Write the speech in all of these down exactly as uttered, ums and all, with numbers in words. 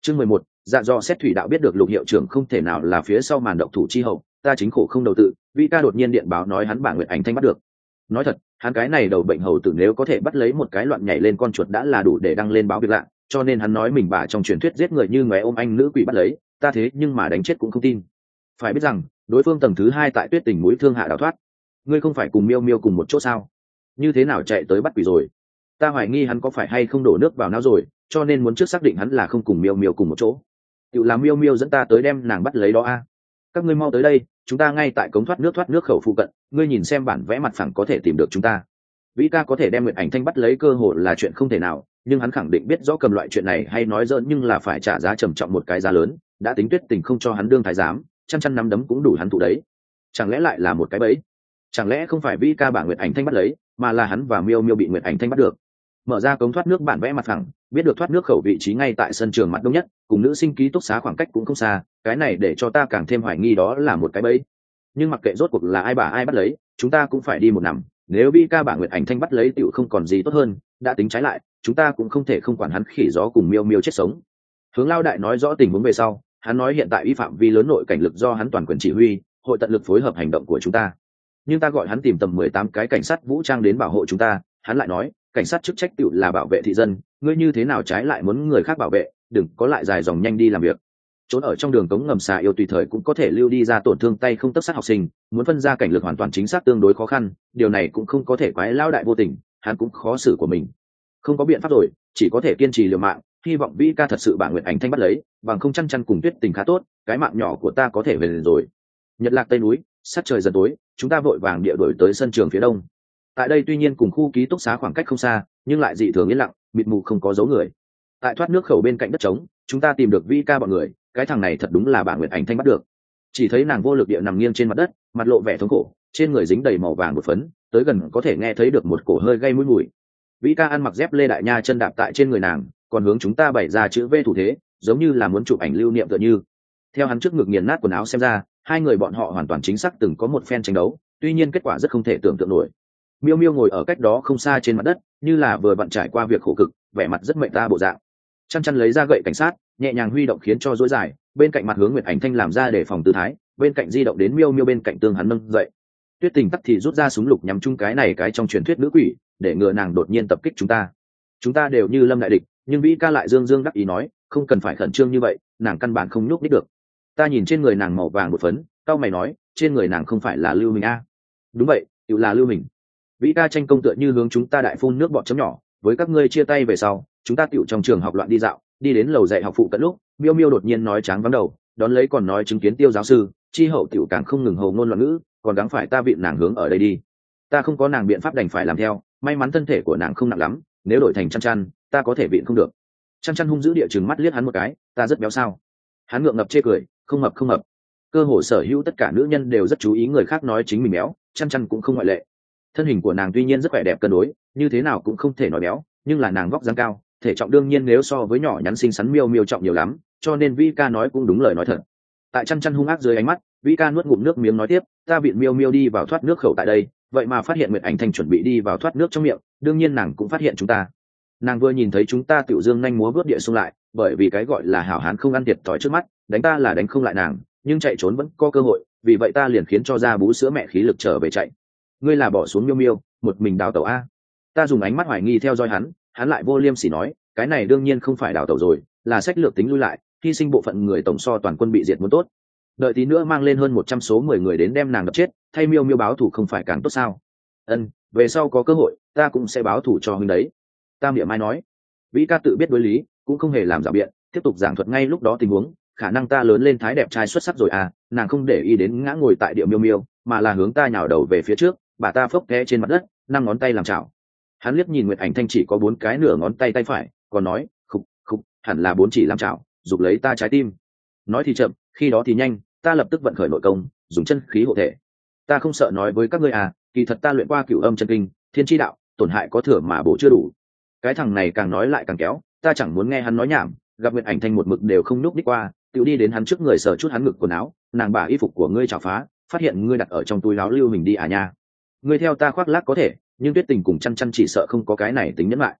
Chương mười một, dạ do xét thủy đạo biết được Lục hiệu trưởng không thể nào là phía sau màn động thủ chi hậu, ta chính khổ không đầu tự, Vi ca đột nhiên điện báo nói hắn bà Nguyệt Ảnh Thanh bắt được. Nói thật, hắn cái này đầu bệnh hầu tử nếu có thể bắt lấy một cái loạn nhảy lên con chuột đã là đủ để đăng lên báo việc lạ, cho nên hắn nói mình bà trong truyền thuyết giết người như ngóe ôm anh nữ quỷ bắt lấy, ta thế nhưng mà đánh chết cũng không tin. Phải biết rằng, đối phương tầng thứ hai tại Tuyết Tình mũi thương hạ đào thoát. Ngươi không phải cùng Miêu Miêu cùng một chỗ sao? Như thế nào chạy tới bắt quỷ rồi? Ta hoài nghi hắn có phải hay không đổ nước vào não rồi, cho nên muốn trước xác định hắn là không cùng Miêu Miêu cùng một chỗ. Tự làm Miêu Miêu dẫn ta tới đem nàng bắt lấy đó a. Các ngươi mau tới đây, chúng ta ngay tại cống thoát nước thoát nước khẩu phụ cận, ngươi nhìn xem bản vẽ mặt phẳng có thể tìm được chúng ta. Vĩ ca có thể đem Nguyệt Ảnh Thanh bắt lấy cơ hội là chuyện không thể nào, nhưng hắn khẳng định biết rõ cầm loại chuyện này hay nói giỡn nhưng là phải trả giá trầm trọng một cái giá lớn, đã tính Tuyết Tình không cho hắn đương thái giám, chăn chăn nắm đấm cũng đủ hắn thụ đấy. Chẳng lẽ lại là một cái bẫy? Chẳng lẽ không phải Vĩ ca把Nguyệt Ảnh Thanh bắt lấy, mà là hắn và Miêu Miêu bị Nguyệt Ảnh Thanh bắt được? Mở ra cống thoát nước bản vẽ mặt phẳng, biết được thoát nước khẩu vị trí ngay tại sân trường mặt đông nhất, cùng nữ sinh ký túc xá khoảng cách cũng không xa, cái này để cho ta càng thêm hoài nghi đó là một cái bẫy. Nhưng mặc kệ rốt cuộc là ai bà ai bắt lấy, chúng ta cũng phải đi một nằm, nếu Vi ca bà Nguyệt Ảnh Thanh bắt lấy tiểu không còn gì tốt hơn, đã tính trái lại, chúng ta cũng không thể không quản hắn khỉ gió cùng Miêu Miêu chết sống. Hướng Lao đại nói rõ tình huống về sau, hắn nói hiện tại y phạm vi lớn nội cảnh lực do hắn toàn quyền chỉ huy, hội tận lực phối hợp hành động của chúng ta. Nhưng ta gọi hắn tìm tầm mười tám cái cảnh sát vũ trang đến bảo hộ chúng ta, hắn lại nói, cảnh sát chức trách tiểu là bảo vệ thị dân, ngươi như thế nào trái lại muốn người khác bảo vệ, đừng có lại dài dòng nhanh đi làm việc. Trốn ở trong đường cống ngầm xà yêu tùy thời cũng có thể lưu đi ra tổn thương tay không tất sát học sinh, muốn phân ra cảnh lực hoàn toàn chính xác tương đối khó khăn, điều này cũng không có thể quái Lao đại vô tình, hắn cũng khó xử của mình. Không có biện pháp rồi, chỉ có thể kiên trì liều mạng, hy vọng Vĩ ca thật sự bà Nguyệt Ảnh Thanh bắt lấy, bằng không chăn chăn cùng Tuyết Tình khá tốt, cái mạng nhỏ của ta có thể về rồi. Nhật lạc tây núi, sát trời dần tối, chúng ta vội vàng địa đuổi tới sân trường phía đông. Tại đây tuy nhiên cùng khu ký túc xá khoảng cách không xa, nhưng lại dị thường yên lặng, mịt mù không có dấu người. Tại thoát nước khẩu bên cạnh đất trống, chúng ta tìm được Vi ca bọn người, cái thằng này thật đúng là bà Nguyệt Ảnh Thanh bắt được. Chỉ thấy nàng vô lực địa nằm nghiêng trên mặt đất, mặt lộ vẻ thống khổ, trên người dính đầy màu vàng một phấn, tới gần có thể nghe thấy được một cổ hơi gây mũi mùi. Vi ca ăn mặc dép lê đại nha chân đạp tại trên người nàng, còn hướng chúng ta bày ra chữ V thủ thế, giống như là muốn chụp ảnh lưu niệm tựa như. Theo hắn trước ngực nghiền nát quần áo xem ra, hai người bọn họ hoàn toàn chính xác từng có một phen tranh đấu, tuy nhiên kết quả rất không thể tưởng tượng nổi. Miêu Miêu ngồi ở cách đó không xa trên mặt đất, như là vừa vặn trải qua việc khổ cực, vẻ mặt rất mệt ta bộ dạng. Chăn chăn lấy ra gậy cảnh sát, nhẹ nhàng huy động khiến cho rối dài, bên cạnh mặt hướng Nguyệt Ảnh Thanh làm ra để phòng tư thái, bên cạnh di động đến Miêu Miêu bên cạnh tương hắn nâng dậy. Tuyết Tình tắc thì rút ra súng lục nhắm chung cái này cái trong truyền thuyết nữ quỷ, để ngừa nàng đột nhiên tập kích chúng ta. Chúng ta đều như lâm đại địch, nhưng Vĩ ca lại dương dương đắc ý nói, không cần phải khẩn trương như vậy, nàng căn bản không nhúc nhích được. Ta nhìn trên người nàng màu vàng một phấn, tao mày nói, trên người nàng không phải là Lưu Mình a? À? Đúng vậy, tự là Lưu Mình. Vĩ ca tranh công tựa như hướng chúng ta đại phun nước bọt chấm nhỏ, với các ngươi chia tay về sau, chúng ta tựu trong trường học loạn đi dạo, đi đến lầu dạy học phụ cận lúc, Miêu Miêu đột nhiên nói tráng vắng đầu, đón lấy còn nói chứng kiến Tiêu giáo sư, chi hậu tiểu càng không ngừng hồ ngôn loạn ngữ, còn đáng phải ta vịn nàng hướng ở đây đi. Ta không có nàng biện pháp đành phải làm theo, may mắn thân thể của nàng không nặng lắm, nếu đổi thành Chăn Chăn, ta có thể vịn không được. Chăn Chăn hung dữ địa chừng mắt liếc hắn một cái, ta rất béo sao? Hắn ngượng ngập chê cười, không mập không mập. Cơ hồ sở hữu tất cả nữ nhân đều rất chú ý người khác nói chính mình béo, Chăn Chăn cũng không ngoại lệ. Thân hình của nàng tuy nhiên rất khỏe đẹp cân đối, như thế nào cũng không thể nói béo, nhưng là nàng vóc dáng cao, thể trọng đương nhiên nếu so với nhỏ nhắn xinh xắn Miêu Miêu trọng nhiều lắm, cho nên Vi ca nói cũng đúng lời nói thật. Tại Chăn Chăn hung ác dưới ánh mắt, Vi ca nuốt ngụm nước miếng nói tiếp, ta viện Miêu Miêu đi vào thoát nước khẩu tại đây, vậy mà phát hiện Nguyệt Ảnh Thanh chuẩn bị đi vào thoát nước trong miệng, đương nhiên nàng cũng phát hiện chúng ta. Nàng vừa nhìn thấy chúng ta tiểu dương nhanh múa vớt địa xung lại, bởi vì cái gọi là hảo hán không ăn thiệt thòi trước mắt, đánh ta là đánh không lại nàng, nhưng chạy trốn vẫn có cơ hội, vì vậy ta liền khiến cho ra bú sữa mẹ khí lực trở về chạy. Ngươi là bỏ xuống Miêu Miêu, một mình đào tẩu a? Ta dùng ánh mắt hoài nghi theo dõi hắn, hắn lại vô liêm sỉ nói, cái này đương nhiên không phải đào tẩu rồi, là sách lược tính lui lại, hy sinh bộ phận người tổng so toàn quân bị diệt muốn tốt. Đợi tí nữa mang lên hơn một trăm số mười người đến đem nàng đập chết, thay Miêu Miêu báo thù không phải càng tốt sao? Ân, về sau có cơ hội, ta cũng sẽ báo thù cho huynh đấy. Ta miệng mai nói. Vĩ ca tự biết đối lý, cũng không hề làm dạo biện, tiếp tục giảng thuật ngay lúc đó tình huống, khả năng ta lớn lên thái đẹp trai xuất sắc rồi à, nàng không để ý đến ngã ngồi tại địa Miêu Miêu, mà là hướng ta nhào đầu về phía trước, bà ta phốc té trên mặt đất, năm ngón tay làm chảo. Hắn liếc nhìn Nguyệt Ảnh Thanh chỉ có bốn cái nửa ngón tay tay phải, còn nói, khục khục, hẳn là bốn chỉ làm chảo, giục lấy ta trái tim. Nói thì chậm, khi đó thì nhanh, ta lập tức vận khởi nội công, dùng chân khí hộ thể. Ta không sợ nói với các ngươi à, kỳ thật ta luyện qua Cửu Âm chân kinh, thiên chi đạo, tổn hại có thừa mà bổ chưa đủ. Cái thằng này càng nói lại càng kéo, ta chẳng muốn nghe hắn nói nhảm, gặp Nguyệt Ảnh Thanh một mực đều không núp đích qua, tự đi đến hắn trước người sờ chút hắn ngực quần áo, nàng bả y phục của ngươi chảo phá, phát hiện ngươi đặt ở trong túi áo Lưu mình đi à nha. Ngươi theo ta khoác lác có thể, nhưng Tuyết Tình cùng Chăn Chăn chỉ sợ không có cái này tính nhẫn lại.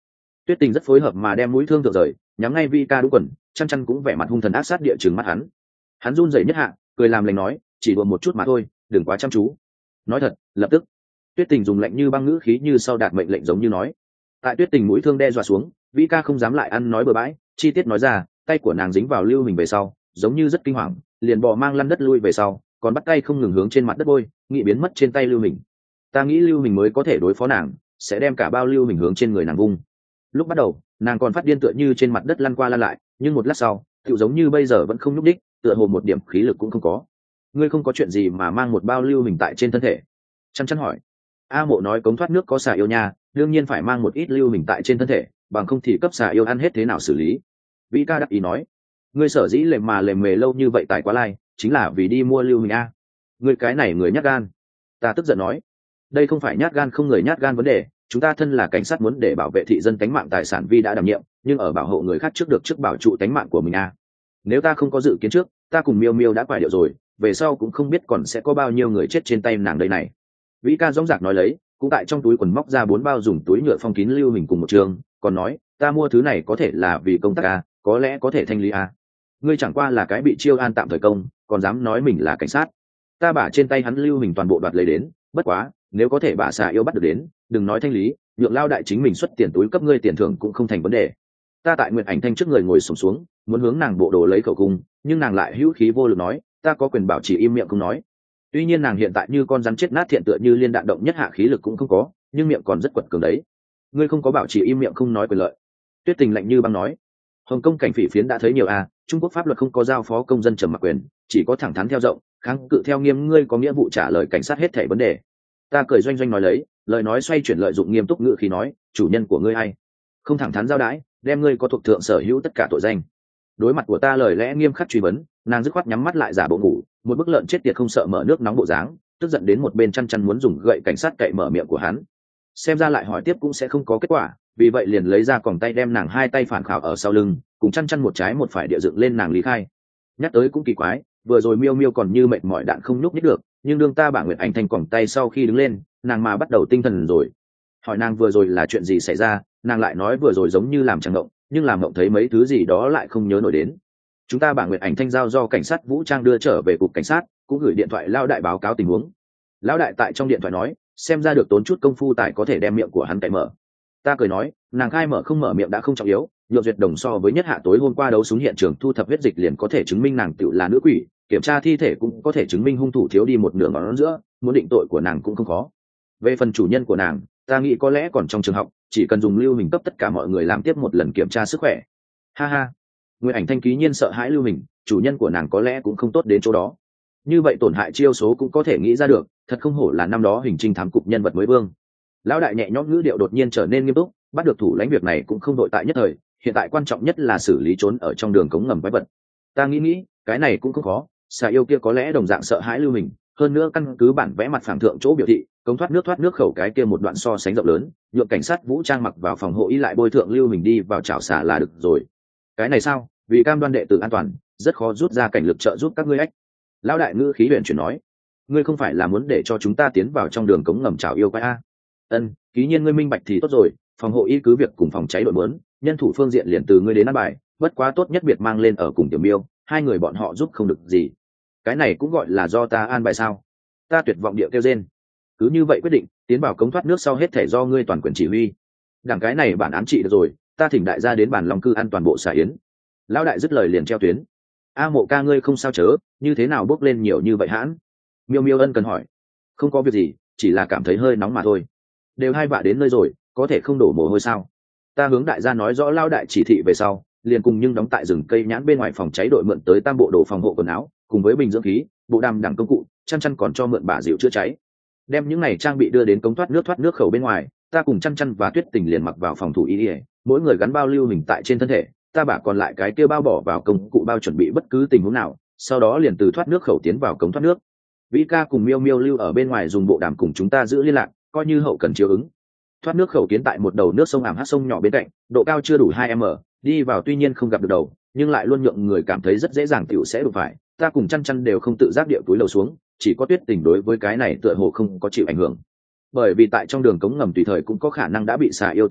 Tuyết Tình rất phối hợp mà đem mũi thương thượng rời, nhắm ngay Vi Ca đúng quần, chăn chăn cũng vẻ mặt hung thần ác sát địa chừng mắt hắn. Hắn run rẩy nhất hạ, cười làm lành nói, chỉ đùa một chút mà thôi, đừng quá chăm chú. Nói thật, lập tức. Tuyết Tình dùng lạnh như băng ngữ khí như sau đạt mệnh lệnh giống như nói. Tại Tuyết Tình mũi thương đe dọa xuống, Vi Ca không dám lại ăn nói bừa bãi, chi tiết nói ra, tay của nàng dính vào Lưu Hình về sau, giống như rất kinh hoàng, liền bò mang lăn đất lui về sau, còn bắt tay không ngừng hướng trên mặt đất bôi, nghĩ biến mất trên tay Lưu Hình. Ta nghĩ Lưu Hình mới có thể đối phó nàng, sẽ đem cả bao Lưu Hình hướng trên người nàng vung. Lúc bắt đầu, nàng còn phát điên tựa như trên mặt đất lăn qua lăn lại, nhưng một lát sau, tựu giống như bây giờ vẫn không nhúc đích, tựa hồ một điểm khí lực cũng không có. Ngươi không có chuyện gì mà mang một bao Lưu Hình tại trên thân thể? Chăn chăn hỏi. A Mộ nói cống thoát nước có xà yêu nha, đương nhiên phải mang một ít Lưu Hình tại trên thân thể, bằng không thì cấp xà yêu ăn hết thế nào xử lý. Vĩ Ca đắc ý nói. Ngươi sở dĩ lềm mà lềm mề lâu như vậy tại Quá Lai, chính là vì đi mua Lưu Hình a. Ngươi cái này người nhát gan. Ta tức giận nói. Đây không phải nhát gan không người nhát gan vấn đề, chúng ta thân là cảnh sát muốn để bảo vệ thị dân tánh mạng tài sản Vi đã đảm nhiệm, nhưng ở bảo hộ người khác trước được trước bảo trụ tánh mạng của mình a. Nếu ta không có dự kiến trước, ta cùng Miêu Miêu đã quải điệu rồi, về sau cũng không biết còn sẽ có bao nhiêu người chết trên tay nàng đây này. Vĩ Ca dõng dạc nói lấy, cũng tại trong túi quần móc ra bốn bao dùng túi nhựa phong kín Lưu Hình cùng một trường, còn nói, ta mua thứ này có thể là vì công tác a, có lẽ có thể thanh lý a. Ngươi chẳng qua là cái bị chiêu an tạm thời công, còn dám nói mình là cảnh sát. Ta bả trên tay hắn Lưu Hình toàn bộ đoạt lấy đến, bất quá, nếu có thể bả xà yêu bắt được đến, đừng nói thanh lý, nhượng lao đại chính mình xuất tiền túi cấp ngươi tiền thưởng cũng không thành vấn đề. Ta tại Nguyệt Ảnh Thanh trước người ngồi xổm xuống, xuống, muốn hướng nàng bộ đồ lấy khẩu cung, nhưng nàng lại hữu khí vô lực nói, ta có quyền bảo trì im miệng không nói. Tuy nhiên nàng hiện tại như con rắn chết nát thiện tựa như liên đạn động nhất hạ khí lực cũng không có, nhưng miệng còn rất quật cường đấy. Ngươi không có bảo trì im miệng không nói quyền lợi. Tuyết Tình lạnh như băng nói. Hồng Kông cảnh phỉ phiến đã thấy nhiều à, Trung Quốc pháp luật không có giao phó công dân trầm mặc quyền, chỉ có thẳng thắn theo rộng, kháng cự theo nghiêm, ngươi có nghĩa vụ trả lời cảnh sát hết thảy vấn đề. Ta cười doanh doanh nói lấy, lời nói xoay chuyển lợi dụng nghiêm túc ngữ khí nói, chủ nhân của ngươi ai? Không thẳng thắn giao đãi, đem ngươi có thuộc thượng sở hữu tất cả tội danh. Đối mặt của ta lời lẽ nghiêm khắc truy vấn, nàng dứt khoát nhắm mắt lại giả bộ ngủ, một bức lợn chết tiệt không sợ mở nước nóng bộ dáng, tức giận đến một bên chăn chăn muốn dùng gậy cảnh sát cậy mở miệng của hắn. Xem ra lại hỏi tiếp cũng sẽ không có kết quả, vì vậy liền lấy ra còng tay đem nàng hai tay phản khảo ở sau lưng, cùng chăn chăn một trái một phải địa dựng lên nàng lý khai. Nhắc tới cũng kỳ quái, vừa rồi Miêu Miêu còn như mệt mỏi đạn không nhúc nhích được, nhưng đương ta bả Nguyệt Ảnh Thanh còng tay sau khi đứng lên, nàng mà bắt đầu tinh thần rồi. Hỏi nàng vừa rồi là chuyện gì xảy ra, nàng lại nói vừa rồi giống như làm chẳng ngộng, nhưng làm ngộng thấy mấy thứ gì đó lại không nhớ nổi đến. Chúng ta bả Nguyệt Ảnh Thanh giao do cảnh sát vũ trang đưa trở về cục cảnh sát, cũng gửi điện thoại lão đại báo cáo tình huống. Lão đại tại trong điện thoại nói, xem ra được tốn chút công phu tài có thể đem miệng của hắn cậy mở. Ta cười nói, nàng khai mở không mở miệng đã không trọng yếu, nhượng duyệt đồng so với nhất hạ tối hôm qua đấu súng hiện trường thu thập huyết dịch liền có thể chứng minh nàng tự là nữ quỷ, kiểm tra thi thể cũng có thể chứng minh hung thủ thiếu đi một nửa ngón giữa, muốn định tội của nàng cũng không khó. Về phần chủ nhân của nàng, ta nghĩ có lẽ còn trong trường học, chỉ cần dùng Lưu Hình cấp tất cả mọi người làm tiếp một lần kiểm tra sức khỏe. Ha ha. Nguyệt Ảnh Thanh ký nhiên sợ hãi Lưu Hình, chủ nhân của nàng có lẽ cũng không tốt đến chỗ đó. Như vậy tổn hại chiêu số cũng có thể nghĩ ra được, thật không hổ là năm đó hình trinh thám cục nhân vật mới vương. Lão đại nhẹ nhõm ngữ điệu đột nhiên trở nên nghiêm túc, bắt được thủ lãnh việc này cũng không đội tại nhất thời, hiện tại quan trọng nhất là xử lý trốn ở trong đường cống ngầm quái vật. Ta nghĩ nghĩ, cái này cũng không khó, xà yêu kia có lẽ đồng dạng sợ hãi Lưu Hình, hơn nữa căn cứ bản vẽ mặt phẳng thượng chỗ biểu thị, cống thoát nước thoát nước khẩu cái kia một đoạn so sánh rộng lớn, nhượng cảnh sát vũ trang mặc vào phòng hộ y lại bôi thượng Lưu Hình đi vào chảo xả là được rồi. Cái này sao? Vì cam đoan đệ tử an toàn, rất khó rút ra cảnh lực trợ giúp các ngươi ách. Lão đại ngữ khí huyền chuyển nói, ngươi không phải là muốn để cho chúng ta tiến vào trong đường cống ngầm chảo yêu quái a? Ân, ký nhiên ngươi minh bạch thì tốt rồi, phòng hộ y cứ việc cùng phòng cháy đội muốn, nhân thủ phương diện liền từ ngươi đến ăn bài, bất quá tốt nhất biệt mang lên ở cùng Tiểu Miêu, hai người bọn họ giúp không được gì. Cái này cũng gọi là do ta an bài sao? Ta tuyệt vọng địa kêu rên. Cứ như vậy quyết định, tiến vào cống thoát nước sau hết thể do ngươi toàn quyền chỉ huy. Đằng cái này bản án trị được rồi, ta thỉnh đại gia đến bản lòng cư ăn toàn bộ xà yến. Lão đại dứt lời liền treo tuyến. A Mộ ca ngươi không sao chớ, như thế nào bước lên nhiều như vậy hãn? Miêu Miêu ân cần hỏi. Không có việc gì, chỉ là cảm thấy hơi nóng mà thôi. Đều hai vạ đến nơi rồi, có thể không đổ mồ hôi sao? Ta hướng đại gia nói rõ lão đại chỉ thị về sau, liền cùng nhưng đóng tại rừng cây nhãn bên ngoài phòng cháy đội mượn tới tam bộ đồ phòng hộ quần áo, cùng với bình dưỡng khí, bộ đàm đẳng công cụ, chăn chăn còn cho mượn bả dịu chữa cháy. Đem những này trang bị đưa đến cống thoát nước thoát nước khẩu bên ngoài, ta cùng chăn chăn và Tuyết Tình liền mặc vào phòng thủ y, mỗi người gắn bao Lưu Hình tại trên thân thể, ta bả còn lại cái kia bao bỏ vào công cụ bao chuẩn bị bất cứ tình huống nào, sau đó liền từ thoát nước khẩu tiến vào cống thoát nước. Vĩ ca cùng Miêu Miêu lưu ở bên ngoài dùng bộ đàm cùng chúng ta giữ liên lạc, coi như hậu cần chiếu ứng. Thoát nước khẩu kiến tại một đầu nước sông ảm hát sông nhỏ bên cạnh, độ cao chưa đủ hai mét, đi vào tuy nhiên không gặp được đầu, nhưng lại luôn nhượng người cảm thấy rất dễ dàng tiểu sẽ đụng phải. Ta cùng chăn chăn đều không tự giác địa túi lầu xuống, chỉ có Tuyết Tình đối với cái này tựa hồ không có chịu ảnh hưởng. Bởi vì tại trong đường cống ngầm tùy thời cũng có khả năng đã bị xà yêu tập kích,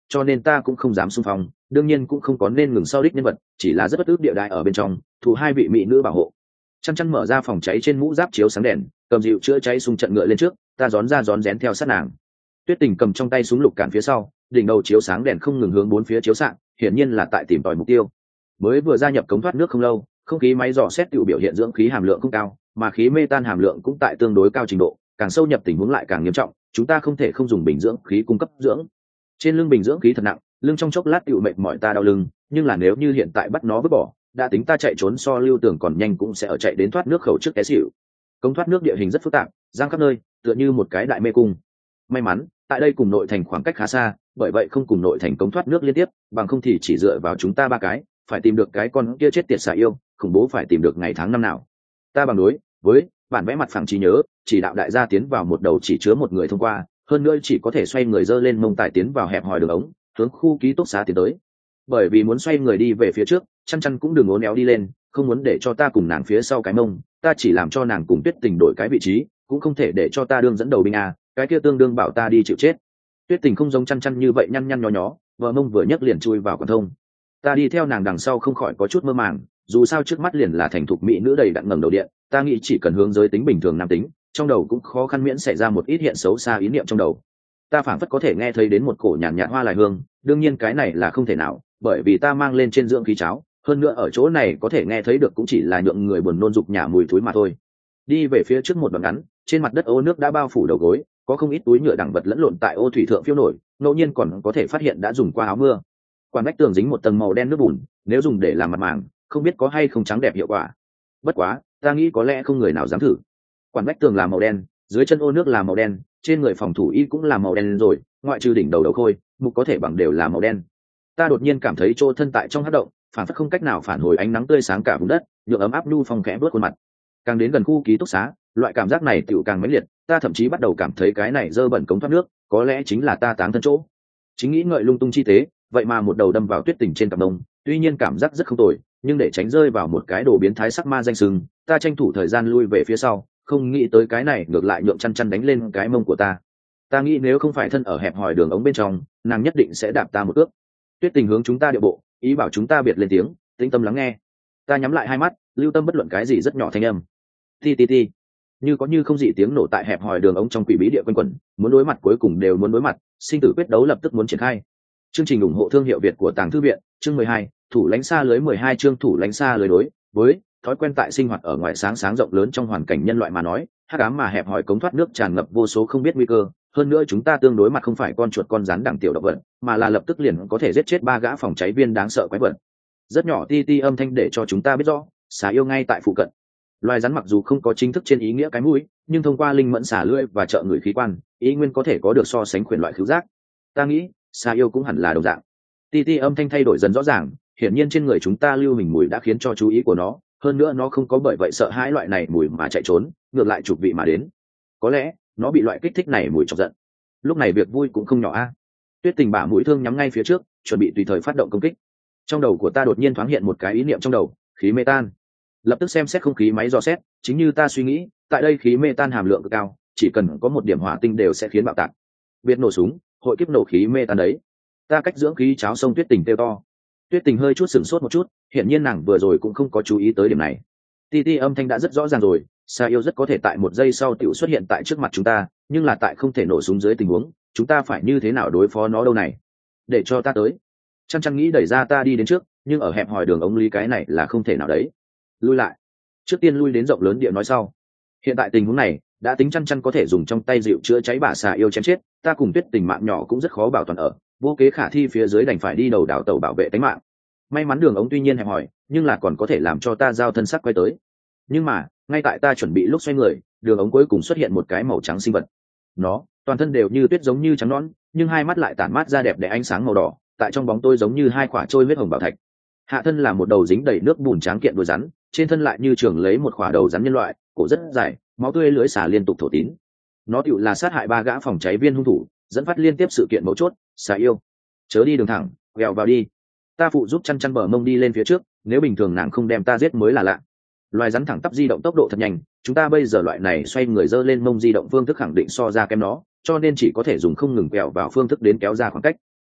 cho nên ta cũng không dám xung phong, đương nhiên cũng không có nên ngừng sau đích nhân vật, chỉ là rất bất ức địa đại ở bên trong, thủ hai vị mỹ nữ bảo hộ. Chăn chăn mở ra phòng cháy trên mũ giáp chiếu sáng đèn, cầm dịu chữa cháy xung trận ngựa lên trước, ta rón ra rón rén theo sát nàng. Tuyết Tình cầm trong tay súng lục cản phía sau, đỉnh đầu chiếu sáng đèn không ngừng hướng bốn phía chiếu xạ, hiển nhiên là tại tìm tòi mục tiêu. Mới vừa gia nhập cống thoát nước không lâu, không khí máy dò xét tự biểu hiện dưỡng khí hàm lượng không cao, mà khí mê tan hàm lượng cũng tại tương đối cao trình độ, càng sâu nhập tình huống lại càng nghiêm trọng, chúng ta không thể không dùng bình dưỡng khí cung cấp dưỡng. Trên lưng bình dưỡng khí thật nặng, lưng trong chốc lát tự mệt mỏi ta đau lưng, nhưng là nếu như hiện tại bắt nó vứt bỏ, đã tính ta chạy trốn so lưu tưởng còn nhanh cũng sẽ ở chạy đến thoát nước khẩu trước té xỉu. Cống thoát nước địa hình rất phức tạp, giang khắp nơi, tựa như một cái đại mê cung. May mắn, tại đây cùng nội thành khoảng cách khá xa, bởi vậy không cùng nội thành cống thoát nước liên tiếp, bằng không thì chỉ dựa vào chúng ta ba cái, phải tìm được cái con kia chết tiệt xà yêu, khủng bố phải tìm được ngày tháng năm nào. Ta bằng đối với bản vẽ mặt phẳng trí nhớ, chỉ đạo đại gia tiến vào một đầu chỉ chứa một người thông qua, hơn nữa chỉ có thể xoay người dơ lên mông tài tiến vào hẹp hòi đường ống, hướng khu ký túc xá tiến tới. Bởi vì muốn xoay người đi về phía trước, chăn chăn cũng đừng uốn éo đi lên, không muốn để cho ta cùng nàng phía sau cái mông, ta chỉ làm cho nàng cùng Tuyết Tình đổi cái vị trí, cũng không thể để cho ta đương dẫn đầu binh a, cái kia tương đương bảo ta đi chịu chết. Tuyết Tình không giống chăn chăn như vậy nhăn nhăn nhó nhó, vợ mông vừa nhấc liền chui vào quản thông. Ta đi theo nàng đằng sau không khỏi có chút mơ màng, dù sao trước mắt liền là thành thục mỹ nữ đầy đặn ngẩng đầu điện, ta nghĩ chỉ cần hướng giới tính bình thường nam tính, trong đầu cũng khó khăn miễn xảy ra một ít hiện xấu xa ý niệm trong đầu. Ta phảng phất có thể nghe thấy đến một cổ nhàn nhạt hoa lại hương, đương nhiên cái này là không thể nào, bởi vì ta mang lên trên dưỡng khí cháo, hơn nữa ở chỗ này có thể nghe thấy được cũng chỉ là nhượng người buồn nôn dục nhả mùi thối mà thôi. Đi về phía trước một đoạn ngắn, trên mặt đất ô nước đã bao phủ đầu gối, có không ít túi nhựa đẳng vật lẫn lộn tại ô thủy thượng phiêu nổi, ngẫu nhiên còn có thể phát hiện đã dùng qua áo mưa. Quản vách tường dính một tầng màu đen nước bùn, nếu dùng để làm mặt màng, không biết có hay không trắng đẹp hiệu quả. Bất quá, ta nghĩ có lẽ không người nào dám thử. Quản vách tường là màu đen, dưới chân ô nước là màu đen, trên người phòng thủ y cũng là màu đen rồi, ngoại trừ đỉnh đầu đầu khôi, mục có thể bằng đều là màu đen. Ta đột nhiên cảm thấy chỗ thân tại trong hắc động, phản phất không cách nào phản hồi ánh nắng tươi sáng cả vùng đất, nhượng ấm áp nhu phong khẽ bước khuôn mặt. Càng đến gần khu ký túc xá, loại cảm giác này tựu càng mãnh liệt, ta thậm chí bắt đầu cảm thấy cái này dơ bẩn cống thoát nước, có lẽ chính là ta táng thân chỗ. Chính nghĩ ngợi lung tung chi tế, vậy mà một đầu đâm vào Tuyết Tình trên cặp đông, tuy nhiên cảm giác rất không tồi, nhưng để tránh rơi vào một cái đồ biến thái sắc ma danh sừng, ta tranh thủ thời gian lui về phía sau, không nghĩ tới cái này ngược lại nhượng chăn chăn đánh lên cái mông của ta. Ta nghĩ nếu không phải thân ở hẹp hòi đường ống bên trong, nàng nhất định sẽ đạp ta một cước. Tuyết Tình hướng chúng ta điệu bộ, ý bảo chúng ta biệt lên tiếng, tĩnh tâm lắng nghe. Ta nhắm lại hai mắt, lưu tâm bất luận cái gì rất nhỏ thanh âm. Ti ti ti, như có như không dị tiếng nổ tại hẹp hòi đường ống trong quỷ bí địa quanh quẩn, muốn đối mặt cuối cùng đều muốn đối mặt, sinh tử quyết đấu lập tức muốn triển khai. Chương trình ủng hộ thương hiệu Việt của Tàng Thư viện, chương mười hai, thủ lãnh xa lưới mười hai chương thủ lãnh xa lưới đối với thói quen tại sinh hoạt ở ngoài sáng sáng rộng lớn trong hoàn cảnh nhân loại mà nói, hắc ám mà hẹp hòi cống thoát nước tràn ngập vô số không biết nguy cơ, hơn nữa chúng ta tương đối mặt không phải con chuột con rắn đẳng tiểu động vật, mà là lập tức liền có thể giết chết ba gã phòng cháy viên đáng sợ quái vật. Rất nhỏ ti ti âm thanh để cho chúng ta biết rõ, xà yêu ngay tại phụ cận. Loài rắn mặc dù không có chính thức trên ý nghĩa cái mũi, nhưng thông qua linh mẫn xả lưỡi và trợ người khí quan, ý nguyên có thể có được so sánh quyền loại khứu giác. Ta nghĩ, xà yêu cũng hẳn là đồng dạng. Ti ti âm thanh thay đổi dần rõ ràng, hiển nhiên trên người chúng ta lưu hình mùi đã khiến cho chú ý của nó, hơn nữa nó không có bởi vậy sợ hãi loại này mùi mà chạy trốn, ngược lại chụp vị mà đến. Có lẽ nó bị loại kích thích này mùi chọc giận. Lúc này việc vui cũng không nhỏ a. Tuyết Tình bả mũi thương nhắm ngay phía trước, chuẩn bị tùy thời phát động công kích. Trong đầu của ta đột nhiên thoáng hiện một cái ý niệm trong đầu, khí mê tan. Lập tức xem xét không khí máy dò xét, chính như ta suy nghĩ, tại đây khí mê tan hàm lượng cực cao, chỉ cần có một điểm hỏa tinh đều sẽ khiến bạo tạc. Biệt nổ súng, hội kiếp nổ khí mê tan đấy. Ta cách dưỡng khí cháo sông Tuyết Tình kêu to. Tuyết Tình hơi chút sửng sốt một chút, hiển nhiên nàng vừa rồi cũng không có chú ý tới điểm này. Ti ti âm thanh đã rất rõ ràng rồi, xà yêu rất có thể tại một giây sau tiểu xuất hiện tại trước mặt chúng ta, nhưng là tại không thể nổ súng dưới tình huống, chúng ta phải như thế nào đối phó nó đâu này? Để cho ta tới. Chăn chăn nghĩ đẩy ra ta đi đến trước, nhưng ở hẹp hòi đường ống lý cái này là không thể nào đấy. Lui lại. Trước tiên lui đến rộng lớn địa nói sau. Hiện tại tình huống này, đã tính chăn chăn có thể dùng trong tay dịu chữa cháy bà xà yêu chém chết, ta cùng Tuyết Tình mạng nhỏ cũng rất khó bảo toàn ở, vô kế khả thi phía dưới đành phải đi đầu đảo tàu bảo vệ tính mạng. May mắn đường ống tuy nhiên hẹp hòi, nhưng là còn có thể làm cho ta giao thân sắc quay tới. Nhưng mà, ngay tại ta chuẩn bị lúc xoay người, đường ống cuối cùng xuất hiện một cái màu trắng sinh vật. Nó, toàn thân đều như tuyết giống như trắng nõn, nhưng hai mắt lại tản mát ra đẹp để ánh sáng màu đỏ, tại trong bóng tôi giống như hai quả trôi huyết hồng bảo thạch. Hạ thân là một đầu dính đầy nước bùn tráng kiện đuôi rắn, trên thân lại như trường lấy một quả đầu rắn nhân loại, cổ rất dài, máu tươi lưỡi xả liên tục thổ tín. Nó tựu là sát hại ba gã phòng cháy viên hung thủ, dẫn phát liên tiếp sự kiện mấu chốt. Xà yêu, chớ đi đường thẳng, quẹo vào đi. Ta phụ giúp chăn chăn bờ mông đi lên phía trước, nếu bình thường nàng không đem ta giết mới là lạ. Loài rắn thẳng tắp di động tốc độ thật nhanh, chúng ta bây giờ loại này xoay người dơ lên mông di động phương thức khẳng định so ra kém nó, cho nên chỉ có thể dùng không ngừng quẹo vào phương thức đến kéo ra khoảng cách.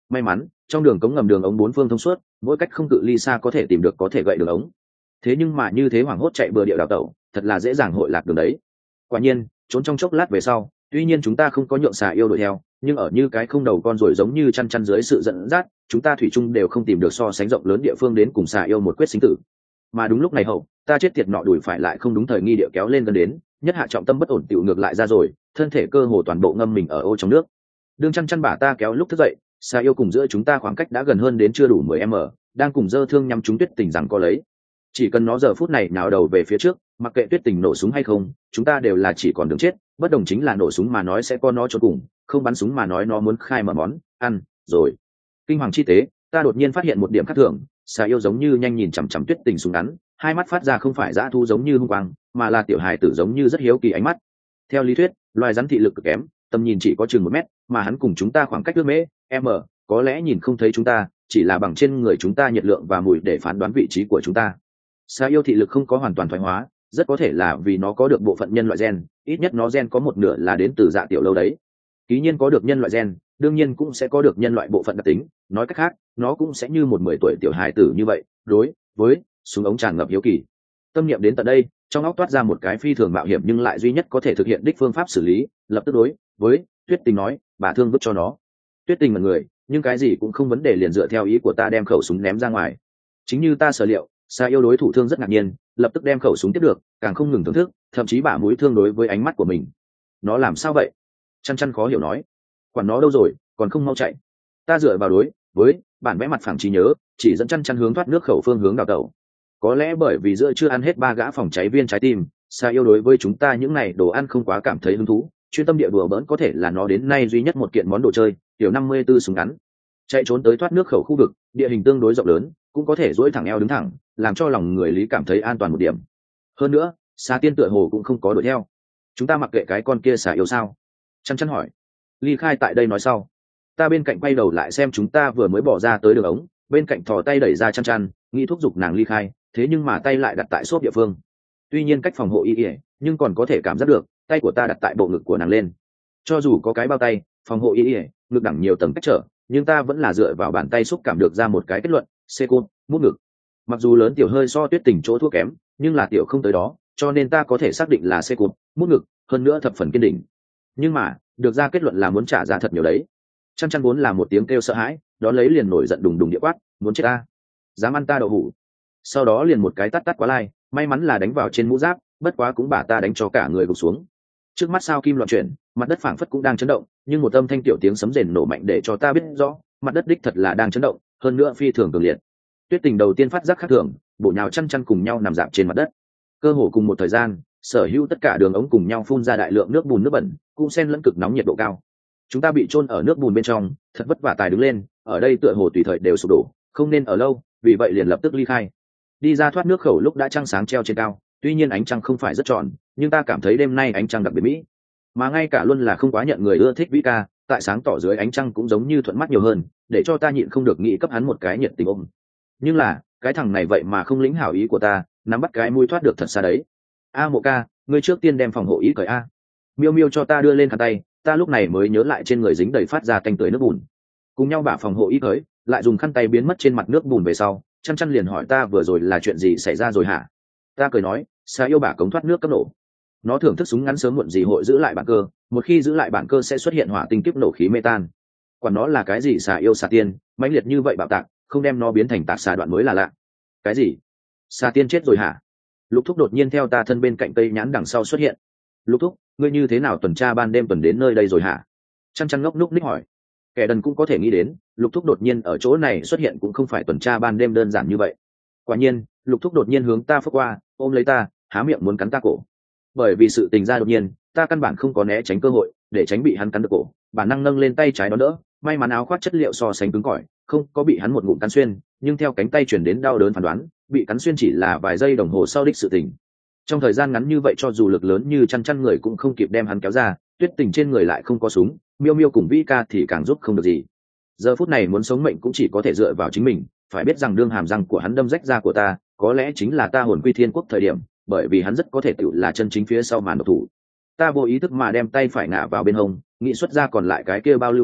May mắn trong đường cống ngầm đường ống bốn phương thông suốt, mỗi cách không cự ly xa có thể tìm được có thể gậy đường ống. Thế nhưng mà như thế hoảng hốt chạy bừa địa đào tẩu, thật là dễ dàng hội lạc đường đấy. Quả nhiên trốn trong chốc lát về sau, tuy nhiên chúng ta không có nhượng xà yêu đuổi theo, nhưng ở như cái không đầu con rồi giống như chăn chăn dưới sự dẫn dắt, chúng ta thủy chung đều không tìm được so sánh rộng lớn địa phương đến cùng xà yêu một quyết sinh tử. Mà đúng lúc này hậu, ta chết tiệt nọ đuổi phải lại không đúng thời nghi địa kéo lên gần đến, nhất hạ trọng tâm bất ổn tiểu ngược lại ra rồi, thân thể cơ hồ toàn bộ ngâm mình ở ô trong nước. Đương chăn chăn bả ta kéo lúc thức dậy, xà yêu cùng giữa chúng ta khoảng cách đã gần hơn đến chưa đủ mười mét, đang cùng dơ thương nhắm chúng Tuyết Tình rằng có lấy. Chỉ cần nó giờ phút này nhào đầu về phía trước, mặc kệ Tuyết Tình nổ súng hay không, chúng ta đều là chỉ còn đường chết, bất đồng chính là nổ súng mà nói sẽ có nó cho cùng, không bắn súng mà nói nó muốn khai mở món ăn rồi. Kinh hoàng chi tế, ta đột nhiên phát hiện một điểm khác thường, xà yêu giống như nhanh nhìn chằm chằm Tuyết Tình súng ngắn, hai mắt phát ra không phải dã thu giống như hung quang, mà là tiểu hài tử giống như rất hiếu kỳ ánh mắt. Theo lý thuyết, loài rắn thị lực cực kém, tầm nhìn chỉ có chừng một mét, mà hắn cùng chúng ta khoảng cách ước mễ m, có lẽ nhìn không thấy chúng ta, chỉ là bằng trên người chúng ta nhiệt lượng và mùi để phán đoán vị trí của chúng ta. Xà yêu thị lực không có hoàn toàn thoái hóa, rất có thể là vì nó có được bộ phận nhân loại gen, ít nhất nó gen có một nửa là đến từ dạ tiểu lâu đấy. Ký nhiên có được nhân loại gen, đương nhiên cũng sẽ có được nhân loại bộ phận đặc tính, nói cách khác, nó cũng sẽ như một mười tuổi tiểu hài tử như vậy, đối với súng ống tràn ngập hiếu kỳ. Tâm niệm đến tận đây, trong óc toát ra một cái phi thường mạo hiểm nhưng lại duy nhất có thể thực hiện đích phương pháp xử lý, lập tức đối với Tuyết Tình nói, bà thương vứt cho nó. Tuyết Tình là người, nhưng cái gì cũng không vấn đề, liền dựa theo ý của ta đem khẩu súng ném ra ngoài. Chính như ta sở liệu, xà yêu đối thủ thương rất ngạc nhiên, lập tức đem khẩu súng tiếp được, càng không ngừng thưởng thức, thậm chí bả mũi thương đối với ánh mắt của mình. Nó làm sao vậy? Chăn chăn khó hiểu nói. Quản nó đâu rồi, còn không mau chạy. Ta dựa vào đối với bản vẽ mặt phẳng trí nhớ, chỉ dẫn chăn chăn hướng thoát nước khẩu phương hướng đào tẩu. Có lẽ bởi vì giữa chưa ăn hết ba gã phòng cháy viên trái tim, xà yêu đối với chúng ta những này đồ ăn không quá cảm thấy hứng thú, chuyên tâm địa đùa bỡn có thể là nó đến nay duy nhất một kiện món đồ chơi, tiểu năm mươi tư súng ngắn. Chạy trốn tới thoát nước khẩu khu vực, địa hình tương đối rộng lớn, cũng có thể duỗi thẳng eo đứng thẳng, làm cho lòng người lý cảm thấy an toàn một điểm. Hơn nữa, xà tiên tựa hồ cũng không có đuổi theo. Chúng ta mặc kệ cái con kia xà yêu sao? Chăn chăn hỏi. Ly khai tại đây nói sau. Ta bên cạnh quay đầu lại xem chúng ta vừa mới bỏ ra tới đường ống, bên cạnh thò tay đẩy ra chăn chăn, nghĩ thúc giục nàng ly khai, thế nhưng mà tay lại đặt tại xốp địa phương. Tuy nhiên cách phòng hộ y ỉa, nhưng còn có thể cảm giác được tay của ta đặt tại bộ ngực của nàng lên. Cho dù có cái bao tay phòng hộ y ỉa, ngực đẳng nhiều tầng cách trở, nhưng ta vẫn là dựa vào bàn tay xúc cảm được ra một cái kết luận, xê côn mút ngực. Mặc dù lớn tiểu hơi so Tuyết Tình chỗ thua kém, nhưng là tiểu không tới đó, cho nên ta có thể xác định là xê côn mút ngực, hơn nữa thập phần kiên định. Nhưng mà được ra kết luận là muốn trả giá thật nhiều đấy. Chăn chăn vốn là một tiếng kêu sợ hãi, đó lấy liền nổi giận đùng đùng địa quát, muốn chết ta, dám ăn ta đậu hủ. Sau đó liền một cái tát tát quá lai, may mắn là đánh vào trên mũ giáp, bất quá cũng bả ta đánh cho cả người gục xuống. Trước mắt sao kim loạn chuyển, mặt đất phảng phất cũng đang chấn động, nhưng một âm thanh tiểu tiếng sấm rền nổ mạnh để cho ta biết rõ, mặt đất đích thật là đang chấn động, hơn nữa phi thường cường liệt. Tuyết Tình đầu tiên phát giác khác thường, bộ nhào chăn chăn cùng nhau nằm dạp trên mặt đất. Cơ hồ cùng một thời gian, sở hữu tất cả đường ống cùng nhau phun ra đại lượng nước bùn nước bẩn, cũng xen lẫn cực nóng nhiệt độ cao. Chúng ta bị chôn ở nước bùn bên trong, thật vất vả tài đứng lên, ở đây tựa hồ tùy thời đều sụp đổ, không nên ở lâu, vì vậy liền lập tức ly khai. Đi ra thoát nước khẩu lúc đã trăng sáng treo trên cao, tuy nhiên ánh trăng không phải rất tròn, nhưng ta cảm thấy đêm nay ánh trăng đặc biệt mỹ. Mà ngay cả luôn là không quá nhận người ưa thích Vĩ Ca, tại sáng tỏ dưới ánh trăng cũng giống như thuận mắt nhiều hơn, để cho ta nhịn không được nghĩ cấp hắn một cái nhiệt tình ôm. Nhưng là, cái thằng này vậy mà không lĩnh hảo ý của ta, nắm bắt cái mũi thoát được thật xa đấy. A Mộ ca, ngươi trước tiên đem phòng hộ ý cởi a. Miêu Miêu cho ta đưa lên khăn tay, ta lúc này mới nhớ lại trên người dính đầy phát ra tanh tưởi nước bùn. Cùng nhau bả phòng hộ ý cởi, lại dùng khăn tay biến mất trên mặt nước bùn về sau, chăn chăn liền hỏi ta vừa rồi là chuyện gì xảy ra rồi hả? Ta cười nói, xà yêu bả cống thoát nước cấp nổ. Nó thưởng thức súng ngắn sớm muộn gì hội giữ lại bản cơ, một khi giữ lại bản cơ sẽ xuất hiện hỏa tinh kiếp nổ khí metan. Quản nó là cái gì xà yêu xà tiên, mãnh liệt như vậy bạo tạc, không đem nó biến thành tạc xà đoạn mới là lạ. Cái gì? Xà tiên chết rồi hả? Lục Thúc đột nhiên theo ta thân bên cạnh cây nhãn đằng sau xuất hiện. Lục Thúc, ngươi như thế nào tuần tra ban đêm tuần đến nơi đây rồi hả? Chăn chăn ngốc núc ních hỏi. Kẻ đần cũng có thể nghĩ đến, Lục Thúc đột nhiên ở chỗ này xuất hiện cũng không phải tuần tra ban đêm đơn giản như vậy. Quả nhiên, Lục Thúc đột nhiên hướng ta phất qua, ôm lấy ta, há miệng muốn cắn ta cổ. Bởi vì sự tình ra đột nhiên, ta căn bản không có né tránh cơ hội, để tránh bị hắn cắn được cổ, bản năng nâng lên tay trái đó đỡ, may mắn áo khoác chất liệu so sánh cứng cỏi, không có bị hắn một ngụm cắn xuyên, nhưng theo cánh tay truyền đến đau đớn phán đoán, bị cắn xuyên chỉ là vài giây đồng hồ sau đích sự tình. Trong thời gian ngắn như vậy cho dù lực lớn như chăn chăn người cũng không kịp đem hắn kéo ra, Tuyết Tình trên người lại không có súng, Miêu Miêu cùng Vĩ Ca thì càng giúp không được gì. Giờ phút này muốn sống mệnh cũng chỉ có thể dựa vào chính mình, phải biết rằng đương hàm răng của hắn đâm rách da của ta, có lẽ chính là ta hồn quy thiên quốc thời điểm, bởi vì hắn rất có thể tự là chân chính phía sau màn độc thủ. Ta vô ý thức mà đem tay phải ngã vào bên hông, nghĩ xuất ra còn lại cái kia bao lưu mình,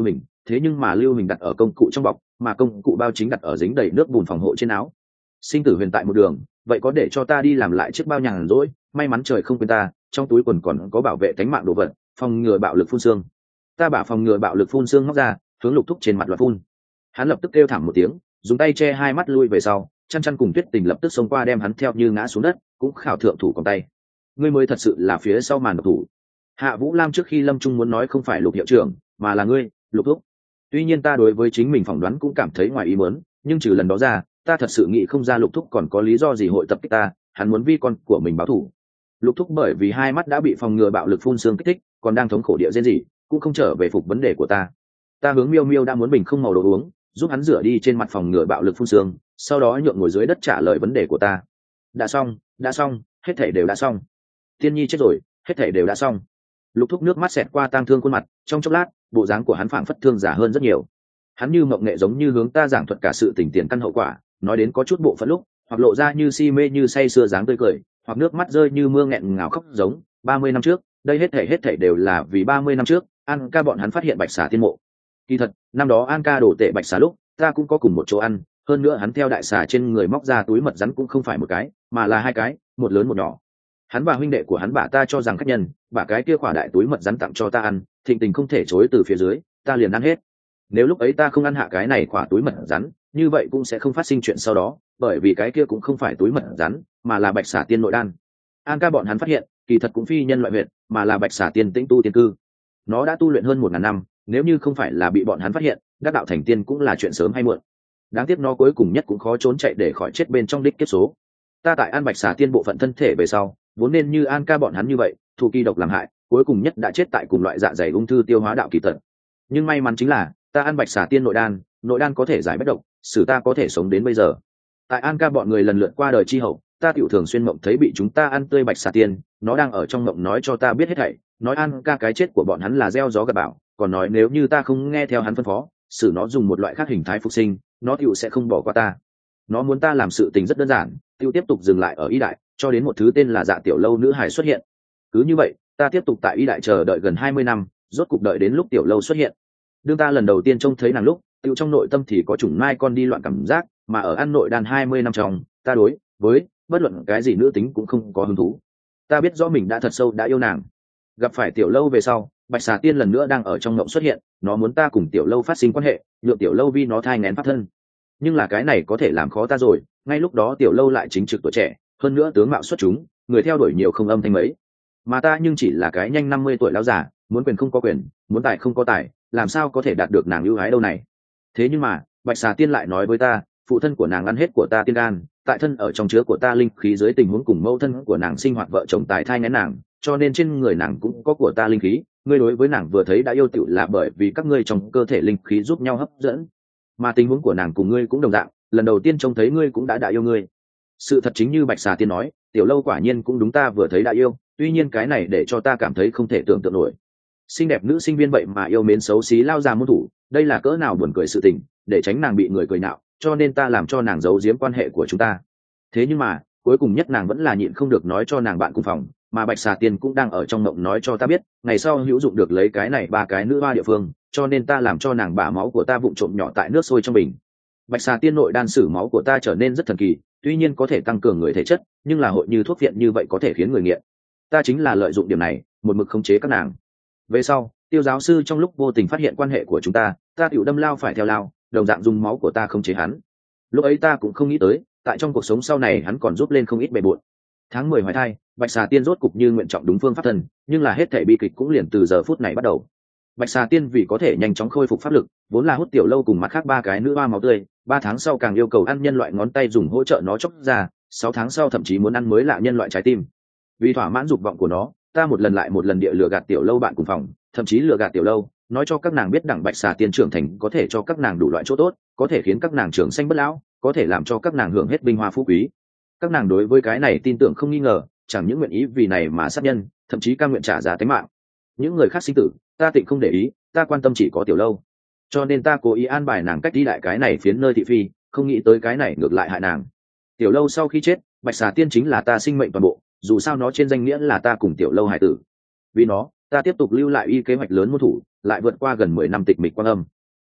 thế nhưng mà lưu hình đặt ở công cụ trong bọc, mà công cụ bao chính đặt ở dính đầy nước bùn phòng hộ trên áo. Sinh tử huyền tại một đường, vậy có để cho ta đi làm lại chiếc bao nhàn rỗi, may mắn trời không quên ta, trong túi quần còn có bảo vệ tính mạng đồ vật, phòng ngừa bạo lực phun xương. Ta bả phòng ngừa bạo lực phun xương móc ra, hướng Lục Thúc trên mặt loạt phun. Hắn lập tức kêu thảm một tiếng, dùng tay che hai mắt lui về sau, chăn chăn cùng Tuyết Tình lập tức xông qua đem hắn theo như ngã xuống đất, cũng khảo thượng thủ còng tay. Ngươi mới thật sự là phía sau màn độc thủ. Hạ Vũ Lam trước khi lâm trung muốn nói không phải Lục hiệu trưởng, mà là ngươi, Lục Thúc. Tuy nhiên ta đối với chính mình phỏng đoán cũng cảm thấy ngoài ý muốn, nhưng trừ lần đó ra, ta thật sự nghĩ không ra Lục Thúc còn có lý do gì hội tập kích ta, hắn muốn vi con của mình báo thù. Lục Thúc bởi vì hai mắt đã bị phòng ngừa bạo lực phun xương kích thích, còn đang thống khổ địa rên rỉ, cũng không trở về phục vấn đề của ta. Ta hướng Miêu Miêu đã muốn bình không màu đồ uống, giúp hắn rửa đi trên mặt phòng ngừa bạo lực phun xương, sau đó nhượng ngồi dưới đất trả lời vấn đề của ta. Đã xong, đã xong, hết thảy đều đã xong. Tiên Nhi chết rồi, hết thảy đều đã xong. Lục Thúc nước mắt xẹt qua tang thương khuôn mặt, trong chốc lát, bộ dáng của hắn phảng phất thương giả hơn rất nhiều. Hắn như mộng nghệ giống như hướng ta giảng thuật cả sự tình tiền căn hậu quả, nói đến có chút bộ phận lúc, hoặc lộ ra như si mê như say sưa dáng tươi cười, hoặc nước mắt rơi như mưa nghẹn ngào khóc giống. Ba mươi năm trước, đây hết thảy hết thảy đều là vì ba mươi năm trước, An ca bọn hắn phát hiện Bạch Xà Tiên mộ. Kỳ thật, năm đó An ca đổ tệ Bạch Xà lúc, ta cũng có cùng một chỗ ăn, hơn nữa hắn theo đại xà trên người móc ra túi mật rắn cũng không phải một cái, mà là hai cái, một lớn một nhỏ. Hắn và huynh đệ của hắn bả ta cho rằng khách nhân, bả cái kia khỏa đại túi mật rắn tặng cho ta ăn, thịnh tình không thể chối từ phía dưới, ta liền ăn hết. Nếu lúc ấy ta không ăn hạ cái này khỏa túi mật rắn, như vậy cũng sẽ không phát sinh chuyện sau đó, bởi vì cái kia cũng không phải túi mật rắn, mà là Bạch Xà Tiên nội đan. An ca bọn hắn phát hiện, kỳ thật cũng phi nhân loại huyệt, mà là Bạch Xà Tiên tĩnh tu tiên cư. Nó đã tu luyện hơn một ngàn năm, nếu như không phải là bị bọn hắn phát hiện, đắc đạo thành tiên cũng là chuyện sớm hay muộn. Đáng tiếc nó cuối cùng nhất cũng khó trốn chạy để khỏi chết bên trong đích kiếp số. Ta tại An Bạch Xà Tiên bộ phận thân thể về sau, vốn nên như An ca bọn hắn như vậy, thụ kỳ độc làm hại, cuối cùng nhất đã chết tại cùng loại dạ dày ung thư tiêu hóa đạo kỳ tật. Nhưng may mắn chính là, ta ăn Bạch Xà Tiên nội đan, nội đan có thể giải bất độc, xử ta có thể sống đến bây giờ. Tại An ca bọn người lần lượt qua đời chi hậu, ta tiểu thường xuyên mộng thấy bị chúng ta ăn tươi Bạch Xà Tiên, nó đang ở trong mộng nói cho ta biết hết thảy, nói An ca cái chết của bọn hắn là gieo gió gặt bão, còn nói nếu như ta không nghe theo hắn phân phó, xử nó dùng một loại khác hình thái phục sinh, nó tiểu sẽ không bỏ qua ta. Nó muốn ta làm sự tình rất đơn giản, tiêu tiếp tục dừng lại ở y đại, cho đến một thứ tên là Dạ Tiểu Lâu nữ hài xuất hiện. Cứ như vậy, ta tiếp tục tại y đại chờ đợi gần hai mươi năm, rốt cục đợi đến lúc Tiểu Lâu xuất hiện. Đương ta lần đầu tiên trông thấy nàng lúc, tiêu trong nội tâm thì có chủng mai con đi loạn cảm giác, mà ở ăn nội đan hai mươi năm trong, ta đối với bất luận cái gì nữ tính cũng không có hứng thú. Ta biết rõ mình đã thật sâu đã yêu nàng. Gặp phải Tiểu Lâu về sau, Bạch Xà Tiên lần nữa đang ở trong mộng xuất hiện, nó muốn ta cùng Tiểu Lâu phát sinh quan hệ, nhượng Tiểu Lâu vì nó thai nghén pháp thân. Nhưng là cái này có thể làm khó ta rồi, ngay lúc đó Tiểu Lâu lại chính trực tuổi trẻ, hơn nữa tướng mạo xuất chúng, người theo đuổi nhiều không âm thanh mấy. Mà ta nhưng chỉ là cái nhanh năm mươi tuổi lão già, muốn quyền không có quyền, muốn tài không có tài, làm sao có thể đạt được nàng ưu ái đâu này. Thế nhưng mà, Bạch Xà Tiên lại nói với ta, phụ thân của nàng ăn hết của ta tiên đan, tại thân ở trong chứa của ta linh khí dưới tình huống cùng mẫu thân của nàng sinh hoạt vợ chồng tài thai nghén nàng, cho nên trên người nàng cũng có của ta linh khí. Ngươi đối với nàng vừa thấy đã yêu tựu là bởi vì các ngươi trong cơ thể linh khí giúp nhau hấp dẫn, mà tình huống của nàng cùng ngươi cũng đồng dạng, lần đầu tiên trông thấy ngươi cũng đã đã yêu ngươi. Sự thật chính như Bạch Xà Tiên nói, Tiểu Lâu quả nhiên cũng đúng ta vừa thấy đã yêu, tuy nhiên cái này để cho ta cảm thấy không thể tưởng tượng nổi. Xinh đẹp nữ sinh viên vậy mà yêu mến xấu xí lao ra môn thủ, đây là cỡ nào buồn cười sự tình, để tránh nàng bị người cười nhạo, cho nên ta làm cho nàng giấu giếm quan hệ của chúng ta. Thế nhưng mà, cuối cùng nhất nàng vẫn là nhịn không được nói cho nàng bạn cùng phòng, mà Bạch Xà Tiên cũng đang ở trong mộng nói cho ta biết, ngày sau hữu dụng được lấy cái này ba cái nữ hoa địa phương, cho nên ta làm cho nàng bả máu của ta vụng trộm nhỏ tại nước sôi trong bình. Bạch Xà Tiên nội đan sử máu của ta trở nên rất thần kỳ, tuy nhiên có thể tăng cường người thể chất, nhưng là hội như thuốc viện như vậy có thể khiến người nghiện. Ta chính là lợi dụng điểm này, một mực khống chế các nàng. Về sau, Tiêu giáo sư trong lúc vô tình phát hiện quan hệ của chúng ta, ta tiểu đâm lao phải theo lao, đồng dạng dùng máu của ta khống chế hắn. Lúc ấy ta cũng không nghĩ tới, tại trong cuộc sống sau này hắn còn giúp lên không ít bề bộn. Tháng mười hoài thai, Bạch Xà Tiên rốt cục như nguyện trọng đúng phương pháp thân, nhưng là hết thảy bi kịch cũng liền từ giờ phút này bắt đầu. Bạch Xà Tiên vì có thể nhanh chóng khôi phục pháp lực, vốn là hút Tiểu Lâu cùng mặt khác ba cái nữ hoa máu tươi, ba tháng sau càng yêu cầu ăn nhân loại ngón tay dùng hỗ trợ nó chốc ra, sáu tháng sau thậm chí muốn ăn mới lạ nhân loại trái tim. Vì thỏa mãn dục vọng của nó, ta một lần lại một lần địa lừa gạt Tiểu Lâu bạn cùng phòng, thậm chí lừa gạt Tiểu Lâu, nói cho các nàng biết đẳng Bạch Xà Tiên trưởng thành có thể cho các nàng đủ loại chỗ tốt, có thể khiến các nàng trường xanh bất lão, có thể làm cho các nàng hưởng hết vinh hoa phú quý. Các nàng đối với cái này tin tưởng không nghi ngờ, chẳng những nguyện ý vì này mà sát nhân, thậm chí cam nguyện trả giá tính mạng. Những người khác sinh tử, ta tịnh không để ý, ta quan tâm chỉ có Tiểu Lâu. Cho nên ta cố ý an bài nàng cách đi lại cái này phiến nơi thị phi, không nghĩ tới cái này ngược lại hại nàng. Tiểu Lâu sau khi chết, Bạch Xà Tiên chính là ta sinh mệnh toàn bộ, dù sao nó trên danh nghĩa là ta cùng Tiểu Lâu hải tử. Vì nó, ta tiếp tục lưu lại y kế hoạch lớn môn thủ, lại vượt qua gần mười năm tịch mịch quang âm.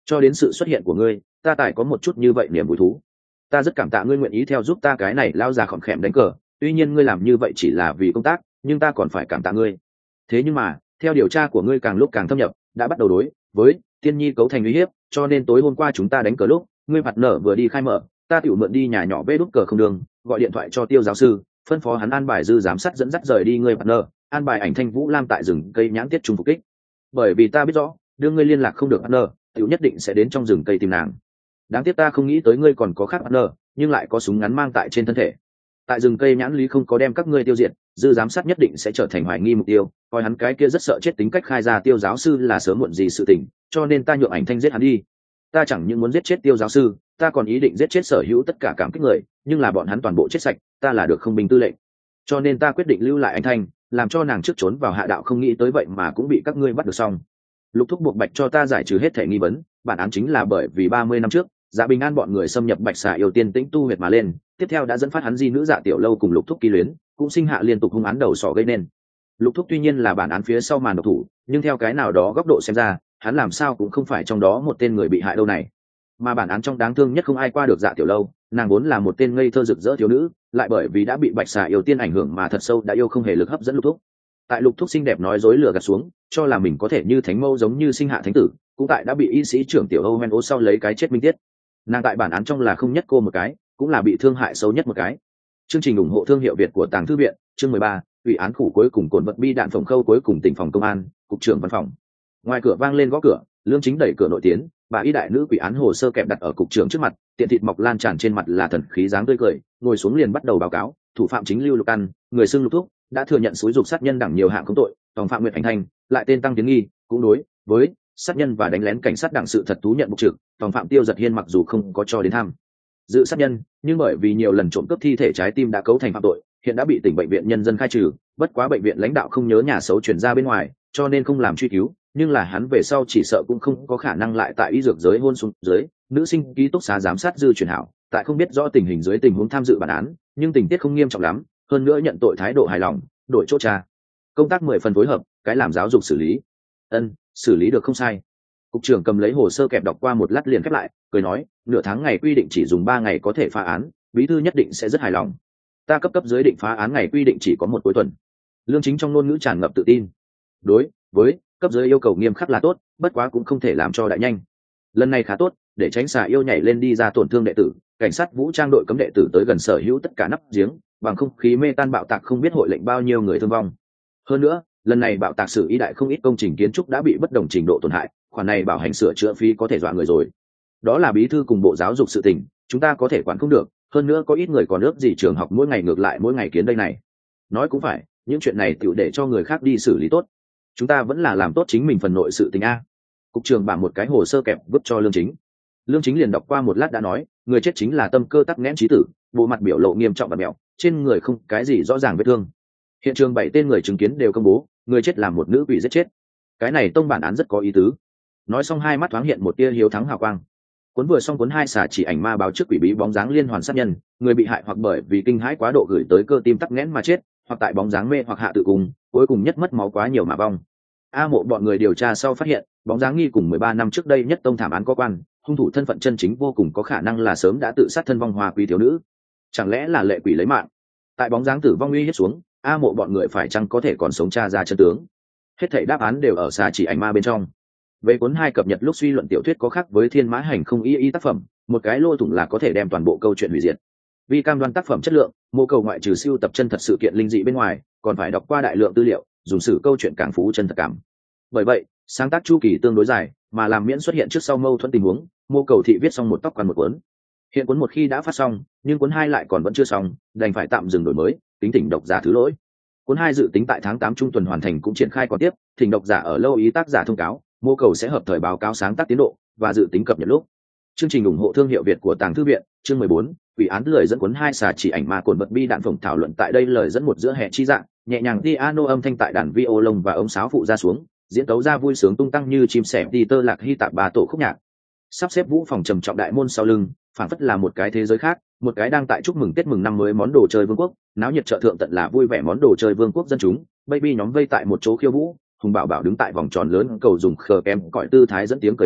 cho đến sự xuất hiện của ngươi ta tài có một chút như vậy niềm vui thú. Ta rất cảm tạ ngươi nguyện ý theo giúp ta cái này lao già khỏm khẹm đánh cờ, tuy nhiên ngươi làm như vậy chỉ là vì công tác, nhưng ta còn phải cảm tạ ngươi. Thế nhưng mà theo điều tra của ngươi càng lúc càng thâm nhập, đã bắt đầu đối với tiên nhi cấu thành uy hiếp, cho nên tối hôm qua chúng ta đánh cờ lúc ngươi mặt nở vừa đi khai mở, ta tiểu mượn đi nhà nhỏ vê đút cờ không đường, gọi điện thoại cho Tiêu giáo sư, phân phó hắn an bài dư giám sát dẫn dắt rời đi ngươi mặt nở, an bài ảnh Thanh Vũ Lam tại rừng cây nhãn tiết trung phục kích. Bởi vì ta biết rõ đưa ngươi liên lạc không được mặt nở, tiểu nhất định sẽ đến trong rừng cây tìm nàng. Đáng tiếc ta không nghĩ tới ngươi còn có khác mặt nở, nhưng lại có súng ngắn mang tại trên thân thể. Tại rừng cây nhãn lý không có đem các ngươi tiêu diệt, dư giám sát nhất định sẽ trở thành hoài nghi mục tiêu, coi hắn cái kia rất sợ chết tính cách khai ra Tiêu giáo sư là sớm muộn gì sự tình, cho nên ta nhượng ảnh Thanh giết hắn đi. Ta chẳng những muốn giết chết Tiêu giáo sư, ta còn ý định giết chết sở hữu tất cả cảm kích người, nhưng là bọn hắn toàn bộ chết sạch, ta là được không binh tư lệnh, cho nên ta quyết định lưu lại ảnh Thanh, làm cho nàng trước trốn vào hạ đạo, không nghĩ tới vậy mà cũng bị các ngươi bắt được xong. Lục Thúc buộc Bạch cho ta giải trừ hết thể nghi vấn, bản án chính là bởi vì ba mươi năm trước Dạ Bình An bọn người xâm nhập Bạch Xà yêu tiên tĩnh tu huyệt mà lên, tiếp theo đã dẫn phát hắn di nữ Dạ Tiểu Lâu cùng Lục Thúc kỳ luyến, cũng sinh hạ liên tục hung án đầu sỏ gây nên. Lục Thúc tuy nhiên là bản án phía sau màn độc thủ, nhưng theo cái nào đó góc độ xem ra, hắn làm sao cũng không phải trong đó một tên người bị hại đâu này. Mà bản án trong đáng thương nhất không ai qua được Dạ Tiểu Lâu, nàng vốn là một tên ngây thơ rực rỡ thiếu nữ, lại bởi vì đã bị Bạch Xà yêu tiên ảnh hưởng mà thật sâu đã yêu không hề lực hấp dẫn Lục Thúc. Tại Lục Thúc xinh đẹp nói dối lừa gạt xuống, cho là mình có thể như thánh mẫu giống như sinh hạ thánh tử, cũng tại đã bị y sĩ trưởng Tiểu Âu men ố sau lấy cái chết minh tiết. Nàng tại bản án trong là không nhất cô một cái, cũng là bị thương hại xấu nhất một cái. Chương trình ủng hộ thương hiệu Việt của Tàng Thư viện, chương mười ba, ủy án khủ cuối cùng cồn vật bi đạn phòng khâu cuối cùng tỉnh phòng công an, cục trưởng văn phòng. Ngoài cửa vang lên gõ cửa, Lương Chính đẩy cửa nội tiến, bà y đại nữ quỷ án hồ sơ kẹp đặt ở cục trưởng trước mặt, tiện thịt mọc lan tràn trên mặt là thần khí dáng tươi cười, ngồi xuống liền bắt đầu báo cáo, thủ phạm chính Lưu Lục Căn, người xưng Lục Thúc, đã thừa nhận xúi dục sát nhân đẳng nhiều hạng công tội, tòng phạm Nguyệt Ảnh Thanh, lại tên Tăng Tiến Nghi, cũng đối với sát nhân và đánh lén cảnh sát đẳng sự thật thú nhận mục trực, tòng phạm Tiêu Giật Hiên mặc dù không có cho đến tham dự sát nhân, nhưng bởi vì nhiều lần trộm cướp thi thể trái tim đã cấu thành phạm tội, hiện đã bị tỉnh bệnh viện nhân dân khai trừ, bất quá bệnh viện lãnh đạo không nhớ nhà xấu chuyển ra bên ngoài, cho nên không làm truy cứu, nhưng là hắn về sau chỉ sợ cũng không có khả năng lại tại y dược giới hôn xuống dưới, nữ sinh ký túc xá giám sát dư truyền hảo, tại không biết rõ tình hình dưới tình huống tham dự bản án, nhưng tình tiết không nghiêm trọng lắm, hơn nữa nhận tội thái độ hài lòng, đổi chỗ tra. Công tác mười phần phối hợp, cái làm giáo dục xử lý. Ân, xử lý được không sai. Cục trưởng cầm lấy hồ sơ kẹp đọc qua một lát liền khép lại, cười nói, nửa tháng ngày quy định chỉ dùng ba ngày có thể phá án, bí thư nhất định sẽ rất hài lòng. Ta cấp cấp dưới định phá án ngày quy định chỉ có một cuối tuần. Lương Chính trong ngôn ngữ tràn ngập tự tin. Đối với cấp dưới yêu cầu nghiêm khắc là tốt, bất quá cũng không thể làm cho đại nhanh. Lần này khá tốt, để tránh xà yêu nhảy lên đi ra tổn thương đệ tử, cảnh sát vũ trang đội cấm đệ tử tới gần sở hữu tất cả nắp giếng, bằng không khí mê tan bạo tạc không biết hội lệnh bao nhiêu người thương vong. Hơn nữa, lần này bạo tạc xử ý đại không ít công trình kiến trúc đã bị bất đồng trình độ tổn hại, khoản này bảo hành sửa chữa phí có thể dọa người rồi. Đó là bí thư cùng bộ giáo dục sự tình, chúng ta có thể quản không được, hơn nữa có ít người còn ước gì trường học mỗi ngày ngược lại mỗi ngày kiến đây này. Nói cũng phải, những chuyện này tựu để cho người khác đi xử lý tốt, chúng ta vẫn là làm tốt chính mình phần nội sự tình a. Cục trưởng bả một cái hồ sơ kẹp vứt cho Lương Chính. Lương Chính liền đọc qua một lát đã nói, người chết chính là tâm cơ tắc nghẽn trí tử, bộ mặt biểu lộ nghiêm trọng và mẹo, trên người không cái gì rõ ràng vết thương. Hiện trường bảy tên người chứng kiến đều công bố, người chết là một nữ quỷ giết chết. Cái này tông bản án rất có ý tứ. Nói xong hai mắt thoáng hiện một tia hiếu thắng hào quang. Cuốn vừa xong cuốn hai xả chỉ ảnh ma báo trước quỷ bí bóng dáng liên hoàn sát nhân, người bị hại hoặc bởi vì kinh hãi quá độ gửi tới cơ tim tắc nghẽn mà chết, hoặc tại bóng dáng mê hoặc hạ tự cùng, cuối cùng nhất mất máu quá nhiều mà vong. A Mộ bọn người điều tra sau phát hiện, bóng dáng nghi cùng mười ba năm trước đây nhất tông thảm án có quan, hung thủ thân phận chân chính vô cùng có khả năng là sớm đã tự sát thân vong hoa quý thiếu nữ. Chẳng lẽ là lệ quỷ lấy mạng? Tại bóng dáng tử vong uy hiếp xuống, A Mộ bọn người phải chăng có thể còn sống tra ra chân tướng? Hết thảy đáp án đều ở xà chỉ ảnh ma bên trong. Về cuốn hai cập nhật lúc suy luận tiểu thuyết có khác với Thiên Mã Hành không y y tác phẩm, một cái lỗ thủng là có thể đem toàn bộ câu chuyện hủy diệt. Vì cam đoan tác phẩm chất lượng, Mộ Cầu ngoại trừ siêu tập chân thật sự kiện linh dị bên ngoài, còn phải đọc qua đại lượng tư liệu, dùng sử câu chuyện càng phú chân thật cảm. Bởi vậy, sáng tác chu kỳ tương đối dài, mà làm miễn xuất hiện trước sau mâu thuẫn tình huống, Mộ Cầu thị viết xong một tóc quan một cuốn. Hiện cuốn một khi đã phát xong, nhưng cuốn hai lại còn vẫn chưa xong, đành phải tạm dừng đổi mới, tính thỉnh độc giả thứ lỗi. Cuốn hai dự tính tại tháng tám trung tuần hoàn thành cũng triển khai còn tiếp, thỉnh độc giả ở lâu ý tác giả thông cáo, Mộ Cầu sẽ hợp thời báo cáo sáng tác tiến độ và dự tính cập nhật lúc. Chương trình ủng hộ thương hiệu Việt của Tàng Thư viện, chương mười bốn, ủy án lời dẫn cuốn hai xà chỉ ảnh ma cồn bật bi đạn phồng thảo luận tại đây lời dẫn một giữa hè chi dạng, nhẹ nhàng piano âm thanh tại đàn violon và ống sáo phụ ra xuống, diễn tấu ra vui sướng tung tăng như chim sẻ đi tơ lạc hy tạp ba tổ khúc nhạc. Sắp xếp vũ phòng trầm trọng đại môn sau lưng, phảng phất là một cái thế giới khác, một cái đang tại chúc mừng Tết mừng năm mới món đồ chơi vương quốc, náo nhiệt chợ thượng tận là vui vẻ món đồ chơi vương quốc dân chúng, baby nhóm vây tại một chỗ khiêu vũ, Hùng Bảo Bảo đứng tại vòng tròn lớn cầu dùng khờ kém cõi tư thái dẫn tiếng cười lớn,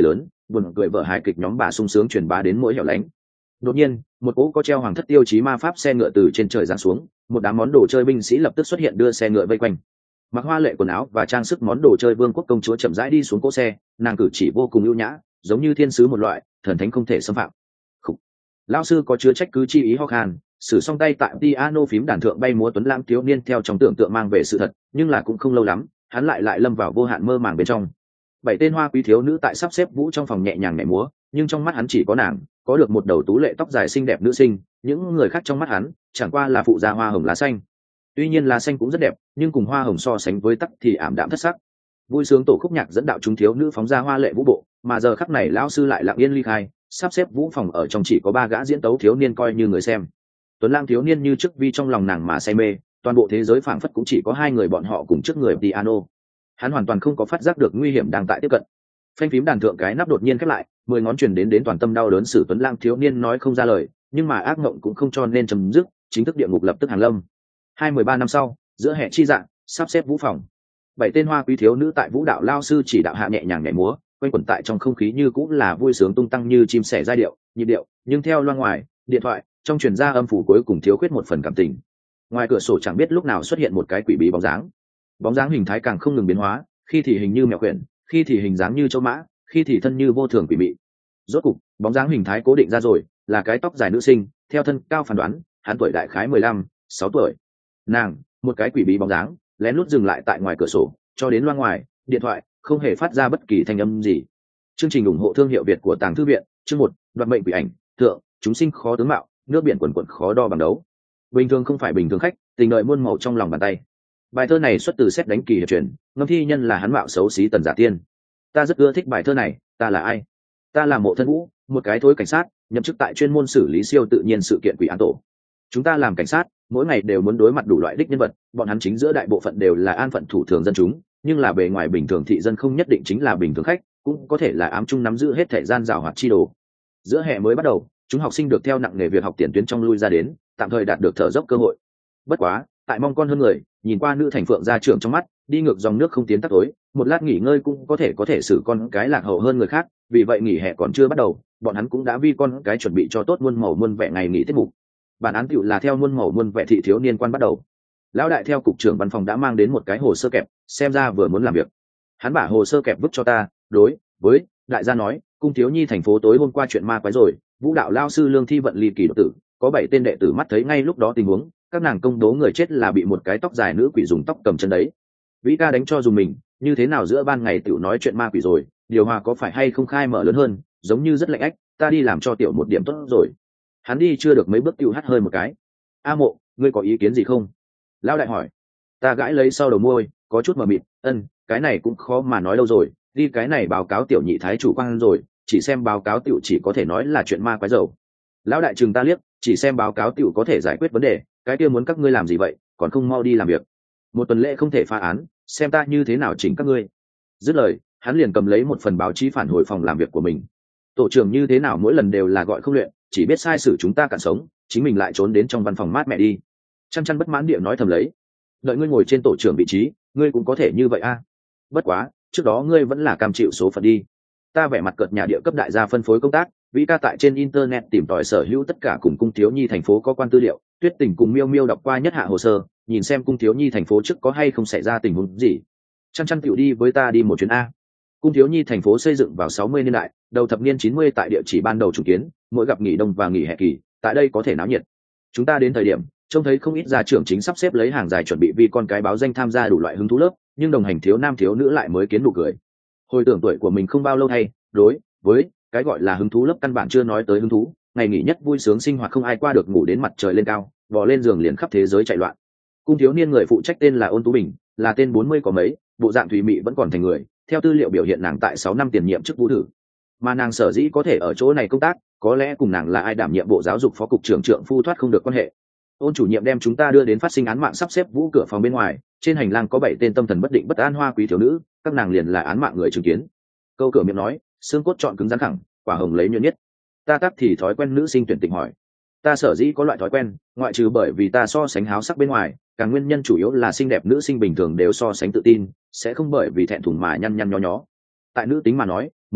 buồn cười vợ hài kịch nhóm bà sung sướng truyền bá đến mỗi hẻo lánh. Đột nhiên, một cỗ có treo hoàng thất tiêu chí ma pháp xe ngựa từ trên trời giáng xuống, một đám món đồ chơi binh sĩ lập tức xuất hiện đưa xe ngựa vây quanh. Mặc hoa lệ quần áo và trang sức món đồ chơi vương quốc công chúa chậm rãi đi xuống cỗ xe, nàng cử chỉ vô cùng ưu nhã, giống như thiên sứ một loại, thần thánh không thể xâm phạm. Khủ. Lão sư có chứa trách cứ chi ý ho khan, sử song tay tại piano phím đàn thượng bay múa tuấn lãng thiếu niên theo trong tưởng tượng mang về sự thật, nhưng là cũng không lâu lắm, hắn lại lại lâm vào vô hạn mơ màng bên trong. Bảy tên hoa quý thiếu nữ tại sắp xếp vũ trong phòng nhẹ nhàng nhảy múa, nhưng trong mắt hắn chỉ có nàng, có được một đầu tú lệ tóc dài xinh đẹp nữ sinh, những người khác trong mắt hắn chẳng qua là phụ gia hoa hồng lá xanh. Tuy nhiên lá xanh cũng rất đẹp, nhưng cùng hoa hồng so sánh với tắc thì ảm đạm thất sắc. Vui sướng tổ khúc nhạc dẫn đạo chúng thiếu nữ phóng ra hoa lệ vũ bộ, mà giờ khắc này lão sư lại lặng yên ly khai, sắp xếp vũ phòng ở trong chỉ có ba gã diễn tấu thiếu niên coi như người xem. Tuấn Lang thiếu niên như trước vi trong lòng nàng mà say mê, toàn bộ thế giới phảng phất cũng chỉ có hai người bọn họ cùng trước người piano. Hắn hoàn toàn không có phát giác được nguy hiểm đang tại tiếp cận. Phanh phím đàn thượng cái nắp đột nhiên khép lại, mười ngón truyền đến đến toàn tâm đau đớn, Sử Tuấn Lang thiếu niên nói không ra lời, nhưng mà ác mộng cũng không cho nên chấm dứt, chính thức địa ngục lập tức hàng lâm. Hai mười ba năm sau, giữa hệ chi dạng, sắp xếp vũ phòng. Bảy tên hoa quý thiếu nữ tại vũ đạo lao sư chỉ đạo hạ nhẹ nhàng nhảy múa, quanh quẩn tại trong không khí như cũng là vui sướng tung tăng như chim sẻ giai điệu, nhịp điệu, nhưng theo loa ngoài, điện thoại, trong truyền ra âm phủ cuối cùng thiếu khuyết một phần cảm tình. Ngoài cửa sổ chẳng biết lúc nào xuất hiện một cái quỷ bí bóng dáng. Bóng dáng hình thái càng không ngừng biến hóa, khi thì hình như mèo quyển, khi thì hình dáng như châu mã, khi thì thân như vô thường quỷ mị. Rốt cục, bóng dáng hình thái cố định ra rồi, là cái tóc dài nữ sinh, theo thân cao phán đoán, hắn tuổi đại khái mười lăm, sáu tuổi. Nàng, một cái quỷ bí bóng dáng, lén lút dừng lại tại ngoài cửa sổ, cho đến loa ngoài, điện thoại, không hề phát ra bất kỳ thanh âm gì. Chương trình ủng hộ thương hiệu Việt của Tàng Thư viện, chương một, Đoạt mệnh quỷ ảnh, thượng, chúng sinh khó tướng mạo, nước biển quần quần khó đo bằng đấu. Bình thường không phải bình thường khách, tình đợi muôn màu trong lòng bàn tay. Bài thơ này xuất từ Xét đánh kỳ hiệp truyền, ngâm thi nhân là hắn mạo xấu xí Tần Giả Tiên. Ta rất ưa thích bài thơ này, ta là ai? Ta là Mộ Thân Vũ, một cái thối cảnh sát, nhậm chức tại chuyên môn xử lý siêu tự nhiên sự kiện quỷ án tổ. Chúng ta làm cảnh sát, mỗi ngày đều muốn đối mặt đủ loại đích nhân vật, bọn hắn chính giữa đại bộ phận đều là an phận thủ thường dân chúng, nhưng là bề ngoài bình thường thị dân không nhất định chính là bình thường khách, cũng có thể là ám trung nắm giữ hết thể gian rào hoạt chi đồ. Giữa hè mới bắt đầu, chúng học sinh được theo nặng nghề việc học tiền tuyến trong lui ra đến, tạm thời đạt được thở dốc cơ hội. Bất quá, tại mong con hơn người, nhìn qua nữ thành phượng gia trưởng trong mắt, đi ngược dòng nước không tiến tắt tối, một lát nghỉ ngơi cũng có thể có thể xử con cái lạc hậu hơn người khác, vì vậy nghỉ hè còn chưa bắt đầu, bọn hắn cũng đã vi con cái chuẩn bị cho tốt muôn màu muôn vẻ ngày nghỉ tiết mục. Bản án tựu là theo muôn màu muôn vẻ thị thiếu niên quan bắt đầu. Lão đại theo cục trưởng văn phòng đã mang đến một cái hồ sơ kẹp, xem ra vừa muốn làm việc. Hắn bả hồ sơ kẹp vứt cho ta, đối với đại gia nói, cung thiếu nhi thành phố tối hôm qua chuyện ma quái rồi, vũ đạo lao sư lương thi vận ly kỳ đột tử, có bảy tên đệ tử mắt thấy ngay lúc đó tình huống, các nàng công đố người chết là bị một cái tóc dài nữ quỷ dùng tóc cầm chân đấy. Vĩ ca đánh cho dùng mình, như thế nào giữa ban ngày tiểu nói chuyện ma quỷ rồi, điều hòa có phải hay không khai mở lớn hơn, giống như rất lạnh ách, ta đi làm cho tiểu một điểm tốt rồi. Hắn đi chưa được mấy bước tiểu hắt hơi một cái. A Mộ, ngươi có ý kiến gì không? Lão đại hỏi. Ta gãi lấy sau đầu môi, có chút mờ mịt, ân, cái này cũng khó mà nói đâu rồi, đi cái này báo cáo tiểu nhị thái chủ quan rồi, chỉ xem báo cáo tiểu chỉ có thể nói là chuyện ma quái dầu. Lão đại trừng ta liếc, chỉ xem báo cáo tiểu có thể giải quyết vấn đề, cái kia muốn các ngươi làm gì vậy, còn không mau đi làm việc. Một tuần lễ không thể phá án, xem ta như thế nào chỉnh các ngươi. Dứt lời, hắn liền cầm lấy một phần báo chí phản hồi phòng làm việc của mình. Tổ trưởng như thế nào mỗi lần đều là gọi không luyện, chỉ biết sai sử chúng ta cạn sống, chính mình lại trốn đến trong văn phòng mát mẹ đi. Chăn chăn bất mãn địa nói thầm lấy, đợi ngươi ngồi trên tổ trưởng vị trí, ngươi cũng có thể như vậy a. À? Bất quá, trước đó ngươi vẫn là cam chịu số phận đi. Ta vẻ mặt cợt nhà địa cấp đại gia phân phối công tác, Vĩ ca tại trên internet tìm tòi sở hữu tất cả cùng cung thiếu nhi thành phố có quan tư liệu, Tuyết Tình cùng Miêu Miêu đọc qua nhất hạ hồ sơ, nhìn xem cung thiếu nhi thành phố trước có hay không xảy ra tình huống gì. Chăn chăn tiểu đi với ta đi một chuyến a. Cung thiếu nhi thành phố xây dựng vào sáu mươi niên đại, đầu thập niên chín mươi tại địa chỉ ban đầu chủ kiến, mỗi gặp nghỉ đông và nghỉ hè kỳ, tại đây có thể náo nhiệt. Chúng ta đến thời điểm, trông thấy không ít gia trưởng chính sắp xếp lấy hàng dài chuẩn bị vì con cái báo danh tham gia đủ loại hứng thú lớp, nhưng đồng hành thiếu nam thiếu nữ lại mới kiến nụ cười. Hồi tưởng tuổi của mình không bao lâu hay, đối với cái gọi là hứng thú lớp căn bản chưa nói tới hứng thú, ngày nghỉ nhất vui sướng sinh hoạt không ai qua được ngủ đến mặt trời lên cao, bò lên giường liền khắp thế giới chạy loạn. Cung thiếu niên người phụ trách tên là Ôn Tú Bình, là tên bốn mươi có mấy, bộ dạng thùy mị vẫn còn thành người, theo tư liệu biểu hiện nàng tại sáu năm tiền nhiệm chức vũ thử. Mà nàng sở dĩ có thể ở chỗ này công tác, có lẽ cùng nàng là ai đảm nhiệm bộ giáo dục phó cục trưởng trượng phu thoát không được quan hệ. Ôn chủ nhiệm đem chúng ta đưa đến phát sinh án mạng sắp xếp vũ cửa phòng bên ngoài, trên hành lang có bảy tên tâm thần bất định bất an hoa quý thiếu nữ, các nàng liền là án mạng người chứng kiến. Câu cửa miệng nói, xương cốt chọn cứng rắn thẳng, quả hồng lấy nhuyễn nhất. Ta tắc thì thói quen nữ sinh tuyển tình hỏi. Ta sở dĩ có loại thói quen, ngoại trừ bởi vì ta so sánh háo sắc bên ngoài, càng nguyên nhân chủ yếu là xinh đẹp nữ sinh bình thường đều so sánh tự tin, sẽ không bởi vì thẹn thùng mà nhăn nhăn nhó nhó. Tại nữ tính mà nói, mười lăm,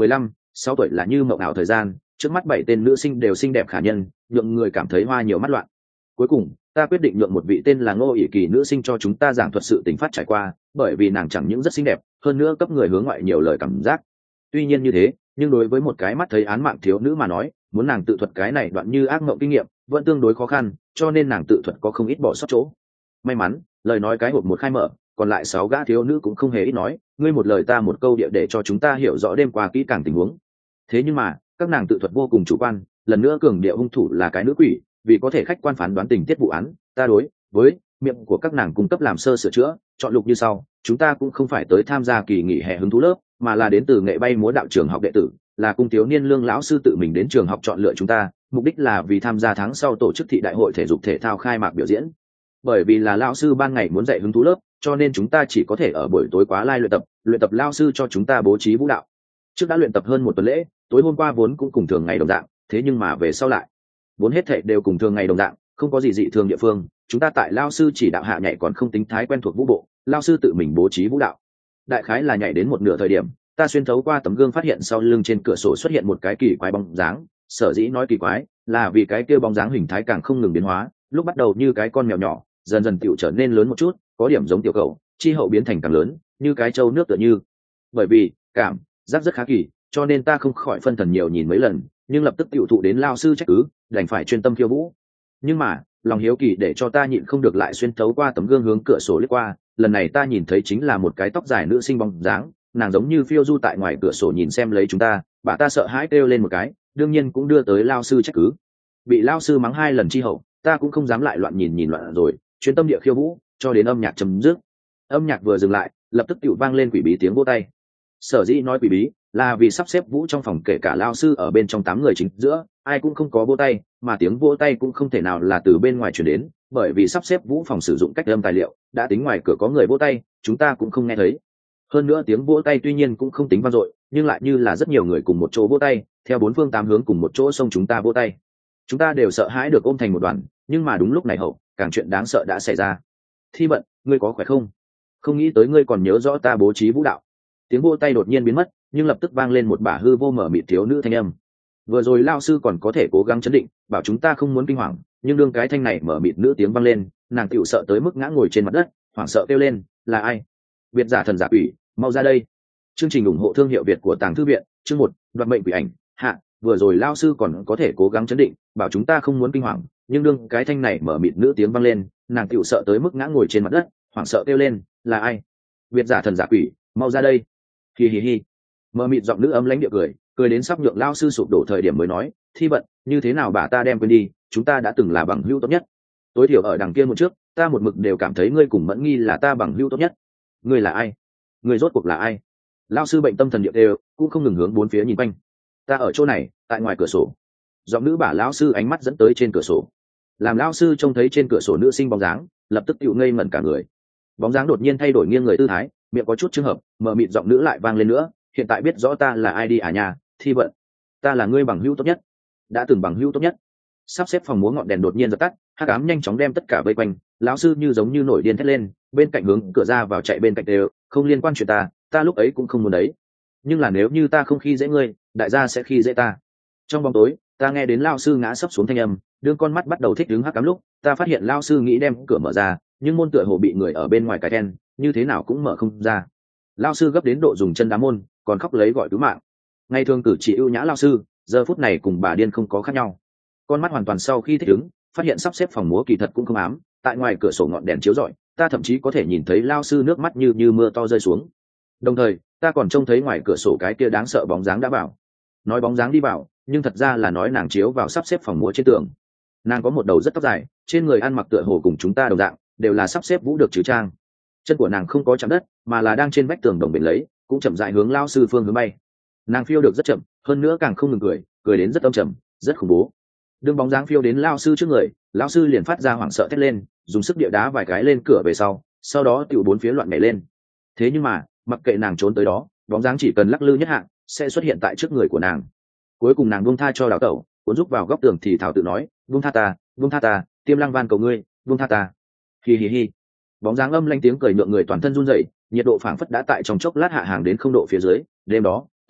sáu tuổi là như mộng ảo thời gian, trước mắt bảy tên nữ sinh đều xinh đẹp khả nhân, nhượng người cảm thấy hoa nhiều mắt loạn. Cuối cùng ta quyết định nhượng một vị tên là Ngô ỷ kỳ nữ sinh cho chúng ta giảng thuật sự tình phát trải qua, bởi vì nàng chẳng những rất xinh đẹp, hơn nữa cấp người hướng ngoại nhiều lời cảm giác. Tuy nhiên như thế, nhưng đối với một cái mắt thấy án mạng thiếu nữ mà nói, muốn nàng tự thuật cái này đoạn như ác mộng kinh nghiệm vẫn tương đối khó khăn, cho nên nàng tự thuật có không ít bỏ sót chỗ. May mắn lời nói cái hộp một khai mở, còn lại sáu gã thiếu nữ cũng không hề ít nói, ngươi một lời ta một câu địa để cho chúng ta hiểu rõ đêm qua kỹ càng tình huống. Thế nhưng mà các nàng tự thuật vô cùng chủ quan, lần nữa cường điệu hung thủ là cái nữ quỷ, vì có thể khách quan phán đoán tình tiết vụ án, ta đối với miệng của các nàng cung cấp làm sơ sửa chữa chọn lục như sau. Chúng ta cũng không phải tới tham gia kỳ nghỉ hè hứng thú lớp, mà là đến từ nghệ bay múa đạo trường học đệ tử, là cung thiếu niên lương lão sư tự mình đến trường học chọn lựa chúng ta, mục đích là vì tham gia tháng sau tổ chức thị đại hội thể dục thể thao khai mạc biểu diễn. Bởi vì là lão sư ban ngày muốn dạy hứng thú lớp, cho nên chúng ta chỉ có thể ở buổi tối quá lai luyện tập luyện tập lão sư cho chúng ta bố trí vũ đạo. Trước đã luyện tập hơn một tuần lễ, tối hôm qua vốn cũng cùng thường ngày đồng dạng, thế nhưng mà về sau lại vốn hết thảy đều cùng thường ngày đồng dạng, không có gì dị thường địa phương. Chúng ta tại lão sư chỉ đạo hạ nhảy còn không tính thái quen thuộc vũ bộ, lão sư tự mình bố trí vũ đạo. Đại khái là nhảy đến một nửa thời điểm, ta xuyên thấu qua tấm gương phát hiện sau lưng trên cửa sổ xuất hiện một cái kỳ quái bóng dáng. Sở dĩ nói kỳ quái là vì cái kia bóng dáng hình thái càng không ngừng biến hóa, lúc bắt đầu như cái con mèo nhỏ, dần dần tiểu trở nên lớn một chút, có điểm giống tiểu cầu, chi hậu biến thành càng lớn, như cái trâu nước tựa như. Bởi vì cảm giác rất khá kỳ, cho nên ta không khỏi phân thần nhiều nhìn mấy lần, nhưng lập tức tiểu thụ đến lao sư trách cứ, đành phải chuyên tâm khiêu vũ. Nhưng mà lòng hiếu kỳ để cho ta nhịn không được lại xuyên thấu qua tấm gương hướng cửa sổ liếc qua, lần này ta nhìn thấy chính là một cái tóc dài nữ sinh bóng dáng, nàng giống như phiêu du tại ngoài cửa sổ nhìn xem lấy chúng ta, bà ta sợ hãi kêu lên một cái, đương nhiên cũng đưa tới lao sư trách cứ. Bị lao sư mắng hai lần chi hậu, ta cũng không dám lại loạn nhìn nhìn loạn rồi, chuyên tâm địa khiêu vũ cho đến âm nhạc chấm dứt. Âm nhạc vừa dừng lại, lập tức tiểu vang lên quỷ bí tiếng vỗ tay. Sở dĩ nói quỷ bí là vì sắp xếp vũ trong phòng kể cả lao sư ở bên trong tám người chính giữa, ai cũng không có vỗ tay, mà tiếng vỗ tay cũng không thể nào là từ bên ngoài truyền đến, bởi vì sắp xếp vũ phòng sử dụng cách âm tài liệu, đã tính ngoài cửa có người vỗ tay, chúng ta cũng không nghe thấy. Hơn nữa tiếng vỗ tay tuy nhiên cũng không tính vang dội, nhưng lại như là rất nhiều người cùng một chỗ vỗ tay, theo bốn phương tám hướng cùng một chỗ xông chúng ta vỗ tay. Chúng ta đều sợ hãi được ôm thành một đoàn, nhưng mà đúng lúc này hậu, càng chuyện đáng sợ đã xảy ra. Thi Bận, ngươi có khỏe không? Không nghĩ tới ngươi còn nhớ rõ ta bố trí vũ đạo. Tiếng vỗ tay đột nhiên biến mất, nhưng lập tức vang lên một bả hư vô mở mịt thiếu nữ thanh âm. Vừa rồi lao sư còn có thể cố gắng chấn định, bảo chúng ta không muốn kinh hoàng, nhưng đương cái thanh này mở mịt nữ tiếng vang lên, nàng tiểu sợ tới mức ngã ngồi trên mặt đất, hoảng sợ kêu lên, là ai? Việt giả thần giả quỷ, mau ra đây. Chương trình ủng hộ thương hiệu Việt của Tàng Thư Viện, chương một, đoạt mệnh quỷ ảnh. Hạ, vừa rồi lao sư còn có thể cố gắng chấn định, bảo chúng ta không muốn kinh hoàng, nhưng đương cái thanh này mở mịt nữ tiếng vang lên, nàng tiểu sợ tới mức ngã ngồi trên mặt đất, hoảng sợ kêu lên, là ai? Việt giả thần giả quỷ, mau ra đây. Hi hi hi. Mở mịt giọng nữ ấm lãnh địa cười, cười đến sắp nhượng lao sư sụp đổ thời điểm mới nói, Thi Bận, như thế nào bà ta đem quên đi, chúng ta đã từng là bằng hữu tốt nhất. Tối thiểu ở đằng kia một trước, ta một mực đều cảm thấy ngươi cùng Mẫn Nghi là ta bằng hữu tốt nhất. Ngươi là ai? Ngươi rốt cuộc là ai? Lao sư bệnh tâm thần địa đều, cũng không ngừng hướng bốn phía nhìn quanh. Ta ở chỗ này, tại ngoài cửa sổ. Giọng nữ bả lão sư ánh mắt dẫn tới trên cửa sổ. Làm lão sư trông thấy trên cửa sổ nữ sinh bóng dáng, lập tức tựu ngây ngẩn cả người. Bóng dáng đột nhiên thay đổi nghiêng người tư thái, miệng có chút trường hợp, mờ mịt giọng nữ lại vang lên nữa, hiện tại biết rõ ta là ai đi à nhà, Thi Bận. Ta là ngươi bằng hữu tốt nhất, đã từng bằng hữu tốt nhất. Sắp xếp phòng múa ngọn đèn đột nhiên dập tắt, hắc ám nhanh chóng đem tất cả vây quanh, lão sư như giống như nổi điên thét lên, bên cạnh hướng cửa ra vào chạy bên cạnh đều, không liên quan chuyện ta, ta lúc ấy cũng không muốn đấy. Nhưng là nếu như ta không khi dễ ngươi, đại gia sẽ khi dễ ta. Trong bóng tối, ta nghe đến lão sư ngã sấp xuống thanh âm, đương con mắt bắt đầu thích đứng hắc ám lúc, ta phát hiện lão sư nghĩ đem cửa mở ra, nhưng môn tựa hồ bị người ở bên ngoài cài then, như thế nào cũng mở không ra. Lão sư gấp đến độ dùng chân đá môn, còn khóc lấy gọi cứu mạng. Ngày thường cử chỉ ưu nhã lão sư, giờ phút này cùng bà điên không có khác nhau. Con mắt hoàn toàn sau khi thích ứng, phát hiện sắp xếp phòng múa kỳ thật cũng không ám, tại ngoài cửa sổ ngọn đèn chiếu rọi, ta thậm chí có thể nhìn thấy lão sư nước mắt như như mưa to rơi xuống. Đồng thời, ta còn trông thấy ngoài cửa sổ cái kia đáng sợ bóng dáng đã vào. Nói bóng dáng đi vào, nhưng thật ra là nói nàng chiếu vào sắp xếp phòng múa trên tường. Nàng có một đầu rất tóc dài, trên người ăn mặc tựa hồ cùng chúng ta đồng dạng, đều là sắp xếp vũ được trừ trang. Chân của nàng không có chạm đất, mà là đang trên vách tường đồng bền lấy, cũng chậm rãi hướng lão sư phương hướng bay. Nàng phiêu được rất chậm, hơn nữa càng không ngừng cười, cười đến rất âm trầm, rất khủng bố. Đường bóng dáng phiêu đến lão sư trước người, lão sư liền phát ra hoảng sợ thét lên, dùng sức địa đá vài cái lên cửa về sau, sau đó tiểu bốn phía loạn nhảy lên. Thế nhưng mà, mặc kệ nàng trốn tới đó, bóng dáng chỉ cần lắc lư nhất hạ, sẽ xuất hiện tại trước người của nàng. Cuối cùng nàng buông tha cho đào tẩu, cuốn rúc vào góc tường thì thảo tự nói, buông tha ta, buông tha ta, Tiêm Lăng van cầu ngươi, buông tha ta. Hi hi hi. Bóng dáng âm lanh tiếng cười nhượng người toàn thân run rẩy, nhiệt độ phảng phất đã tại trong chốc lát hạ hàng đến không độ phía dưới. Đêm đó,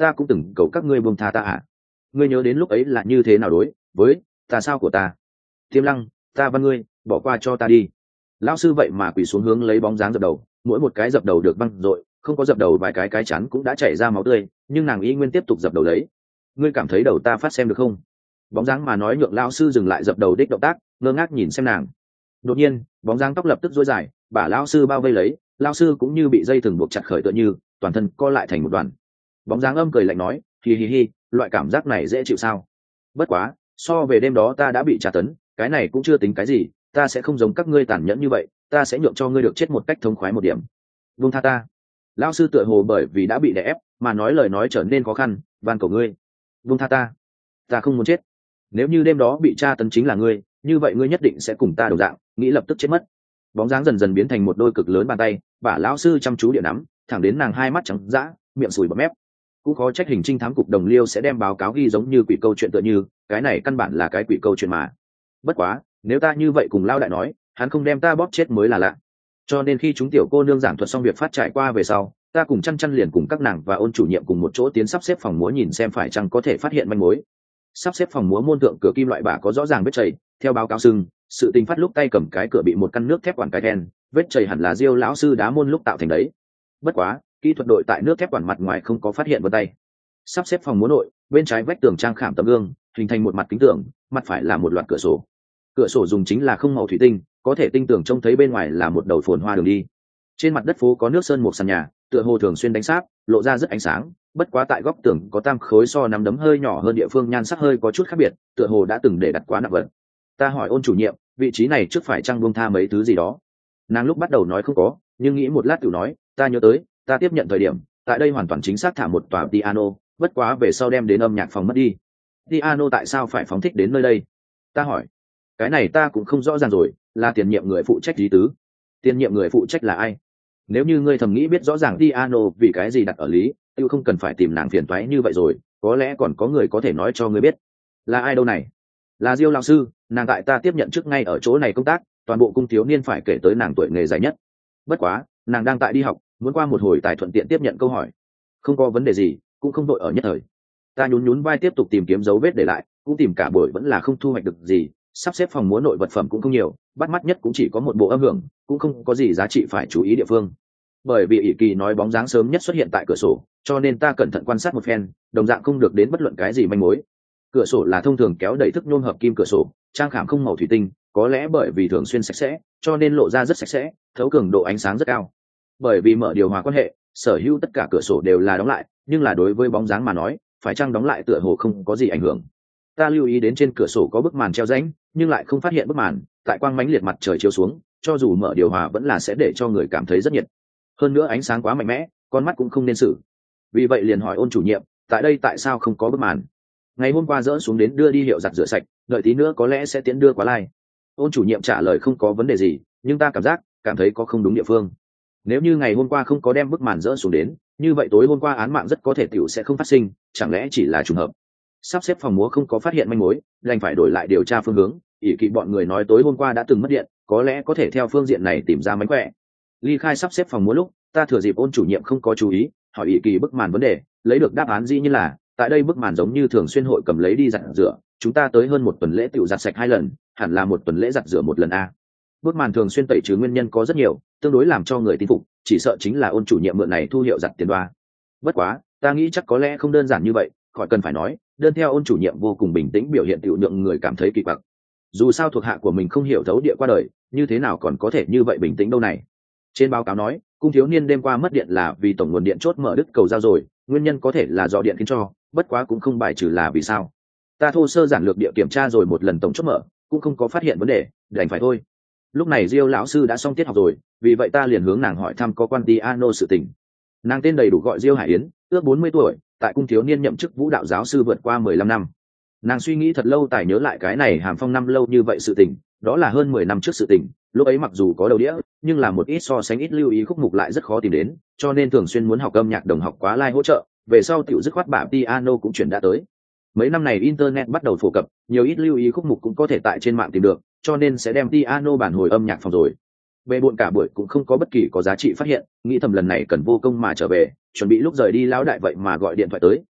ta cũng từng cầu các ngươi buông tha ta à. Ngươi nhớ đến lúc ấy là như thế nào đối với ta sao của ta. Tiêm Lăng, ta văn ngươi, bỏ qua cho ta đi. Lão sư vậy mà quỳ xuống hướng lấy bóng dáng dập đầu, mỗi một cái dập đầu được văng dội, không có dập đầu vài cái cái chắn cũng đã chảy ra máu tươi, nhưng nàng y nguyên tiếp tục dập đầu đấy. Ngươi cảm thấy đầu ta phát xem được không? Bóng dáng mà nói nhượng lão sư dừng lại dập đầu đích động tác, ngơ ngác nhìn xem nàng. Đột nhiên, bóng dáng tóc lập tức rối dài, bả lão sư bao vây lấy, lão sư cũng như bị dây thừng buộc chặt khởi tựa như, toàn thân co lại thành một đoàn. Bóng dáng âm cười lạnh nói, hi hi hi, loại cảm giác này dễ chịu sao? Bất quá, so về đêm đó ta đã bị tra tấn, cái này cũng chưa tính cái gì, ta sẽ không giống các ngươi tàn nhẫn như vậy, ta sẽ nhượng cho ngươi được chết một cách thông khoái một điểm. Buông tha ta. Lão sư tựa hồ bởi vì đã bị đè ép mà nói lời nói trở nên khó khăn, van cầu ngươi, buông tha ta, ta không muốn chết. Nếu như đêm đó bị tra tấn chính là ngươi, như vậy ngươi nhất định sẽ cùng ta đồng dạng, nghĩ lập tức chết mất. Bóng dáng dần dần biến thành một đôi cực lớn bàn tay, bả lão sư chăm chú địa nắm, thẳng đến nàng hai mắt trắng dã, miệng sùi bọt mép. Cũng khó trách hình trinh thám cục đồng liêu sẽ đem báo cáo ghi giống như quỷ câu chuyện tựa như, cái này căn bản là cái quỷ câu chuyện mà. Bất quá, nếu ta như vậy cùng lao đại nói, hắn không đem ta bóp chết mới là lạ. Cho nên khi chúng tiểu cô nương giảng thuật xong việc phát trải qua về sau, ta cùng chăn chăn liền cùng các nàng và Ôn chủ nhiệm cùng một chỗ tiến sắp xếp phòng múa nhìn xem phải chăng có thể phát hiện manh mối. Sắp xếp phòng múa môn thượng cửa kim loại bả có rõ ràng vết chảy, theo báo cáo sưng, sự tình phát lúc tay cầm cái cửa bị một căn nước thép quản cái đen, vết chảy hẳn là Diêu lão sư đá môn lúc tạo thành đấy. Bất quá, kỹ thuật đội tại nước thép quản mặt ngoài không có phát hiện vân tay. Sắp xếp phòng múa nội, bên trái vách tường trang khảm tấm gương, hình thành một mặt kính tường, mặt phải là một loạt cửa sổ. Cửa sổ dùng chính là không màu thủy tinh, có thể tinh tường trông thấy bên ngoài là một đầu phồn hoa đường đi. Trên mặt đất phố có nước sơn một sàn nhà, tựa hồ thường xuyên đánh sáp, lộ ra rất ánh sáng, bất quá tại góc tường có tam khối so nắm đấm hơi nhỏ hơn địa phương nhan sắc hơi có chút khác biệt, tựa hồ đã từng để đặt quá nặng vật. Ta hỏi Ôn chủ nhiệm, vị trí này trước phải chăng buông tha mấy thứ gì đó. Nàng lúc bắt đầu nói không có, nhưng nghĩ một lát tự nói, ta nhớ tới, ta tiếp nhận thời điểm, tại đây hoàn toàn chính xác thả một tòa piano, bất quá về sau đem đến âm nhạc phòng mất đi. Piano tại sao phải phóng thích đến nơi đây? Ta hỏi. Cái này ta cũng không rõ ràng rồi, là tiền nhiệm người phụ trách lý tứ. Tiền nhiệm người phụ trách là ai? Nếu như ngươi thầm nghĩ biết rõ ràng piano vì cái gì đặt ở lý, tiêu không cần phải tìm nàng phiền toái như vậy rồi, có lẽ còn có người có thể nói cho ngươi biết. Là ai đâu này? Là Diêu lão sư, nàng tại ta tiếp nhận trước ngay ở chỗ này công tác, toàn bộ cung thiếu niên phải kể tới nàng tuổi nghề dài nhất. Bất quá, nàng đang tại đi học, muốn qua một hồi tài thuận tiện tiếp nhận câu hỏi. Không có vấn đề gì, cũng không đội ở nhất thời. Ta nhún nhún vai tiếp tục tìm kiếm dấu vết để lại, cũng tìm cả buổi vẫn là không thu hoạch được gì, sắp xếp phòng múa nội vật phẩm cũng không nhiều, bắt mắt nhất cũng chỉ có một bộ âm hưởng, cũng không có gì giá trị phải chú ý địa phương. Bởi vì ỷ kỳ nói bóng dáng sớm nhất xuất hiện tại cửa sổ, cho nên ta cẩn thận quan sát một phen, đồng dạng không được đến bất luận cái gì manh mối. Cửa sổ là thông thường kéo đẩy thức nhôm hợp kim cửa sổ, trang khảm không màu thủy tinh, có lẽ bởi vì thường xuyên sạch sẽ, cho nên lộ ra rất sạch sẽ, thấu cường độ ánh sáng rất cao. Bởi vì mở điều hòa quan hệ, sở hữu tất cả cửa sổ đều là đóng lại, nhưng là đối với bóng dáng mà nói, phải chăng đóng lại tựa hồ không có gì ảnh hưởng. Ta lưu ý đến trên cửa sổ có bức màn treo rãnh, nhưng lại không phát hiện bức màn, tại quang mãnh liệt mặt trời chiếu xuống, cho dù mở điều hòa vẫn là sẽ để cho người cảm thấy rất nhiệt. Hơn nữa ánh sáng quá mạnh mẽ, con mắt cũng không nên xử. Vì vậy liền hỏi Ôn chủ nhiệm, tại đây tại sao không có bức màn? Ngày hôm qua dỡ xuống đến đưa đi hiệu giặt rửa sạch, đợi tí nữa có lẽ sẽ tiễn đưa qua lai. Ôn chủ nhiệm trả lời không có vấn đề gì, nhưng ta cảm giác, cảm thấy có không đúng địa phương. Nếu như ngày hôm qua không có đem bức màn dỡ xuống đến, như vậy tối hôm qua án mạng rất có thể tiểu sẽ không phát sinh, chẳng lẽ chỉ là trùng hợp? Sắp xếp phòng múa không có phát hiện manh mối, đành phải đổi lại điều tra phương hướng. ỷ kỵ bọn người nói tối hôm qua đã từng mất điện, có lẽ có thể theo phương diện này tìm ra mánh khỏe. Ly khai sắp xếp phòng múa lúc, ta thừa dịp Ôn chủ nhiệm không có chú ý, hỏi ỷ kỳ bức màn vấn đề, lấy được đáp án dĩ như là tại đây bức màn giống như thường xuyên hội cầm lấy đi giặt rửa, chúng ta tới hơn một tuần lễ tiểu giặt sạch hai lần, hẳn là một tuần lễ giặt rửa một lần a. Bức màn thường xuyên tẩy trừ nguyên nhân có rất nhiều, tương đối làm cho người tin phục, chỉ sợ chính là Ôn chủ nhiệm mượn này thu hiệu giặt tiền đoa. Bất quá, ta nghĩ chắc có lẽ không đơn giản như vậy, khỏi cần phải nói, đơn theo Ôn chủ nhiệm vô cùng bình tĩnh biểu hiện tiểu nhượng người cảm thấy kỳ quặc. Dù sao thuộc hạ của mình không hiểu thấu địa qua đời, như thế nào còn có thể như vậy bình tĩnh đâu này. Trên báo cáo nói, cung thiếu niên đêm qua mất điện là vì tổng nguồn điện chốt mở đứt cầu giao rồi, nguyên nhân có thể là do điện khiến cho, bất quá cũng không bài trừ là vì sao. Ta thô sơ giản lược địa kiểm tra rồi một lần tổng chốt mở, cũng không có phát hiện vấn đề, đành phải thôi. Lúc này Diêu lão sư đã xong tiết học rồi, vì vậy ta liền hướng nàng hỏi thăm có quan piano sự tình. Nàng tên đầy đủ gọi Diêu Hải Yến, ước bốn mươi tuổi, tại cung thiếu niên nhậm chức vũ đạo giáo sư vượt qua mười lăm năm. Nàng suy nghĩ thật lâu tài nhớ lại cái này hàm phong năm lâu như vậy sự tình, đó là hơn mười năm trước sự tình, lúc ấy mặc dù có đầu đĩa, nhưng là một ít so sánh ít lưu ý khúc mục lại rất khó tìm đến, cho nên thường xuyên muốn học âm nhạc đồng học quá lai hỗ trợ, về sau tiểu dứt khoát bả piano cũng chuyển đã tới. Mấy năm này internet bắt đầu phổ cập, nhiều ít lưu ý khúc mục cũng có thể tại trên mạng tìm được, cho nên sẽ đem piano bản hồi âm nhạc phòng rồi. Về buồn cả buổi cũng không có bất kỳ có giá trị phát hiện, nghĩ thầm lần này cần vô công mà trở về, chuẩn bị lúc rời đi lão đại vậy mà gọi điện thoại tới,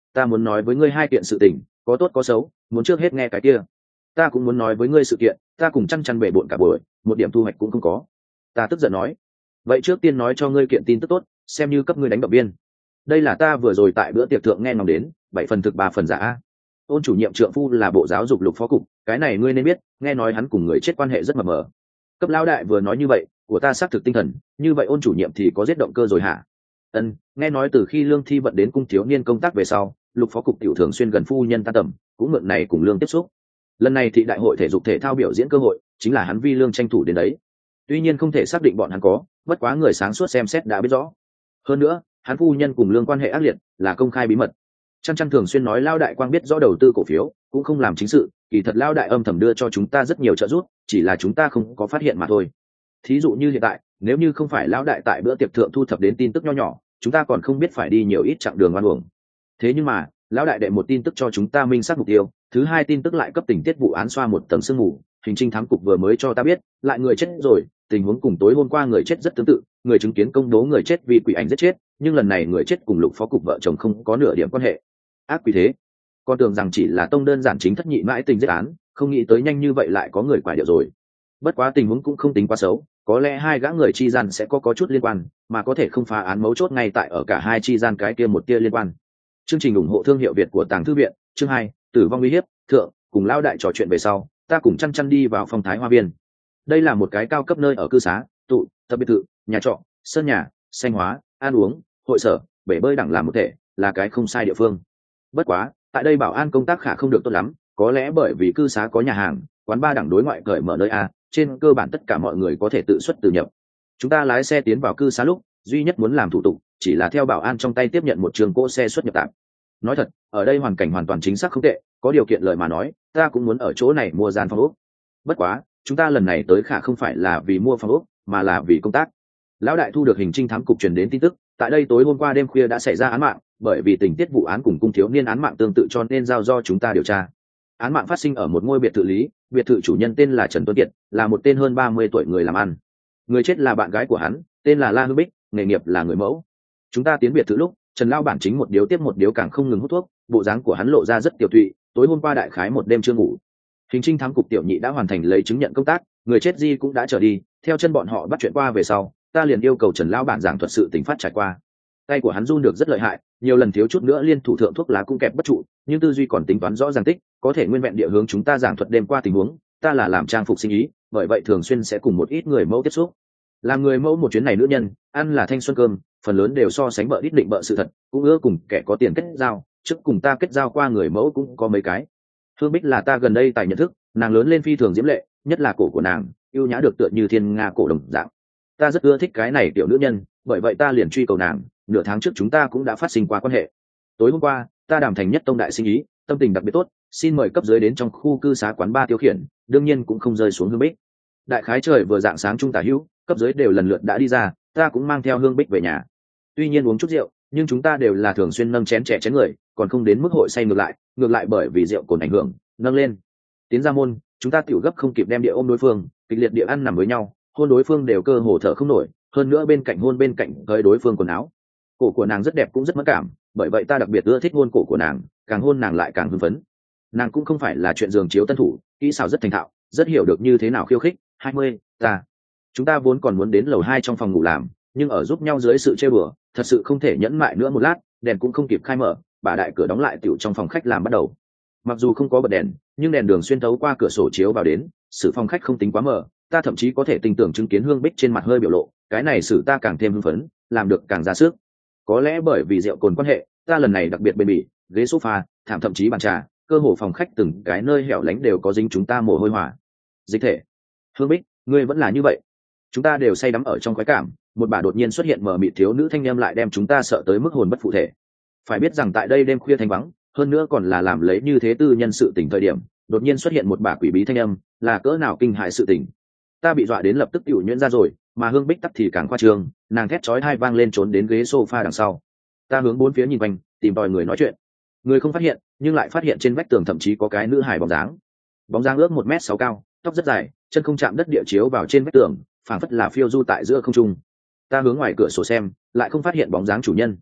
ta muốn nói với ngươi hai kiện sự tình, có tốt có xấu, muốn trước hết nghe cái kia. Ta cũng muốn nói với ngươi sự kiện, ta cùng chăn chăn bể bộn cả buổi, một điểm thu hoạch cũng không có. Ta tức giận nói, vậy trước tiên nói cho ngươi kiện tin tức tốt, xem như cấp ngươi đánh động viên. Đây là ta vừa rồi tại bữa tiệc thượng nghe ngóng đến, bảy phần thực ba phần giả. Ôn chủ nhiệm trượng phu là bộ giáo dục Lục phó cục, cái này ngươi nên biết, nghe nói hắn cùng người chết quan hệ rất mập mờ. Cấp lão đại vừa nói như vậy, của ta xác thực tinh thần, như vậy ôn chủ nhiệm thì có giết động cơ rồi hả? Ân, nghe nói từ khi Lương Thi vận đến cung thiếu niên công tác về sau, Lục phó cục tiểu thường xuyên gần phu nhân tan tầm, cũng mượn này cùng Lương tiếp xúc. Lần này thị đại hội thể dục thể thao biểu diễn cơ hội, chính là hắn vi Lương tranh thủ đến đấy. Tuy nhiên không thể xác định bọn hắn có, bất quá người sáng suốt xem xét đã biết rõ. Hơn nữa, hắn phu nhân cùng Lương quan hệ ác liệt, là công khai bí mật. Chăn chăn thường xuyên nói Lao đại quang biết rõ đầu tư cổ phiếu, cũng không làm chính sự, kỳ thật Lao đại âm thầm đưa cho chúng ta rất nhiều trợ giúp, chỉ là chúng ta không có phát hiện mà thôi. Thí dụ như hiện tại, nếu như không phải Lão đại tại bữa tiệc thượng thu thập đến tin tức nho nhỏ, chúng ta còn không biết phải đi nhiều ít chặng đường oan uổng. Thế nhưng mà, Lão đại đệ một tin tức cho chúng ta minh xác mục tiêu, thứ hai tin tức lại cấp tình tiết vụ án xoa một tầng sương mù, hình trinh thám cục vừa mới cho ta biết, lại người chết rồi, tình huống cùng tối hôm qua người chết rất tương tự, người chứng kiến công bố người chết vì quỷ ảnh giết chết, nhưng lần này người chết cùng Lục phó cục vợ chồng không có nửa điểm quan hệ. Ác quỷ thế, con tưởng rằng chỉ là tông đơn giản chính thất nhị mãi tình giết án, không nghĩ tới nhanh như vậy lại có người quải điệu rồi. Bất quá tình huống cũng không tính quá xấu, có lẽ hai gã người chi gian sẽ có có chút liên quan, mà có thể không phá án mấu chốt ngay tại ở cả hai chi gian cái kia một tia liên quan. Chương trình ủng hộ thương hiệu Việt của Tàng Thư viện, chương hai, tử vong uy hiếp, thượng, cùng Lao đại trò chuyện về sau, ta cùng chăn chăn đi vào phong Thái Hoa Viên. Đây là một cái cao cấp nơi ở cư xá, tụ, tập biệt thự, nhà trọ, sân nhà, xanh hóa, ăn uống, hội sở, bể bơi đẳng làm một thể, là cái không sai địa phương. Bất quá, tại đây bảo an công tác khả không được tốt lắm, có lẽ bởi vì cư xá có nhà hàng, quán bar đẳng đối ngoại cởi mở nơi a, trên cơ bản tất cả mọi người có thể tự xuất tự nhập. Chúng ta lái xe tiến vào cư xá lúc, duy nhất muốn làm thủ tục, chỉ là theo bảo an trong tay tiếp nhận một trường cỗ xe xuất nhập tạm. Nói thật, ở đây hoàn cảnh hoàn toàn chính xác không tệ, có điều kiện lời mà nói, ta cũng muốn ở chỗ này mua gian phòng ốc. Bất quá, chúng ta lần này tới khả không phải là vì mua phòng ốc, mà là vì công tác. Lão đại thu được hình trinh thám cục truyền đến tin tức, tại đây tối hôm qua đêm khuya đã xảy ra án mạng, bởi vì tình tiết vụ án cùng cung thiếu niên án mạng tương tự cho nên giao do chúng ta điều tra. Án mạng phát sinh ở một ngôi biệt thự lý, biệt thự chủ nhân tên là Trần Tuấn Kiệt, là một tên hơn ba mươi tuổi người làm ăn. Người chết là bạn gái của hắn, tên là La Hương Bích, nghề nghiệp là người mẫu. Chúng ta tiến biệt thự lúc, Trần lao bản chính một điếu tiếp một điếu càng không ngừng hút thuốc, bộ dáng của hắn lộ ra rất tiểu tụy, tối hôm qua đại khái một đêm chưa ngủ. Hình trinh thám cục tiểu nhị đã hoàn thành lấy chứng nhận công tác, người chết di cũng đã trở đi, theo chân bọn họ bắt chuyện qua về sau, ta liền yêu cầu Trần lao bản giảng thuật sự tình phát trải qua. Tay của hắn run được rất lợi hại, nhiều lần thiếu chút nữa liên thủ thượng thuốc lá cũng kẹp bất trụ, nhưng tư duy còn tính toán rõ ràng tích, có thể nguyên vẹn địa hướng chúng ta giảng thuật đêm qua tình huống. Ta là làm trang phục sinh ý, bởi vậy thường xuyên sẽ cùng một ít người mẫu tiếp xúc. Làm người mẫu một chuyến này nữ nhân, ăn là thanh xuân cơm, phần lớn đều so sánh bợ ít định bợ sự thật, cũng ưa cùng kẻ có tiền kết giao, trước cùng ta kết giao qua người mẫu cũng có mấy cái. Hương Bích là ta gần đây tài nhận thức, nàng lớn lên phi thường diễm lệ, nhất là cổ của nàng, yêu nhã được tựa như thiên nga cổ đồng dạng. Ta rất ưa thích cái này tiểu nữ nhân, bởi vậy ta liền truy cầu nàng, nửa tháng trước chúng ta cũng đã phát sinh qua quan hệ. Tối hôm qua, ta đàm thành nhất tông đại sinh ý, tâm tình đặc biệt tốt, xin mời cấp dưới đến trong khu cư xá quán ba tiêu khiển, đương nhiên cũng không rơi xuống Hương Bích. Đại khái trời vừa dạng sáng trung tả hữu, cấp dưới đều lần lượt đã đi ra, ta cũng mang theo Hương Bích về nhà. Tuy nhiên uống chút rượu, nhưng chúng ta đều là thường xuyên nâng chén trẻ chén người, còn không đến mức hội say ngược lại, ngược lại bởi vì rượu cồn ảnh hưởng, nâng lên. Tiến ra môn, chúng ta tiểu gấp không kịp đem địa ôm đối phương, kịch liệt địa ăn nằm với nhau, hôn đối phương đều cơ hồ thở không nổi, hơn nữa bên cạnh hôn bên cạnh hơi đối phương quần áo. Cổ của nàng rất đẹp cũng rất mất cảm, bởi vậy ta đặc biệt ưa thích hôn cổ của nàng, càng hôn nàng lại càng hưng phấn. Nàng cũng không phải là chuyện giường chiếu tân thủ, kỹ xảo rất thành thạo, rất hiểu được như thế nào khiêu khích. Hai mươi, ta. Chúng ta vốn còn muốn đến lầu hai trong phòng ngủ làm, nhưng ở giúp nhau dưới sự trêu bừa, thật sự không thể nhẫn mại nữa một lát, đèn cũng không kịp khai mở, bà đại cửa đóng lại tiểu trong phòng khách làm bắt đầu. Mặc dù không có bật đèn, nhưng đèn đường xuyên thấu qua cửa sổ chiếu vào đến, sự phòng khách không tính quá mờ, ta thậm chí có thể tin tưởng chứng kiến Hương Bích trên mặt hơi biểu lộ, cái này xử ta càng thêm hưng phấn, làm được càng ra sức. Có lẽ bởi vì rượu cồn quan hệ, ta lần này đặc biệt bền bỉ, ghế sofa, thảm thậm chí bàn trà, cơ hồ phòng khách từng cái nơi hẻo lánh đều có dính chúng ta mồ hôi hỏa. Dịch thể, Hương Bích, ngươi vẫn là như vậy. Chúng ta đều say đắm ở trong khoái cảm, một bà đột nhiên xuất hiện mờ mịt thiếu nữ thanh em lại đem chúng ta sợ tới mức hồn bất phụ thể. Phải biết rằng tại đây đêm khuya thanh vắng, hơn nữa còn là làm lấy như thế tư nhân sự tình thời điểm, đột nhiên xuất hiện một bà quỷ bí thanh âm, là cỡ nào kinh hại sự tình. Ta bị dọa đến lập tức tiểu nhuyễn ra rồi, mà Hương Bích tắc thì càng khoa trương, nàng thét chói tai vang lên trốn đến ghế sofa đằng sau. Ta hướng bốn phía nhìn quanh, tìm tòi người nói chuyện. Người không phát hiện, nhưng lại phát hiện trên vách tường thậm chí có cái nữ hài bóng dáng. Bóng dáng ước một mét sáu cao, tóc rất dài, chân không chạm đất địa chiếu vào trên vách tường, phảng phất là phiêu du tại giữa không trung. Ta hướng ngoài cửa sổ xem, lại không phát hiện bóng dáng chủ nhân.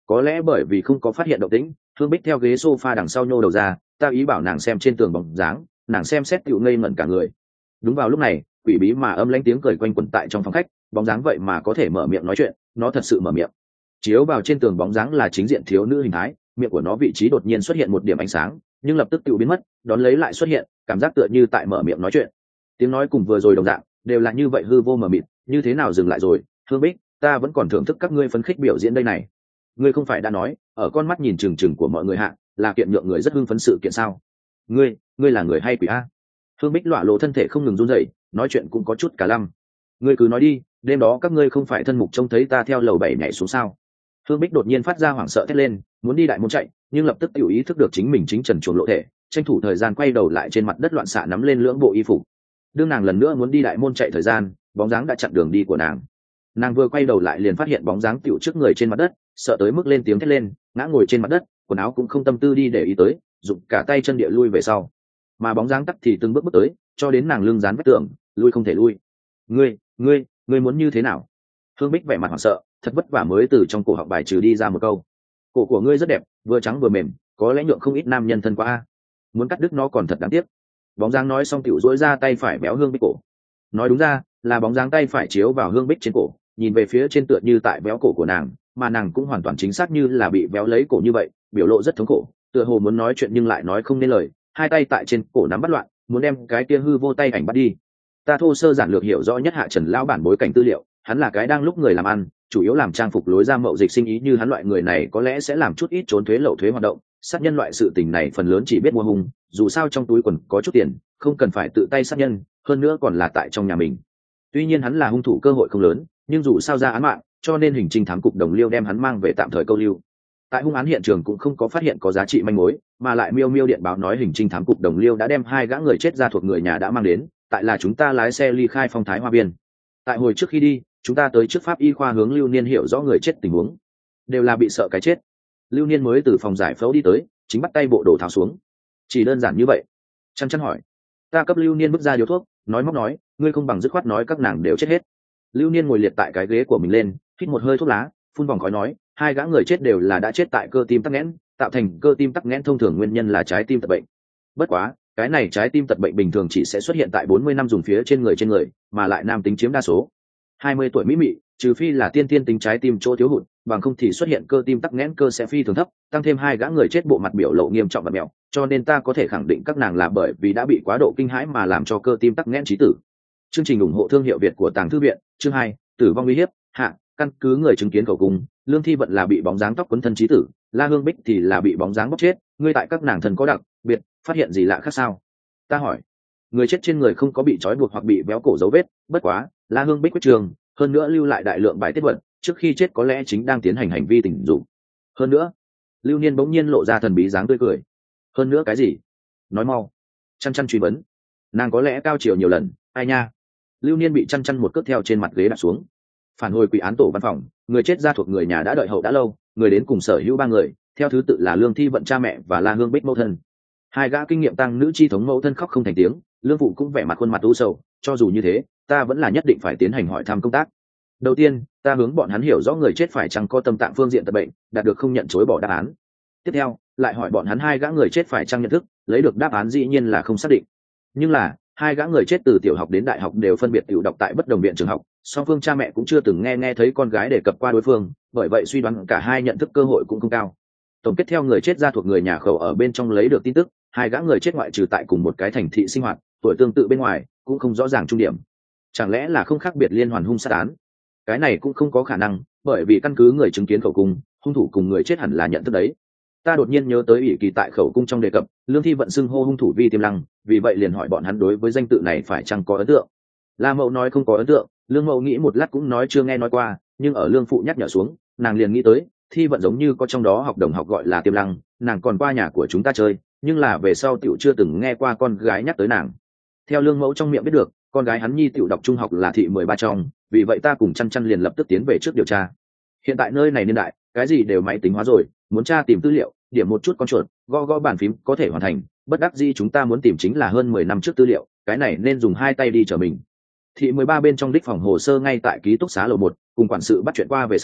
có lẽ bởi vì không có phát hiện động tĩnh, Hương Bích theo ghế sofa đằng sau nhô đầu ra, ta ý bảo nàng xem trên tường bóng dáng, nàng xem xét tựu ngây ngẩn cả người. Đúng vào lúc này, quỷ bí mà âm lãnh tiếng cười quanh quẩn tại trong phòng khách, bóng dáng vậy mà có thể mở miệng nói chuyện, nó thật sự mở miệng. Chiếu vào trên tường bóng dáng là chính diện thiếu nữ hình thái, miệng của nó vị trí đột nhiên xuất hiện một điểm ánh sáng, nhưng lập tức tựu biến mất, đón lấy lại xuất hiện, cảm giác tựa như tại mở miệng nói chuyện. Tiếng nói cùng vừa rồi đồng dạng, đều là như vậy hư vô mờ mịt, như thế nào dừng lại rồi? Hương Bích, ta vẫn còn thưởng thức các ngươi phấn khích biểu diễn đây này. Ngươi không phải đã nói, ở con mắt nhìn chừng chừng của mọi người hạ, là kiện nhượng người rất hưng phấn sự kiện sao? Ngươi, ngươi là người hay quỷ a? Hương Bích lọa lộ thân thể không ngừng run rẩy, nói chuyện cũng có chút cả lăm. Ngươi cứ nói đi, đêm đó các ngươi không phải thân mục trông thấy ta theo lầu bảy nhảy xuống sao? Hương Bích đột nhiên phát ra hoảng sợ thét lên, muốn đi đại môn chạy, nhưng lập tức tự ý thức được chính mình chính trần chuồng lộ thể, tranh thủ thời gian quay đầu lại trên mặt đất loạn xạ nắm lên lưỡng bộ y phục. Đương nàng lần nữa muốn đi đại môn chạy thời gian, bóng dáng đã chặn đường đi của nàng. Nàng vừa quay đầu lại liền phát hiện bóng dáng tiểu trước người trên mặt đất, sợ tới mức lên tiếng thét lên, ngã ngồi trên mặt đất, quần áo cũng không tâm tư đi để ý tới, dùng cả tay chân địa lui về sau. Mà bóng dáng tắt thì từng bước bước tới, cho đến nàng lưng dán vách tường, lui không thể lui. Ngươi, ngươi, ngươi muốn như thế nào? Hương Bích vẻ mặt hoảng sợ, thật vất vả mới từ trong cổ họng bài trừ đi ra một câu. Cổ của ngươi rất đẹp, vừa trắng vừa mềm, có lẽ nhượng không ít nam nhân thân qua a. Muốn cắt đứt nó còn thật đáng tiếc. Bóng dáng nói xong tiểu duỗi ra tay phải béo Hương Bích cổ. Nói đúng ra là bóng dáng tay phải chiếu vào Hương Bích trên cổ, nhìn về phía trên tựa như tại béo cổ của nàng, mà nàng cũng hoàn toàn chính xác như là bị béo lấy cổ như vậy, biểu lộ rất thống khổ, tựa hồ muốn nói chuyện nhưng lại nói không nên lời, hai tay tại trên cổ nắm bắt loạn, muốn đem cái kia hư vô tay ảnh bắt đi. Ta thô sơ giản lược hiểu rõ nhất Hạ Trần lão bản bối cảnh tư liệu, hắn là cái đang lúc người làm ăn, chủ yếu làm trang phục lối ra mậu dịch sinh ý, như hắn loại người này có lẽ sẽ làm chút ít trốn thuế lậu thuế hoạt động, sát nhân loại sự tình này phần lớn chỉ biết mua hung, dù sao trong túi quần có chút tiền, không cần phải tự tay sát nhân, hơn nữa còn là tại trong nhà mình. Tuy nhiên hắn là hung thủ cơ hội không lớn, nhưng dù sao ra án mạng, cho nên hình trinh thám cục đồng liêu đem hắn mang về tạm thời câu lưu. Tại hung án hiện trường cũng không có phát hiện có giá trị manh mối, mà lại miêu miêu điện báo nói hình trinh thám cục đồng liêu đã đem hai gã người chết ra thuộc người nhà đã mang đến, tại là chúng ta lái xe ly khai Phong Thái Hoa Viên. Tại hồi trước khi đi, chúng ta tới trước pháp y khoa hướng Lưu Niên hiểu rõ người chết tình huống, đều là bị sợ cái chết. Lưu Niên mới từ phòng giải phẫu đi tới, chính bắt tay bộ đồ tháo xuống. Chỉ đơn giản như vậy? Chăn chăn hỏi. Ta cấp Lưu Niên bước ra điếu thuốc, nói móc nói, ngươi không bằng dứt khoát nói các nàng đều chết hết. Lưu Niên ngồi liệt tại cái ghế của mình lên, hít một hơi thuốc lá, phun vòng khói nói, hai gã người chết đều là đã chết tại cơ tim tắc nghẽn, tạo thành cơ tim tắc nghẽn thông thường nguyên nhân là trái tim tật bệnh. Bất quá, cái này trái tim tật bệnh bình thường chỉ sẽ xuất hiện tại bốn mươi năm dùng phía trên người trên người, mà lại nam tính chiếm đa số. hai mươi tuổi mỹ mị, trừ phi là tiên tiên tính trái tim chỗ thiếu hụt, bằng không thì xuất hiện cơ tim tắc nghẽn cơ sẽ phi thường thấp, tăng thêm hai gã người chết bộ mặt biểu lộ nghiêm trọng và mèo, cho nên ta có thể khẳng định các nàng là bởi vì đã bị quá độ kinh hãi mà làm cho cơ tim tắc nghẽn chí tử. Chương trình ủng hộ thương hiệu Việt của Tàng Thư viện, chương hai, tử vong uy hiếp, hạ, căn cứ người chứng kiến khẩu cung, Lương Thi Vận là bị bóng dáng tóc quấn thân chí tử, La Hương Bích thì là bị bóng dáng bóc chết, ngươi tại các nàng thân có đặc biệt phát hiện gì lạ khác sao? Ta hỏi. Người chết trên người không có bị trói buộc hoặc bị béo cổ dấu vết, bất quá, La Hương Bích quyết trường, hơn nữa lưu lại đại lượng bài tiết vật, trước khi chết có lẽ chính đang tiến hành hành vi tình dục. Hơn nữa, Lưu Niên bỗng nhiên lộ ra thần bí dáng tươi cười. Hơn nữa cái gì? Nói mau. Chăn chăn truy vấn. Nàng có lẽ cao chiều nhiều lần, ai nha? Lưu Niên bị chăn chăn một cước theo trên mặt ghế đạp xuống. Phản hồi quỷ án tổ văn phòng, người chết gia thuộc người nhà đã đợi hậu đã lâu, người đến cùng sở hữu ba người, theo thứ tự là Lương Thi Vận cha mẹ và La Hương Bích mẫu thân. Hai gã kinh nghiệm tăng nữ chi thống mẫu thân khóc không thành tiếng, Lương phụ cũng vẻ mặt khuôn mặt u sầu, cho dù như thế, ta vẫn là nhất định phải tiến hành hỏi thăm công tác. Đầu tiên, ta hướng bọn hắn hiểu rõ người chết phải chăng có tâm tạng phương diện tật bệnh, đạt được không nhận chối bỏ đáp án. Tiếp theo, lại hỏi bọn hắn hai gã người chết phải chăng nhận thức, lấy được đáp án dĩ nhiên là không xác định. Nhưng là, hai gã người chết từ tiểu học đến đại học đều phân biệt tiểu đọc tại bất đồng viện trường học, song phương cha mẹ cũng chưa từng nghe nghe thấy con gái đề cập qua đối phương, bởi vậy suy đoán cả hai nhận thức cơ hội cũng không cao. Tổng kết theo người chết ra thuộc người nhà khẩu ở bên trong lấy được tin tức, hai gã người chết ngoại trừ tại cùng một cái thành thị sinh hoạt, tuổi tương tự bên ngoài cũng không rõ ràng trung điểm. Chẳng lẽ là không khác biệt liên hoàn hung sát án? Cái này cũng không có khả năng, bởi vì căn cứ người chứng kiến khẩu cung, hung thủ cùng người chết hẳn là nhận thức đấy. Ta đột nhiên nhớ tới ủy kỳ tại khẩu cung trong đề cập, Lương Thi Vận xưng hô hung thủ Vi Tiêm Lăng, vì vậy liền hỏi bọn hắn đối với danh tự này phải chăng có ấn tượng. La Mậu nói không có ấn tượng, Lương Mậu nghĩ một lát cũng nói chưa nghe nói qua, nhưng ở Lương phụ nhắc nhở xuống, nàng liền nghĩ tới, Thi Vận giống như có trong đó học đồng học gọi là Tiêm Lăng, nàng còn qua nhà của chúng ta chơi, nhưng là về sau tiểu chưa từng nghe qua con gái nhắc tới nàng. Theo Lương Mẫu trong miệng biết được, con gái hắn Nhi tiểu đọc trung học là thị mười ba trong, vì vậy ta cùng chăn chăn liền lập tức tiến về trước điều tra. Hiện tại nơi này niên đại, cái gì đều máy tính hóa rồi, muốn tra tìm tư liệu, điểm một chút con chuột, gõ gõ bàn phím có thể hoàn thành, bất đắc dĩ chúng ta muốn tìm chính là hơn mười năm trước tư liệu, cái này nên dùng hai tay đi trở mình. Thị mười ba bên trong đích phòng hồ sơ ngay tại ký túc xá lầu một, cùng quản sự bắt chuyện qua về sau,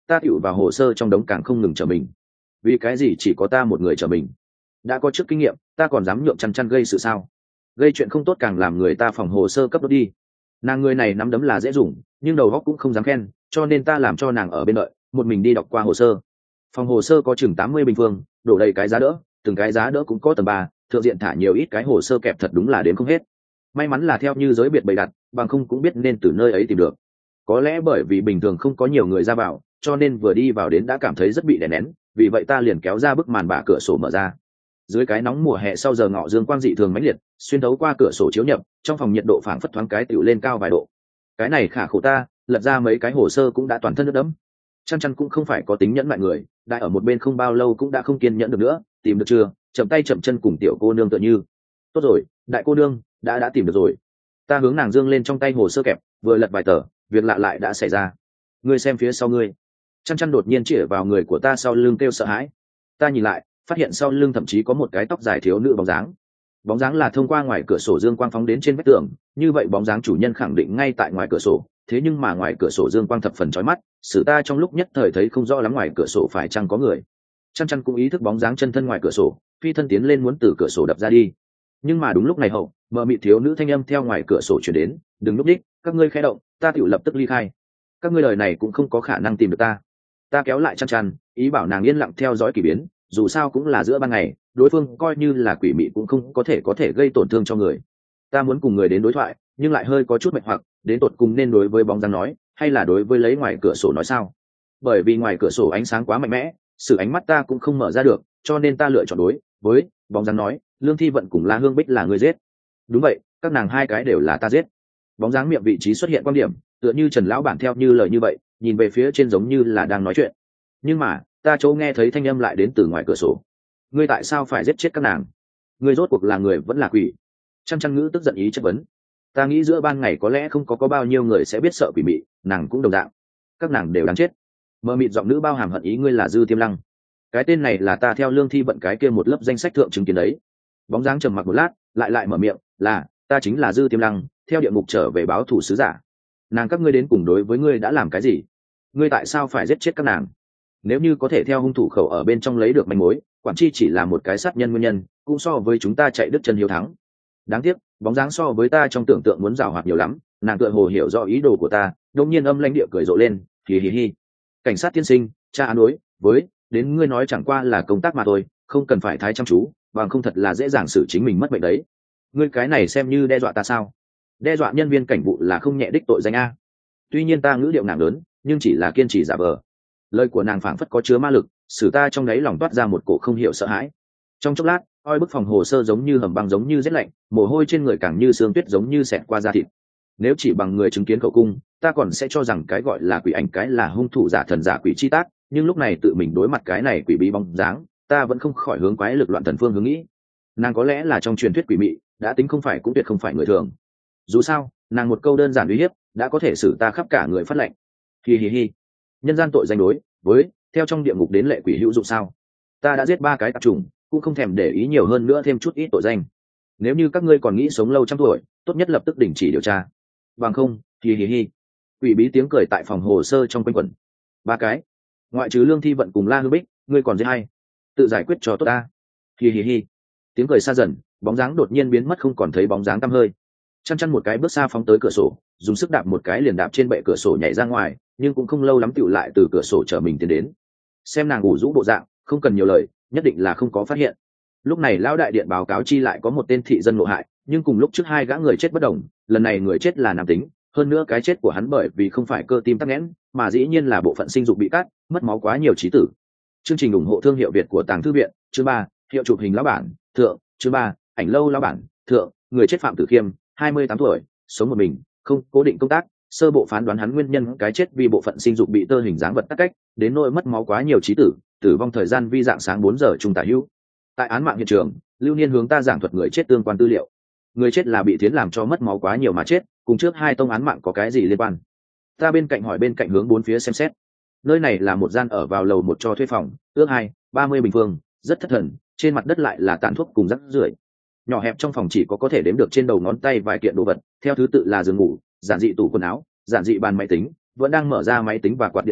ta tựu vào hồ sơ trong đống càng không ngừng trở mình. Vì cái gì chỉ có ta một người trở mình? Đã có trước kinh nghiệm, ta còn dám nhượng chăn chăn gây sự sao? Gây chuyện không tốt càng làm người ta phòng hồ sơ cấp đốt đi. Nàng người này nắm đấm là dễ dùng, nhưng đầu óc cũng không dám khen, cho nên ta làm cho nàng ở bên đợi, một mình đi đọc qua hồ sơ. Phòng hồ sơ có chừng tám mươi bình phương, đổ đầy cái giá đỡ, từng cái giá đỡ cũng có tầng ba, thượng diện thả nhiều ít cái hồ sơ kẹp thật đúng là đến không hết. May mắn là theo như giới biệt bày đặt, bằng không cũng biết nên từ nơi ấy tìm được. Có lẽ bởi vì bình thường không có nhiều người ra vào, cho nên vừa đi vào đến đã cảm thấy rất bị đè nén, vì vậy ta liền kéo ra bức màn bả cửa sổ mở ra. Dưới cái nóng mùa hè sau giờ ngọ dương quang dị thường mãnh liệt, xuyên thấu qua cửa sổ chiếu nhập, trong phòng nhiệt độ phảng phất thoáng cái tiểu lên cao vài độ. Cái này khả khổ ta, lật ra mấy cái hồ sơ cũng đã toàn thân nước đẫm. Chăn chăn cũng không phải có tính nhẫn nại người, đại ở một bên không bao lâu cũng đã không kiên nhẫn được nữa, tìm được chưa? Chậm tay chậm chân cùng tiểu cô nương tựa như. Tốt rồi, đại cô nương, đã đã tìm được rồi. Ta hướng nàng dương lên trong tay hồ sơ kẹp, vừa lật vài tờ, việc lạ lại đã xảy ra. Ngươi xem phía sau ngươi. Chăn chăn đột nhiên chĩa vào người của ta sau lưng kêu sợ hãi. Ta nhìn lại, phát hiện sau lưng thậm chí có một cái tóc dài thiếu nữ bóng dáng. Bóng dáng là thông qua ngoài cửa sổ dương quang phóng đến trên vách tường, như vậy bóng dáng chủ nhân khẳng định ngay tại ngoài cửa sổ, thế nhưng mà ngoài cửa sổ dương quang thập phần chói mắt, sử ta trong lúc nhất thời thấy không rõ lắm ngoài cửa sổ phải chăng có người. Chăn chăn cũng ý thức bóng dáng chân thân ngoài cửa sổ, phi thân tiến lên muốn từ cửa sổ đập ra đi. Nhưng mà đúng lúc này hậu, mờ mịt thiếu nữ thanh âm theo ngoài cửa sổ truyền đến, đừng lúc đích, các ngươi khẽ động, ta tự lập tức ly khai. Các ngươi lời này cũng không có khả năng tìm được ta. Ta kéo lại chăn chăn, ý bảo nàng yên lặng theo dõi kỳ biến, dù sao cũng là giữa ban ngày, đối phương coi như là quỷ mị cũng không có thể có thể gây tổn thương cho người. Ta muốn cùng người đến đối thoại, nhưng lại hơi có chút mệt hoặc, đến tột cùng nên đối với bóng dáng nói, hay là đối với lấy ngoài cửa sổ nói sao? Bởi vì ngoài cửa sổ ánh sáng quá mạnh mẽ, sự ánh mắt ta cũng không mở ra được, cho nên ta lựa chọn đối với bóng dáng nói, Lương Thi Vận cùng La Hương Bích là người giết. Đúng vậy, các nàng hai cái đều là ta giết. Bóng dáng miệng vị trí xuất hiện quan điểm, tựa như Trần lão bản theo như lời như vậy, nhìn về phía trên giống như là đang nói chuyện. Nhưng mà, ta chỗ nghe thấy thanh âm lại đến từ ngoài cửa sổ. Ngươi tại sao phải giết chết các nàng? Ngươi rốt cuộc là người vẫn là quỷ? Chăn chăn ngữ tức giận ý chất vấn. Ta nghĩ giữa ban ngày có lẽ không có có bao nhiêu người sẽ biết sợ quỷ mị, nàng cũng đồng dạng. Các nàng đều đáng chết. Mơ mịt giọng nữ bao hàm hận ý, ngươi là Dư Tiêm Lăng. Cái tên này là ta theo Lương Thi Vận cái kia một lớp danh sách thượng chứng kiến đấy. Bóng dáng trầm mặc một lát, lại lại mở miệng, là, ta chính là Dư Tiêm Lăng, theo địa ngục trở về báo thủ sứ giả. Nàng các ngươi đến cùng đối với ngươi đã làm cái gì? Ngươi tại sao phải giết chết các nàng? Nếu như có thể theo hung thủ khẩu ở bên trong lấy được manh mối, quản chi chỉ là một cái sát nhân nguyên nhân, cũng so với chúng ta chạy đứt chân hiếu thắng. Đáng tiếc, bóng dáng so với ta trong tưởng tượng muốn giàu hoạt nhiều lắm, nàng tựa hồ hiểu rõ ý đồ của ta, đột nhiên âm lãnh địa cười rộ lên, hì hì hì. Cảnh sát tiên sinh, cha án đối với đến ngươi nói chẳng qua là công tác mà thôi, không cần phải thái chăm chú, bằng không thật là dễ dàng xử chính mình mất mệnh đấy. Ngươi cái này xem như đe dọa ta sao? Đe dọa nhân viên cảnh vụ là không nhẹ đích tội danh a. Tuy nhiên ta ngữ điệu nàng lớn, nhưng chỉ là kiên trì giả vờ. Lời của nàng phảng phất có chứa ma lực, xử ta trong đáy lòng toát ra một cổ không hiểu sợ hãi. Trong chốc lát, oi bức phòng hồ sơ giống như hầm băng giống như rét lạnh, mồ hôi trên người càng như sương tuyết giống như xẹt qua da thịt. Nếu chỉ bằng người chứng kiến khẩu cung, ta còn sẽ cho rằng cái gọi là quỷ ảnh cái là hung thủ giả thần giả quỷ chi tác, nhưng lúc này tự mình đối mặt cái này quỷ bí bóng dáng, ta vẫn không khỏi hướng quái lực loạn thần phương hướng nghĩ. Nàng có lẽ là trong truyền thuyết quỷ mị, đã tính không phải cũng tuyệt không phải người thường. Dù sao, nàng một câu đơn giản uy hiếp đã có thể xử ta khắp cả người phát lệnh. Hi hi hi. Nhân gian tội danh đối với theo trong địa ngục đến lệ quỷ hữu dụng sao? Ta đã giết ba cái tạp trùng, cũng không thèm để ý nhiều hơn nữa thêm chút ít tội danh. Nếu như các ngươi còn nghĩ sống lâu trăm tuổi, tốt nhất lập tức đình chỉ điều tra. Bằng không, hi hi hi. Quỷ bí tiếng cười tại phòng hồ sơ trong quanh quẩn. Ba cái, ngoại trừ Lương Thi Vận cùng La Hương Bích, ngươi còn giết hay? Tự giải quyết cho tốt ta. Hi hi hi. Tiếng cười xa dần, bóng dáng đột nhiên biến mất không còn thấy bóng dáng tăm hơi. Chăn chăn một cái bước xa phóng tới cửa sổ, dùng sức đạp một cái liền đạp trên bệ cửa sổ nhảy ra ngoài, nhưng cũng không lâu lắm tựu lại từ cửa sổ trở mình tiến đến. Xem nàng ủ rũ bộ dạng, không cần nhiều lời, nhất định là không có phát hiện. Lúc này lão đại điện báo cáo chi lại có một tên thị dân ngộ hại, nhưng cùng lúc trước hai gã người chết bất đồng, lần này người chết là nam tính, hơn nữa cái chết của hắn bởi vì không phải cơ tim tắc nghẽn, mà dĩ nhiên là bộ phận sinh dục bị cắt, mất máu quá nhiều chí tử. Chương trình ủng hộ thương hiệu Việt của Tàng Thư viện, chương ba, hiệu chụp hình lão bản, thượng, chương ba, ảnh lâu lão bản, thượng, người chết Phạm Tử Khiêm, hai mươi tám tuổi, sống một mình, không cố định công tác, sơ bộ phán đoán hắn nguyên nhân cái chết vì bộ phận sinh dục bị tơ hình dáng vật tắc cách, đến nỗi mất máu quá nhiều chí tử, tử vong thời gian vi dạng sáng bốn giờ trung tả hữu. Tại án mạng hiện trường, Lưu Niên hướng ta giảng thuật người chết tương quan tư liệu. Người chết là bị Thiến làm cho mất máu quá nhiều mà chết, cùng trước hai tông án mạng có cái gì liên quan? Ta bên cạnh hỏi bên cạnh hướng bốn phía xem xét. Nơi này là một gian ở vào lầu một cho thuê phòng, ước hai, ba mươi bình phương, rất thất thần, trên mặt đất lại là tàn thuốc cùng rác rưởi. Nhỏ hẹp trong phòng chỉ có có thể đếm được trên đầu ngón tay vài kiện đồ vật, theo thứ tự là giường ngủ, giản dị tủ quần áo, giản dị bàn máy tính, vẫn đang mở ra máy tính và quạt điện nhỏ,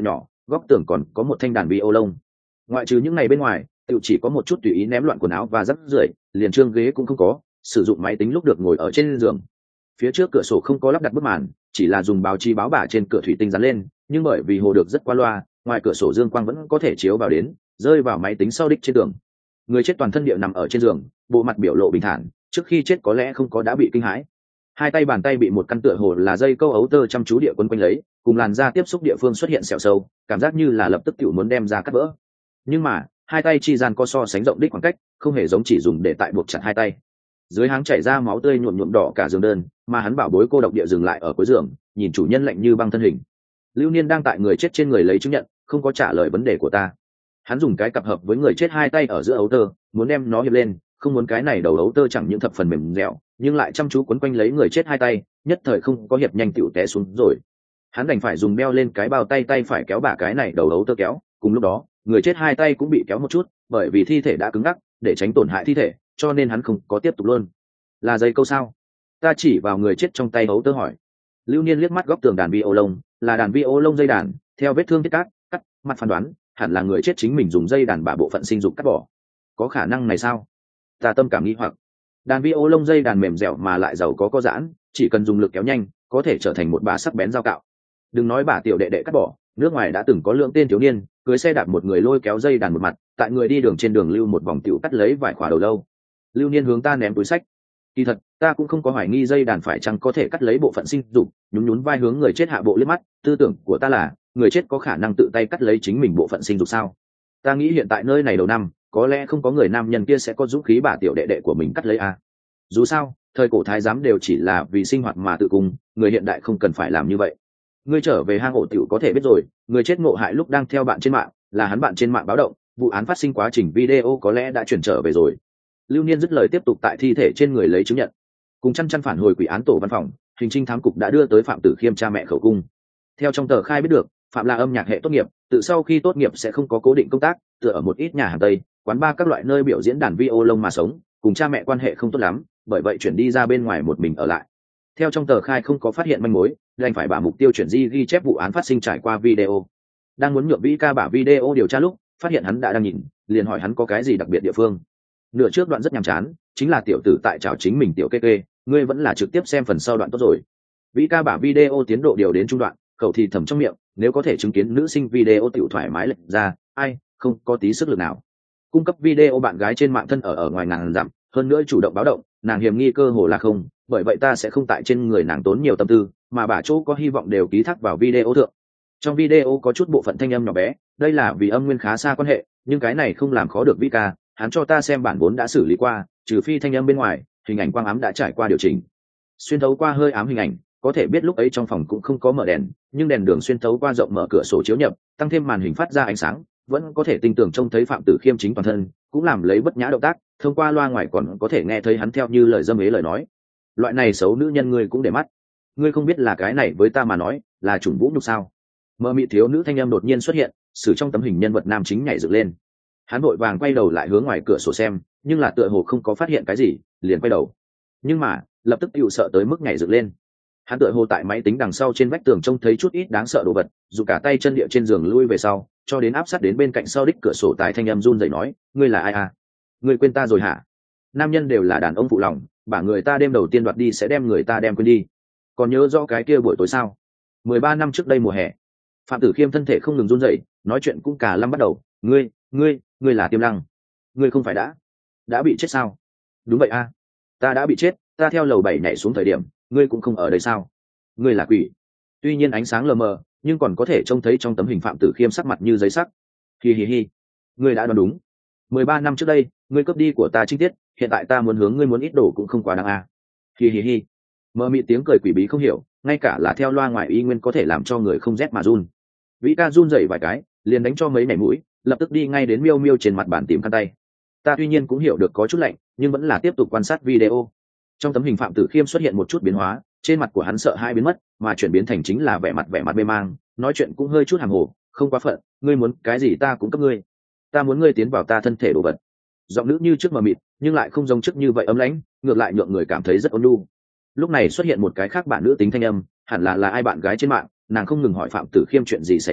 góc tường còn có một thanh đàn vi ô lông. Ngoại trừ những ngày bên ngoài, tự chỉ có một chút tùy ý ném loạn quần áo và rắc rưởi, liền trương ghế cũng không có, sử dụng máy tính lúc được ngồi ở trên giường. Phía trước cửa sổ không có lắp đặt bức màn, chỉ là dùng báo chí báo bả trên cửa thủy tinh dán lên, nhưng bởi vì hồ được rất qua loa, ngoài cửa sổ dương quang vẫn có thể chiếu vào đến, rơi vào máy tính sau đích trên tường. Người chết toàn thân địa nằm ở trên giường, bộ mặt biểu lộ bình thản, trước khi chết có lẽ không có đã bị kinh hãi. Hai tay bàn tay bị một căn tựa hồ là dây câu ấu tơ chăm chú địa quấn quanh lấy, cùng làn da tiếp xúc địa phương xuất hiện sẹo sâu, cảm giác như là lập tức tiểu muốn đem ra cắt vỡ. Nhưng mà hai tay chi gian có so sánh rộng đích khoảng cách, không hề giống chỉ dùng để tại buộc chặt hai tay. Dưới háng chảy ra máu tươi nhuộm nhuộm đỏ cả giường đơn, mà hắn bảo bối cô độc địa dừng lại ở cuối giường, nhìn chủ nhân lạnh như băng thân hình. Lưu Niên đang tại người chết trên người lấy chứng nhận, không có trả lời vấn đề của ta. Hắn dùng cái cặp hợp với người chết hai tay ở giữa ấu tơ, muốn đem nó hiệp lên, không muốn cái này đầu ấu tơ chẳng những thập phần mềm dẻo, nhưng lại chăm chú quấn quanh lấy người chết hai tay, nhất thời không có hiệp nhanh tiểu té xuống rồi. Hắn đành phải dùng beo lên cái bao tay tay phải kéo bả cái này đầu ấu tơ kéo, cùng lúc đó, người chết hai tay cũng bị kéo một chút, bởi vì thi thể đã cứng ngắc, để tránh tổn hại thi thể, cho nên hắn không có tiếp tục luôn. Là dây câu sao? Ta chỉ vào người chết trong tay ấu tơ hỏi. Lưu Niên liếc mắt góc tường đàn vi ô lông, là đàn vi ô lông dây đàn, theo vết thương thiết cắt, cắt, mặt phán đoán, hẳn là người chết chính mình dùng dây đàn bả bộ phận sinh dục cắt bỏ. Có khả năng này sao? Ta tâm cảm nghi hoặc. Đàn vi ô lông dây đàn mềm dẻo mà lại giàu có co giãn, chỉ cần dùng lực kéo nhanh, có thể trở thành một bà sắc bén dao cạo. Đừng nói bà tiểu đệ đệ cắt bỏ, nước ngoài đã từng có lượng tên thiếu niên cưới xe đạp một người lôi kéo dây đàn một mặt, tại người đi đường trên đường lưu một vòng tiểu cắt lấy vài khỏa đầu lâu. Lưu Niên hướng ta ném túi sách. Kỳ thật, ta cũng không có hoài nghi dây đàn phải chăng có thể cắt lấy bộ phận sinh dục, nhún nhún vai hướng người chết hạ bộ liếc mắt, tư tưởng của ta là, người chết có khả năng tự tay cắt lấy chính mình bộ phận sinh dục sao? Ta nghĩ hiện tại nơi này đầu năm, có lẽ không có người nam nhân kia sẽ có dũng khí bà tiểu đệ đệ của mình cắt lấy a. Dù sao, thời cổ thái giám đều chỉ là vì sinh hoạt mà tự cung, người hiện đại không cần phải làm như vậy. Ngươi trở về hang ổ tiểu có thể biết rồi, người chết ngộ hại lúc đang theo bạn trên mạng, là hắn bạn trên mạng báo động, vụ án phát sinh quá trình video có lẽ đã chuyển trở về rồi. Lưu Niên dứt lời tiếp tục tại thi thể trên người lấy chứng nhận. Cùng chăn chăn phản hồi quỷ án tổ văn phòng, hình trinh thám cục đã đưa tới Phạm Tử Khiêm cha mẹ khẩu cung. Theo trong tờ khai biết được, Phạm là âm nhạc hệ tốt nghiệp, tự sau khi tốt nghiệp sẽ không có cố định công tác, tựa ở một ít nhà hàng tây, quán bar các loại nơi biểu diễn đàn vi ô lông mà sống, cùng cha mẹ quan hệ không tốt lắm, bởi vậy chuyển đi ra bên ngoài một mình ở lại. Theo trong tờ khai không có phát hiện manh mối, đành phải bả mục tiêu chuyển di ghi chép vụ án phát sinh trải qua video. Đang muốn nhượng Vĩ Ca bả video điều tra lúc, phát hiện hắn đã đang nhìn, liền hỏi hắn có cái gì đặc biệt địa phương. Nửa trước đoạn rất nhàm chán, chính là tiểu tử tại chào chính mình tiểu kê kê, ngươi vẫn là trực tiếp xem phần sau đoạn tốt rồi. Vĩ Ca bả video tiến độ điều đến trung đoạn, khẩu thì thầm trong miệng, nếu có thể chứng kiến nữ sinh video tiểu thoải mái lệch ra, ai, không có tí sức lực nào. Cung cấp video bạn gái trên mạng thân ở ở ngoài ngàn dặm, hơn nữa chủ động báo động, nàng hiểm nghi cơ hồ là không, bởi vậy ta sẽ không tại trên người nàng tốn nhiều tâm tư, mà bả chỗ có hy vọng đều ký thác vào video thượng. Trong video có chút bộ phận thanh âm nhỏ bé, đây là vì âm nguyên khá xa quan hệ, nhưng cái này không làm khó được Vĩ Ca, hắn cho ta xem bản vốn đã xử lý qua, trừ phi thanh âm bên ngoài, hình ảnh quang ám đã trải qua điều chỉnh. Xuyên thấu qua hơi ám hình ảnh, có thể biết lúc ấy trong phòng cũng không có mở đèn, nhưng đèn đường xuyên thấu qua rộng mở cửa sổ chiếu nhập, tăng thêm màn hình phát ra ánh sáng, vẫn có thể tinh tường trông thấy Phạm Tử Khiêm chính toàn thân, cũng làm lấy bất nhã động tác, thông qua loa ngoài còn có thể nghe thấy hắn theo như lời dâm ế lời nói. Loại này xấu nữ nhân ngươi cũng để mắt, ngươi không biết là cái này với ta mà nói là chủng vũ nhục sao? Mơ mị thiếu nữ thanh âm đột nhiên xuất hiện, xử trong tấm hình nhân vật nam chính nhảy dựng lên. Hắn vội vàng quay đầu lại hướng ngoài cửa sổ xem, nhưng là tựa hồ không có phát hiện cái gì, liền quay đầu. Nhưng mà lập tức dịu sợ tới mức nhảy dựng lên. Hắn tựa hồ tại máy tính đằng sau trên vách tường trông thấy chút ít đáng sợ đồ vật, dù cả tay chân địa trên giường lui về sau, cho đến áp sát đến bên cạnh sau đích cửa sổ, tài thanh âm run rẩy nói, ngươi là ai à? Ngươi quên ta rồi hả? Nam nhân đều là đàn ông phụ lòng, bả người ta đêm đầu tiên đoạt đi sẽ đem người ta đem quên đi. Còn nhớ rõ cái kia buổi tối sao? mười ba năm trước đây mùa hè. Phạm Tử Khiêm thân thể không ngừng run rẩy, nói chuyện cũng cả lâm bắt đầu, ngươi, ngươi, ngươi là Tiêm Lăng. Ngươi không phải đã đã bị chết sao? Đúng vậy a, ta đã bị chết, ta theo lầu bảy nhảy xuống thời điểm, ngươi cũng không ở đây sao? Ngươi là quỷ. Tuy nhiên ánh sáng lờ mờ, nhưng còn có thể trông thấy trong tấm hình Phạm Tử Khiêm sắc mặt như giấy sắc. Hi hi hi, ngươi đã đoán đúng. mười ba năm trước đây, ngươi cướp đi của ta trinh tiết, hiện tại ta muốn hướng ngươi muốn ít đồ cũng không quá đáng a. Hi hi hi. Mờ mịt tiếng cười quỷ bí không hiểu, ngay cả là theo loa ngoài y nguyên có thể làm cho người không rét mà run. Vĩ Ca run rẩy vài cái, liền đánh cho mấy mảy mũi, lập tức đi ngay đến Miêu Miêu trên mặt bàn tìm khăn tay. Ta tuy nhiên cũng hiểu được có chút lạnh, nhưng vẫn là tiếp tục quan sát video. Trong tấm hình Phạm Tử Khiêm xuất hiện một chút biến hóa, trên mặt của hắn sợ hãi biến mất, mà chuyển biến thành chính là vẻ mặt vẻ mặt mê mang, nói chuyện cũng hơi chút hàm hồ, không quá phận, ngươi muốn cái gì ta cũng cấp ngươi. Ta muốn ngươi tiến vào ta thân thể đồ vật. Giọng nữ như trước mờ mịt, nhưng lại không giống trước như vậy ấm lãnh, ngược lại nhượng người cảm thấy rất ôn nhu. Lúc này xuất hiện một cái khác bạn nữ tính thanh âm, hẳn là là ai bạn gái trên mạng, nàng không ngừng hỏi Phạm Tử Khiêm chuyện gì xảy ra,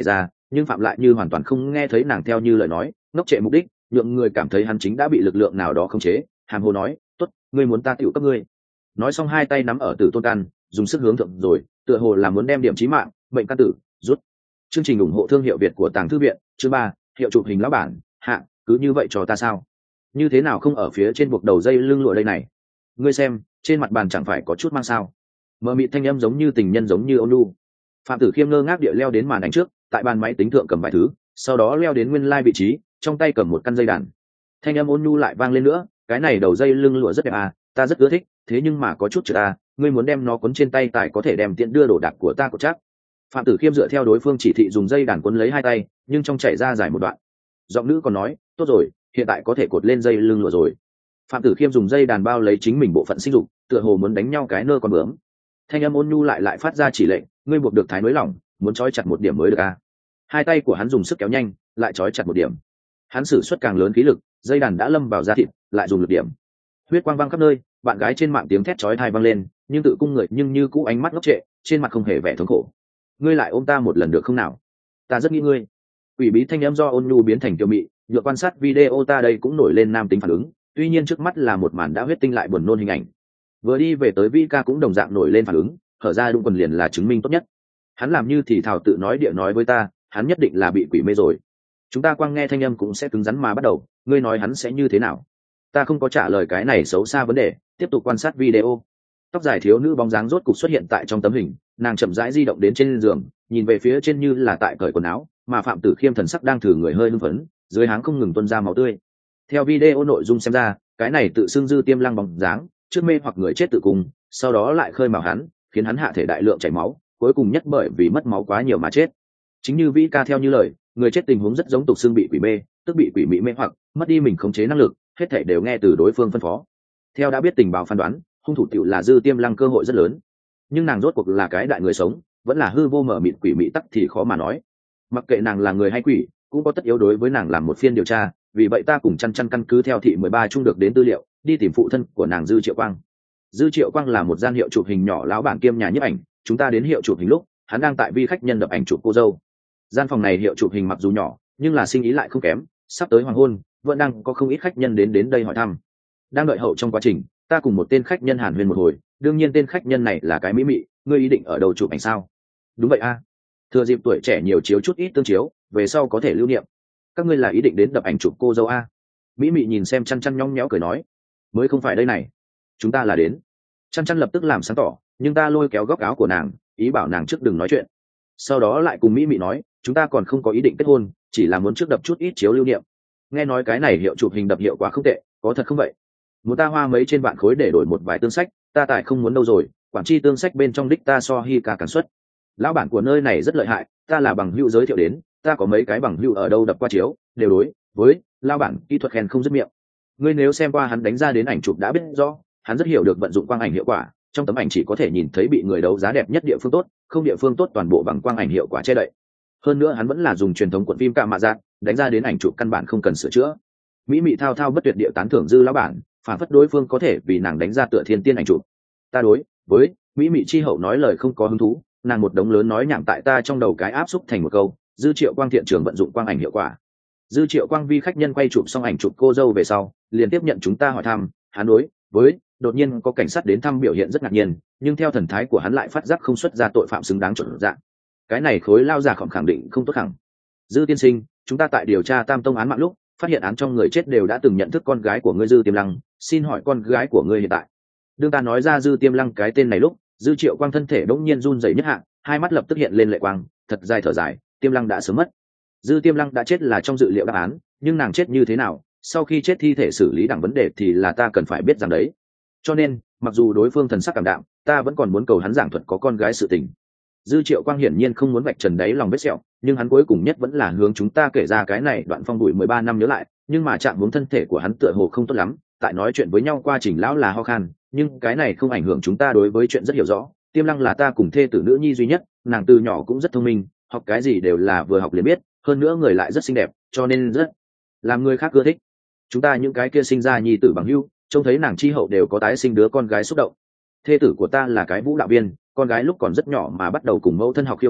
nhưng phạm lại như hoàn toàn không nghe thấy nàng theo như lời nói, ngốc trệ mục đích nhượng người cảm thấy hắn chính đã bị lực lượng nào đó khống chế, hàm hồ nói tốt, ngươi muốn ta tựu cấp ngươi. Nói xong hai tay nắm ở tử tôn căn, dùng sức hướng thượng rồi, tựa hồ là muốn đem điểm chí mạng bệnh căn tử rút. Chương trình ủng hộ thương hiệu Việt của Tàng Thư viện, chương ba, hiệu chụp hình lão bản hạ, cứ như vậy cho ta sao? Như thế nào không ở phía trên buộc đầu dây lưng lụa đây này? Ngươi xem, trên mặt bàn chẳng phải có chút mang sao? Mờ mịt thanh âm giống như tình nhân giống như ôn nhu. Phạm Tử Khiêm ngơ ngác địa leo đến màn ảnh trước, tại bàn máy tính thượng cầm vài thứ, sau đó leo đến nguyên lai vị trí, trong tay cầm một căn dây đàn. Thanh âm ôn nhu lại vang lên nữa, cái này đầu dây lưng lụa rất đẹp à, ta rất ưa thích, thế nhưng mà có chút trượt à, ngươi muốn đem nó quấn trên tay tại có thể đem tiện đưa đồ đạc của ta của chắc. Phạm Tử Khiêm dựa theo đối phương chỉ thị dùng dây đàn quấn lấy hai tay, nhưng trong chảy ra dài một đoạn. Giọng nữ còn nói, tốt rồi, hiện tại có thể cột lên dây lưng lụa rồi. Phạm Tử Khiêm dùng dây đàn bao lấy chính mình bộ phận sinh dục, tựa hồ muốn đánh nhau cái nơ con bướm. Thanh âm ôn nhu lại lại phát ra chỉ lệnh, ngươi buộc được thái nối lỏng, muốn trói chặt một điểm mới được à. Hai tay của hắn dùng sức kéo nhanh, lại trói chặt một điểm. Hắn sử xuất càng lớn khí lực, dây đàn đã lâm vào da thịt, lại dùng lực điểm. Huyết quang văng khắp nơi, bạn gái trên mạng tiếng thét chói tai vang lên, nhưng tự cung người nhưng như cũ ánh mắt ngốc trệ, trên mặt không hề vẻ thống khổ. Ngươi lại ôm ta một lần được không nào? Ta rất nghĩ ngươi. Quỷ bí thanh âm do ôn nhu biến thành kiều mị, nhựa quan sát video ta đây cũng nổi lên nam tính phản ứng, tuy nhiên trước mắt là một màn đã huyết tinh lại buồn nôn hình ảnh. Vừa đi về tới Vika cũng đồng dạng nổi lên phản ứng, hở ra đụng quần liền là chứng minh tốt nhất. Hắn làm như thì thảo tự nói địa nói với ta, hắn nhất định là bị quỷ mê rồi. Chúng ta quang nghe thanh âm cũng sẽ cứng rắn mà bắt đầu, ngươi nói hắn sẽ như thế nào? Ta không có trả lời cái này xấu xa vấn đề, tiếp tục quan sát video. Tóc dài thiếu nữ bóng dáng rốt cục xuất hiện tại trong tấm hình, nàng chậm rãi di động đến trên giường, nhìn về phía trên như là tại cởi quần áo, mà Phạm Tử Khiêm thần sắc đang thử người hơi hưng phấn, dưới háng không ngừng tuôn ra máu tươi. Theo video nội dung xem ra, cái này tự xưng Dư Tiêm Lăng bóng dáng, trước mê hoặc người chết tự cùng, sau đó lại khơi mào hắn, khiến hắn hạ thể đại lượng chảy máu, cuối cùng nhất bởi vì mất máu quá nhiều mà chết. Chính như Vĩ Ca theo như lời, người chết tình huống rất giống tục xưng bị quỷ mê, tức bị quỷ mị mê hoặc mất đi mình khống chế năng lực, hết thảy đều nghe từ đối phương phân phó. Theo đã biết tình báo phán đoán, hung thủ tiểu là Dư Tiêm Lăng cơ hội rất lớn, nhưng nàng rốt cuộc là cái đại người sống, vẫn là hư vô mở mịt quỷ mị tắc thì khó mà nói. Mặc kệ nàng là người hay quỷ, cũng có tất yếu đối với nàng làm một phiên điều tra, vì vậy ta cùng chăn chăn căn cứ theo thị mười ba trung được đến tư liệu, đi tìm phụ thân của nàng Dư Triệu Quang. Dư Triệu Quang là một gian hiệu chụp hình nhỏ lão bản kiêm nhà nhiếp ảnh, chúng ta đến hiệu chụp hình lúc, hắn đang tại vi khách nhân đập ảnh chụp cô dâu. Gian phòng này hiệu chụp hình mặc dù nhỏ, nhưng là sinh ý lại không kém, sắp tới hoàng hôn, vẫn đang có không ít khách nhân đến đến đây hỏi thăm. Đang đợi hậu trong quá trình, ta cùng một tên khách nhân hàn huyên một hồi, đương nhiên tên khách nhân này là cái mỹ mị, ngươi ý định ở đâu chụp ảnh sao? Đúng vậy a, thừa dịp tuổi trẻ nhiều chiếu chút ít tương chiếu, về sau có thể lưu niệm. Các ngươi là ý định đến đập ảnh chụp cô dâu a? Mỹ mị nhìn xem chăn chăn nhõng nhẽo cười nói, mới không phải đây này, chúng ta là đến. Chăn chăn lập tức làm sáng tỏ, nhưng ta lôi kéo góc áo của nàng, ý bảo nàng trước đừng nói chuyện. Sau đó lại cùng mỹ mị nói, chúng ta còn không có ý định kết hôn, chỉ là muốn trước đập chút ít chiếu lưu niệm. Nghe nói cái này hiệu chụp hình đập hiệu quả không tệ, có thật không vậy? Muốn ta hoa mấy trên vạn khối để đổi một vài tương sách, ta tại không muốn đâu rồi, quản chi tương sách bên trong đích ta so hi ca cản xuất. Lão bản của nơi này rất lợi hại, ta là bằng hữu giới thiệu đến, ta có mấy cái bằng hữu ở đâu đập qua chiếu, đều đối với lão bản kỹ thuật khen không dứt miệng. Ngươi nếu xem qua hắn đánh ra đến ảnh chụp đã biết rõ, hắn rất hiểu được vận dụng quang ảnh hiệu quả, trong tấm ảnh chỉ có thể nhìn thấy bị người đấu giá đẹp nhất địa phương tốt, không địa phương tốt toàn bộ bằng quang ảnh hiệu quả che đậy. Hơn nữa hắn vẫn là dùng truyền thống cuộn phim cạ mạ dạng, đánh ra đến ảnh chụp căn bản không cần sửa chữa. Mỹ mị thao thao bất tuyệt địa tán thưởng Dư lão bản, phản phất đối phương có thể vì nàng đánh ra tựa thiên tiên ảnh chụp. Ta đối với Mỹ mị chi hậu nói lời không có hứng thú, nàng một đống lớn nói nhảm tại ta trong đầu cái áp xúc thành một câu, Dư Triệu Quang thiện trường vận dụng quang ảnh hiệu quả. Dư Triệu Quang vi khách nhân quay chụp xong ảnh chụp cô dâu về sau, liền tiếp nhận chúng ta hỏi thăm, hắn đối với đột nhiên có cảnh sát đến thăm biểu hiện rất ngạc nhiên, nhưng theo thần thái của hắn lại phát giác không xuất ra tội phạm xứng đáng chuẩn dạng. Cái này khối lao giả khổng khẳng định không tốt hẳn. Dư tiên sinh, chúng ta tại điều tra Tam Tông án mạng lúc, phát hiện án trong người chết đều đã từng nhận thức con gái của ngươi Dư Tiêm Lăng, xin hỏi con gái của ngươi hiện tại? Đương ta nói ra Dư Tiêm Lăng cái tên này lúc, Dư Triệu Quang thân thể đống nhiên run rẩy nhất hạ, hai mắt lập tức hiện lên lệ quang, thật dài thở dài, Tiêm Lăng đã sớm mất. Dư Tiêm Lăng đã chết là trong dự liệu đáp án, nhưng nàng chết như thế nào, sau khi chết thi thể xử lý đẳng vấn đề thì là ta cần phải biết rằng đấy. Cho nên, mặc dù đối phương thần sắc cảm đạm, ta vẫn còn muốn cầu hắn giảng thuật có con gái sự tình. Dư Triệu Quang hiển nhiên không muốn vạch trần đáy lòng vết sẹo, nhưng hắn cuối cùng nhất vẫn là hướng chúng ta kể ra cái này đoạn phong bụi mười ba năm nhớ lại, nhưng mà trạng huống thân thể của hắn tựa hồ không tốt lắm, tại nói chuyện với nhau qua trình lão là ho khan, nhưng cái này không ảnh hưởng chúng ta đối với chuyện rất hiểu rõ. Tiêm Lăng là ta cùng thê tử nữ nhi duy nhất, nàng từ nhỏ cũng rất thông minh, học cái gì đều là vừa học liền biết, hơn nữa người lại rất xinh đẹp, cho nên rất làm người khác ưa thích. Chúng ta những cái kia sinh ra nhi tử bằng hữu, trông thấy nàng chi hậu đều có tái sinh đứa con gái xúc động. Thê tử của ta là cái vũ đạo viên, con gái lúc còn rất nhỏ mà bắt đầu cùng mẫu thân học khiêu vũ,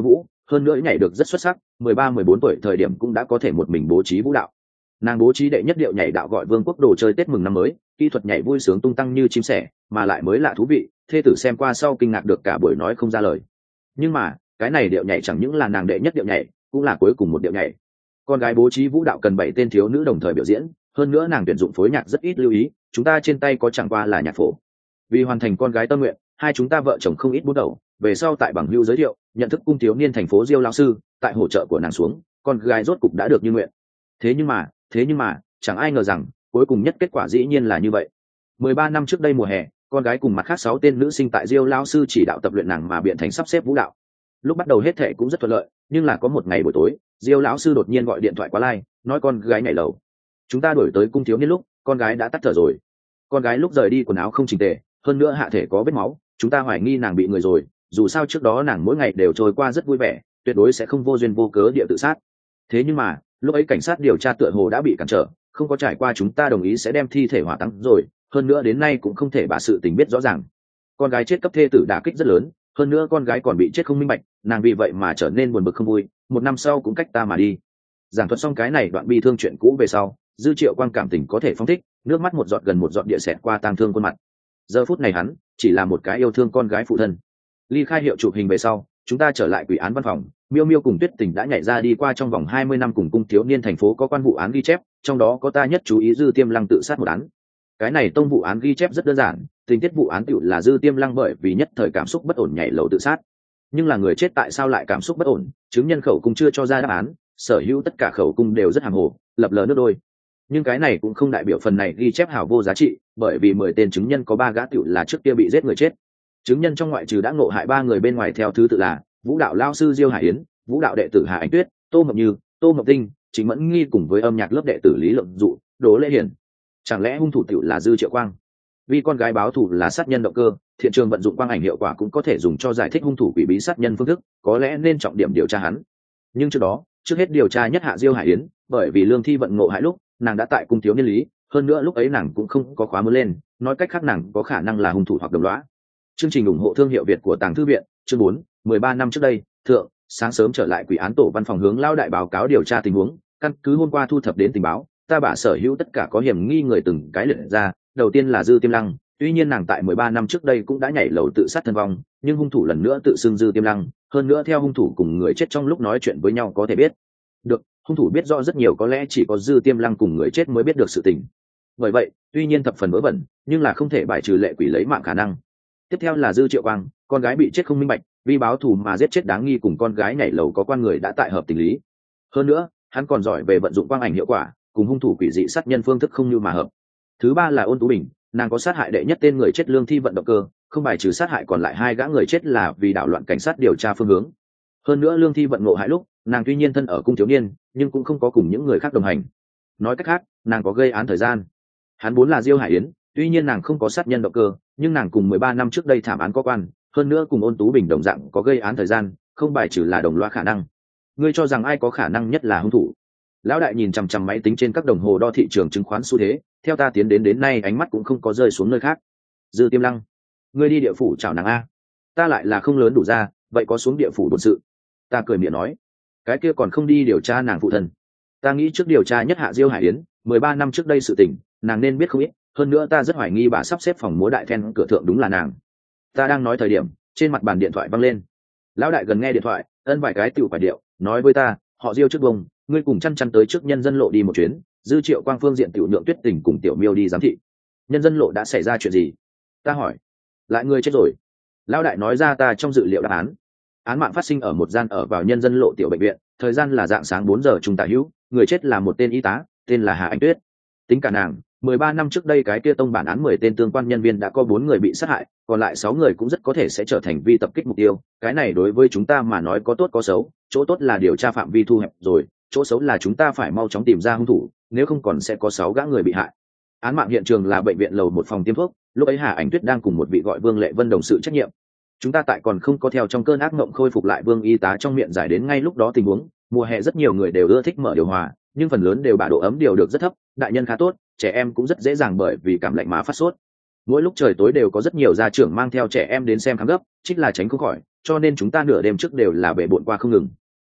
hơn nữa nhảy được rất xuất sắc, mười ba mười bốn tuổi thời điểm cũng đã có thể một mình bố trí vũ đạo. Nàng bố trí đệ nhất điệu nhảy đạo gọi Vương quốc đồ chơi Tết mừng năm mới, kỹ thuật nhảy vui sướng tung tăng như chim sẻ, mà lại mới lạ thú vị, thê tử xem qua sau kinh ngạc được cả buổi nói không ra lời. Nhưng mà cái này điệu nhảy chẳng những là nàng đệ nhất điệu nhảy, cũng là cuối cùng một điệu nhảy. Con gái bố trí vũ đạo cần bảy tên thiếu nữ đồng thời biểu diễn, hơn nữa nàng tuyển dụng phối nhạc rất ít lưu ý, chúng ta trên tay có chẳng qua là nhạc phổ. Vì hoàn thành con gái tâm nguyện, hai chúng ta vợ chồng không ít bút đầu, về sau tại bằng hữu giới thiệu, nhận thức cung thiếu niên thành phố Diêu lão sư, tại hỗ trợ của nàng xuống, con gái rốt cục đã được như nguyện. Thế nhưng mà, thế nhưng mà, chẳng ai ngờ rằng, cuối cùng nhất kết quả dĩ nhiên là như vậy. mười ba năm trước đây mùa hè, con gái cùng mặt khác sáu tên nữ sinh tại Diêu lão sư chỉ đạo tập luyện nàng mà biện thành sắp xếp vũ đạo. Lúc bắt đầu hết thệ cũng rất thuận lợi, nhưng là có một ngày buổi tối, Diêu lão sư đột nhiên gọi điện thoại qua lai, nói con gái nhảy lầu. Chúng ta đổi tới cung thiếu niên lúc, con gái đã tắt thở rồi. Con gái lúc rời đi quần áo không chỉnh tề, hơn nữa hạ thể có vết máu, chúng ta hoài nghi nàng bị người rồi, dù sao trước đó nàng mỗi ngày đều trôi qua rất vui vẻ, tuyệt đối sẽ không vô duyên vô cớ địa tự sát. Thế nhưng mà, lúc ấy cảnh sát điều tra tựa hồ đã bị cản trở, không có trải qua chúng ta đồng ý sẽ đem thi thể hỏa táng rồi, hơn nữa đến nay cũng không thể bà sự tình biết rõ ràng. Con gái chết cấp thê tử đả kích rất lớn, hơn nữa con gái còn bị chết không minh bạch, nàng vì vậy mà trở nên buồn bực không vui, một năm sau cũng cách ta mà đi. Giảng thuật xong cái này đoạn bi thương chuyện cũ về sau, Dư Triệu Quang cảm tình có thể phóng thích, nước mắt một giọt gần một giọt địa xẹt qua tang thương khuôn mặt. Giờ phút này hắn chỉ là một cái yêu thương con gái phụ thân. Ly khai hiệu chụp hình về sau, chúng ta trở lại quỷ án văn phòng, Miêu Miêu cùng Tuyết Tình đã nhảy ra đi qua trong vòng hai mươi năm cùng cung thiếu niên thành phố có quan vụ án ghi chép, trong đó có ta nhất chú ý Dư Tiêm Lăng tự sát một án. Cái này tông vụ án ghi chép rất đơn giản, tình tiết vụ án tựu là Dư Tiêm Lăng bởi vì nhất thời cảm xúc bất ổn nhảy lầu tự sát. Nhưng là người chết tại sao lại cảm xúc bất ổn, chứng nhân khẩu cung chưa cho ra đáp án, sở hữu tất cả khẩu cung đều rất hàm hồ, lập lờ nước đôi. Nhưng cái này cũng không đại biểu phần này ghi chép hảo vô giá trị, bởi vì mười tên chứng nhân có ba gã tựu là trước kia bị giết người chết. Chứng nhân trong ngoại trừ đã ngộ hại ba người bên ngoài theo thứ tự là vũ đạo lao sư Diêu Hải Yến, vũ đạo đệ tử Hà Ánh Tuyết, Tô Ngọc Như, Tô Ngọc Tinh, Chính Mẫn Nghi cùng với âm nhạc lớp đệ tử Lý Lượng Dụ, Đỗ Lễ Hiển. Chẳng lẽ hung thủ tựu là Dư Triệu Quang? Vì con gái báo thù là sát nhân động cơ, thiện trường vận dụng quang ảnh hiệu quả cũng có thể dùng cho giải thích hung thủ quỷ bí sát nhân phương thức, có lẽ nên trọng điểm điều tra hắn. Nhưng trước đó, trước hết điều tra nhất hạ Diêu Hải Yến, bởi vì Lương Thi vận ngộ hại lúc, nàng đã tại cung thiếu niên lý, hơn nữa lúc ấy nàng cũng không có khóa mới lên, nói cách khác nàng có khả năng là hung thủ hoặc đồng lõa. Chương trình ủng hộ thương hiệu Việt của Tàng Thư viện, chương bốn, mười ba năm trước đây, thượng, sáng sớm trở lại quỷ án tổ văn phòng hướng lao đại báo cáo điều tra tình huống, căn cứ hôm qua thu thập đến tình báo, ta bả sở hữu tất cả có hiểm nghi người từng cái liệt ra, đầu tiên là Dư Tiêm Lăng, tuy nhiên nàng tại mười ba năm trước đây cũng đã nhảy lầu tự sát thân vong, nhưng hung thủ lần nữa tự xưng Dư Tiêm Lăng, hơn nữa theo hung thủ cùng người chết trong lúc nói chuyện với nhau có thể biết được, hung thủ biết rõ rất nhiều có lẽ chỉ có Dư Tiêm Lăng cùng người chết mới biết được sự tình. Bởi vậy, tuy nhiên thập phần vớ vẩn, nhưng là không thể bài trừ lệ quỷ lấy mạng khả năng. Tiếp theo là Dư Triệu Quang, con gái bị chết không minh bạch, vì báo thù mà giết chết đáng nghi cùng con gái nhảy lầu có quan người đã tại hợp tình lý. Hơn nữa, hắn còn giỏi về vận dụng quang ảnh hiệu quả, cùng hung thủ quỷ dị sát nhân phương thức không như mà hợp. Thứ ba là Ôn Tú Bình, nàng có sát hại đệ nhất tên người chết Lương Thi vận động cơ, không bài trừ sát hại còn lại hai gã người chết là vì đảo loạn cảnh sát điều tra phương hướng. Hơn nữa Lương Thi vận ngộ hại lúc, nàng tuy nhiên thân ở cung thiếu niên, nhưng cũng không có cùng những người khác đồng hành. Nói cách khác, nàng có gây án thời gian. Hắn bốn là Diêu Hải Yến, tuy nhiên nàng không có sát nhân động cơ, nhưng nàng cùng mười ba năm trước đây thảm án có quan, hơn nữa cùng Ôn Tú Bình đồng dạng có gây án thời gian, không bài trừ là đồng loa khả năng. Ngươi cho rằng ai có khả năng nhất là hung thủ? Lão đại nhìn chằm chằm máy tính trên các đồng hồ đo thị trường chứng khoán xu thế, theo ta tiến đến đến nay ánh mắt cũng không có rơi xuống nơi khác. Dư Tiêm Lăng, ngươi đi địa phủ chào nàng a. Ta lại là không lớn đủ ra, vậy có xuống địa phủ bổn sự? Ta cười miệng nói, cái kia còn không đi điều tra nàng phụ thân? Ta nghĩ trước điều tra nhất hạ Diêu Hải Yến, mười ba năm trước đây sự tình, nàng nên biết không ít, hơn nữa ta rất hoài nghi bà sắp xếp phòng múa đại then cửa thượng đúng là nàng. Ta đang nói thời điểm, trên mặt bàn điện thoại văng lên. Lão đại gần nghe điện thoại, ân vài cái tựu phải điệu, nói với ta, họ Diêu trước bông, ngươi cùng chăn chăn tới trước Nhân Dân Lộ đi một chuyến, Dư Triệu Quang phương diện tiểu nhượng Tuyết Tình cùng Tiểu Miêu đi giám thị. Nhân Dân Lộ đã xảy ra chuyện gì? Ta hỏi. Lại người chết rồi. Lão đại nói ra ta trong dự liệu đáp án. Án mạng phát sinh ở một gian ở vào Nhân Dân Lộ tiểu bệnh viện, thời gian là dạng sáng bốn giờ trung tả hữu, người chết là một tên y tá, tên là Hà Ánh Tuyết. Tính cả nàng, mười ba năm trước đây cái kia tông bản án mười tên tương quan nhân viên đã có bốn người bị sát hại, còn lại sáu người cũng rất có thể sẽ trở thành vi tập kích mục tiêu. Cái này đối với chúng ta mà nói có tốt có xấu, chỗ tốt là điều tra phạm vi thu hẹp rồi, chỗ xấu là chúng ta phải mau chóng tìm ra hung thủ, nếu không còn sẽ có sáu gã người bị hại. Án mạng hiện trường là bệnh viện lầu một phòng tiêm thuốc, lúc ấy Hà Ánh Tuyết đang cùng một vị gọi Vương Lệ Vân đồng sự trách nhiệm. Chúng ta tại còn không có theo trong cơn ác mộng khôi phục lại Vương y tá trong miệng giải đến ngay lúc đó tình huống, mùa hè rất nhiều người đều ưa thích mở điều hòa, nhưng phần lớn đều bả độ ấm điều được rất thấp, đại nhân khá tốt, trẻ em cũng rất dễ dàng bởi vì cảm lạnh mà phát sốt. Mỗi lúc trời tối đều có rất nhiều gia trưởng mang theo trẻ em đến xem khám gấp, trích là tránh không khỏi, cho nên chúng ta nửa đêm trước đều là bể bộn qua không ngừng,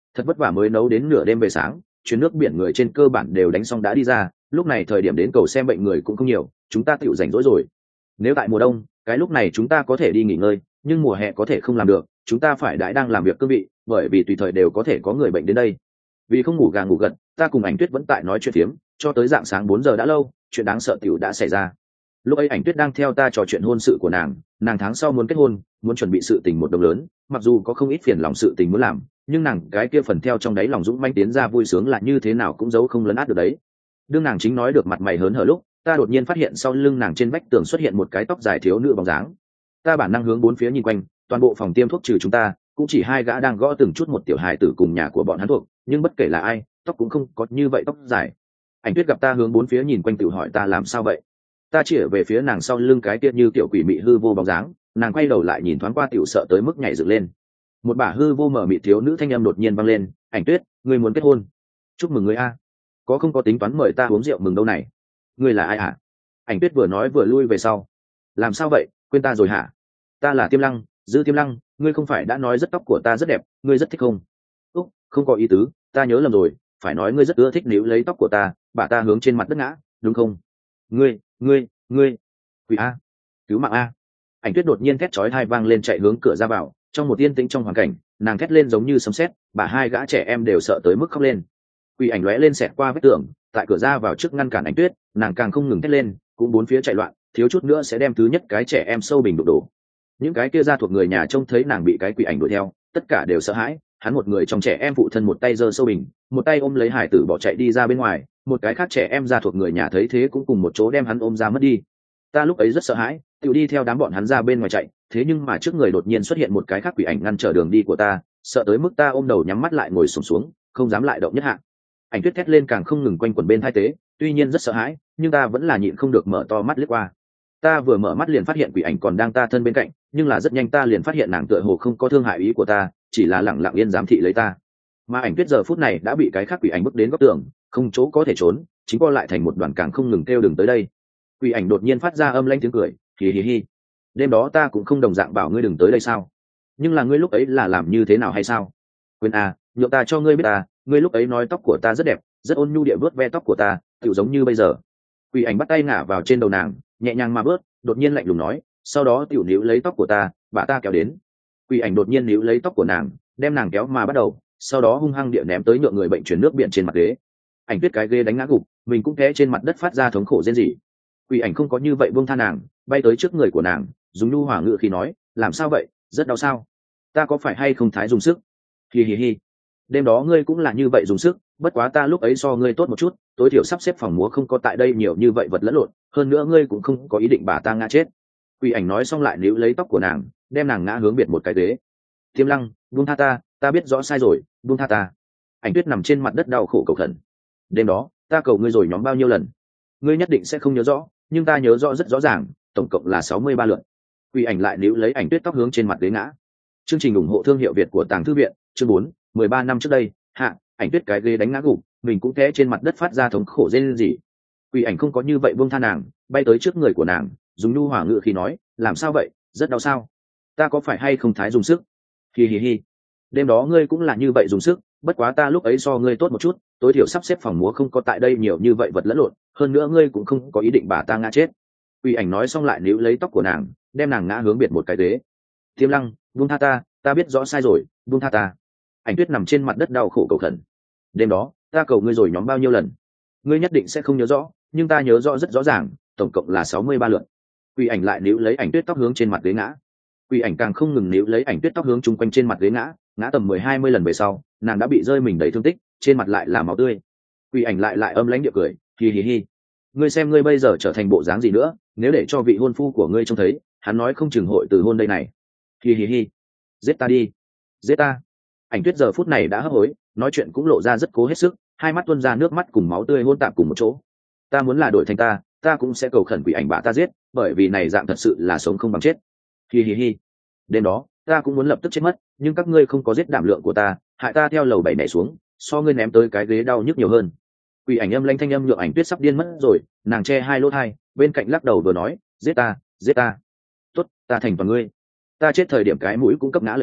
thật vất vả mới nấu đến nửa đêm về sáng, chuyến nước biển người trên cơ bản đều đánh xong đã đi ra, lúc này thời điểm đến cầu xem bệnh người cũng không nhiều, chúng ta tựu rảnh rỗi rồi. Nếu tại mùa đông cái lúc này chúng ta có thể đi nghỉ ngơi, nhưng mùa hè có thể không làm được, chúng ta phải đãi đang làm việc cương vị, bởi vì tùy thời đều có thể có người bệnh đến đây. Vì không ngủ gà ngủ gật, ta cùng Ảnh Tuyết vẫn tại nói chuyện phiếm cho tới dạng sáng bốn giờ đã lâu, chuyện đáng sợ tiểu đã xảy ra. Lúc ấy Ảnh Tuyết đang theo ta trò chuyện hôn sự của nàng, nàng tháng sau muốn kết hôn, muốn chuẩn bị sự tình một đồng lớn, mặc dù có không ít phiền lòng sự tình muốn làm, nhưng nàng cái kia phần theo trong đáy lòng dũng manh tiến ra vui sướng là như thế nào cũng giấu không lấn át được đấy. Đương nàng chính nói được mặt mày hớn hở lúc, ta đột nhiên phát hiện sau lưng nàng trên vách tường xuất hiện một cái tóc dài thiếu nữ bóng dáng. Ta bản năng hướng bốn phía nhìn quanh, toàn bộ phòng tiêm thuốc trừ chúng ta cũng chỉ hai gã đang gõ từng chút một tiểu hài tử cùng nhà của bọn hắn thuộc, nhưng bất kể là ai, tóc cũng không có như vậy tóc dài. Ảnh Tuyết gặp ta hướng bốn phía nhìn quanh tự hỏi ta làm sao vậy. Ta chỉ về phía nàng sau lưng cái kia như tiểu quỷ mị hư vô bóng dáng, nàng quay đầu lại nhìn thoáng qua tiểu sợ tới mức nhảy dựng lên. Một bả hư vô mở mị thiếu nữ thanh âm đột nhiên vang lên, Ảnh Tuyết, ngươi muốn kết hôn? Chúc mừng ngươi a. Có không có tính toán mời ta uống rượu mừng đâu này? Ngươi là ai hả? Ảnh Tuyết vừa nói vừa lui về sau. Làm sao vậy, quên ta rồi hả? Ta là Tiêm Lăng, Dư Tiêm Lăng, ngươi không phải đã nói rất tóc của ta rất đẹp, ngươi rất thích không? Úc, không có ý tứ, ta nhớ lầm rồi, phải nói ngươi rất ưa thích níu lấy tóc của ta, bà ta hướng trên mặt đất ngã, đúng không? Ngươi, ngươi, ngươi, quỷ a, cứu mạng a. Ảnh Tuyết đột nhiên thét chói tai vang lên chạy hướng cửa ra vào, trong một yên tĩnh trong hoàn cảnh, nàng thét lên giống như sấm sét, bà hai gã trẻ em đều sợ tới mức khóc lên. Quỷ ảnh lóe lên xẹt qua vết tường, tại cửa ra vào trước ngăn cản Ảnh Tuyết, nàng càng không ngừng thét lên, cũng bốn phía chạy loạn, thiếu chút nữa sẽ đem thứ nhất cái trẻ em sâu bình đục đổ. Những cái kia ra thuộc người nhà trông thấy nàng bị cái quỷ ảnh đuổi theo, tất cả đều sợ hãi. Hắn một người trong trẻ em phụ thân một tay giơ sâu bình, một tay ôm lấy hải tử bỏ chạy đi ra bên ngoài, một cái khác trẻ em ra thuộc người nhà thấy thế cũng cùng một chỗ đem hắn ôm ra mất đi. Ta lúc ấy rất sợ hãi, tự đi theo đám bọn hắn ra bên ngoài chạy, thế nhưng mà trước người đột nhiên xuất hiện một cái khác quỷ ảnh ngăn trở đường đi của ta, sợ tới mức ta ôm đầu nhắm mắt lại ngồi xổm xuống, không dám lại động nhất hạ. Ảnh Tuyết thét lên càng không ngừng quanh quẩn bên tai tế, tuy nhiên rất sợ hãi, nhưng ta vẫn là nhịn không được mở to mắt liếc qua. Ta vừa mở mắt liền phát hiện quỷ ảnh còn đang ta thân bên cạnh, nhưng là rất nhanh ta liền phát hiện nàng tựa hồ không có thương hại ý của ta, chỉ là lẳng lặng yên giám thị lấy ta. Mà Ảnh Tuyết giờ phút này đã bị cái khác quỷ ảnh bước đến góc tường, không chỗ có thể trốn, chính co lại thành một đoàn càng không ngừng kêu đừng tới đây. Quỷ ảnh đột nhiên phát ra âm lãnh tiếng cười, hì hì hì. Đêm đó ta cũng không đồng dạng bảo ngươi đừng tới đây sao? Nhưng là ngươi lúc ấy là làm như thế nào hay sao? Quên à, nhượng ta cho ngươi biết à, ngươi lúc ấy nói tóc của ta rất đẹp, rất ôn nhu địa vớt ve tóc của ta, tựu giống như bây giờ. Quỷ ảnh bắt tay ngả vào trên đầu nàng, nhẹ nhàng mà vớt, đột nhiên lạnh lùng nói, sau đó tiểu níu lấy tóc của ta, bà ta kéo đến. Quỷ ảnh đột nhiên níu lấy tóc của nàng, đem nàng kéo mà bắt đầu, sau đó hung hăng địa ném tới nhượng người bệnh chuyển nước biển trên mặt ghế. Ảnh Tuyết cái ghế đánh ngã gục, mình cũng té trên mặt đất phát ra thống khổ rên rỉ. Quỷ ảnh không có như vậy buông tha nàng, bay tới trước người của nàng, dùng nhu hòa ngữ khi nói, làm sao vậy, rất đau sao? Ta có phải hay không thái dùng sức? Hi hi hi. Đêm đó ngươi cũng là như vậy dùng sức, bất quá ta lúc ấy so ngươi tốt một chút, tối thiểu sắp xếp phòng múa không có tại đây nhiều như vậy vật lẫn lộn, hơn nữa ngươi cũng không có ý định bà ta ngã chết. Quỷ ảnh nói xong lại níu lấy tóc của nàng, đem nàng ngã hướng biệt một cái ghế. Tiêm Lăng, buông tha ta, ta biết rõ sai rồi, buông tha ta. Ảnh Tuyết nằm trên mặt đất đau khổ cầu khẩn. Đêm đó, ta cầu ngươi rồi nhóm bao nhiêu lần? Ngươi nhất định sẽ không nhớ rõ, nhưng ta nhớ rõ rất rõ ràng, tổng cộng là sáu mươi ba lượt. Quỷ ảnh lại níu lấy Ảnh Tuyết tóc hướng trên mặt ghế ngã. Chương trình ủng hộ thương hiệu Việt của Tàng Thư viện, chương bốn, mười ba năm trước đây, hạ, Ảnh Tuyết cái ghế đánh ngã gục, mình cũng té trên mặt đất phát ra thống khổ rên rỉ. Quỷ ảnh không có như vậy buông tha nàng, bay tới trước người của nàng, dùng nhu hòa ngữ khi nói, làm sao vậy, rất đau sao? Ta có phải hay không thái dùng sức? Hi hi hi. Đêm đó ngươi cũng là như vậy dùng sức, bất quá ta lúc ấy so ngươi tốt một chút, tối thiểu sắp xếp phòng múa không có tại đây nhiều như vậy vật lẫn lộn, hơn nữa ngươi cũng không có ý định bà ta ngã chết. Quỷ ảnh nói xong lại níu lấy tóc của nàng, đem nàng ngã hướng biệt một cái ghế. Tiêm Lăng, buông tha ta, ta biết rõ sai rồi, buông tha ta. Ảnh Tuyết nằm trên mặt đất đau khổ cầu khẩn. Đêm đó, ta cầu ngươi rồi nhóm bao nhiêu lần? Ngươi nhất định sẽ không nhớ rõ, nhưng ta nhớ rõ rất rõ ràng, tổng cộng là sáu mươi ba lượt. Quỷ ảnh lại níu lấy Ảnh Tuyết tóc hướng trên mặt ghế ngã. Quỷ ảnh càng không ngừng níu lấy Ảnh Tuyết tóc hướng chung quanh trên mặt ghế ngã, ngã tầm mười hai mươi lần về sau, nàng đã bị rơi mình đầy thương tích, trên mặt lại là máu tươi. Quỷ ảnh lại lại âm lãnh địa cười, hi hi hi. Ngươi xem ngươi bây giờ trở thành bộ dáng gì nữa, nếu để cho vị hôn phu của ngươi trông thấy, hắn nói không chừng hội từ hôn đây này. Hi hi hi. Giết ta đi, giết ta. Ảnh Tuyết giờ phút này đã hấp hối, nói chuyện cũng lộ ra rất cố hết sức, hai mắt tuôn ra nước mắt cùng máu tươi hỗn tạp cùng một chỗ. Ta muốn là đổi thành ta, ta cũng sẽ cầu khẩn quỷ ảnh bả ta giết, bởi vì này dạng thật sự là sống không bằng chết. Hi hi hi. Đêm đó, ta cũng muốn lập tức chết mất, nhưng các ngươi không có giết đảm lượng của ta, hại ta theo lầu bảy nhảy xuống, so ngươi ném tới cái ghế đau nhức nhiều hơn. Quỷ ảnh âm lanh thanh âm nhượng Ảnh Tuyết sắp điên mất rồi, nàng che hai lỗ tai, bên cạnh lắc đầu vừa nói, giết ta, giết ta. Tốt, ta thành toàn ngươi. Ta chết thời điểm cái mũi cũng cấp ngã lệch ra,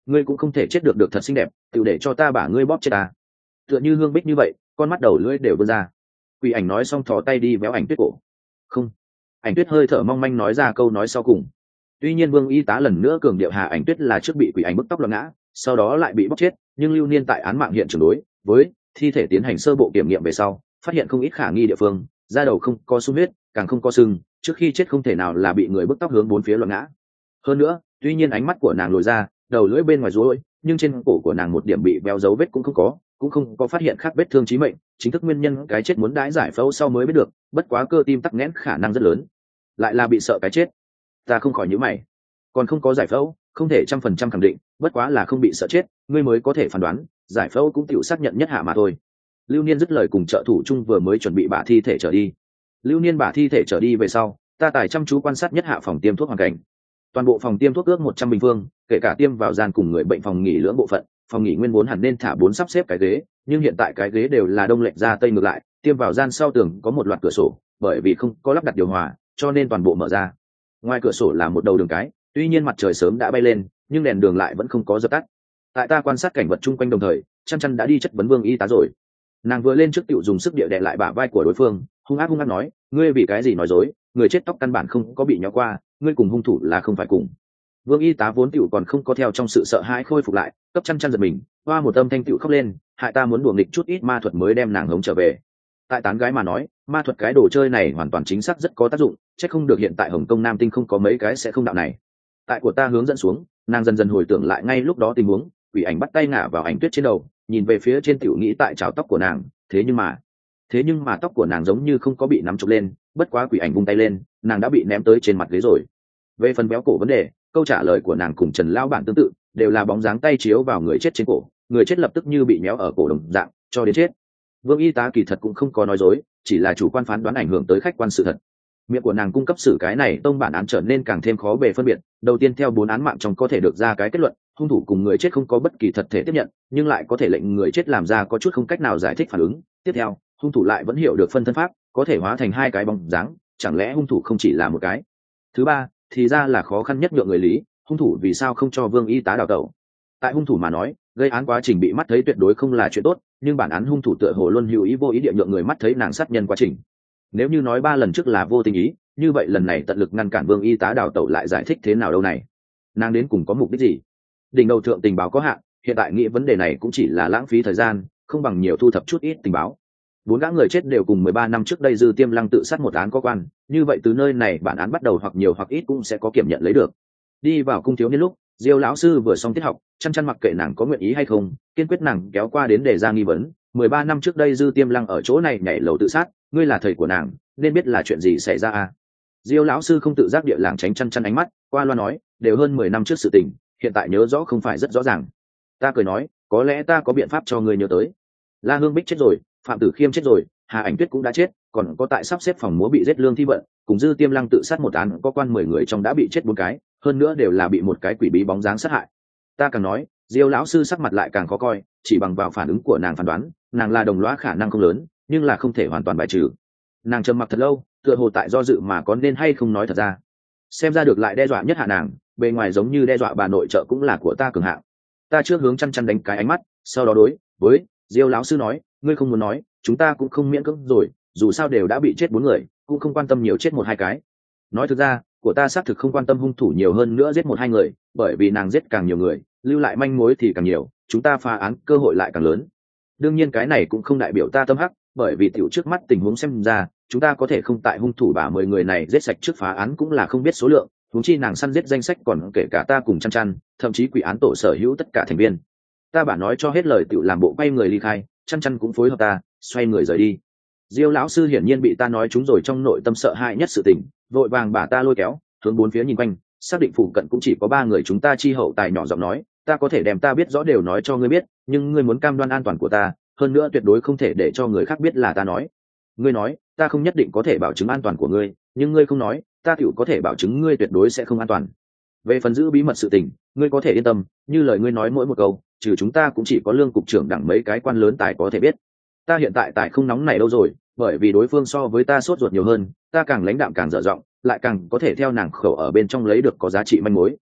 ngươi cũng không thể chết được được thật xinh đẹp, tự để cho ta bả ngươi bóp chết ta. Tựa như Hương Bích như vậy, con mắt đầu lưỡi đều vươn ra. Quỷ ảnh nói xong thò tay đi véo Ảnh Tuyết cổ. Không. Ảnh Tuyết hơi thở mong manh nói ra câu nói sau cùng. Tuy nhiên Vương y tá lần nữa cường điệu Hà Ảnh Tuyết là trước bị quỷ ảnh bức tóc loạn ngã, sau đó lại bị bóp chết, nhưng Lưu Niên tại án mạng hiện trường đối với thi thể tiến hành sơ bộ kiểm nghiệm về sau, phát hiện không ít khả nghi địa phương, da đầu không có sung huyết, càng không có sưng, trước khi chết không thể nào là bị người bức tóc hướng bốn phía loạn ngã. Hơn nữa, tuy nhiên ánh mắt của nàng lồi ra, đầu lưỡi bên ngoài rối, nhưng trên cổ của nàng một điểm bị véo dấu vết cũng không có, cũng không có phát hiện khác vết thương chí mệnh, chính thức nguyên nhân cái chết muốn đãi giải phẫu sau mới biết được, bất quá cơ tim tắc nghẽn khả năng rất lớn, lại là bị sợ cái chết. Ta không khỏi nhíu mày, còn không có giải phẫu, không thể trăm phần trăm khẳng định, bất quá là không bị sợ chết, ngươi mới có thể phán đoán, giải phẫu cũng tiểu xác nhận nhất hạ mà thôi. Lưu Niên dứt lời cùng trợ thủ chung vừa mới chuẩn bị bả thi thể trở đi. Lưu Niên bả thi thể trở đi về sau, ta tài chăm chú quan sát nhất hạ phòng tiêm thuốc hoàn cảnh. Toàn bộ phòng tiêm thuốc ước một trăm bình phương, kể cả tiêm vào gian cùng người bệnh phòng nghỉ lưỡng bộ phận, phòng nghỉ nguyên vốn hẳn nên thả bốn sắp xếp cái ghế, nhưng hiện tại cái ghế đều là đông lệch ra tây ngược lại, tiêm vào gian sau tường có một loạt cửa sổ, bởi vì không có lắp đặt điều hòa, cho nên toàn bộ mở ra. Ngoài cửa sổ là một đầu đường cái, tuy nhiên mặt trời sớm đã bay lên, nhưng đèn đường lại vẫn không có dập tắt. Tại ta quan sát cảnh vật chung quanh đồng thời, Chăn Chăn đã đi chất vấn Vương y tá rồi. Nàng vừa lên trước tiểu dùng sức địa đè lại bả vai của đối phương, hung ác hung ác nói, ngươi vì cái gì nói dối, người chết tóc căn bản không có bị nhéo qua, ngươi cùng hung thủ là không phải cùng. Vương y tá vốn tiểu còn không có theo trong sự sợ hãi khôi phục lại, cấp Chăn Chăn giật mình, hoa một âm thanh tiểu khóc lên, hại ta muốn đùa nghịch chút ít ma thuật mới đem nàng hống trở về. Tại tán gái mà nói, ma thuật cái đồ chơi này hoàn toàn chính xác rất có tác dụng, chắc không được hiện tại Hồng Kông Nam Tinh không có mấy cái sẽ không đạo này. Tại của ta hướng dẫn xuống, nàng dần dần hồi tưởng lại ngay lúc đó tình huống, quỷ ảnh bắt tay ngả vào Ảnh Tuyết trên đầu, nhìn về phía trên tiểu nghĩ tại chảo tóc của nàng, thế nhưng mà, thế nhưng mà tóc của nàng giống như không có bị nắm chụp lên, bất quá quỷ ảnh vung tay lên, nàng đã bị ném tới trên mặt ghế rồi. Về phần béo cổ vấn đề, câu trả lời của nàng cùng Trần lão bản tương tự, đều là bóng dáng tay chiếu vào người chết trên cổ, người chết lập tức như bị méo ở cổ đồng dạng, cho đến chết. Vương y tá kỳ thật cũng không có nói dối, chỉ là chủ quan phán đoán ảnh hưởng tới khách quan sự thật. Miệng của nàng cung cấp xử cái này tông bản án trở nên càng thêm khó bề phân biệt. Đầu tiên theo bốn án mạng trong có thể được ra cái kết luận, hung thủ cùng người chết không có bất kỳ thật thể tiếp nhận, nhưng lại có thể lệnh người chết làm ra có chút không cách nào giải thích phản ứng. Tiếp theo, hung thủ lại vẫn hiểu được phân thân pháp, có thể hóa thành hai cái bóng dáng, chẳng lẽ hung thủ không chỉ là một cái? Thứ ba, thì ra là khó khăn nhất nhượng người lý, hung thủ vì sao không cho Vương y tá đào tẩu? Tại hung thủ mà nói, gây án quá trình bị mắt thấy tuyệt đối không là chuyện tốt, nhưng bản án hung thủ tựa hồ luôn hữu ý vô ý địa nhượng người mắt thấy nàng sát nhân quá trình. Nếu như nói ba lần trước là vô tình ý, như vậy lần này tận lực ngăn cản Vương y tá đào tẩu lại giải thích thế nào đâu này? Nàng đến cùng có mục đích gì? Đỉnh đầu thượng tình báo có hạn, hiện tại nghĩ vấn đề này cũng chỉ là lãng phí thời gian, không bằng nhiều thu thập chút ít tình báo. Bốn gã người chết đều cùng mười ba năm trước đây Dư Tiêm Lăng tự sát một án có quan, như vậy từ nơi này bản án bắt đầu hoặc nhiều hoặc ít cũng sẽ có kiểm nhận lấy được. Đi vào cung thiếu niên lúc, Diêu lão sư vừa xong tiết học, Chăn Chăn mặc kệ nàng có nguyện ý hay không, kiên quyết nàng kéo qua đến để ra nghi vấn. Mười ba năm trước đây Dư Tiêm Lăng ở chỗ này nhảy lầu tự sát, ngươi là thầy của nàng, nên biết là chuyện gì xảy ra à? Diêu lão sư không tự giác địa làng tránh Chăn Chăn ánh mắt, qua loa nói, đều hơn mười năm trước sự tình, hiện tại nhớ rõ không phải rất rõ ràng. Ta cười nói, có lẽ ta có biện pháp cho ngươi nhớ tới. La Hương Bích chết rồi, Phạm Tử Khiêm chết rồi, Hà Ảnh Tuyết cũng đã chết, còn có tại sắp xếp phòng múa bị giết Lương Thi Vận, cùng Dư Tiêm Lăng tự sát một án có quan mười người trong đã bị chết bốn cái, hơn nữa đều là bị một cái quỷ bí bóng dáng sát hại. Ta càng nói, Diêu lão sư sắc mặt lại càng khó coi, chỉ bằng vào phản ứng của nàng phán đoán, nàng là đồng lõa khả năng không lớn, nhưng là không thể hoàn toàn bài trừ. Nàng trầm mặc thật lâu, tựa hồ tại do dự mà có nên hay không nói thật ra. Xem ra được lại đe dọa nhất hạ nàng, bề ngoài giống như đe dọa bà nội trợ cũng là của ta cường hạng. Ta trước hướng Chăn Chăn đánh cái ánh mắt, sau đó đối với Diêu lão sư nói, ngươi không muốn nói, chúng ta cũng không miễn cưỡng rồi, dù sao đều đã bị chết bốn người, cũng không quan tâm nhiều chết một hai cái. Nói thực ra, của ta xác thực không quan tâm hung thủ nhiều hơn nữa giết một hai người, bởi vì nàng giết càng nhiều người, lưu lại manh mối thì càng nhiều, chúng ta phá án cơ hội lại càng lớn. Đương nhiên cái này cũng không đại biểu ta tâm hắc, bởi vì tiểu trước mắt tình huống xem ra, chúng ta có thể không tại hung thủ bà mười người này giết sạch trước phá án cũng là không biết số lượng, huống chi nàng săn giết danh sách còn kể cả ta cùng Chăn Chăn, thậm chí quỷ án tổ sở hữu tất cả thành viên. Ta bả nói cho hết lời tiểu làm bộ quay người ly khai, Chăn Chăn cũng phối hợp ta, xoay người rời đi. Diêu lão sư hiển nhiên bị ta nói trúng rồi trong nội tâm sợ hãi nhất sự tình, vội vàng bả ta lôi kéo, hướng bốn phía nhìn quanh, xác định phụ cận cũng chỉ có ba người chúng ta chi hậu tài nhỏ giọng nói, ta có thể đem ta biết rõ đều nói cho ngươi biết, nhưng ngươi muốn cam đoan an toàn của ta, hơn nữa tuyệt đối không thể để cho người khác biết là ta nói. Ngươi nói, ta không nhất định có thể bảo chứng an toàn của ngươi, nhưng ngươi không nói, ta tiểu có thể bảo chứng ngươi tuyệt đối sẽ không an toàn. Về phần giữ bí mật sự tình, ngươi có thể yên tâm, như lời ngươi nói mỗi một câu, trừ chúng ta cũng chỉ có Lương cục trưởng đẳng mấy cái quan lớn tài có thể biết. Ta hiện tại tại không nóng này đâu rồi, bởi vì đối phương so với ta sốt ruột nhiều hơn, ta càng lãnh đạm càng dở giọng, lại càng có thể theo nàng khẩu ở bên trong lấy được có giá trị manh mối.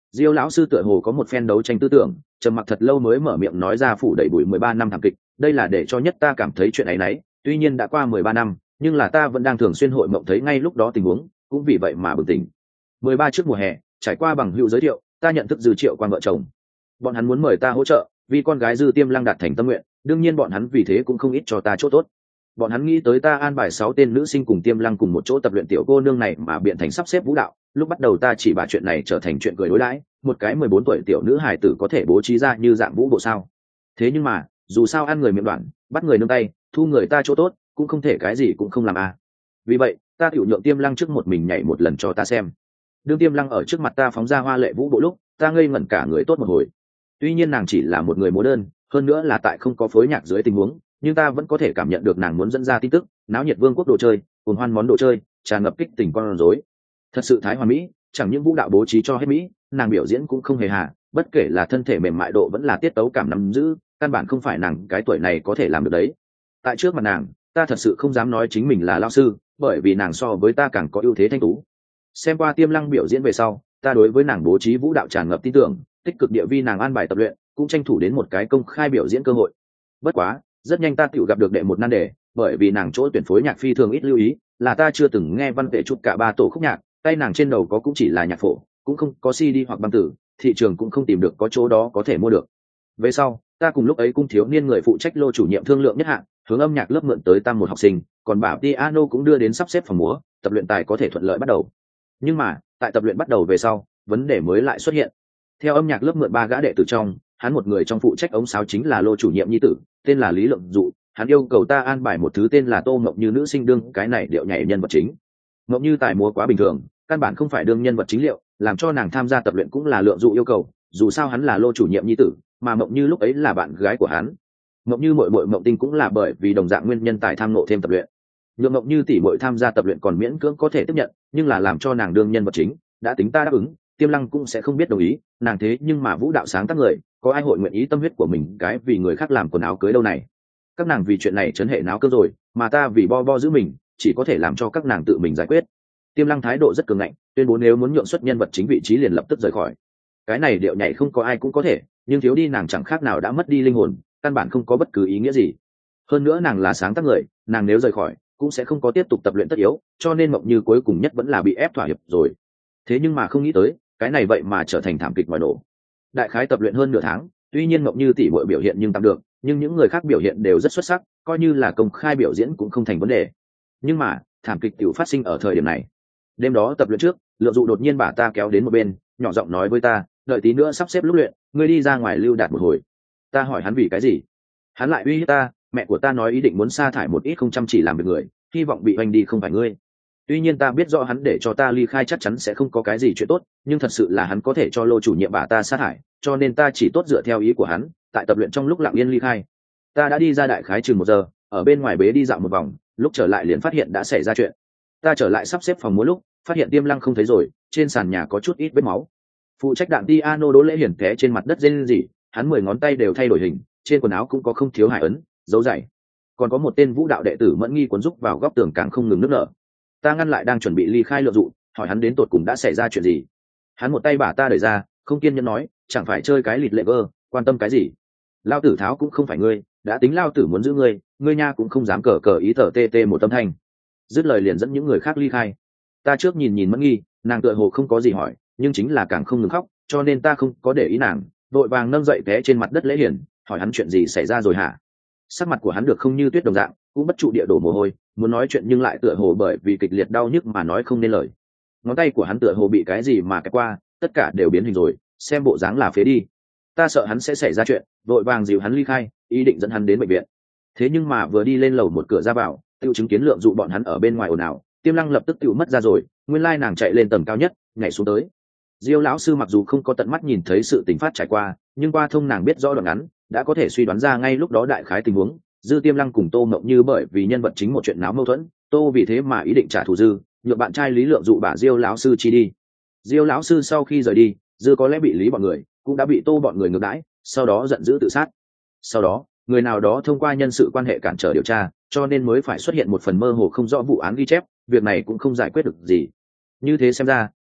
Diêu lão sư tựa hồ có một phen đấu tranh tư tưởng, trầm mặc thật lâu mới mở miệng nói ra phủ đầy bụi mười ba năm thảm kịch, đây là để cho nhất ta cảm thấy chuyện ấy nấy, tuy nhiên đã qua mười ba năm, nhưng là ta vẫn đang thường xuyên hội mộng thấy ngay lúc đó tình huống, cũng vì vậy mà bừng tỉnh. mười ba trước mùa hè, trải qua bằng hữu giới thiệu, ta nhận thức Dư Triệu Quan vợ chồng. Bọn hắn muốn mời ta hỗ trợ, vì con gái Dư Tiêm Lăng đạt thành tâm nguyện, đương nhiên bọn hắn vì thế cũng không ít cho ta chỗ tốt. Bọn hắn nghĩ tới ta an bài sáu tên nữ sinh cùng Tiêm Lăng cùng một chỗ tập luyện tiểu cô nương này mà biện thành sắp xếp vũ đạo, lúc bắt đầu ta chỉ把chuyện này trở thành chuyện cười đối đãi, một cái mười bốn tuổi tiểu nữ hài tử có thể bố trí ra như dạng vũ bộ sao? Thế nhưng mà, dù sao ăn người miệng đoạn, bắt người nương tay, thu người ta chỗ tốt, cũng không thể cái gì cũng không làm à. Vì vậy, ta tiểu nhượng Tiêm Lăng trước một mình nhảy một lần cho ta xem. Đương Tiêm Lăng ở trước mặt ta phóng ra hoa lệ vũ bộ lúc, ta ngây ngẩn cả người tốt một hồi. Tuy nhiên nàng chỉ là một người múa đơn, hơn nữa là tại không có phối nhạc dưới tình huống, nhưng ta vẫn có thể cảm nhận được nàng muốn dẫn ra tin tức, náo nhiệt vương quốc đồ chơi, cùng hoan món đồ chơi, tràn ngập kích tình con rối. Thật sự thái hoàn mỹ, chẳng những vũ đạo bố trí cho hết mỹ, nàng biểu diễn cũng không hề hà, bất kể là thân thể mềm mại độ vẫn là tiết tấu cảm nắm giữ, căn bản không phải nàng cái tuổi này có thể làm được đấy. Tại trước mặt nàng, ta thật sự không dám nói chính mình là lão sư, bởi vì nàng so với ta càng có ưu thế thanh tú. Xem qua Tiêm Lăng biểu diễn về sau, ta đối với nàng bố trí vũ đạo tràn ngập tin tưởng, tích cực địa vi nàng an bài tập luyện, cũng tranh thủ đến một cái công khai biểu diễn cơ hội. Bất quá, rất nhanh ta tự gặp được đệ một nan đề, bởi vì nàng chỗ tuyển phối nhạc phi thường ít lưu ý, là ta chưa từng nghe văn vệ chút cả ba tổ khúc nhạc, tay nàng trên đầu có cũng chỉ là nhạc phổ, cũng không có xê đê hoặc băng tử, thị trường cũng không tìm được có chỗ đó có thể mua được. Về sau, ta cùng lúc ấy cung thiếu niên người phụ trách lô chủ nhiệm thương lượng nhất hạng, hướng âm nhạc lớp mượn tới tăng một học sinh, còn bảo piano cũng đưa đến sắp xếp phòng múa, tập luyện tài có thể thuận lợi bắt đầu. Nhưng mà, tại tập luyện bắt đầu về sau, vấn đề mới lại xuất hiện. Theo âm nhạc lớp mượn ba gã đệ tử trong, hắn một người trong phụ trách ống sáo chính là lô chủ nhiệm nhi tử, tên là Lý Lượng Dụ, hắn yêu cầu ta an bài một thứ tên là Tô Mộng Như nữ sinh đương cái này điệu nhảy nhân vật chính. Mộng Như tài múa quá bình thường, căn bản không phải đương nhân vật chính liệu, làm cho nàng tham gia tập luyện cũng là Lượng Dụ yêu cầu, dù sao hắn là lô chủ nhiệm nhi tử, mà Mộng Như lúc ấy là bạn gái của hắn. Mộng Như muội muội Mộng Tinh cũng là bởi vì đồng dạng nguyên nhân tài tham nộ thêm tập luyện. Nhượng Mộng Như tỷ muội tham gia tập luyện còn miễn cưỡng có thể tiếp nhận, nhưng là làm cho nàng đương nhân vật chính, đã tính ta đáp ứng, Tiêm Lăng cũng sẽ không biết đồng ý, nàng thế nhưng mà vũ đạo sáng tác người, có ai hội nguyện ý tâm huyết của mình cái vì người khác làm quần áo cưới đâu này. Các nàng vì chuyện này chấn hệ náo cơ rồi, mà ta vì bo bo giữ mình, chỉ có thể làm cho các nàng tự mình giải quyết. Tiêm Lăng thái độ rất cường ngạnh, tuyên bố nếu muốn nhượng xuất nhân vật chính vị trí liền lập tức rời khỏi. Cái này điệu nhảy không có ai cũng có thể, nhưng thiếu đi nàng chẳng khác nào đã mất đi linh hồn, căn bản không có bất cứ ý nghĩa gì. Hơn nữa nàng là sáng tác người, nàng nếu rời khỏi, cũng sẽ không có tiếp tục tập luyện tất yếu, cho nên Mộng Như cuối cùng nhất vẫn là bị ép thỏa hiệp rồi. Thế nhưng mà không nghĩ tới, cái này vậy mà trở thành thảm kịch ngoài nổ. Đại khái tập luyện hơn nửa tháng, tuy nhiên Mộng Như tỷ muội biểu hiện nhưng tạm được, nhưng những người khác biểu hiện đều rất xuất sắc, coi như là công khai biểu diễn cũng không thành vấn đề. Nhưng mà, thảm kịch tiểu phát sinh ở thời điểm này. Đêm đó tập luyện trước, Lượng Dụ đột nhiên bà ta kéo đến một bên, nhỏ giọng nói với ta, đợi tí nữa sắp xếp lúc luyện, ngươi đi ra ngoài lưu đạt một hồi. Ta hỏi hắn vì cái gì? Hắn lại uy hiếp ta, mẹ của ta nói ý định muốn sa thải một ít không chăm chỉ làm việc người, hy vọng bị oanh đi không phải ngươi. Tuy nhiên ta biết rõ hắn để cho ta ly khai chắc chắn sẽ không có cái gì chuyện tốt, nhưng thật sự là hắn có thể cho lô chủ nhiệm bà ta sa thải, cho nên ta chỉ tốt dựa theo ý của hắn, tại tập luyện trong lúc lặng yên ly khai. Ta đã đi ra đại khái chừng một giờ, ở bên ngoài bế đi dạo một vòng, lúc trở lại liền phát hiện đã xảy ra chuyện. Ta trở lại sắp xếp phòng múa lúc, phát hiện Tiêm Lăng không thấy rồi, trên sàn nhà có chút ít vết máu. Phụ trách đạn piano Đỗ Lễ Hiển té trên mặt đất rên rỉ, hắn mười ngón tay đều thay đổi hình, trên quần áo cũng có không thiếu hải ấn, dấu dày. Còn có một tên vũ đạo đệ tử Mẫn Nghi cuốn rúc vào góc tường càng không ngừng nức nở. Ta ngăn lại đang chuẩn bị ly khai Lượng Dụ, hỏi hắn đến tột cùng đã xảy ra chuyện gì. Hắn một tay bả ta đẩy ra, không kiên nhẫn nói, chẳng phải chơi cái lịt lệ vơ, quan tâm cái gì? Lao tử tháo cũng không phải ngươi, đã tính lao tử muốn giữ ngươi, ngươi nha cũng không dám cờ cờ ý tờ tê tê một tâm thanh. Dứt lời liền dẫn những người khác ly khai. Ta trước nhìn nhìn Mẫn Nghi, nàng tựa hồ không có gì hỏi, nhưng chính là càng không ngừng khóc, cho nên ta không có để ý nàng, vội vàng nâng dậy té trên mặt đất Lễ Hiển, hỏi hắn chuyện gì xảy ra rồi hả? Sắc mặt của hắn được không như tuyết đồng dạng, cũng bất trụ địa đổ mồ hôi, muốn nói chuyện nhưng lại tựa hồ bởi vì kịch liệt đau nhức mà nói không nên lời. Ngón tay của hắn tựa hồ bị cái gì mà kẹp qua, tất cả đều biến hình rồi, xem bộ dáng là phế đi. Ta sợ hắn sẽ xảy ra chuyện, vội vàng dìu hắn ly khai, ý định dẫn hắn đến bệnh viện. Thế nhưng mà vừa đi lên lầu một cửa ra vào, tiêu chứng kiến Lượng Dụ bọn hắn ở bên ngoài ồn ào, Tiêm Lăng lập tức tiêu mất ra rồi, nguyên lai nàng chạy lên tầng cao nhất, nhảy xuống tới. Diêu lão sư mặc dù không có tận mắt nhìn thấy sự tình phát trải qua, nhưng qua thông nàng biết rõ đoạn ngắn, đã có thể suy đoán ra ngay lúc đó đại khái tình huống. Dư Tiêm Lăng cùng Tô Mộng Như bởi vì nhân vật chính một chuyện náo mâu thuẫn, Tô vì thế mà ý định trả thù Dư, nhượng bạn trai Lý Lượng Dụ bả Diêu lão sư chi đi. Diêu lão sư sau khi rời đi, Dư có lẽ bị Lý bọn người, cũng đã bị Tô bọn người ngược đãi, sau đó giận dữ tự sát. Sau đó, người nào đó thông qua nhân sự quan hệ cản trở điều tra, cho nên mới phải xuất hiện một phần mơ hồ không rõ vụ án ghi chép, việc này cũng không giải quyết được gì. Như thế xem ra,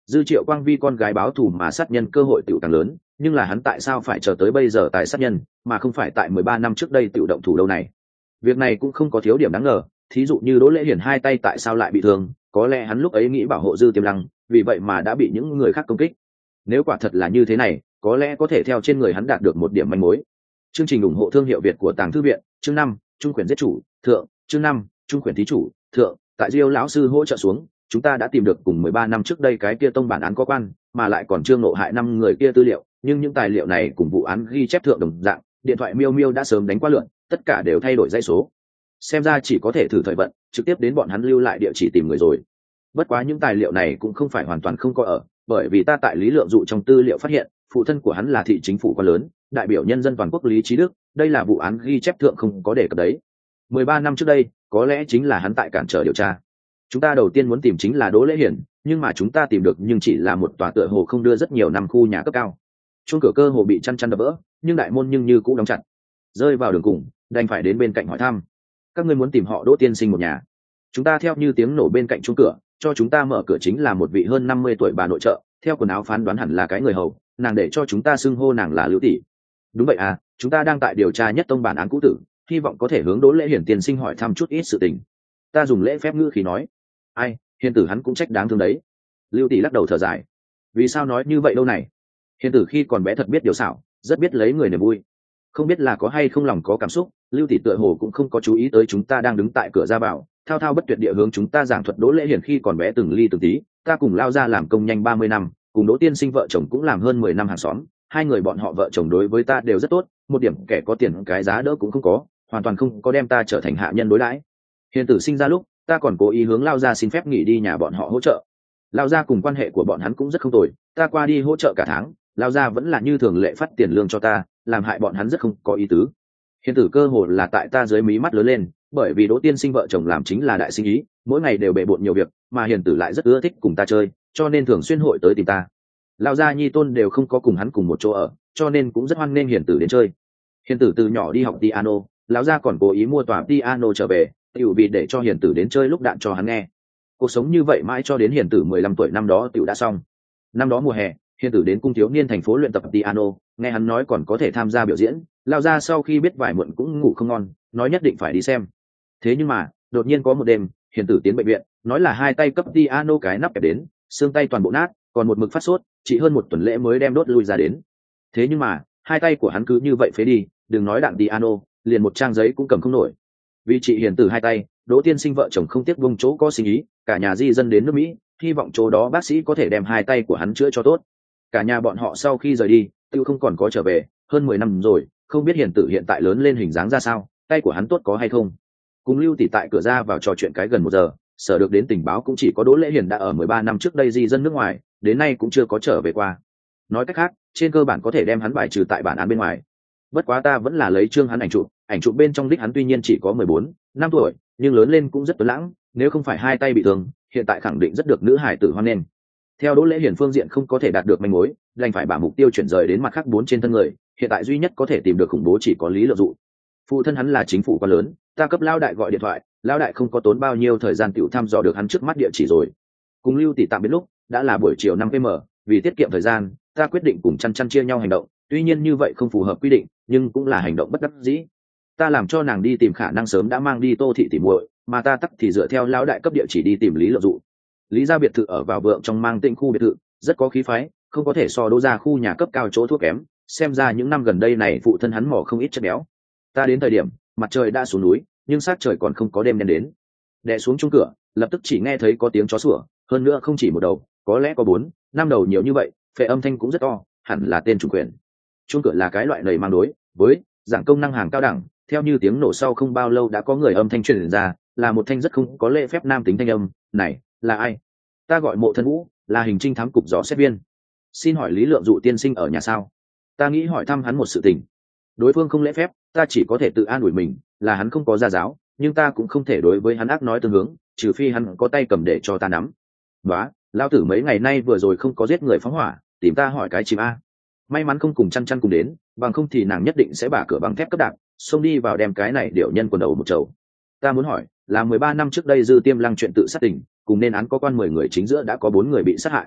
Dư Triệu Quang vi con gái báo thù mà sát nhân cơ hội tiểu càng lớn, nhưng là hắn tại sao phải chờ tới bây giờ tại sát nhân, mà không phải tại mười ba năm trước đây tiểu động thủ đâu này? Việc này cũng không có thiếu điểm đáng ngờ, thí dụ như Đỗ Lễ Hiển hai tay tại sao lại bị thương, có lẽ hắn lúc ấy nghĩ bảo hộ Dư Tiềm Lăng, vì vậy mà đã bị những người khác công kích. Nếu quả thật là như thế này, có lẽ có thể theo trên người hắn đạt được một điểm manh mối. Chương trình ủng hộ thương hiệu Việt của Tàng Thư viện, chương năm, Trung quyền giết chủ, thượng, chương năm, Trung quyền thí chủ, thượng, tại Diêu lão sư hỗ trợ xuống, chúng ta đã tìm được cùng mười ba năm trước đây cái kia tông bản án có quan, mà lại còn trương nộ hại năm người kia tư liệu, nhưng những tài liệu này cùng vụ án ghi chép thượng đồng dạng, điện thoại miêu miêu đã sớm đánh qua lượn, tất cả đều thay đổi dãy số. Xem ra chỉ có thể thử thời vận, trực tiếp đến bọn hắn lưu lại địa chỉ tìm người rồi. Bất quá những tài liệu này cũng không phải hoàn toàn không có ở, bởi vì ta tại Lý Lượng Dụ trong tư liệu phát hiện, phụ thân của hắn là thị chính phủ quan lớn, đại biểu nhân dân toàn quốc Lý Chí Đức, đây là vụ án ghi chép thượng không có đề cập đấy. mười ba năm trước đây, có lẽ chính là hắn tại cản trở điều tra. Chúng ta đầu tiên muốn tìm chính là Đỗ Lễ Hiển, nhưng mà chúng ta tìm được nhưng chỉ là một tòa tựa hồ không đưa rất nhiều năm khu nhà cấp cao. Chuông cửa cơ hồ bị chăn chăn đập vỡ, nhưng đại môn nhưng như cũ đóng chặt. Rơi vào đường cùng, đành phải đến bên cạnh hỏi thăm. Các ngươi muốn tìm họ Đỗ tiên sinh một nhà? Chúng ta theo như tiếng nổ bên cạnh chuông cửa, cho chúng ta mở cửa chính là một vị hơn năm mươi tuổi bà nội trợ, theo quần áo phán đoán hẳn là cái người hầu, nàng để cho chúng ta xưng hô nàng là Lưu tỷ. Đúng vậy à, chúng ta đang tại điều tra nhất tông bản án cũ tử, hy vọng có thể hướng Đỗ Lễ Hiển tiên sinh hỏi thăm chút ít sự tình. Ta dùng lễ phép ngữ khí nói. Ai, hiền tử hắn cũng trách đáng thương đấy. Lưu tỷ lắc đầu thở dài. Vì sao nói như vậy đâu này? Hiền tử khi còn bé thật biết điều xảo, rất biết lấy người niềm vui. Không biết là có hay không lòng có cảm xúc, Lưu tỷ tựa hồ cũng không có chú ý tới chúng ta đang đứng tại cửa ra vào, thao thao bất tuyệt địa hướng chúng ta giảng thuật Đỗ Lễ Hiển khi còn bé từng ly từng tí. Ta cùng Lao ra làm công nhanh ba mươi năm, cùng Đỗ tiên sinh vợ chồng cũng làm hơn mười năm hàng xóm, hai người bọn họ vợ chồng đối với ta đều rất tốt, một điểm kẻ có tiền cái giá đỡ cũng không có, hoàn toàn không có đem ta trở thành hạ nhân đối đãi. Hiền tử sinh ra lúc, ta còn cố ý hướng Lao ra xin phép nghỉ đi nhà bọn họ hỗ trợ. Lao ra cùng quan hệ của bọn hắn cũng rất không tồi, ta qua đi hỗ trợ cả tháng, Lao ra vẫn là như thường lệ phát tiền lương cho ta, làm hại bọn hắn rất không có ý tứ. Hiền tử cơ hồ là tại ta dưới mí mắt lớn lên, bởi vì Đỗ tiên sinh vợ chồng làm chính là đại sinh ý, mỗi ngày đều bề bộn nhiều việc, mà hiền tử lại rất ưa thích cùng ta chơi, cho nên thường xuyên hội tới tìm ta. Lao gia nhi tôn đều không có cùng hắn cùng một chỗ ở, cho nên cũng rất hoan nghênh hiền tử đến chơi. Hiền tử từ nhỏ đi học piano, lão gia còn cố ý mua tòa piano trở về, tiểu vì để cho hiền tử đến chơi lúc đạn cho hắn nghe. Cuộc sống như vậy mãi cho đến hiền tử mười lăm tuổi năm đó tiểu đã xong. Năm đó mùa hè, hiền tử đến cung thiếu niên thành phố luyện tập piano, nghe hắn nói còn có thể tham gia biểu diễn, Lao gia sau khi biết vài muộn cũng ngủ không ngon, nói nhất định phải đi xem. Thế nhưng mà, đột nhiên có một đêm, hiền tử tiến bệnh viện, nói là hai tay cấp piano cái nắp kẹp đến, xương tay toàn bộ nát, còn một mực phát sốt, chỉ hơn một tuần lễ mới đem đốt lui ra đến. Thế nhưng mà, hai tay của hắn cứ như vậy phế đi, đừng nói đạn piano, liền một trang giấy cũng cầm không nổi. Vì chị hiền tử hai tay, Đỗ tiên sinh vợ chồng không tiếc vung chỗ có sinh ý, cả nhà di dân đến nước Mỹ, hy vọng chỗ đó bác sĩ có thể đem hai tay của hắn chữa cho tốt. Cả nhà bọn họ sau khi rời đi, tiêu không còn có trở về, hơn mười năm rồi, không biết hiền tử hiện tại lớn lên hình dáng ra sao, tay của hắn tốt có hay không. Cùng Lưu tỷ tại cửa ra vào trò chuyện cái gần một giờ, sở được đến tình báo cũng chỉ có Đỗ Lễ Hiển đã ở mười ba năm trước đây di dân nước ngoài, đến nay cũng chưa có trở về qua. Nói cách khác, trên cơ bản có thể đem hắn bài trừ tại bản án bên ngoài. Bất quá ta vẫn là lấy trương hắn ảnh chụp, ảnh chụp bên trong đích hắn tuy nhiên chỉ có mười bốn năm tuổi, nhưng lớn lên cũng rất tuấn lãng, nếu không phải hai tay bị thương, hiện tại khẳng định rất được nữ hải tử hoan nghênh. Theo Đỗ Lễ Hiển phương diện không có thể đạt được manh mối, đành phải把mục tiêu chuyển rời đến mặt khác bốn trên thân người, hiện tại duy nhất có thể tìm được khủng bố chỉ có Lý Lượng Dụ. Phụ thân hắn là chính phủ quá lớn, ta cấp Lao đại gọi điện thoại, Lao đại không có tốn bao nhiêu thời gian tiểu thăm dò được hắn trước mắt địa chỉ rồi. Cùng Lưu tỷ tạm biệt lúc, đã là buổi chiều năm pm, vì tiết kiệm thời gian, ta quyết định cùng chăn chăn chia nhau hành động, tuy nhiên như vậy không phù hợp quy định, nhưng cũng là hành động bất đắc dĩ. Ta làm cho nàng đi tìm khả năng sớm đã mang đi Tô thị tỉ muội, mà ta tắc thì dựa theo Lão đại cấp địa chỉ đi tìm Lý Lượng Dụ. Lý gia biệt thự ở vào vượng trong mang tĩnh khu biệt thự, rất có khí phái, không có thể so Đỗ gia khu nhà cấp cao chỗ thua kém, xem ra những năm gần đây này phụ thân hắn mỏ không ít chất béo. Ta đến thời điểm mặt trời đã xuống núi, nhưng sát trời còn không có đêm đen đến. Đè xuống chung cửa, lập tức chỉ nghe thấy có tiếng chó sủa, hơn nữa không chỉ một đầu, có lẽ có bốn năm đầu nhiều như vậy, phệ âm thanh cũng rất to, hẳn là tên chủ quyền. Chung cửa là cái loại nầy mang đối với dạng công năng hàng cao đẳng, theo như tiếng nổ sau không bao lâu đã có người âm thanh truyền ra, là một thanh rất không có lễ phép nam tính thanh âm. Này là ai? Ta gọi Mộ Thân Vũ, là hình trinh thám cục gió xét viên. Xin hỏi Lý Lượng Dụ tiên sinh ở nhà sao? Ta nghĩ hỏi thăm hắn một sự tình. Đối phương không lễ phép, ta chỉ có thể tự an ủi mình là hắn không có gia giáo, nhưng ta cũng không thể đối với hắn ác nói tương hướng, trừ phi hắn có tay cầm để cho ta nắm. Đó, lão tử mấy ngày nay vừa rồi không có giết người phóng hỏa, tìm ta hỏi cái chim a. May mắn không cùng chăn chăn cùng đến, bằng không thì nàng nhất định sẽ bả cửa bằng thép cấp đạp, xông đi vào đem cái này điệu nhân quần đầu một chầu. Ta muốn hỏi, là mười ba năm trước đây Dư Tiêm Lăng chuyện tự sát tình, cùng nên án có quan mười người chính giữa đã có bốn người bị sát hại.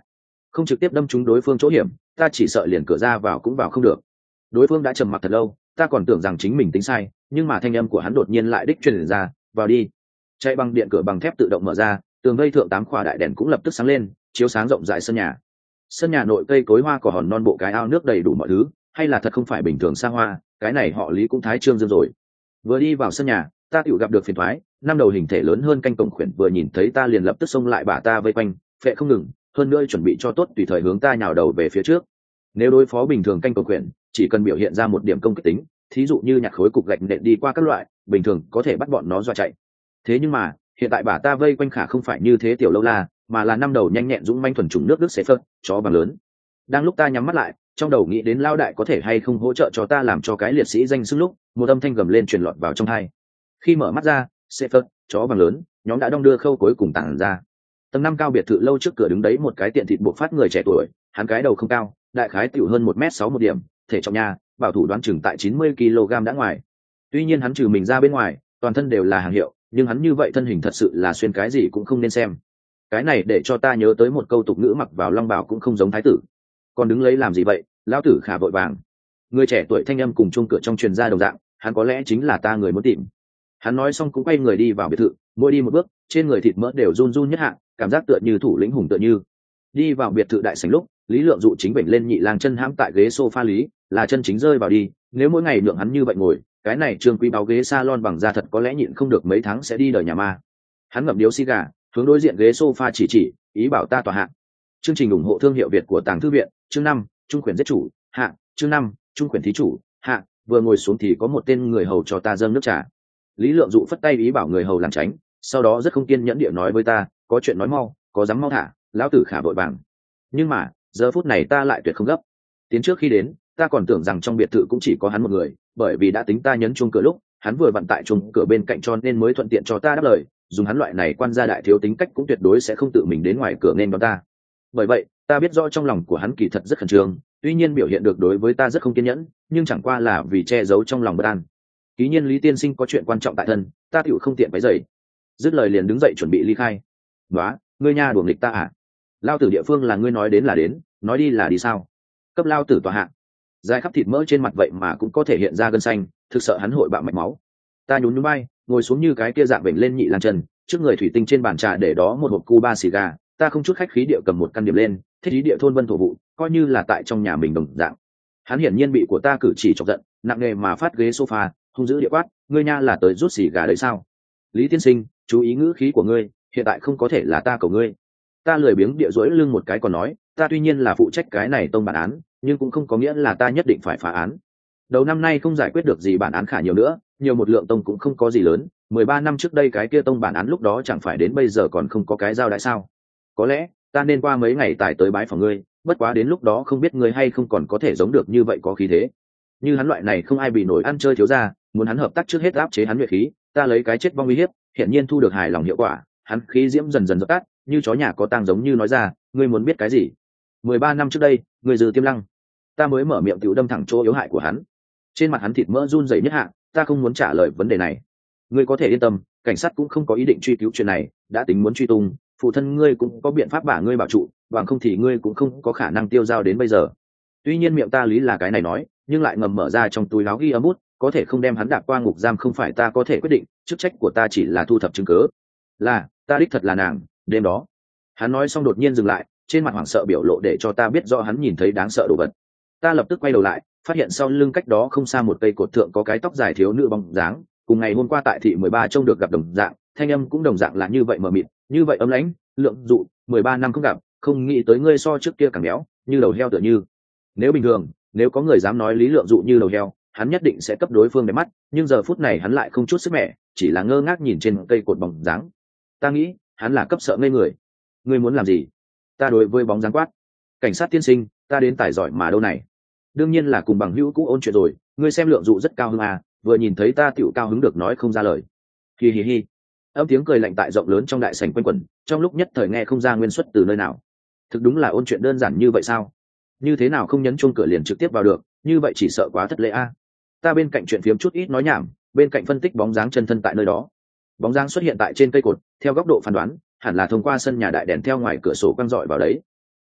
không trực tiếp đâm trúng đối phương chỗ hiểm, ta chỉ sợ liền cửa ra vào cũng vào không được. Đối phương đã trầm mặc thật lâu, ta còn tưởng rằng chính mình tính sai, nhưng mà thanh âm của hắn đột nhiên lại đích truyền ra, vào đi. Chạy bằng điện cửa bằng thép tự động mở ra, tường vây thượng tám khỏa đại đèn cũng lập tức sáng lên, chiếu sáng rộng rãi sân nhà. Sân nhà nội cây cối hoa cỏ hòn non bộ cái ao nước đầy đủ mọi thứ, hay là thật không phải bình thường xa hoa, cái này họ Lý cũng thái trương dương rồi. Vừa đi vào sân nhà, ta tựu gặp được phiền thoái, năm đầu hình thể lớn hơn canh cổng khuyển vừa nhìn thấy ta liền lập tức xông lại bả ta vây quanh, phệ không ngừng, hơn nữa chuẩn bị cho tốt tùy thời hướng ta nhào đầu về phía trước. Nếu đối phó bình thường canh cổng khuyển, chỉ cần biểu hiện ra một điểm công kích tính, thí dụ như nhặt khối cục gạch nện đi qua các loại, bình thường có thể bắt bọn nó dọa chạy. Thế nhưng mà, hiện tại bả ta vây quanh khả không phải như thế tiểu lâu la, mà là năm đầu nhanh nhẹn dũng manh thuần chủng nước Đức xế phớt, chó vàng lớn. Đang lúc ta nhắm mắt lại, trong đầu nghĩ đến lao đại có thể hay không hỗ trợ cho ta làm cho cái liệt sĩ danh xưng lúc, một âm thanh gầm lên truyền lọt vào trong tai. Khi mở mắt ra, xế phớt, chó vàng lớn, nhóm đã đong đưa khâu cuối cùng tản ra. Tầng năm cao biệt thự lâu trước cửa đứng đấy một cái tiện thịt buộc phát người trẻ tuổi, hắn cái đầu không cao, đại khái tiểu hơn một mét sáu một điểm, thể trọng nhà, bảo thủ đoán chừng tại chín mươi ki lô gam đã ngoài. Tuy nhiên hắn trừ mình ra bên ngoài, toàn thân đều là hàng hiệu, nhưng hắn như vậy thân hình thật sự là xuyên cái gì cũng không nên xem. Cái này để cho ta nhớ tới một câu tục ngữ mặc vào long bào cũng không giống thái tử. Còn đứng lấy làm gì vậy, lão tử khả vội vàng. Người trẻ tuổi thanh âm cùng chuông cửa trong truyền ra đồng dạng, hắn có lẽ chính là ta người muốn tìm. Hắn nói xong cũng quay người đi vào biệt thự, mỗi đi một bước, trên người thịt mỡ đều run run nhất hạ, cảm giác tựa như thủ lĩnh hùng tựa như. Đi vào biệt thự đại sảnh lúc, Lý Lượng dụ chính bệnh lên nhị lang chân hãm tại ghế sofa lý, là chân chính rơi vào đi, nếu mỗi ngày lượng hắn như vậy ngồi, cái này trương quý báo ghế salon bằng da thật có lẽ nhịn không được mấy tháng sẽ đi đời nhà ma. Hắn ngậm điếu xì gà, hướng đối diện ghế sofa chỉ chỉ, ý bảo ta tòa hạ. Chương trình ủng hộ thương hiệu Việt của Tàng Thư viện, chương năm, Trung quyền giết chủ, hạ, chương năm, Trung quyền thí chủ, hạ, vừa ngồi xuống thì có một tên người hầu cho ta dâng nước trà. Lý Lượng dụ phất tay ý bảo người hầu làm tránh, sau đó rất không kiên nhẫn địa nói với ta, có chuyện nói mau, có dám mau thả, lão tử khả vội vàng. Nhưng mà, giờ phút này ta lại tuyệt không gấp. Tiến trước khi đến, ta còn tưởng rằng trong biệt thự cũng chỉ có hắn một người, bởi vì đã tính ta nhấn chuông cửa lúc, hắn vừa vặn tại chuông cửa bên cạnh cho nên mới thuận tiện cho ta đáp lời, dùng hắn loại này quan gia đại thiếu tính cách cũng tuyệt đối sẽ không tự mình đến ngoài cửa nên đón ta. Bởi vậy, ta biết rõ trong lòng của hắn kỳ thật rất khẩn trương, tuy nhiên biểu hiện được đối với ta rất không kiên nhẫn, nhưng chẳng qua là vì che giấu trong lòng bất an. Ký nhiên Lý tiên sinh có chuyện quan trọng tại thân, ta tựu không tiện váy dậy. Dứt lời liền đứng dậy chuẩn bị ly khai. Nóa, ngươi nha đuổi nghịch ta à? Lao tử địa phương là ngươi nói đến là đến, nói đi là đi sao? Cấp lao tử tòa hạ. Dài khắp thịt mỡ trên mặt vậy mà cũng có thể hiện ra gân xanh, thực sợ hắn hội bạo mạch máu. Ta nhún nhún bay, ngồi xuống như cái kia dạng bệnh lên nhị lang chân, trước người thủy tinh trên bàn trà để đó một hộp Cuba xì gà, ta không chút khách khí địa cầm một căn điểm lên, thích ý địa thôn vân thổ vụ, coi như là tại trong nhà mình đồng dạng. Hắn hiển nhiên bị của ta cử chỉ chọc giận, nặng nề mà phát ghế sofa, hung dữ địa quát, ngươi nha là tới rút xì gà đấy sao? Lý tiên sinh, chú ý ngữ khí của ngươi, hiện tại không có thể là ta cầu ngươi. Ta lười biếng địa duỗi lưng một cái còn nói, ta tuy nhiên là phụ trách cái này tông bản án, nhưng cũng không có nghĩa là ta nhất định phải phá án. Đầu năm nay không giải quyết được gì bản án khả nhiều nữa, nhiều một lượng tông cũng không có gì lớn, mười ba năm trước đây cái kia tông bản án lúc đó chẳng phải đến bây giờ còn không có cái giao đãi sao? Có lẽ ta nên qua mấy ngày tải tới bái phòng ngươi, bất quá đến lúc đó không biết ngươi hay không còn có thể giống được như vậy có khí thế. Như hắn loại này không ai bị nổi ăn chơi thiếu gia, muốn hắn hợp tác trước hết áp chế hắn nhuệ khí, ta lấy cái chết vong uy hiếp, hiện nhiên thu được hài lòng hiệu quả, hắn khí diễm dần dần dập tắt, như chó nhà có tang giống như nói ra, ngươi muốn biết cái gì? mười ba năm trước đây, ngươi Dư Tiêm Lăng. Ta mới mở miệng tiểu đâm thẳng chỗ yếu hại của hắn. Trên mặt hắn thịt mỡ run rẩy nhất hạ, ta không muốn trả lời vấn đề này. Ngươi có thể yên tâm, cảnh sát cũng không có ý định truy cứu chuyện này, đã tính muốn truy tung, phụ thân ngươi cũng có biện pháp bả ngươi bảo trụ, bằng không thì ngươi cũng không có khả năng tiêu dao đến bây giờ. Tuy nhiên miệng ta lý là cái này nói, nhưng lại ngầm mở ra trong túi áo ghi âm bút, có thể không đem hắn đạp qua ngục giam không phải ta có thể quyết định, chức trách của ta chỉ là thu thập chứng cứ. Là, ta đích thật là nàng, đêm đó. Hắn nói xong đột nhiên dừng lại, trên mặt hoảng sợ biểu lộ để cho ta biết rõ hắn nhìn thấy đáng sợ đồ vật. Ta lập tức quay đầu lại, phát hiện sau lưng cách đó không xa một cây cột thượng có cái tóc dài thiếu nữ bóng dáng, cùng ngày hôm qua tại thị mười ba trông được gặp đồng dạng, thanh âm cũng đồng dạng là như vậy mờ mịt, như vậy ấm lãnh, Lượng dụ, mười ba năm không gặp, không nghĩ tới ngươi so trước kia càng béo, như đầu heo tựa như. Nếu bình thường, nếu có người dám nói Lý Lượng dụ như đầu heo, hắn nhất định sẽ cấp đối phương để mắt, nhưng giờ phút này hắn lại không chút sức mẻ, chỉ là ngơ ngác nhìn trên cây cột bóng dáng. Ta nghĩ, hắn là cấp sợ ngây người. Ngươi muốn làm gì? Ta đối với bóng dáng quát. Cảnh sát tiên sinh, ta đến tài giỏi mà đâu này? Đương nhiên là cùng bằng hữu cũ ôn chuyện rồi, ngươi xem Lượng dụ rất cao hứng à, vừa nhìn thấy ta tiểu cao hứng được nói không ra lời. Hi hi hi. Âm tiếng cười lạnh tại rộng lớn trong đại sảnh quanh quẩn, trong lúc nhất thời nghe không ra nguyên xuất từ nơi nào. Thực đúng là ôn chuyện đơn giản như vậy sao? Như thế nào không nhấn chuông cửa liền trực tiếp vào được, như vậy chỉ sợ quá thất lễ a. Ta bên cạnh chuyện phiếm chút ít nói nhảm, bên cạnh phân tích bóng dáng chân thân tại nơi đó. Bóng dáng xuất hiện tại trên cây cột, theo góc độ phán đoán, hẳn là thông qua sân nhà đại đèn theo ngoài cửa sổ quang dọi vào đấy.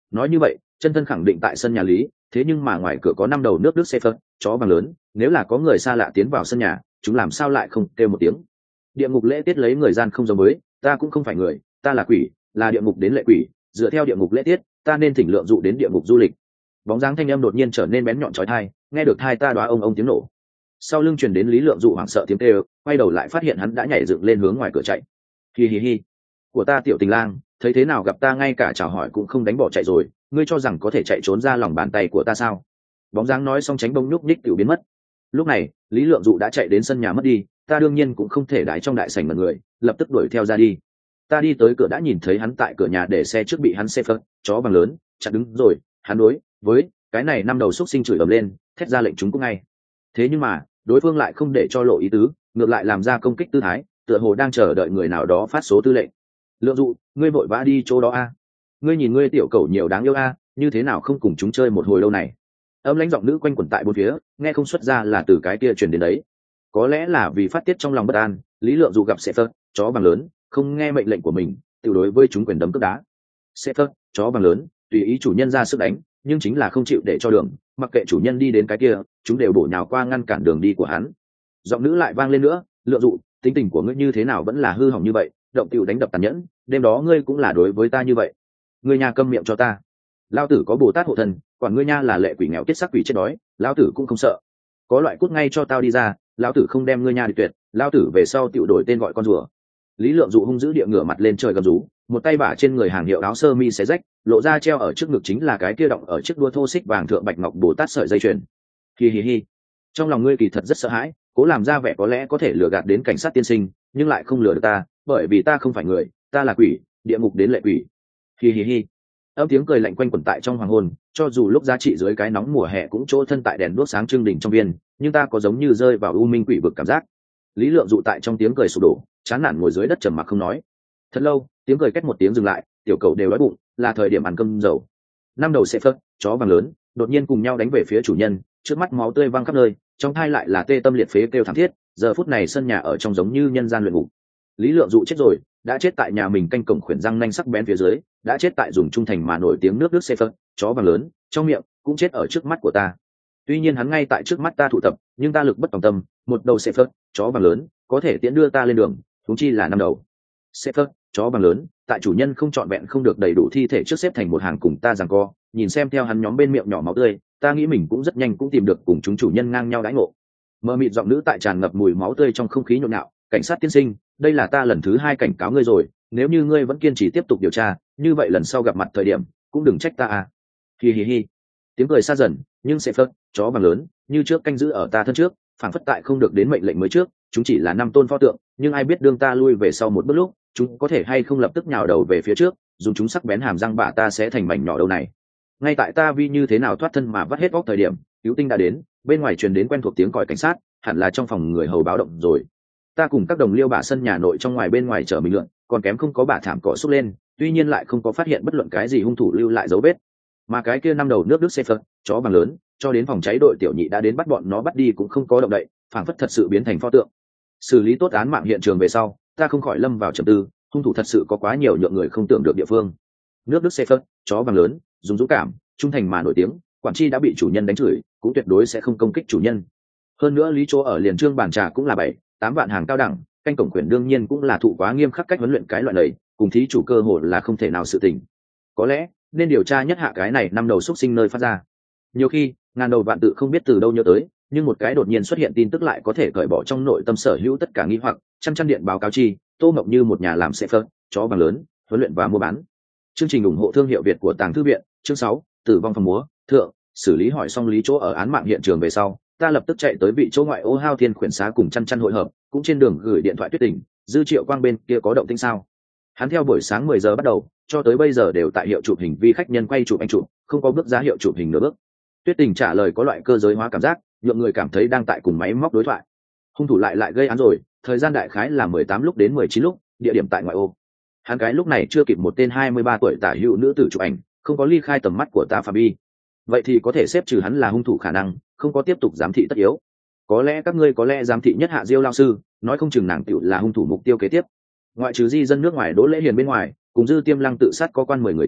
nói như vậy chân thân khẳng định tại sân nhà lý, thế nhưng mà ngoài cửa có năm đầu nước đức xe phật chó bằng lớn, nếu là có người xa lạ tiến vào sân nhà chúng làm sao lại không kêu một tiếng. Địa ngục lễ tiết lấy người gian không giống với, ta cũng không phải người, ta là quỷ, là địa ngục đến lệ quỷ, dựa theo địa ngục lễ tiết ta nên thỉnh lượng dụ đến địa ngục du lịch. Bóng dáng thanh âm đột nhiên trở nên bén nhọn chói tai, nghe được thai ta đoá ông ông tiếng nổ. Sau lưng truyền đến Lý Lượng dụ hoảng sợ tiếng kêu, quay đầu lại phát hiện hắn đã nhảy dựng lên hướng ngoài cửa chạy. Hi hi hi, của ta tiểu tình lang, thấy thế nào gặp ta ngay cả chào hỏi cũng không đánh bỏ chạy rồi, ngươi cho rằng có thể chạy trốn ra lòng bàn tay của ta sao? Bóng dáng nói xong tránh bông nhúc nhích tiểu biến mất. Lúc này Lý Lượng dụ đã chạy đến sân nhà mất đi, ta đương nhiên cũng không thể đái trong đại sảnh mọi người, lập tức đuổi theo ra đi. Ta đi tới cửa đã nhìn thấy hắn tại cửa nhà để xe trước bị hắn xe phật chó bằng lớn chặt đứng rồi, hắn đối với cái này năm đầu xúc sinh chửi ầm lên, thét ra lệnh chúng cũng ngay. Thế nhưng mà đối phương lại không để cho lộ ý tứ, ngược lại làm ra công kích tư thái, tựa hồ đang chờ đợi người nào đó phát số tư lệnh. Lượng dụ, ngươi vội vã đi chỗ đó a? Ngươi nhìn ngươi tiểu cầu nhiều đáng yêu a, như thế nào không cùng chúng chơi một hồi lâu này? Âm lãnh giọng nữ quanh quẩn tại bốn phía, nghe không xuất ra là từ cái kia truyền đến đấy. Có lẽ là vì phát tiết trong lòng bất an, Lý Lượng dụ gặp sẽ phật chó bằng lớn, không nghe mệnh lệnh của mình, tự đối với chúng quyền đấm cước đá. Sẽ phật chó bằng lớn, tùy ý chủ nhân ra sức đánh, nhưng chính là không chịu để cho đường, mặc kệ chủ nhân đi đến cái kia chúng đều bổ nhào qua ngăn cản đường đi của hắn. Giọng nữ lại vang lên nữa, Lượng dụ, tính tình của ngươi như thế nào vẫn là hư hỏng như vậy, động tiểu đánh đập tàn nhẫn, đêm đó ngươi cũng là đối với ta như vậy. Ngươi nhà câm miệng cho ta. Lao tử có Bồ Tát hộ thần, quản ngươi nha là lệ quỷ nghèo kiết sắc quỷ chết đói, lão tử cũng không sợ. Có loại cút ngay cho tao đi ra, lão tử không đem ngươi nha đi tuyệt, lão tử về sau tiểu đổi tên gọi con rùa. Lý Lượng dụ hung dữ địa ngửa mặt lên trời gầm rú, một tay bả trên người hàng hiệu áo sơ mi xé rách, lộ ra treo ở trước ngực chính là cái kia động ở chiếc đua thô xích vàng thượng bạch ngọc Bồ Tát sợi dây chuyền. Hi hi hi. Trong lòng ngươi kỳ thật rất sợ hãi, cố làm ra vẻ có lẽ có thể lừa gạt đến cảnh sát tiên sinh, nhưng lại không lừa được ta, bởi vì ta không phải người, ta là quỷ, địa ngục đến lệ quỷ. Hi hi hi. Âm tiếng cười lạnh quanh quẩn tại trong hoàng hôn, cho dù lúc giá trị dưới cái nóng mùa hè cũng chỗ thân tại đèn đuốc sáng trưng đỉnh trong viên, nhưng ta có giống như rơi vào u minh quỷ vực cảm giác. Lý Lượng dụ tại trong tiếng cười sụp đổ, chán nản ngồi dưới đất trầm mặc không nói. Thật lâu, tiếng cười két một tiếng dừng lại, tiểu cầu đều đói bụng, là thời điểm ăn cơm dầu. Năm đầu sẽ phất chó vàng lớn, đột nhiên cùng nhau đánh về phía chủ nhân, trước mắt máu tươi văng khắp nơi, trong thai lại là tê tâm liệt phế kêu thảm thiết, giờ phút này sân nhà ở trong giống như nhân gian luyện ngục. Lý Lượng dụ chết rồi, đã chết tại nhà mình canh cổng khuyển răng nanh sắc bén phía dưới, đã chết tại dùng trung thành mà nổi tiếng nước đức xe phật chó vàng lớn trong miệng, cũng chết ở trước mắt của ta. Tuy nhiên hắn ngay tại trước mắt ta thụ tập, nhưng ta lực bất tòng tâm, một đầu xe phật chó vàng lớn có thể tiễn đưa ta lên đường, huống chi là năm đầu xe phật chó vàng lớn tại chủ nhân không trọn vẹn không được đầy đủ thi thể trước xếp thành một hàng cùng ta giằng co, nhìn xem theo hắn nhóm bên miệng nhỏ máu tươi, ta nghĩ mình cũng rất nhanh cũng tìm được cùng chúng chủ nhân ngang nhau đãi ngộ. Mơ mịt giọng nữ tại tràn ngập mùi máu tươi trong không khí nhộn nhạo, cảnh sát tiên sinh, đây là ta lần thứ hai cảnh cáo ngươi rồi, nếu như ngươi vẫn kiên trì tiếp tục điều tra, như vậy lần sau gặp mặt thời điểm cũng đừng trách ta à. Hi hi hi. Tiếng cười xa dần, nhưng sẽ phớt chó vàng lớn như trước canh giữ ở ta thân trước, phản phất tại không được đến mệnh lệnh mới trước, chúng chỉ là năm tôn pho tượng, nhưng ai biết đương ta lui về sau một bước lúc, chúng có thể hay không lập tức nhào đầu về phía trước, dùng chúng sắc bén hàm răng bả ta sẽ thành mảnh nhỏ đâu này. Ngay tại ta vi như thế nào thoát thân mà vắt hết óc thời điểm, cứu tinh đã đến, bên ngoài truyền đến quen thuộc tiếng còi cảnh sát, hẳn là trong phòng người hầu báo động rồi. Ta cùng các đồng liêu bả sân nhà nội trong ngoài bên ngoài chở mình lượn, còn kém không có bả thảm cỏ xúc lên, tuy nhiên lại không có phát hiện bất luận cái gì hung thủ lưu lại dấu vết. Mà cái kia năm đầu nước đức xe phật chó vàng lớn, cho đến phòng cháy đội tiểu nhị đã đến bắt bọn nó bắt đi cũng không có động đậy, phảng phất thật sự biến thành pho tượng. Xử lý tốt án mạng hiện trường về sau, ta không khỏi lâm vào trầm tư, hung thủ thật sự có quá nhiều nhượng người không tưởng được địa phương. Nước đức xe phật chó vàng lớn, dùng dũng cảm, trung thành mà nổi tiếng, quản tri đã bị chủ nhân đánh chửi, cũng tuyệt đối sẽ không công kích chủ nhân. Hơn nữa lý chỗ ở liền trương bàn trà cũng là bảy tám vạn hàng cao đẳng, canh cổng quyền đương nhiên cũng là thụ quá nghiêm khắc cách huấn luyện cái loại này, cùng thí chủ cơ hội là không thể nào sự tình. Có lẽ nên điều tra nhất hạ cái này năm đầu xúc sinh nơi phát ra. Nhiều khi ngàn đầu vạn tự không biết từ đâu nhớ tới, nhưng một cái đột nhiên xuất hiện tin tức lại có thể cởi bỏ trong nội tâm sở hữu tất cả nghi hoặc. Chăn chăn điện báo cáo chi Tô Ngọc Như một nhà làm xe phơ chó vàng lớn, huấn luyện và mua bán. Chương trình ủng hộ thương hiệu Việt của Tàng Thư viện. Chương sáu, tử vong phòng múa thượng. Xử lý hỏi xong lý chỗ ở án mạng hiện trường về sau, ta lập tức chạy tới vị chỗ ngoại ô Hao Thiên khuyển xá cùng chăn chăn hội hợp, cũng trên đường gửi điện thoại tuyết tình, Dư Triệu Quang bên kia có động tĩnh sao? Hắn theo buổi sáng mười giờ bắt đầu, cho tới bây giờ đều tại hiệu chụp hình vi khách nhân quay chụp anh chụp, không có bước ra hiệu chụp hình nửa bước. Tuyết tình trả lời có loại cơ giới hóa cảm giác, nhượng người cảm thấy đang tại cùng máy móc đối thoại. Hung thủ lại lại gây án rồi, thời gian đại khái là mười tám lúc đến mười chín lúc, địa điểm tại ngoại ô. Hắn cái lúc này chưa kịp một tên hai mươi ba tuổi tả hữu nữ tử chụp ảnh, không có ly khai tầm mắt của ta Fabi. Vậy thì có thể xếp trừ hắn là hung thủ khả năng, không có tiếp tục giám thị tất yếu. Có lẽ các ngươi có lẽ giám thị nhất hạ Diêu lao sư, nói không chừng nàng tiểu là hung thủ mục tiêu kế tiếp. Ngoại trừ di dân nước ngoài Đỗ Lễ Hiền bên ngoài, cùng Dư Tiêm Lăng tự sát có quan mười người trong,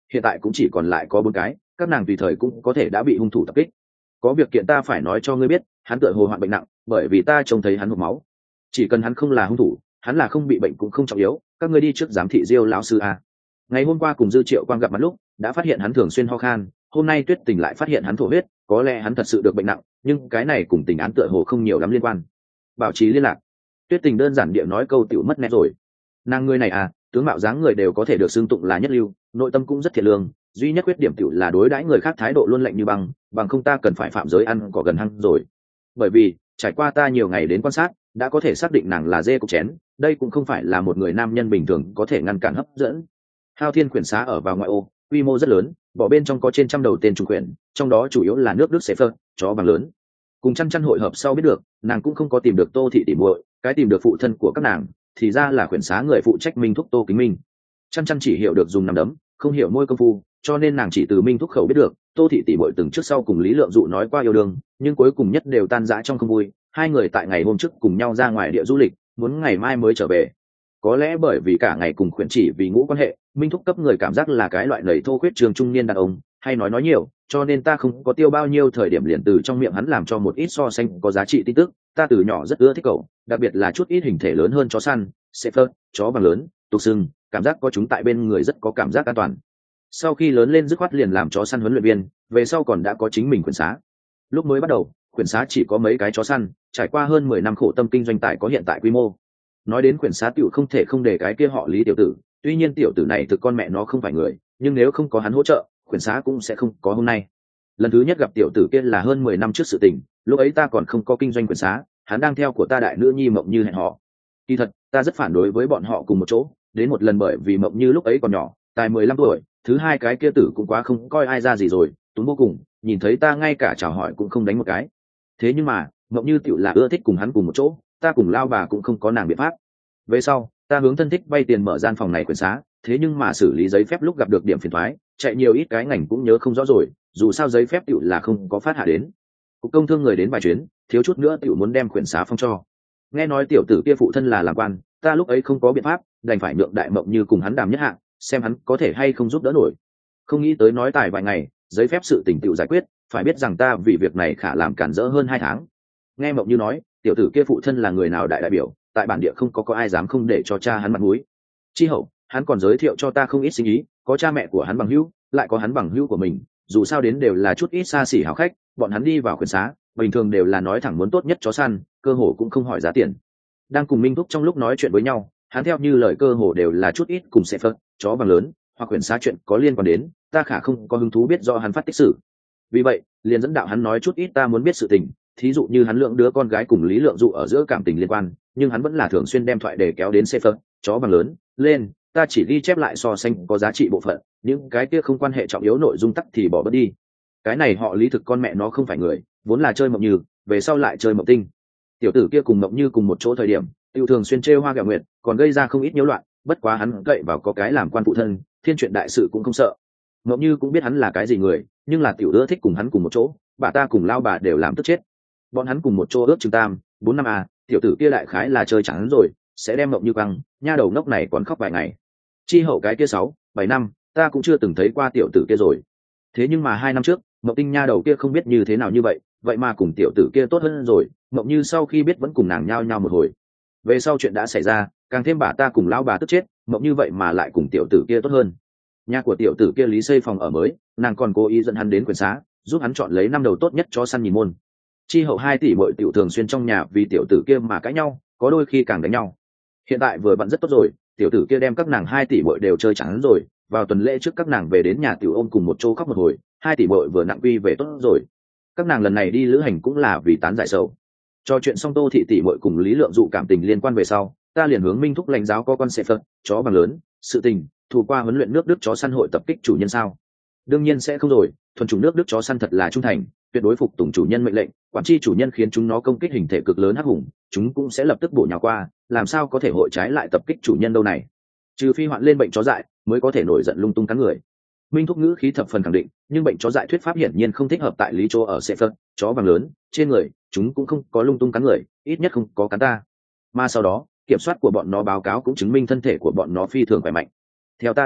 hiện tại cũng chỉ còn lại có bốn cái, các nàng tùy thời cũng có thể đã bị hung thủ tập kích. Có việc kiện ta phải nói cho ngươi biết, hắn tựa hồ hoạn bệnh nặng, bởi vì ta trông thấy hắn hộc máu. Chỉ cần hắn không là hung thủ, hắn là không bị bệnh cũng không trọng yếu, các ngươi đi trước giám thị Diêu lão sư a. Ngày hôm qua cùng Dư Triệu Quang gặp mặt lúc, đã phát hiện hắn thường xuyên ho khan, hôm nay Tuyết Tình lại phát hiện hắn thổ huyết, có lẽ hắn thật sự được bệnh nặng, nhưng cái này cùng tình án tựa hồ không nhiều lắm liên quan. Bảo trì liên lạc. Tuyết Tình đơn giản địa nói câu tiểu mất nét rồi. Nàng người này à, tướng mạo dáng người đều có thể được xưng tụng là nhất lưu, nội tâm cũng rất thiện lương, duy nhất khuyết điểm tiểu là đối đãi người khác thái độ luôn lạnh như băng, bằng không ta cần phải phạm giới ăn cỏ gần hăng rồi. Bởi vì trải qua ta nhiều ngày đến quan sát, đã có thể xác định nàng là dê cục chén, đây cũng không phải là một người nam nhân bình thường có thể ngăn cản hấp dẫn. Hao Thiên quyển xá ở vào ngoại ô, quy mô rất lớn, bỏ bên trong có trên trăm đầu tên trùng quyển, trong đó chủ yếu là nước Đức Sefer, chó bằng lớn. Cùng chăn chăn hội hợp sau biết được, nàng cũng không có tìm được Tô thị tỷ muội, cái tìm được phụ thân của các nàng, thì ra là quyển xá người phụ trách Minh Thúc Tô Kính Minh. Chăn chăn chỉ hiểu được dùng nằm đấm, không hiểu môi công phu, cho nên nàng chỉ từ Minh Thúc khẩu biết được, Tô thị tỷ muội từng trước sau cùng Lý Lượng Dụ nói qua yêu đương, nhưng cuối cùng nhất đều tan rã trong không vui. Hai người tại ngày hôm trước cùng nhau ra ngoài địa du lịch, muốn ngày mai mới trở về. Có lẽ bởi vì cả ngày cùng khuyển chỉ vì ngũ quan hệ, Minh Thúc cấp người cảm giác là cái loại lầy thô khuyết trường trung niên đàn ông, hay nói nói nhiều, cho nên ta không có tiêu bao nhiêu thời điểm liền từ trong miệng hắn làm cho một ít so sánh có giá trị tin tức. Ta từ nhỏ rất ưa thích cậu, đặc biệt là chút ít hình thể lớn hơn chó săn, Sefer, chó bằng lớn, tục sưng, cảm giác có chúng tại bên người rất có cảm giác an toàn. Sau khi lớn lên dứt khoát liền làm chó săn huấn luyện viên, về sau còn đã có chính mình quyển xá. Lúc mới bắt đầu, quyển xá chỉ có mấy cái chó săn, trải qua hơn mười năm khổ tâm kinh doanh tài có hiện tại quy mô. Nói đến quyển xá tiểu không thể không để cái kia họ Lý tiểu tử, tuy nhiên tiểu tử này thực con mẹ nó không phải người, nhưng nếu không có hắn hỗ trợ, quyển xá cũng sẽ không có hôm nay. Lần thứ nhất gặp tiểu tử kia là hơn mười năm trước sự tình, lúc ấy ta còn không có kinh doanh quyển xá, hắn đang theo của ta đại nữ nhi Mộng Như hẹn họ. Kỳ thật, ta rất phản đối với bọn họ cùng một chỗ, đến một lần bởi vì Mộng Như lúc ấy còn nhỏ, tài mười lăm tuổi, thứ hai cái kia tử cũng quá không coi ai ra gì rồi, túng vô cùng, nhìn thấy ta ngay cả chào hỏi cũng không đánh một cái. Thế nhưng mà, Mộng Như tiểu là ưa thích cùng hắn cùng một chỗ, ta cùng lao bà cũng không có nàng biện pháp. Về sau, ta hướng thân thích vay tiền mở gian phòng này quyển xá, thế nhưng mà xử lý giấy phép lúc gặp được điểm phiền toái, chạy nhiều ít cái ngành cũng nhớ không rõ rồi, dù sao giấy phép tiểu là không có phát hạ đến. Cục công thương người đến vài chuyến, thiếu chút nữa tiểu muốn đem quyển xá phong cho. Nghe nói tiểu tử kia phụ thân là làm quan, ta lúc ấy không có biện pháp, đành phải nhượng đại Mộng Như cùng hắn đàm nhất hạng, xem hắn có thể hay không giúp đỡ nổi. Không nghĩ tới nói tài vài ngày, giấy phép sự tình tiểu giải quyết, phải biết rằng ta vì việc này khả làm cản rỡ hơn hai tháng. Nghe Mộng Như nói, tiểu tử kia phụ thân là người nào đại đại biểu, tại bản địa không có có ai dám không để cho cha hắn mặt mũi. Chi hậu, hắn còn giới thiệu cho ta không ít sinh ý, có cha mẹ của hắn bằng hữu, lại có hắn bằng hữu của mình, dù sao đến đều là chút ít xa xỉ hảo khách, bọn hắn đi vào quyển xá, bình thường đều là nói thẳng muốn tốt nhất chó săn, cơ hồ cũng không hỏi giá tiền. Đang cùng Minh Thúc trong lúc nói chuyện với nhau, hắn theo như lời cơ hồ đều là chút ít cùng sẽ phật, chó bằng lớn, hoặc quyển xá chuyện có liên quan đến, ta khả không có hứng thú biết do hắn phát tích sự. Vì vậy, liền dẫn đạo hắn nói chút ít ta muốn biết sự tình, thí dụ như hắn lượng đứa con gái cùng Lý Lượng Dụ ở giữa cảm tình liên quan, nhưng hắn vẫn là thường xuyên đem thoại để kéo đến Sefer, chó bằng lớn, lên, ta chỉ ghi chép lại so sánh có giá trị bộ phận, những cái kia không quan hệ trọng yếu nội dung tắc thì bỏ bớt đi. Cái này họ Lý thực con mẹ nó không phải người, vốn là chơi Mộng Như, về sau lại chơi Mộng Tinh. Tiểu tử kia cùng Mộng Như cùng một chỗ thời điểm, tiêu thường xuyên trêu hoa gẹo nguyệt, còn gây ra không ít nhiễu loạn, bất quá hắn cậy vào có cái làm quan phụ thân, thiên chuyện đại sự cũng không sợ. Mộng Như cũng biết hắn là cái gì người, nhưng là tiểu ưa thích cùng hắn cùng một chỗ, bà ta cùng lao bà đều làm tức chết. Bọn hắn cùng một chỗ ước chừng tam bốn năm à, tiểu tử kia đại khái là chơi chẳng rồi, sẽ đem Mộng Như căng, nha đầu ngốc này còn khóc vài ngày. Chi hậu cái kia sáu bảy năm, ta cũng chưa từng thấy qua tiểu tử kia rồi. Thế nhưng mà hai năm trước, Mộng Tinh nha đầu kia không biết như thế nào như vậy, vậy mà cùng tiểu tử kia tốt hơn rồi. Mộng Như sau khi biết vẫn cùng nàng nhao nhao một hồi. Về sau chuyện đã xảy ra, càng thêm bà ta cùng lão bà tức chết, Mộng Như vậy mà lại cùng tiểu tử kia tốt hơn. Nhà của tiểu tử kia lý xây phòng ở mới, nàng còn cố ý dẫn hắn đến quyển xá, giúp hắn chọn lấy năm đầu tốt nhất cho săn nhìn môn. Chi hậu hai tỷ muội tiểu thường xuyên trong nhà vì tiểu tử kia mà cãi nhau, có đôi khi càng đánh nhau. Hiện tại vừa bận rất tốt rồi, tiểu tử kia đem các nàng hai tỷ muội đều chơi chán rồi, vào tuần lễ trước các nàng về đến nhà tiểu ôm cùng một chỗ khóc một hồi, hai tỷ muội vừa nặng quy về tốt rồi. Các nàng lần này đi lữ hành cũng là vì tán giải sầu. Cho chuyện xong Tô thị tỷ muội cùng Lý Lượng Dụ cảm tình liên quan về sau, ta liền hướng Minh Thúc lãnh giáo có con sẽ phật, chó bằng lớn, sự tình, thủ qua huấn luyện nước Đức chó săn hội tập kích chủ nhân sao? Đương nhiên sẽ không rồi, thuần chủng nước Đức chó săn thật là trung thành, tuyệt đối phục tùng chủ nhân mệnh lệnh, quản tri chủ nhân khiến chúng nó công kích hình thể cực lớn hắc hùng, chúng cũng sẽ lập tức bổ nhào qua, làm sao có thể hội trái lại tập kích chủ nhân đâu này? Trừ phi hoạn lên bệnh chó dại, mới có thể nổi giận lung tung cắn người. Minh Thúc ngữ khí thập phần khẳng định, nhưng bệnh chó dại thuyết pháp hiển nhiên không thích hợp tại lý chỗ ở sẽ phật, chó bằng lớn, trên người, chúng cũng không có lung tung cắn người, ít nhất không có cắn ta. Mà sau đó, kiểm soát của bọn nó báo cáo cũng chứng minh thân thể của bọn nó phi thường khỏe mạnh. Theo ta được biết,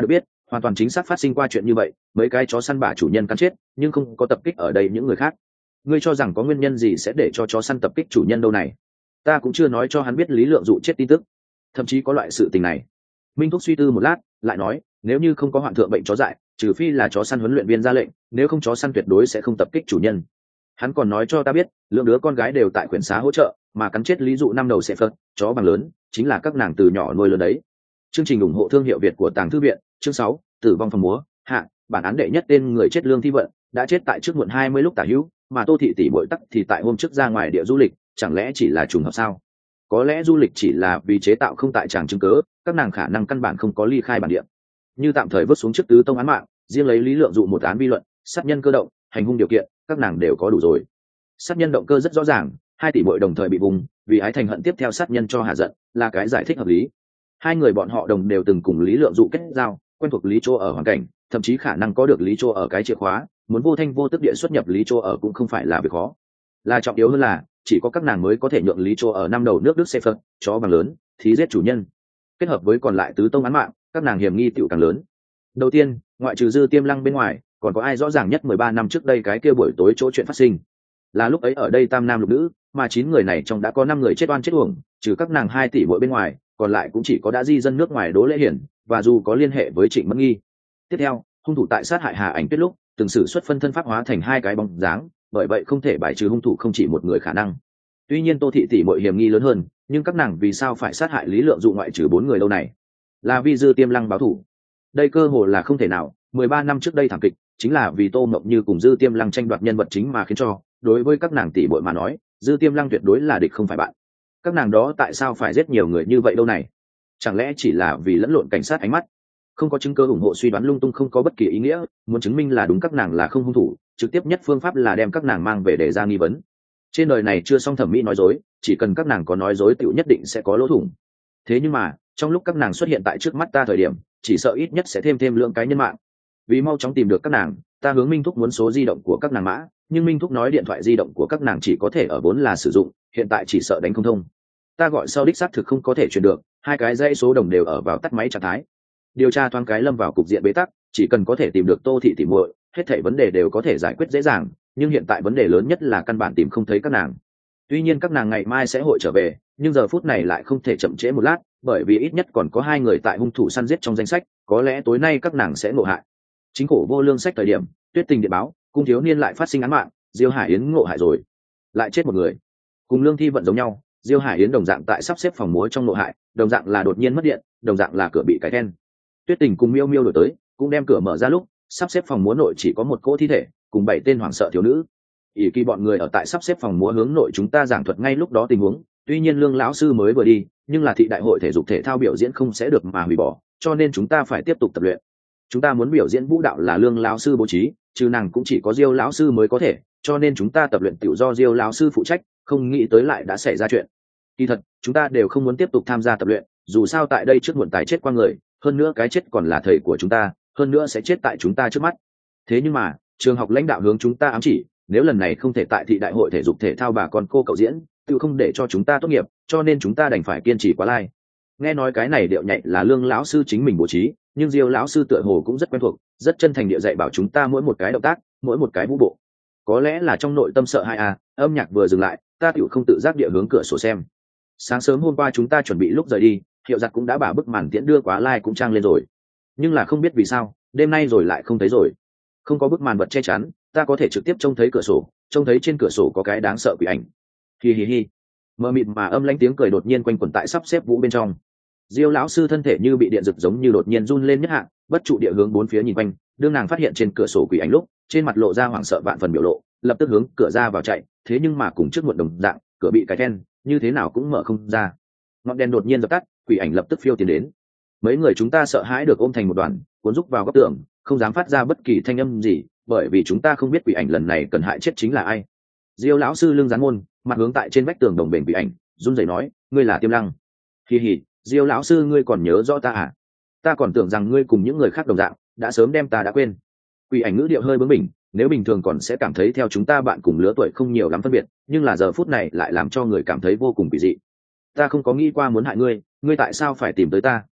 hoàn toàn chính xác phát sinh qua chuyện như vậy, mấy cái chó săn bả chủ nhân cắn chết nhưng không có tập kích ở đây những người khác. Ngươi cho rằng có nguyên nhân gì sẽ để cho chó săn tập kích chủ nhân đâu này? Ta cũng chưa nói cho hắn biết Lý Lượng Dụ chết tin tức, thậm chí có loại sự tình này. Minh Thúc suy tư một lát lại nói, nếu như không có hoạn thượng bệnh chó dại, trừ phi là chó săn huấn luyện viên ra lệnh, nếu không chó săn tuyệt đối sẽ không tập kích chủ nhân. Hắn còn nói cho ta biết, lượng đứa con gái đều tại quyển xá hỗ trợ, mà cắn chết Lý Dụ năm đầu sẽ phật chó bằng lớn chính là các nàng từ nhỏ nuôi lớn đấy. Chương trình ủng hộ thương hiệu Việt của Tàng Thư viện. Chương sáu, tử vong phòng múa hạ. Bản án đệ nhất tên người chết Lương Thi Vận đã chết tại trước muộn hai mươi lúc tả hữu, mà Tô Thị tỷ muội tắc thì tại hôm trước ra ngoài địa du lịch, chẳng lẽ chỉ là trùng hợp sao? Có lẽ du lịch chỉ là vì chế tạo không tại tràng chứng cớ, các nàng khả năng căn bản không có ly khai bản địa. Như tạm thời vứt xuống trước tứ tông án mạng, riêng lấy Lý Lượng Dụ một án vi luận, sát nhân cơ động, hành hung điều kiện, các nàng đều có đủ rồi. Sát nhân động cơ rất rõ ràng, hai tỷ muội đồng thời bị vùng, vì ái thành hận tiếp theo sát nhân cho hạ giận, là cái giải thích hợp lý. Hai người bọn họ đồng đều từng cùng Lý Lượng Dụ kết giao, quen thuộc Lý Chỗ ở hoàn cảnh, thậm chí khả năng có được Lý Chỗ ở cái chìa khóa, muốn vô thanh vô tức địa xuất nhập Lý Chỗ ở cũng không phải là việc khó. Là trọng yếu hơn là, chỉ có các nàng mới có thể nhượng Lý Chỗ ở năm đầu nước Đức xe phật chó bằng lớn, thí giết chủ nhân. Kết hợp với còn lại tứ tông án mạng, các nàng hiểm nghi tiểu càng lớn. Đầu tiên, ngoại trừ Dư Tiêm Lăng bên ngoài, còn có ai rõ ràng nhất mười ba năm trước đây cái kia buổi tối chỗ chuyện phát sinh. Là lúc ấy ở đây tam nam lục nữ, mà chín người này trong đã có năm người chết oan chết uổng, trừ các nàng hai tỷ muội bên ngoài, còn lại cũng chỉ có đã di dân nước ngoài Đỗ Lễ Hiển, và dù có liên hệ với Trịnh Mẫn Nghi. Tiếp theo, hung thủ tại sát hại Hà Ảnh Tuyết lúc, từng sử xuất phân thân pháp hóa thành hai cái bóng dáng, bởi vậy không thể bài trừ hung thủ không chỉ một người khả năng. Tuy nhiên Tô Thị tỷ muội hiểm nghi lớn hơn, nhưng các nàng vì sao phải sát hại Lý Lượng Dụ ngoại trừ bốn người đâu này? Là vì Dư Tiêm Lăng báo thù? Đây cơ hồ là không thể nào, mười ba năm trước đây thảm kịch, chính là vì Tô Mộng Như cùng Dư Tiêm Lăng tranh đoạt nhân vật chính mà khiến cho, đối với các nàng tỷ muội mà nói, Dư Tiêm Lăng tuyệt đối là địch không phải bạn. Các nàng đó tại sao phải giết nhiều người như vậy đâu này? Chẳng lẽ chỉ là vì lẫn lộn cảnh sát ánh mắt? Không có chứng cứ ủng hộ suy đoán lung tung không có bất kỳ ý nghĩa, muốn chứng minh là đúng các nàng là không hung thủ, trực tiếp nhất phương pháp là đem các nàng mang về để ra nghi vấn. Trên đời này chưa xong thẩm mỹ nói dối, chỉ cần các nàng có nói dối tựu nhất định sẽ có lỗ thủng. Thế nhưng mà, trong lúc các nàng xuất hiện tại trước mắt ta thời điểm, chỉ sợ ít nhất sẽ thêm thêm lượng cái nhân mạng. Vì mau chóng tìm được các nàng, ta hướng Minh Thúc muốn số di động của các nàng mã, nhưng Minh Thúc nói điện thoại di động của các nàng chỉ có thể ở vốn là sử dụng, hiện tại chỉ sợ đánh không thông. Ta gọi sau đích xác thực không có thể truyền được, hai cái dãy số đồng đều ở vào tắt máy trạng thái. Điều tra thoáng cái lâm vào cục diện bế tắc, chỉ cần có thể tìm được Tô Thị tỷ muội, hết thảy vấn đề đều có thể giải quyết dễ dàng, nhưng hiện tại vấn đề lớn nhất là căn bản tìm không thấy các nàng. Tuy nhiên các nàng ngày mai sẽ hội trở về, nhưng giờ phút này lại không thể chậm trễ một lát, bởi vì ít nhất còn có hai người tại hung thủ săn giết trong danh sách, có lẽ tối nay các nàng sẽ ngộ hại. Chính khổ vô lương sách thời điểm, Tuyết Tình điện báo, cung thiếu niên lại phát sinh án mạng, Diêu Hải Yến ngộ hại rồi, lại chết một người. Cùng Lương Thi Vận giống nhau, Diêu Hải Yến đồng dạng tại sắp xếp phòng múa trong ngộ hại, đồng dạng là đột nhiên mất điện, đồng dạng là cửa bị cái then. Tuyết Tình cùng Miêu Miêu đổi tới, cũng đem cửa mở ra lúc, sắp xếp phòng múa nội chỉ có một cỗ thi thể, cùng bảy tên hoảng sợ thiếu nữ. ỷ kỳ bọn người ở tại sắp xếp phòng múa hướng nội chúng ta giảng thuật ngay lúc đó tình huống, tuy nhiên Lương lão sư mới vừa đi, nhưng là thị đại hội thể dục thể thao biểu diễn không sẽ được mà hủy bỏ, cho nên chúng ta phải tiếp tục tập luyện. Chúng ta muốn biểu diễn vũ đạo là Lương lão sư bố trí, trừ nàng cũng chỉ có Diêu lão sư mới có thể, cho nên chúng ta tập luyện tự do Diêu lão sư phụ trách, không nghĩ tới lại đã xảy ra chuyện. Kỳ thật, chúng ta đều không muốn tiếp tục tham gia tập luyện, dù sao tại đây trước muộn tài chết qua người, hơn nữa cái chết còn là thầy của chúng ta, hơn nữa sẽ chết tại chúng ta trước mắt. Thế nhưng mà, trường học lãnh đạo hướng chúng ta ám chỉ, nếu lần này không thể tại thị đại hội thể dục thể thao bà con cô cậu diễn, tự không để cho chúng ta tốt nghiệp, cho nên chúng ta đành phải kiên trì quá lai. Nghe nói cái này điệu nhảy là Lương lão sư chính mình bố trí, nhưng Diêu lão sư tựa hồ cũng rất quen thuộc, rất chân thành địa dạy bảo chúng ta mỗi một cái động tác, mỗi một cái vũ bộ. Có lẽ là trong nội tâm sợ hai à, âm nhạc vừa dừng lại, ta tiểu không tự giác địa hướng cửa sổ xem. Sáng sớm hôm qua chúng ta chuẩn bị lúc rời đi, hiệu giặt cũng đã bả bức màn tiễn đưa quá lai cũng trang lên rồi, nhưng là không biết vì sao đêm nay rồi lại không thấy rồi. Không có bức màn vật che chắn, ta có thể trực tiếp trông thấy cửa sổ, trông thấy trên cửa sổ có cái đáng sợ quỷ ảnh. Hi hi hi. Mờ mịt mà âm lãnh tiếng cười đột nhiên quanh quẩn tại sắp xếp vũ bên trong. Diêu lão sư thân thể như bị điện giật giống như đột nhiên run lên nhất hạ, bất trụ địa hướng bốn phía nhìn quanh, đương nàng phát hiện trên cửa sổ quỷ ảnh lúc, trên mặt lộ ra hoảng sợ vạn phần biểu lộ, lập tức hướng cửa ra vào chạy, thế nhưng mà cùng trước muộn đồng dạng, cửa bị cái then, như thế nào cũng mở không ra. Ngọn đèn đột nhiên dập tắt, quỷ ảnh lập tức phiêu tiến đến. Mấy người chúng ta sợ hãi được ôm thành một đoàn, cuốn rúc vào góc tường, không dám phát ra bất kỳ thanh âm gì, bởi vì chúng ta không biết quỷ ảnh lần này cần hại chết chính là ai. Diêu lão sư lưng dán môn, mặt hướng tại trên vách tường đồng bền quỷ ảnh, run rẩy nói, ngươi là Tiêm Lăng. Hi hi, Diêu lão sư ngươi còn nhớ rõ ta à? Ta còn tưởng rằng ngươi cùng những người khác đồng dạng, đã sớm đem ta đã quên. Quỷ ảnh ngữ điệu hơi bướng bỉnh, nếu bình thường còn sẽ cảm thấy theo chúng ta bạn cùng lứa tuổi không nhiều lắm phân biệt, nhưng là giờ phút này lại làm cho người cảm thấy vô cùng kỳ dị. Ta không có nghĩ qua muốn hại ngươi, ngươi tại sao phải tìm tới ta?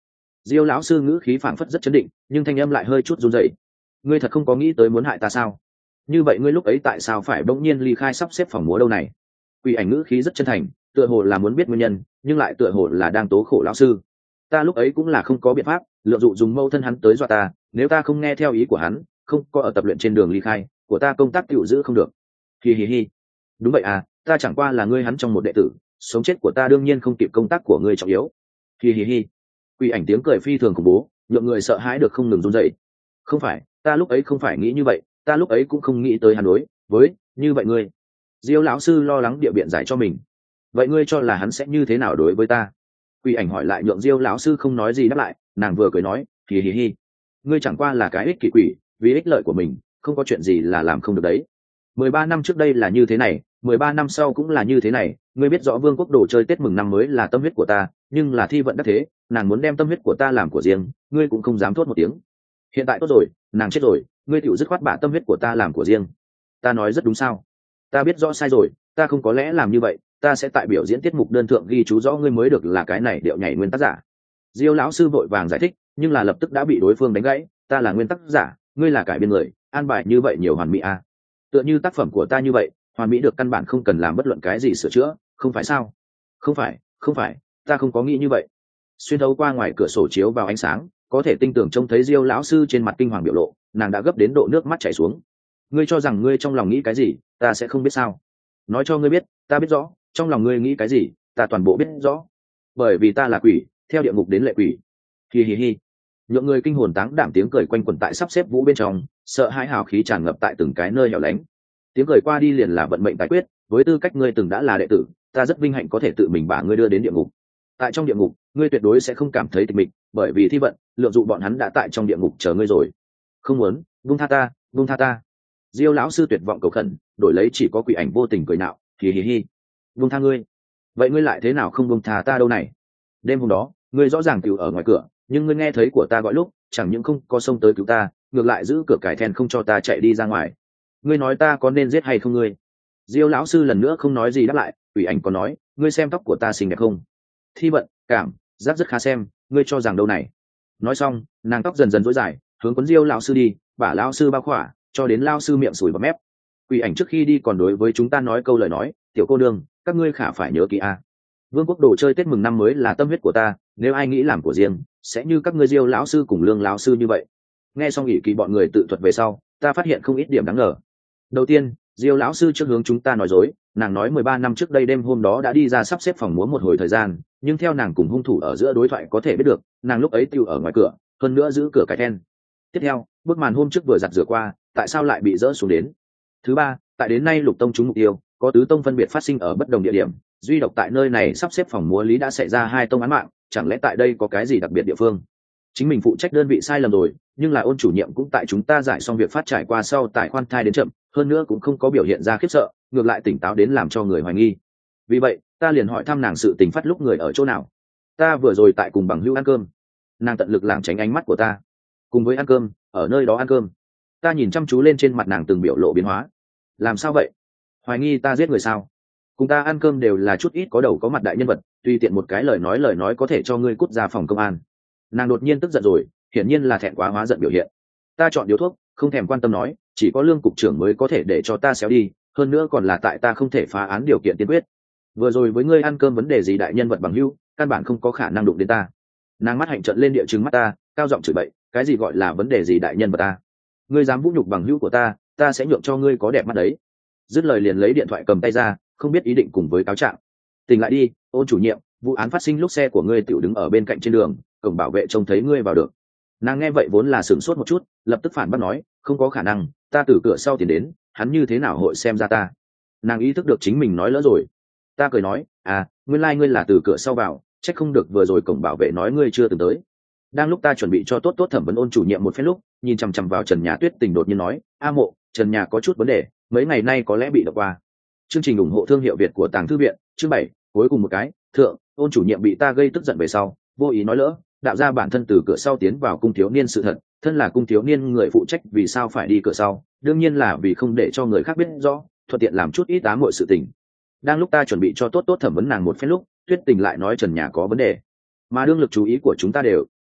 Diêu lão sư ngữ khí phảng phất rất chấn định, nhưng thanh âm lại hơi chút run rẩy. Ngươi thật không có nghĩ tới muốn hại ta sao? Như vậy ngươi lúc ấy tại sao phải bỗng nhiên ly khai sắp xếp phòng múa đâu này? Quỷ ảnh ngữ khí rất chân thành, tựa hồ là muốn biết nguyên nhân, nhưng lại tựa hồ là đang tố khổ lão sư. Ta lúc ấy cũng là không có biện pháp, lợi dụng dùng mâu thân hắn tới dọa ta, nếu ta không nghe theo ý của hắn, không có ở tập luyện trên đường ly khai, của ta công tác tiểu giữ không được. Hi hi hi. Đúng vậy à, ta chẳng qua là ngươi hắn trong một đệ tử, sống chết của ta đương nhiên không kịp công tác của ngươi trọng yếu. Hi hi hi. Quỷ ảnh tiếng cười phi thường khủng bố, nhượng người sợ hãi được không ngừng run rẩy. Không phải, ta lúc ấy không phải nghĩ như vậy, ta lúc ấy cũng không nghĩ tới hắn đối với như vậy ngươi. Diêu lão sư lo lắng địa biện giải cho mình. Vậy ngươi cho là hắn sẽ như thế nào đối với ta? Quỷ ảnh hỏi lại nhượng Diêu lão sư không nói gì đáp lại, nàng vừa cười nói, hì hì hì. Ngươi chẳng qua là cái ích kỷ quỷ, vì ích lợi của mình, không có chuyện gì là làm không được đấy. Mười ba năm trước đây là như thế này, mười ba năm sau cũng là như thế này, ngươi biết rõ Vương quốc đồ chơi Tết mừng năm mới là tâm huyết của ta, nhưng là thi vận đắc thế, nàng muốn đem tâm huyết của ta làm của riêng, ngươi cũng không dám thốt một tiếng. Hiện tại tốt rồi, nàng chết rồi, ngươi tiểu dứt khoát bả tâm huyết của ta làm của riêng. Ta nói rất đúng sao? Ta biết rõ sai rồi, ta không có lẽ làm như vậy, ta sẽ tại biểu diễn tiết mục đơn thượng ghi chú rõ ngươi mới được là cái này điệu nhảy nguyên tác giả. Diêu lão sư vội vàng giải thích, nhưng là lập tức đã bị đối phương đánh gãy, ta là nguyên tác giả, ngươi là cải biên người, an bài như vậy nhiều hoàn mỹ à? Tựa như tác phẩm của ta như vậy, hoàn mỹ được căn bản không cần làm bất luận cái gì sửa chữa, không phải sao? Không phải, không phải, ta không có nghĩ như vậy. Xuyên thấu qua ngoài cửa sổ chiếu vào ánh sáng, có thể tinh tường trông thấy Diêu lão sư trên mặt kinh hoàng biểu lộ, nàng đã gấp đến độ nước mắt chảy xuống. Ngươi cho rằng ngươi trong lòng nghĩ cái gì, ta sẽ không biết sao? Nói cho ngươi biết, ta biết rõ, trong lòng ngươi nghĩ cái gì, ta toàn bộ biết rõ. Bởi vì ta là quỷ, theo địa ngục đến lệ quỷ. Hi hi hi. Nhượng người kinh hồn táng đảm tiếng cười quanh quẩn tại sắp xếp vũ bên trong, sợ hãi hào khí tràn ngập tại từng cái nơi hẻo lánh. Tiếng cười qua đi liền là vận mệnh tài quyết, với tư cách ngươi từng đã là đệ tử, ta rất vinh hạnh có thể tự mình bả ngươi đưa đến địa ngục. Tại trong địa ngục, ngươi tuyệt đối sẽ không cảm thấy tịch mịch, bởi vì thi vận, lượng dụ bọn hắn đã tại trong địa ngục chờ ngươi rồi. Không muốn, buông tha ta, buông tha ta. Diêu lão sư tuyệt vọng cầu khẩn, đổi lấy chỉ có quỷ ảnh vô tình cười nạo, hì hì hì. Buông tha ngươi? Vậy ngươi lại thế nào không buông tha ta đâu này? Đêm hôm đó, ngươi rõ ràng tiểu ở ngoài cửa, nhưng ngươi nghe thấy của ta gọi lúc, chẳng những không có xông tới cứu ta, ngược lại giữ cửa cải then không cho ta chạy đi ra ngoài. Ngươi nói ta có nên giết hay không ngươi? Diêu lão sư lần nữa không nói gì đáp lại, quỷ ảnh còn nói, ngươi xem tóc của ta xinh đẹp không? Thi vận, cảm, giác rất khá xem, ngươi cho rằng đâu này? Nói xong, nàng tóc dần dần rối dài, hướng quấn Diêu lão sư đi, bả lão sư bao khỏa, cho đến lão sư miệng sùi bọt mép. Quỷ ảnh trước khi đi còn đối với chúng ta nói câu lời nói, tiểu cô nương, các ngươi khả phải nhớ kỹ a. Vương quốc đồ chơi Tết mừng năm mới là tâm huyết của ta, nếu ai nghĩ làm của riêng, sẽ như các ngươi Diêu lão sư cùng Lương lão sư như vậy. Nghe xong ỷ kỳ bọn người tự thuật về sau, ta phát hiện không ít điểm đáng ngờ. Đầu tiên, Diêu lão sư trước hướng chúng ta nói dối, nàng nói mười ba năm trước đây đêm hôm đó đã đi ra sắp xếp phòng múa một hồi thời gian, nhưng theo nàng cùng hung thủ ở giữa đối thoại có thể biết được, nàng lúc ấy tiêu ở ngoài cửa, hơn nữa giữ cửa cái then. Tiếp theo, bức màn hôm trước vừa giặt rửa qua, tại sao lại bị dỡ xuống đến? Thứ ba, tại đến nay lục tông trúng mục tiêu, có tứ tông phân biệt phát sinh ở bất đồng địa điểm, duy độc tại nơi này sắp xếp phòng múa lý đã xảy ra hai tông án mạng, chẳng lẽ tại đây có cái gì đặc biệt địa phương? Chính mình phụ trách đơn vị sai lầm rồi, nhưng là ôn chủ nhiệm cũng tại chúng ta giải xong việc phát trải qua sau tại khoan thai đến chậm, hơn nữa cũng không có biểu hiện ra khiếp sợ, ngược lại tỉnh táo đến làm cho người hoài nghi. Vì vậy, ta liền hỏi thăm nàng sự tình phát lúc người ở chỗ nào. Ta vừa rồi tại cùng bằng hữu ăn cơm. Nàng tận lực lảng tránh ánh mắt của ta. Cùng với ăn cơm, ở nơi đó ăn cơm. Ta nhìn chăm chú lên trên mặt nàng từng biểu lộ biến hóa. Làm sao vậy? Hoài nghi ta giết người sao? Cùng ta ăn cơm đều là chút ít có đầu có mặt đại nhân vật, tùy tiện một cái lời nói lời nói có thể cho ngươi cút ra phòng công an. Nàng đột nhiên tức giận rồi, hiển nhiên là thẹn quá hóa giận biểu hiện. Ta chọn điếu thuốc, không thèm quan tâm nói, chỉ có Lương cục trưởng mới có thể để cho ta xéo đi, hơn nữa còn là tại ta không thể phá án điều kiện tiên quyết. Vừa rồi với ngươi ăn cơm vấn đề gì đại nhân vật bằng hữu, căn bản không có khả năng đụng đến ta. Nàng mắt hạnh trận lên địa chứng mắt ta, cao giọng chửi bậy, cái gì gọi là vấn đề gì đại nhân vật ta? Ngươi dám vũ nhục bằng hữu của ta, ta sẽ nhượng cho ngươi có đẹp mắt đấy. Dứt lời liền lấy điện thoại cầm tay ra, không biết ý định cùng với cáo trạng. Tỉnh lại đi, ôn chủ nhiệm, vụ án phát sinh lúc xe của ngươi tiểu đứng ở bên cạnh trên đường, cổng bảo vệ trông thấy ngươi vào được. Nàng nghe vậy vốn là sửng sốt một chút, lập tức phản bác nói, không có khả năng, ta từ cửa sau tiến đến, hắn như thế nào hội xem ra ta? Nàng ý thức được chính mình nói lỡ rồi. Ta cười nói, à, nguyên lai like ngươi là từ cửa sau vào, chắc không được vừa rồi cổng bảo vệ nói ngươi chưa từng tới. Đang lúc ta chuẩn bị cho tốt tốt thẩm vấn ôn chủ nhiệm một phen lúc, nhìn chằm chằm vào Trần Nhà Tuyết Tình đột nhiên nói, a mộ, Trần Nhà có chút vấn đề, mấy ngày nay có lẽ bị đọc qua. Chương trình ủng hộ thương hiệu Việt của Tàng Thư viện, chương bảy, cuối cùng một cái, thượng, ôn chủ nhiệm bị ta gây tức giận về sau, vô ý nói lỡ, đạo ra bản thân từ cửa sau tiến vào cung thiếu niên sự thật, thân là cung thiếu niên người phụ trách vì sao phải đi cửa sau, đương nhiên là vì không để cho người khác biết rõ, thuận tiện làm chút ít ám muội sự tình. Đang lúc ta chuẩn bị cho tốt tốt thẩm vấn nàng một phen lúc, Tuyết Tình lại nói Trần Nhà có vấn đề, mà đương lực chú ý của chúng ta đều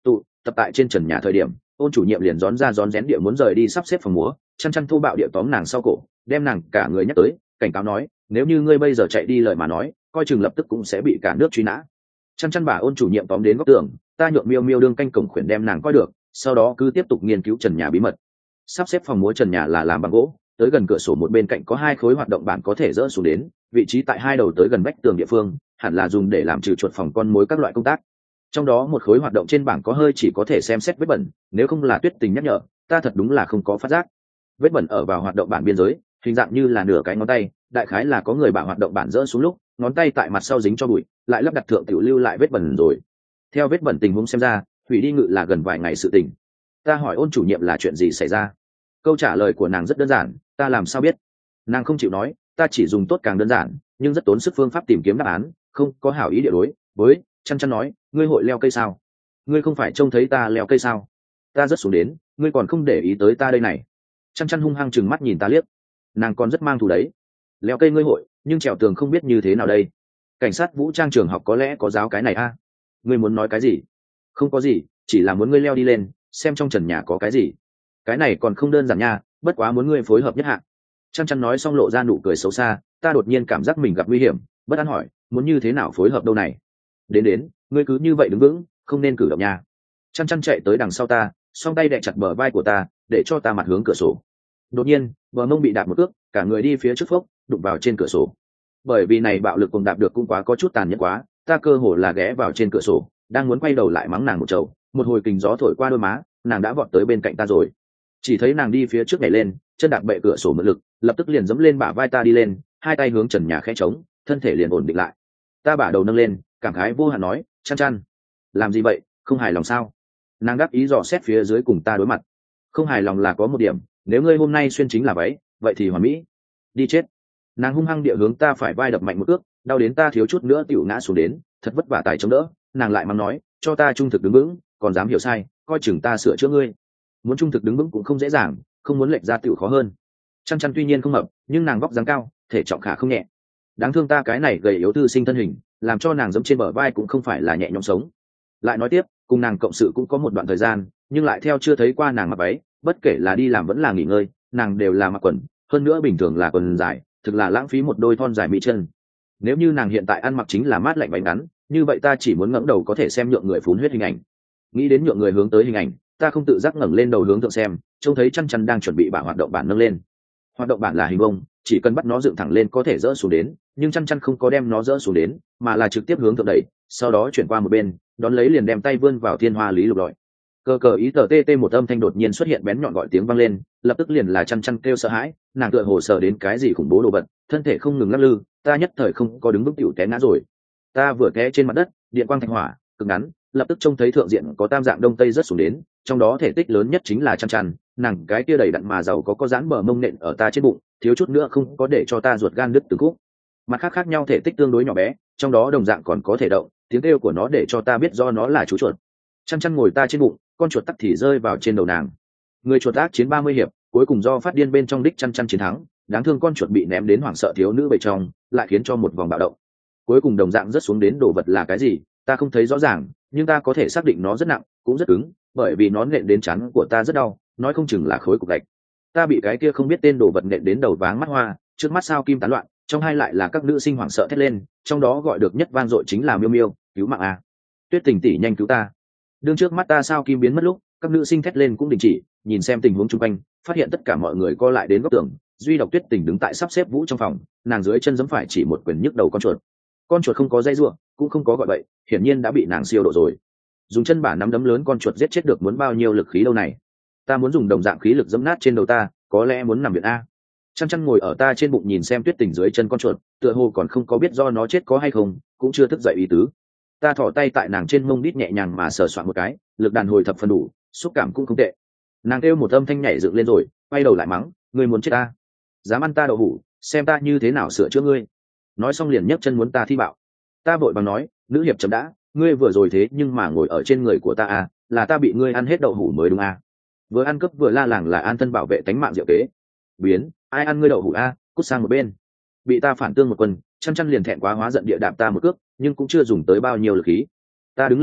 tụ tập tại trên trần nhà thời điểm, ôn chủ nhiệm liền rón ra rón rén địa muốn rời đi sắp xếp phòng múa, chăn chăn thô bạo địa tóm nàng sau cổ, đem nàng cả người nhắc tới, cảnh cáo nói, nếu như ngươi bây giờ chạy đi lời mà nói, coi chừng lập tức cũng sẽ bị cả nước truy nã. Chăn chăn bà ôn chủ nhiệm tóm đến góc tường, ta nhượng miêu miêu đương canh cổng khuyển đem nàng coi được, sau đó cứ tiếp tục nghiên cứu trần nhà bí mật. Sắp xếp phòng múa trần nhà là làm bằng gỗ, tới gần cửa sổ một bên cạnh có hai khối hoạt động bản có thể dỡ xuống đến, vị trí tại hai đầu tới gần vách tường địa phương, hẳn là dùng để làm trừ chuột phòng con mối các loại công tác. Trong đó một khối hoạt động trên bảng có hơi chỉ có thể xem xét vết bẩn, nếu không là Tuyết Tình nhắc nhở, ta thật đúng là không có phát giác. Vết bẩn ở vào hoạt động bản biên giới, hình dạng như là nửa cái ngón tay, đại khái là có người bảo hoạt động bản dỡ xuống lúc, ngón tay tại mặt sau dính cho bụi, lại lắp đặt thượng tiểu lưu lại vết bẩn rồi. Theo vết bẩn tình huống xem ra, hủy đi ngự là gần vài ngày sự tình. Ta hỏi ôn chủ nhiệm là chuyện gì xảy ra. Câu trả lời của nàng rất đơn giản, ta làm sao biết. Nàng không chịu nói, ta chỉ dùng tốt càng đơn giản, nhưng rất tốn sức phương pháp tìm kiếm đáp án, không có hảo ý địa đối với chăn chăn nói, ngươi hội leo cây sao? Ngươi không phải trông thấy ta leo cây sao? Ta rất xuống đến, ngươi còn không để ý tới ta đây này. Chăn chăn hung hăng chừng mắt nhìn ta liếc, nàng còn rất mang thù đấy. Leo cây ngươi hội, nhưng trèo tường không biết như thế nào đây. Cảnh sát vũ trang trường học có lẽ có giáo cái này a. À? Ngươi muốn nói cái gì? Không có gì, chỉ là muốn ngươi leo đi lên, xem trong trần nhà có cái gì. Cái này còn không đơn giản nha, bất quá muốn ngươi phối hợp nhất hạ. Chăn chăn nói xong lộ ra nụ cười xấu xa, ta đột nhiên cảm giác mình gặp nguy hiểm, bất an hỏi, muốn như thế nào phối hợp đâu này? Đến đến, ngươi cứ như vậy đứng vững, không nên cử động nha. Chăn chăn chạy tới đằng sau ta, song tay đè chặt bờ vai của ta, để cho ta mặt hướng cửa sổ. Đột nhiên, bờ mông bị đạp một cước, cả người đi phía trước phốc, đụng vào trên cửa sổ. Bởi vì này bạo lực cùng đạp được cũng quá có chút tàn nhẫn quá, ta cơ hồ là ghé vào trên cửa sổ, đang muốn quay đầu lại mắng nàng một chầu, một hồi kình gió thổi qua đôi má, nàng đã vọt tới bên cạnh ta rồi. Chỉ thấy nàng đi phía trước nhảy lên, chân đạp bệ cửa sổ mượn lực, lập tức liền giẫm lên bả vai ta đi lên, hai tay hướng trần nhà khẽ trống, thân thể liền ổn định lại. Ta bả đầu nâng lên, cảm khái vô hạn nói, chăn chăn, làm gì vậy, không hài lòng sao? Nàng đáp ý dò xét phía dưới cùng ta đối mặt. Không hài lòng là có một điểm, nếu ngươi hôm nay xuyên chính là váy, vậy thì hoàn mỹ. Đi chết. Nàng hung hăng địa hướng ta phải vai đập mạnh một cước, đau đến ta thiếu chút nữa tiểu ngã xuống đến, thật vất vả tài chống đỡ. Nàng lại mắng nói, cho ta trung thực đứng vững, còn dám hiểu sai, coi chừng ta sửa chữa ngươi. Muốn trung thực đứng vững cũng không dễ dàng, không muốn lệch ra tiểu khó hơn. Chăn chăn tuy nhiên không mập, nhưng nàng vóc dáng cao, thể trọng khả không nhẹ. Đáng thương ta cái này gầy yếu thư sinh thân hình, làm cho nàng giẫm trên bờ vai cũng không phải là nhẹ nhõm sống. Lại nói tiếp, cùng nàng cộng sự cũng có một đoạn thời gian, nhưng lại theo chưa thấy qua nàng mặc váy, bất kể là đi làm vẫn là nghỉ ngơi, nàng đều là mặc quần, hơn nữa bình thường là quần dài, thực là lãng phí một đôi thon dài mỹ chân. Nếu như nàng hiện tại ăn mặc chính là mát lạnh váy ngắn, như vậy ta chỉ muốn ngẩng đầu có thể xem nhượng người phun huyết hình ảnh. Nghĩ đến nhượng người hướng tới hình ảnh, ta không tự giác ngẩng lên đầu hướng thượng xem, trông thấy chăn chăn đang chuẩn bị bảng hoạt động bản nâng lên. Hoạt động bản là hình vông, chỉ cần bắt nó dựng thẳng lên có thể dỡ xuống đến, nhưng chăn chăn không có đem nó dỡ xuống đến, mà là trực tiếp hướng thượng đẩy, sau đó chuyển qua một bên, đón lấy liền đem tay vươn vào thiên hoa lý lục lọi. Cờ cờ ý tờ tê tê một âm thanh đột nhiên xuất hiện bén nhọn gọi tiếng vang lên, lập tức liền là chăn chăn kêu sợ hãi, nàng tựa hồ sợ đến cái gì khủng bố đồ vật, thân thể không ngừng lắc lư, ta nhất thời không có đứng vững tiểu té ngã rồi. Ta vừa té trên mặt đất, điện quang thành hỏa, cực ngắn, lập tức trông thấy thượng diện có tam dạng đông tây rất xuống đến, trong đó thể tích lớn nhất chính là chăn chăn, nàng cái kia đầy đặn mà giàu có có dán bờ mông nện ở ta trên bụng, thiếu chút nữa không có để cho ta ruột gan đứt từng khúc. Mặt khác khác nhau thể tích tương đối nhỏ bé, trong đó đồng dạng còn có thể động, tiếng kêu của nó để cho ta biết do nó là chú chuột. Chăn chăn ngồi ta trên bụng, con chuột tắc thì rơi vào trên đầu nàng. Người chuột ác chiến ba mươi hiệp, cuối cùng do phát điên bên trong đích chăn chăn chiến thắng, đáng thương con chuột bị ném đến hoảng sợ thiếu nữ bầy trong, lại khiến cho một vòng bạo động. Cuối cùng đồng dạng rất xuống đến đồ vật là cái gì, ta không thấy rõ ràng, nhưng ta có thể xác định nó rất nặng, cũng rất cứng, bởi vì nó nện đến trán của ta rất đau, nói không chừng là khối cục gạch. Ta bị cái kia không biết tên đồ vật nện đến đầu váng mắt hoa, trước mắt sao kim tán loạn, trong hai lại là các nữ sinh hoảng sợ thét lên, trong đó gọi được nhất vang dội chính là miêu miêu, cứu mạng a, Tuyết Tình tỷ nhanh cứu ta. Đương trước mắt ta sao kim biến mất lúc, các nữ sinh thét lên cũng đình chỉ, nhìn xem tình huống chung quanh, phát hiện tất cả mọi người co lại đến góc tường, duy độc Tuyết Tình đứng tại sắp xếp vũ trong phòng, nàng dưới chân giẫm phải chỉ một quyền nhức đầu con chuột. Con chuột không có dây rủa, cũng không có gọi bậy, hiển nhiên đã bị nàng siêu độ rồi. Dùng chân bả nắm đấm lớn con chuột giết chết được muốn bao nhiêu lực khí đâu này. Ta muốn dùng đồng dạng khí lực giẫm nát trên đầu ta, có lẽ muốn nằm viện a. Chăn chăn ngồi ở ta trên bụng nhìn xem Tuyết Tình dưới chân con chuột, tựa hồ còn không có biết do nó chết có hay không, cũng chưa thức dậy ý tứ. Ta thò tay tại nàng trên mông đít nhẹ nhàng mà sờ soạn một cái, lực đàn hồi thập phần đủ, xúc cảm cũng không tệ. Nàng kêu một âm thanh nhảy dựng lên rồi, quay đầu lại mắng, ngươi muốn chết ta? Dám ăn ta đậu hủ, xem ta như thế nào sửa chữa ngươi. Nói xong liền nhấc chân muốn ta thi bạo. Ta vội bằng nói, nữ hiệp chậm đã, ngươi vừa rồi thế nhưng mà ngồi ở trên người của ta à, là ta bị ngươi ăn hết đậu hủ mới đúng à? Vừa ăn cướp vừa la làng là an thân bảo vệ tánh mạng diệu kế. Biến, ai ăn ngươi đậu hủ a, à, cút sang một bên. Bị ta phản tương một quân, chăn chăn liền thẹn quá hóa giận địa đạp ta một cước, nhưng cũng chưa dùng tới bao nhiêu lực khí. Ta đứng lên lúc,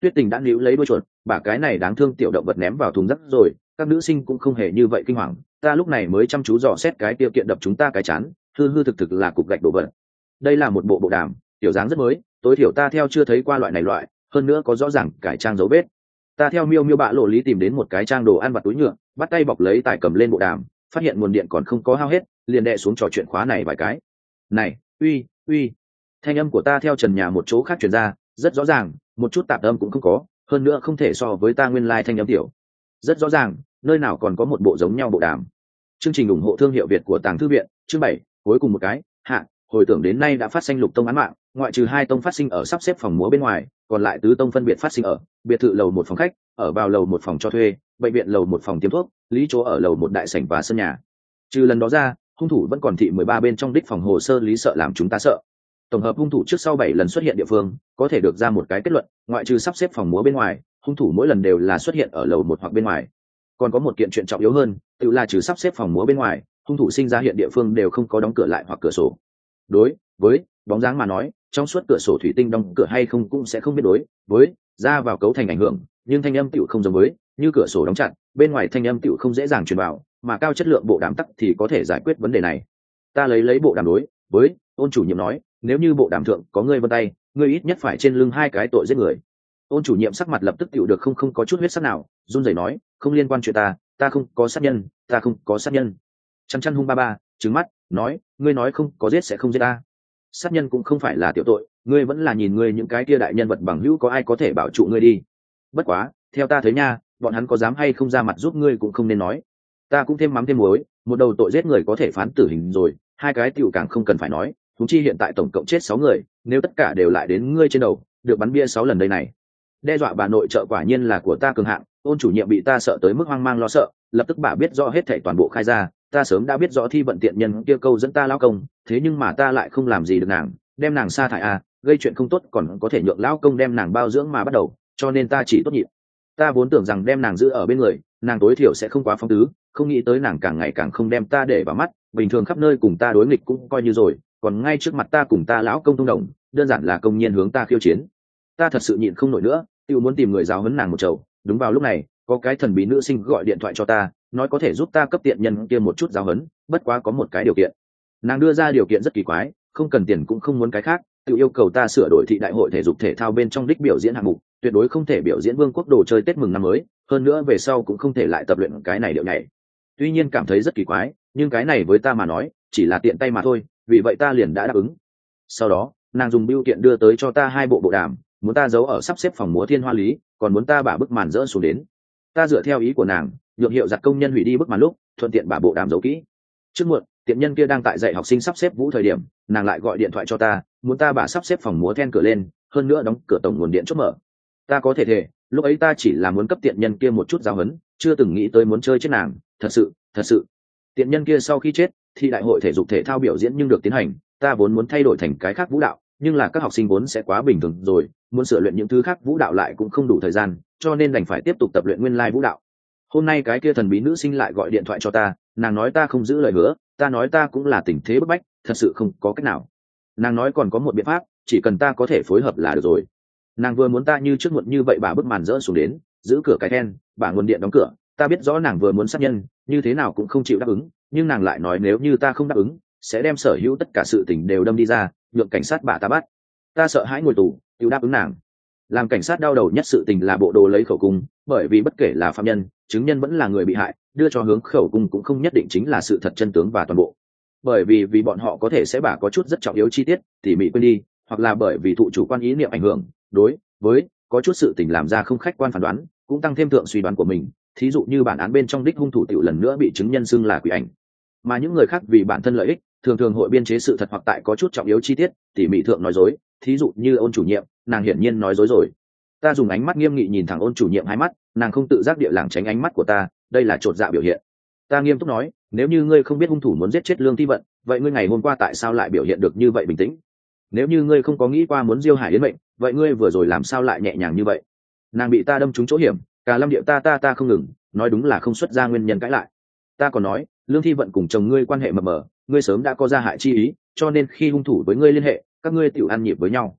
Tuyết Tình đã níu lấy đuôi chuột,把cái này đáng thương tiểu động vật ném vào thùng rác rồi, các nữ sinh cũng không hề như vậy kinh hoàng, ta lúc này mới chăm chú dò xét cái tiêu kiện đập chúng ta cái chán, hư hư thực thực là cục gạch đổ vật. Đây là một bộ bộ đàm, tiểu dáng rất mới, tối thiểu ta theo chưa thấy qua loại này loại, hơn nữa có rõ ràng cải trang dấu vết. Ta theo miêu miêu bạ lộ lý tìm đến một cái trang đồ ăn vặt túi nhựa, bắt tay bọc lấy tải cầm lên bộ đàm, phát hiện nguồn điện còn không có hao hết, liền đè xuống trò chuyện khóa này vài cái. Này, uy, uy. Thanh âm của ta theo trần nhà một chỗ khác truyền ra, rất rõ ràng, một chút tạp âm cũng không có, hơn nữa không thể so với ta nguyên lai thanh âm tiểu. Rất rõ ràng, nơi nào còn có một bộ giống nhau bộ đàm. Chương trình ủng hộ thương hiệu Việt của Tàng Thư viện, chương bảy, cuối cùng một cái, hạ, hồi tưởng đến nay đã phát sinh lục tông án mạng, ngoại trừ hai tông phát sinh ở sắp xếp phòng múa bên ngoài, còn lại tứ tông phân biệt phát sinh ở biệt thự lầu một phòng khách, ở vào lầu một phòng cho thuê, bệnh viện lầu một phòng tiêm thuốc, lý chỗ ở lầu một đại sảnh và sân nhà. Trừ lần đó ra, hung thủ vẫn còn thị mười ba bên trong đích phòng hồ sơ lý sợ làm chúng ta sợ. Tổng hợp hung thủ trước sau bảy lần xuất hiện địa phương, có thể được ra một cái kết luận, ngoại trừ sắp xếp phòng múa bên ngoài, hung thủ mỗi lần đều là xuất hiện ở lầu một hoặc bên ngoài. Còn có một kiện chuyện trọng yếu hơn, tự là trừ sắp xếp phòng múa bên ngoài, hung thủ sinh ra hiện địa phương đều không có đóng cửa lại hoặc cửa sổ. Đối với bóng dáng mà nói, trong suốt cửa sổ thủy tinh đóng cửa hay không cũng sẽ không biết đối với ra vào cấu thành ảnh hưởng, nhưng thanh âm tựu không giống với, như cửa sổ đóng chặt, bên ngoài thanh âm tựu không dễ dàng truyền vào, mà cao chất lượng bộ đàm tắc thì có thể giải quyết vấn đề này. Ta lấy lấy bộ đàm đối với Ôn chủ nhiệm nói, nếu như bộ đàm thượng có ngươi vân tay, ngươi ít nhất phải trên lưng hai cái tội giết người. Ôn chủ nhiệm sắc mặt lập tức tựu được không không có chút huyết sắc nào, run rẩy nói, không liên quan chuyện ta, ta không có sát nhân, ta không có sát nhân. Chăn chăn hung ba ba trừng mắt nói, ngươi nói không có giết sẽ không giết ta, sát nhân cũng không phải là tiểu tội, ngươi vẫn là nhìn ngươi những cái kia đại nhân vật bằng hữu có ai có thể bảo trụ ngươi đi. Bất quá theo ta thấy nha, bọn hắn có dám hay không ra mặt giúp ngươi cũng không nên nói. Ta cũng thêm mắm thêm muối, một đầu tội giết người có thể phán tử hình rồi, hai cái tiểu càng không cần phải nói, chúng chi hiện tại tổng cộng chết sáu người, nếu tất cả đều lại đến ngươi trên đầu, được bắn bia sáu lần đây này. Đe dọa bà nội trợ quả nhiên là của ta cường hạng. Ôn chủ nhiệm bị ta sợ tới mức hoang mang lo sợ, lập tức bà biết rõ hết thảy toàn bộ khai ra, ta sớm đã biết rõ thi vận tiện nhân kia câu dẫn ta lão công, thế nhưng mà ta lại không làm gì được nàng, đem nàng sa thải à, gây chuyện không tốt còn có thể nhượng lão công đem nàng bao dưỡng mà bắt đầu, cho nên ta chỉ tốt nhịn. Ta vốn tưởng rằng đem nàng giữ ở bên người, nàng tối thiểu sẽ không quá phong tứ, không nghĩ tới nàng càng ngày càng không đem ta để vào mắt, bình thường khắp nơi cùng ta đối nghịch cũng coi như rồi, còn ngay trước mặt ta cùng ta lão công thông đồng, đơn giản là công nhiên hướng ta khiêu chiến. Ta thật sự nhịn không nổi nữa, tự muốn tìm người giáo huấn nàng một chầu. Đúng vào lúc này, có cái thần bí nữ sinh gọi điện thoại cho ta, nói có thể giúp ta cấp tiện nhân kia một chút giáo huấn, bất quá có một cái điều kiện. Nàng đưa ra điều kiện rất kỳ quái, không cần tiền cũng không muốn cái khác, tự yêu cầu ta sửa đổi thị đại hội thể dục thể thao bên trong đích biểu diễn hạng mục, tuyệt đối không thể biểu diễn vương quốc đồ chơi Tết mừng năm mới, hơn nữa về sau cũng không thể lại tập luyện cái này điệu nhảy. Tuy nhiên cảm thấy rất kỳ quái, nhưng cái này với ta mà nói chỉ là tiện tay mà thôi, vì vậy ta liền đã đáp ứng. Sau đó nàng dùng bưu kiện đưa tới cho ta hai bộ bộ đàm, muốn ta giấu ở sắp xếp phòng múa Thiên Hoa Lý, còn muốn ta bả bức màn dỡ xuống đến. Ta dựa theo ý của nàng, nhượng hiệu giặt công nhân hủy đi bức màn lúc thuận tiện bả bộ đàm giấu kỹ. Trước muộn, tiện nhân kia đang tại dạy học sinh sắp xếp vũ thời điểm, nàng lại gọi điện thoại cho ta, muốn ta bả sắp xếp phòng múa then cửa lên, hơn nữa đóng cửa tổng nguồn điện chốt mở. Ta có thể thề, lúc ấy ta chỉ là muốn cấp tiện nhân kia một chút giáo huấn, chưa từng nghĩ tới muốn chơi chết nàng, thật sự, thật sự. Tiện nhân kia sau khi chết, thì đại hội thể dục thể thao biểu diễn nhưng được tiến hành, ta vốn muốn thay đổi thành cái khác vũ đạo, nhưng là các học sinh vốn sẽ quá bình thường rồi, muốn sửa luyện những thứ khác vũ đạo lại cũng không đủ thời gian, cho nên đành phải tiếp tục tập luyện nguyên lai vũ đạo. Hôm nay cái kia thần bí nữ sinh lại gọi điện thoại cho ta, nàng nói ta không giữ lời hứa, ta nói ta cũng là tình thế bức bách, thật sự không có cách nào. Nàng nói còn có một biện pháp, chỉ cần ta có thể phối hợp là được rồi. Nàng vừa muốn ta như trước muộn như vậy bà bức màn dỡ xuống đến, giữ cửa cái then, bà nguồn điện đóng cửa. Ta biết rõ nàng vừa muốn sát nhân, như thế nào cũng không chịu đáp ứng, nhưng nàng lại nói nếu như ta không đáp ứng, sẽ đem sở hữu tất cả sự tình đều đâm đi ra, nhượng cảnh sát bà ta bắt. Ta sợ hãi ngồi tù, tiêu đáp ứng nàng. Làm cảnh sát đau đầu nhất sự tình là bộ đồ lấy khẩu cung, bởi vì bất kể là phạm nhân, chứng nhân vẫn là người bị hại, đưa cho hướng khẩu cung cũng không nhất định chính là sự thật chân tướng và toàn bộ. Bởi vì vì bọn họ có thể sẽ bà có chút rất trọng yếu chi tiết, tỉ mỉ quên đi, hoặc là bởi vì thụ chủ quan ý niệm ảnh hưởng, đối với có chút sự tình làm ra không khách quan phán đoán, cũng tăng thêm thượng suy đoán của mình. Thí dụ như bản án bên trong đích hung thủ tiểu lần nữa bị chứng nhân xưng là quỷ ảnh, mà những người khác vì bản thân lợi ích, thường thường hội biên chế sự thật hoặc tại có chút trọng yếu chi tiết, tỉ mỉ thượng nói dối. Thí dụ như Ôn chủ nhiệm, nàng hiển nhiên nói dối rồi. Ta dùng ánh mắt nghiêm nghị nhìn thẳng Ôn chủ nhiệm hai mắt, nàng không tự giác địa lảng tránh ánh mắt của ta, đây là chột dạ biểu hiện. Ta nghiêm túc nói, nếu như ngươi không biết hung thủ muốn giết chết Lương Thi Vận, vậy ngươi ngày hôm qua tại sao lại biểu hiện được như vậy bình tĩnh? Nếu như ngươi không có nghĩ qua muốn Diêu Hải Yến mệnh, vậy ngươi vừa rồi làm sao lại nhẹ nhàng như vậy? Nàng bị ta đâm trúng chỗ hiểm, cả lâm điệu ta ta ta không ngừng, nói đúng là không xuất ra nguyên nhân cãi lại. Ta còn nói, Lương Thi Vận cùng chồng ngươi quan hệ mập mờ, ngươi sớm đã có gia hại chi ý, cho nên khi hung thủ với ngươi liên hệ, các ngươi tiểu ăn nhịp với nhau.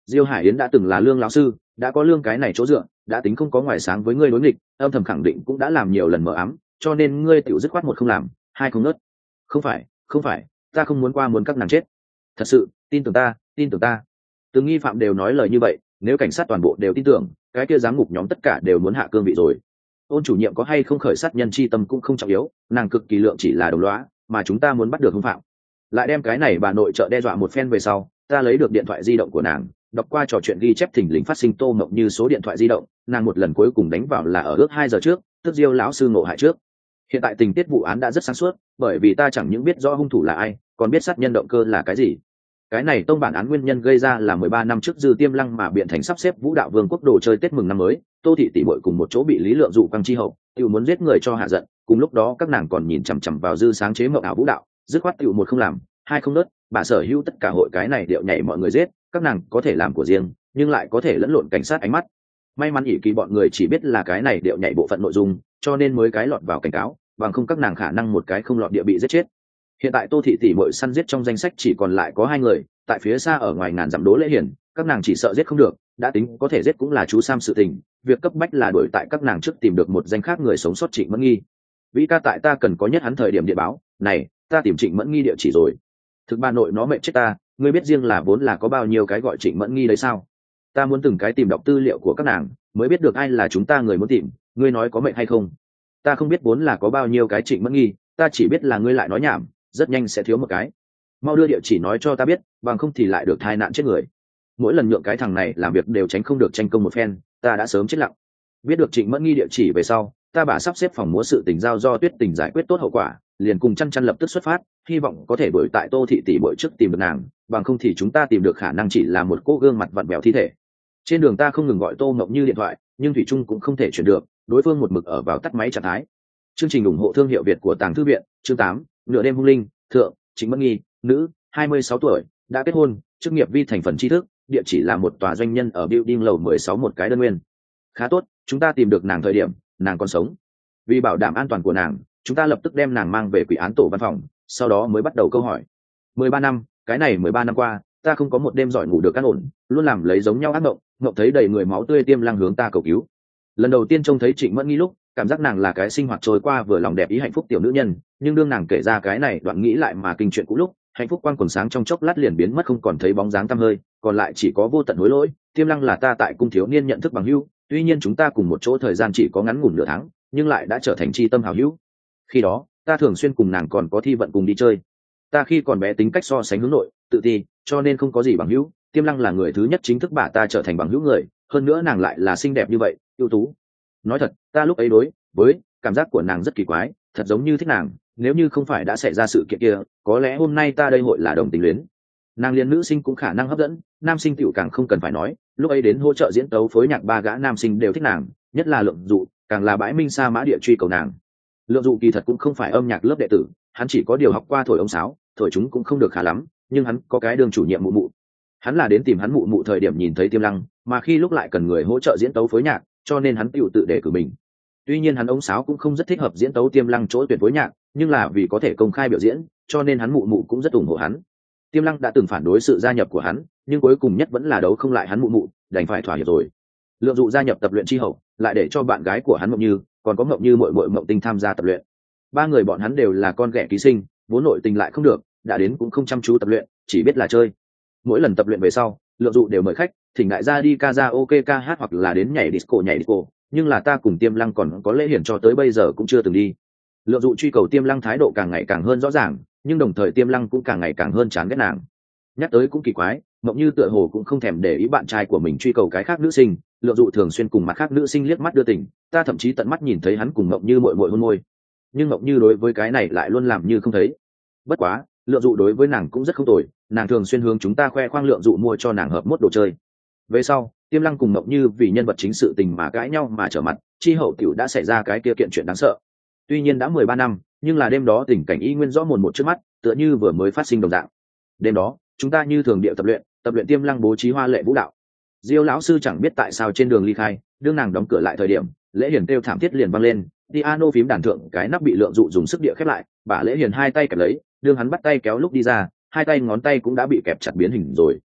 Diêu Hải Yến đã từng là Lương lão sư, đã có Lương cái này chỗ dựa, đã tính không có ngoài sáng với ngươi đối nghịch, âm thầm khẳng định cũng đã làm nhiều lần mờ ám, cho nên ngươi tiểu dứt khoát một không làm, hai không nớt. Không phải, không phải, ta không muốn qua muốn các nàng chết. Thật sự, tin tưởng ta, tin tưởng ta. Từng nghi phạm đều nói lời như vậy, nếu cảnh sát toàn bộ đều tin tưởng, cái kia giám ngục nhóm tất cả đều muốn hạ cương vị rồi. Ôn chủ nhiệm có hay không khởi sát nhân chi tâm cũng không trọng yếu, nàng cực kỳ lượng chỉ là đồng lõa, mà chúng ta muốn bắt được hung phạm. Lại đem cái này bà nội trợ đe dọa một phen về sau, ta lấy được điện thoại di động của nàng, đọc qua trò chuyện ghi chép thỉnh lình phát sinh Tô Mộng Như số điện thoại di động, nàng một lần cuối cùng đánh vào là ở ước hai giờ trước, tức Diêu lão sư ngộ hại trước. Hiện tại tình tiết vụ án đã rất sáng suốt, bởi vì ta chẳng những biết rõ hung thủ là ai, còn biết sát nhân động cơ là cái gì. Cái này tông bản án nguyên nhân gây ra là mười ba năm trước Dư Tiêm Lăng mà biện thành sắp xếp Vũ Đạo Vương quốc đồ chơi Tết mừng năm mới, Tô thị tỷ muội cùng một chỗ bị Lý Lượng dụ căng chi hậu, tiểu muốn giết người cho hạ giận, cùng lúc đó các nàng còn nhìn chằm chằm vào Dư sáng chế mộng ảo vũ đạo, dứt khoát tiểu một không làm, hai không nớt, bà sở hữu tất cả hội cái này điệu nhảy mọi người giết, các nàng có thể làm của riêng, nhưng lại có thể lẫn lộn cảnh sát ánh mắt. May mắn ỷ kỳ bọn người chỉ biết là cái này điệu nhảy bộ phận nội dung, cho nên mới cái lọt vào cảnh cáo, bằng không các nàng khả năng một cái không lọt địa bị giết chết. Hiện tại Tô thị tỷ muội săn giết trong danh sách chỉ còn lại có hai người, tại phía xa ở ngoài ngàn dặm Đỗ Lễ Hiền, các nàng chỉ sợ giết không được, đã tính có thể giết cũng là chú Sam sự tình, việc cấp bách là đuổi tại các nàng trước tìm được một danh khác người sống sót Trịnh Mẫn Nghi. Vĩ ca tại ta cần có nhất hắn thời điểm địa báo, này, ta tìm Trịnh Mẫn Nghi địa chỉ rồi. Thực bà nội nó mệnh chết ta, ngươi biết riêng là vốn là có bao nhiêu cái gọi Trịnh Mẫn Nghi đấy sao? Ta muốn từng cái tìm đọc tư liệu của các nàng, mới biết được ai là chúng ta người muốn tìm, ngươi nói có mệnh hay không? Ta không biết vốn là có bao nhiêu cái Trịnh Mẫn Nghi, ta chỉ biết là ngươi lại nói nhảm, rất nhanh sẽ thiếu một cái. Mau đưa địa chỉ nói cho ta biết, bằng không thì lại được tai nạn chết người. Mỗi lần nhượng cái thằng này làm việc đều tránh không được tranh công một phen, ta đã sớm chết lặng. Biết được Trịnh Mẫn Nghi địa chỉ về sau, ta bà sắp xếp phòng múa sự tình giao do Tuyết Tình giải quyết tốt hậu quả, liền cùng chăn chăn lập tức xuất phát, hy vọng có thể đuổi tại Tô thị tỷ muội trước tìm được nàng, bằng không thì chúng ta tìm được khả năng chỉ là một cô gương mặt vặn vẹo thi thể. Trên đường ta không ngừng gọi Tô Mộng Như điện thoại, nhưng thủy chung cũng không thể chuyển được, đối phương một mực ở vào tắt máy trạng thái. Chương trình ủng hộ thương hiệu Việt của Tàng Thư viện, chương tám, nửa đêm hung linh, thượng, Trịnh Mẫn Nghi, nữ, hai mươi sáu tuổi, đã kết hôn, chức nghiệp vi thành phần tri thức, địa chỉ là một tòa doanh nhân ở building lầu mười sáu một cái đơn nguyên. Khá tốt, chúng ta tìm được nàng thời điểm, nàng còn sống. Vì bảo đảm an toàn của nàng, chúng ta lập tức đem nàng mang về quỷ án tổ văn phòng, sau đó mới bắt đầu câu hỏi. mười ba năm, cái này mười ba năm qua, ta không có một đêm giỏi ngủ được an ổn, luôn làm lấy giống nhau ác mộng, mộng thấy đầy người máu tươi Tiêm Lăng hướng ta cầu cứu. Lần đầu tiên trông thấy Trịnh Mẫn Nghi lúc, cảm giác nàng là cái sinh hoạt trôi qua vừa lòng đẹp ý hạnh phúc tiểu nữ nhân, nhưng đương nàng kể ra cái này đoạn nghĩ lại mà kinh chuyện cũ lúc, hạnh phúc quang quần sáng trong chốc lát liền biến mất không còn thấy bóng dáng tăm hơi, còn lại chỉ có vô tận hối lỗi. Tiêm Lăng là ta tại cung thiếu niên nhận thức bằng hữu, tuy nhiên chúng ta cùng một chỗ thời gian chỉ có ngắn ngủn nửa tháng, nhưng lại đã trở thành tri tâm hảo hữu. Khi đó, ta thường xuyên cùng nàng còn có thi vận cùng đi chơi. Ta khi còn bé tính cách so sánh hướng nội, tự ti, cho nên không có gì bằng hữu. Tiêm Lăng là người thứ nhất chính thức bà ta trở thành bằng hữu người, hơn nữa nàng lại là xinh đẹp như vậy, ưu tú. Nói thật, ta lúc ấy đối với cảm giác của nàng rất kỳ quái, thật giống như thích nàng, nếu như không phải đã xảy ra sự kiện kia, có lẽ hôm nay ta đây hội là đồng tình luyến. Nàng liền nữ sinh cũng khả năng hấp dẫn, nam sinh tiểu càng không cần phải nói, lúc ấy đến hỗ trợ diễn tấu phối nhạc ba gã nam sinh đều thích nàng, nhất là Lượng Dụ, càng là bãi minh sa mã địa truy cầu nàng. Lượng Dụ kỳ thật cũng không phải âm nhạc lớp đệ tử, hắn chỉ có điều học qua thổi ống sáo, thổi chúng cũng không được khá lắm, nhưng hắn có cái đường chủ nhiệm mụ mụ. Hắn là đến tìm hắn mụ mụ thời điểm nhìn thấy Tiêm Lăng, mà khi lúc lại cần người hỗ trợ diễn tấu phối nhạc, cho nên hắn tiểu tự đề cử mình. Tuy nhiên hắn ống sáo cũng không rất thích hợp diễn tấu Tiêm Lăng chỗ tuyệt phối nhạc, nhưng là vì có thể công khai biểu diễn, cho nên hắn mụ mụ cũng rất ủng hộ hắn. Tiêm Lăng đã từng phản đối sự gia nhập của hắn, nhưng cuối cùng nhất vẫn là đấu không lại hắn mụ mụ, đành phải thỏa hiệp rồi. Lượng Dụ gia nhập tập luyện chi hậu, lại để cho bạn gái của hắn Mộng Như, còn có Mộng Như muội muội Mộng Tinh tham gia tập luyện. Ba người bọn hắn đều là con ghẻ ký sinh, vốn nội tình lại không được, đã đến cũng không chăm chú tập luyện, chỉ biết là chơi. Mỗi lần tập luyện về sau, Lượng Dụ đều mời khách, thỉnh đại gia đi karaoke ca hát hoặc là đến nhảy disco nhảy disco, nhưng là ta cùng Tiêm Lăng còn có Lễ Hiển cho tới bây giờ cũng chưa từng đi. Lượng Dụ truy cầu Tiêm Lăng thái độ càng ngày càng hơn rõ ràng, nhưng đồng thời Tiêm Lăng cũng càng ngày càng hơn chán ghét nàng. Nhắc tới cũng kỳ quái, Mộng Như tựa hồ cũng không thèm để ý bạn trai của mình truy cầu cái khác nữ sinh, Lượng Dụ thường xuyên cùng mặt khác nữ sinh liếc mắt đưa tình, ta thậm chí tận mắt nhìn thấy hắn cùng Mộng Như muội muội hôn môi. Nhưng Mộng Như đối với cái này lại luôn làm như không thấy. Bất quá, Lượng Dụ đối với nàng cũng rất không tồi, nàng thường xuyên hướng chúng ta khoe khoang Lượng Dụ mua cho nàng hợp mốt đồ chơi. Về sau, Tiêm Lăng cùng Mộng Như vì nhân vật chính sự tình mà cãi nhau mà trở mặt, chi hậu tiểu đã xảy ra cái kia kiện chuyện đáng sợ. Tuy nhiên đã mười ba năm, nhưng là đêm đó tình cảnh y nguyên rõ mồn một trước mắt, tựa như vừa mới phát sinh đồng dạng. Đêm đó, chúng ta như thường điệu tập luyện, tập luyện Tiêm Lăng bố trí hoa lệ vũ đạo. Diêu lão sư chẳng biết tại sao trên đường ly khai, đương nàng đóng cửa lại thời điểm, Lễ Hiển kêu thảm thiết liền vang lên, piano phím đàn thượng cái nắp bị Lượng Dụ dùng sức địa khép lại, bà Lễ Hiển hai tay kẹp lấy, đương hắn bắt tay kéo lúc đi ra, hai tay ngón tay cũng đã bị kẹp chặt biến hình rồi.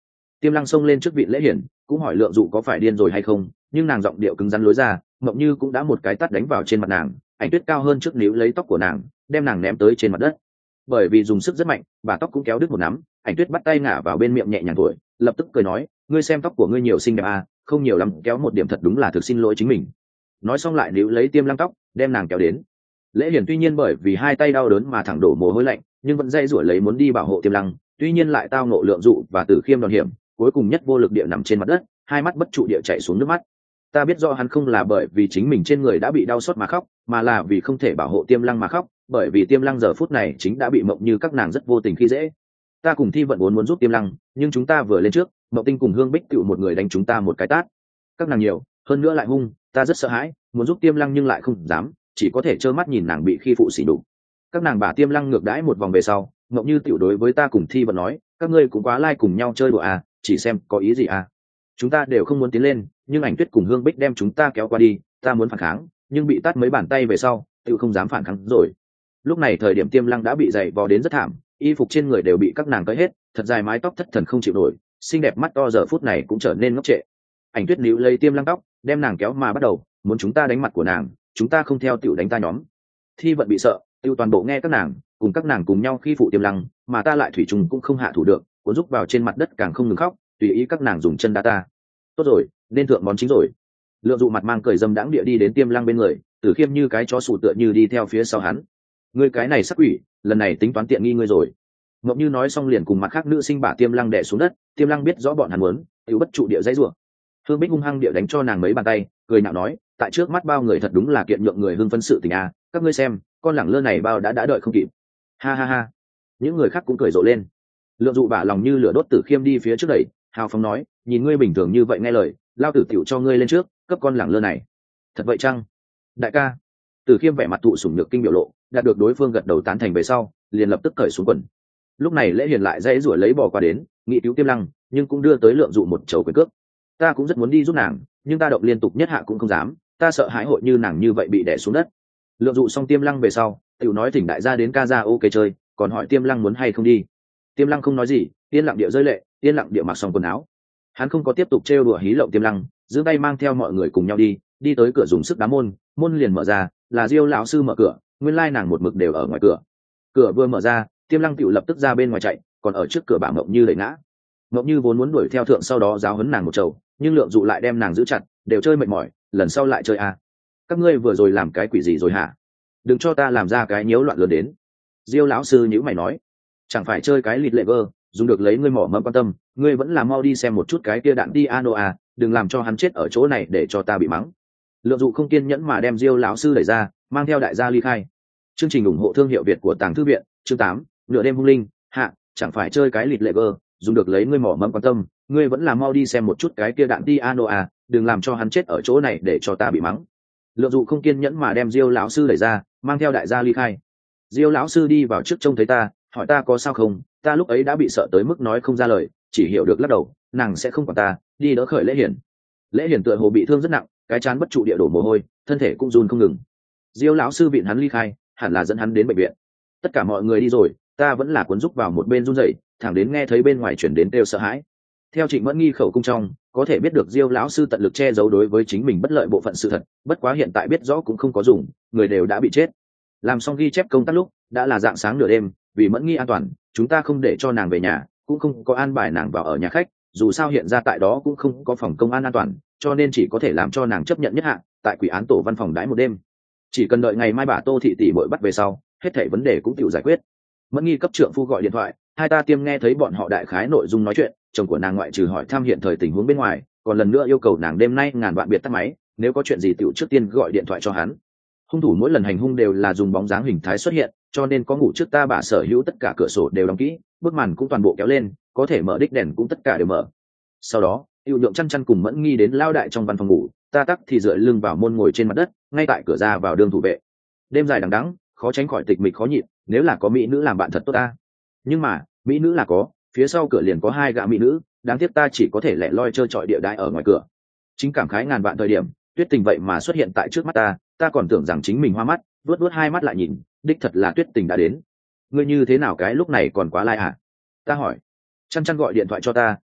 Tiêm Lăng xông lên trước vị Lễ Hiển, cũng hỏi Lượng Dụ có phải điên rồi hay không, nhưng nàng giọng điệu cứng rắn lối ra, Mộng Như cũng đã một cái tát đánh vào trên mặt nàng, Ảnh Tuyết cao hơn trước níu lấy tóc của nàng, đem nàng ném tới trên mặt đất. Bởi vì dùng sức rất mạnh, bà tóc cũng kéo đứt một nắm, Ảnh Tuyết bắt tay ngả vào bên miệng nhẹ nhàng thổi, lập tức cười nói, ngươi xem tóc của ngươi nhiều xinh đẹp à, không nhiều lắm, kéo một điểm thật đúng là thực xin lỗi chính mình. Nói xong lại níu lấy Tiêm Lăng tóc, đem nàng kéo đến. Lễ Hiển tuy nhiên bởi vì hai tay đau đớn mà thẳng đổ mồ hôi lạnh, nhưng vẫn dây rủi lấy muốn đi bảo hộ Tiêm Lăng, tuy nhiên lại tao ngộ Lượng Dụ và Tử Khiêm đòn hiểm, cuối cùng nhất vô lực địa nằm trên mặt đất, hai mắt bất trụ địa chảy xuống nước mắt. Ta biết rõ hắn không là bởi vì chính mình trên người đã bị đau xót mà khóc, mà là vì không thể bảo hộ Tiêm Lăng mà khóc, bởi vì Tiêm Lăng giờ phút này chính đã bị Mộng Như các nàng rất vô tình khi dễ. Ta cùng Thi Vận vốn muốn giúp Tiêm Lăng, nhưng chúng ta vừa lên trước, Mộng Tinh cùng Hương Bích tựu một người đánh chúng ta một cái tát. Các nàng nhiều, hơn nữa lại hung, ta rất sợ hãi, muốn giúp Tiêm Lăng nhưng lại không dám, chỉ có thể trơ mắt nhìn nàng bị khi phụ sỉ nhục. Các nàng bả Tiêm Lăng ngược đãi một vòng về sau, Mộng Như tiểu đối với ta cùng Thi Vận nói, các ngươi cũng quá lai cùng nhau chơi đùa à, chỉ xem có ý gì à. Chúng ta đều không muốn tiến lên, nhưng Ảnh Tuyết cùng Hương Bích đem chúng ta kéo qua đi, ta muốn phản kháng, nhưng bị tát mấy bàn tay về sau, tiểu không dám phản kháng rồi. Lúc này thời điểm Tiêm Lăng đã bị dày vò đến rất thảm, y phục trên người đều bị các nàng tới hết, thật dài mái tóc thất thần không chịu nổi, xinh đẹp mắt to giờ phút này cũng trở nên ngốc trệ. Ảnh Tuyết níu lấy Tiêm Lăng tóc, đem nàng kéo mà bắt đầu, muốn chúng ta đánh mặt của nàng, chúng ta không theo tiểu đánh ta nhóm. Thi Vận bị sợ, tiêu toàn bộ nghe các nàng, cùng các nàng cùng nhau khi phụ Tiêm Lăng, mà ta lại thủy trùng cũng không hạ thủ được, cuốn rúc vào trên mặt đất càng không ngừng khóc, tùy ý các nàng dùng chân đá ta. Tốt rồi, nên thượng món chính rồi. Lượng Dụ mặt mang cười dâm đãng địa đi đến Tiêm Lăng bên người, Tử Khiêm như cái chó sủ tựa như đi theo phía sau hắn. Ngươi cái này sắc quỷ, lần này tính toán tiện nghi ngươi rồi. Mộng Như nói xong liền cùng mặt khác nữ sinh bả Tiêm Lăng đè xuống đất, Tiêm Lăng biết rõ bọn hắn muốn, tiểu bất trụ địa dãy rủa. Hương Bích hung hăng địa đánh cho nàng mấy bàn tay, cười nhạo nói, tại trước mắt bao người thật đúng là kiện nhượng người hưng phấn sự tình a, các ngươi xem, con lẳng lơ này bao đã đã đợi không kịp. Ha ha ha. Những người khác cũng cười rộ lên. Lượng Dụ bả lòng như lửa đốt Tử Khiêm đi phía trước đẩy, hào phóng nói, nhìn ngươi bình thường như vậy nghe lời, lao tử tiểu cho ngươi lên trước, cấp con lẳng lơ này. Thật vậy chăng? Đại ca. Tử Khiêm vẻ mặt thụ sủng nhược kinh biểu lộ, đạt được đối phương gật đầu tán thành về sau, liền lập tức cởi xuống quần. Lúc này Lễ Hiền lại dãy rủa lấy bò qua đến, nghị cứu Tiêm Lăng, nhưng cũng đưa tới Lượng Dụ một chầu quyền cước. Ta cũng rất muốn đi giúp nàng, nhưng ta động liên tục nhất hạ cũng không dám, ta sợ hãi hội như nàng như vậy bị đè xuống đất. Lượng Dụ xong Tiêm Lăng về sau, tiểu nói thỉnh đại gia đến ca ra ok chơi, còn hỏi Tiêm Lăng muốn hay không đi. Tiêm Lăng không nói gì, yên lặng địa rơi lệ, yên lặng địa mặc xong quần áo. Hắn không có tiếp tục trêu đùa hí lộng Tiêm Lăng, giữ tay mang theo mọi người cùng nhau đi, đi tới cửa dùng sức đá môn, môn liền mở ra, là Diêu lão sư mở cửa, nguyên lai nàng một mực đều ở ngoài cửa. Cửa vừa mở ra, Tiêm Lăng tiểu lập tức ra bên ngoài chạy, còn ở trước cửa bà Mộng Như đẩy ngã. Mộng Như vốn muốn đuổi theo thượng sau đó giáo huấn nàng một chầu, nhưng Lượng Dụ lại đem nàng giữ chặt, đều chơi mệt mỏi, lần sau lại chơi à. Các ngươi vừa rồi làm cái quỷ gì rồi hả? Đừng cho ta làm ra cái nhiễu loạn lớn đến. Diêu lão sư nhíu mày nói, chẳng phải chơi cái lịt lệ vơ, dùng được lấy ngươi mỏ mẫm quan tâm, ngươi vẫn là mau đi xem một chút cái kia đạn đi ano à, đừng làm cho hắn chết ở chỗ này để cho ta bị mắng. Lượng Dụ không kiên nhẫn mà đem Diêu lão sư đẩy ra, mang theo đại gia ly khai. Chương trình ủng hộ thương hiệu Việt của Tàng Thư viện, chương tám, nửa đêm hung linh, hạ, chẳng phải chơi cái lịt lệ vơ, dùng được lấy ngươi mỏ mẫm quan tâm, ngươi vẫn là mau đi xem một chút cái kia đạn đi ano à, đừng làm cho hắn chết ở chỗ này để cho ta bị mắng. Lượng Dụ không kiên nhẫn mà đem Diêu lão sư đẩy ra, mang theo đại gia ly khai. Diêu lão sư đi vào trước trông thấy ta, hỏi ta có sao không, ta lúc ấy đã bị sợ tới mức nói không ra lời, chỉ hiểu được lắc đầu, nàng sẽ không quản ta, đi đỡ khởi Lễ Hiển. Lễ Hiển tựa hồ bị thương rất nặng, cái chán bất trụ địa đổ mồ hôi, thân thể cũng run không ngừng. Diêu lão sư vịn hắn ly khai, hẳn là dẫn hắn đến bệnh viện. Tất cả mọi người đi rồi, ta vẫn là cuốn rúc vào một bên run rẩy, thẳng đến nghe thấy bên ngoài chuyển đến kêu sợ hãi. Theo Trịnh Mẫn Nghi khẩu cung trong, có thể biết được Diêu lão sư tận lực che giấu đối với chính mình bất lợi bộ phận sự thật, bất quá hiện tại biết rõ cũng không có dùng, người đều đã bị chết. Làm xong ghi chép công tác lúc, đã là dạng sáng nửa đêm, vì Mẫn Nghi an toàn, chúng ta không để cho nàng về nhà, cũng không có an bài nàng vào ở nhà khách, dù sao hiện ra tại đó cũng không có phòng công an an toàn, cho nên chỉ có thể làm cho nàng chấp nhận nhất hạn, tại quỷ án tổ văn phòng đãi một đêm. Chỉ cần đợi ngày mai bà Tô thị tỷ muội bắt về sau, hết thảy vấn đề cũng tự giải quyết. Mẫn Nghi cấp trưởng phu gọi điện thoại, hai ta tiêm nghe thấy bọn họ đại khái nội dung nói chuyện, chồng của nàng ngoại trừ hỏi thăm hiện thời tình huống bên ngoài, còn lần nữa yêu cầu nàng đêm nay ngàn vạn biệt tắt máy, nếu có chuyện gì tiểu trước tiên gọi điện thoại cho hắn. Hung thủ mỗi lần hành hung đều là dùng bóng dáng hình thái xuất hiện, cho nên có ngủ trước ta bà sở hữu tất cả cửa sổ đều đóng kỹ, bức màn cũng toàn bộ kéo lên, có thể mở đích đèn cũng tất cả đều mở. Sau đó, Hữu Lượng chăn chăn cùng Mẫn Nghi đến lao đại trong văn phòng ngủ, ta tắc thì dựa lưng vào môn ngồi trên mặt đất, ngay tại cửa ra vào đường thủ vệ. Đêm dài đằng đẵng, khó tránh khỏi tịch mịch khó nhịn, nếu là có mỹ nữ làm bạn thật tốt ta. Nhưng mà, mỹ nữ là có, phía sau cửa liền có hai gã mỹ nữ, đáng tiếc ta chỉ có thể lẻ loi chơi trọi địa đái ở ngoài cửa. Chính cảm khái ngàn vạn thời điểm, Tuyết Tình vậy mà xuất hiện tại trước mắt ta, ta còn tưởng rằng chính mình hoa mắt, vuốt vuốt hai mắt lại nhìn, đích thật là Tuyết Tình đã đến. Ngươi như thế nào cái lúc này còn quá lai hả? Ta hỏi. Chăn chăn gọi điện thoại cho ta,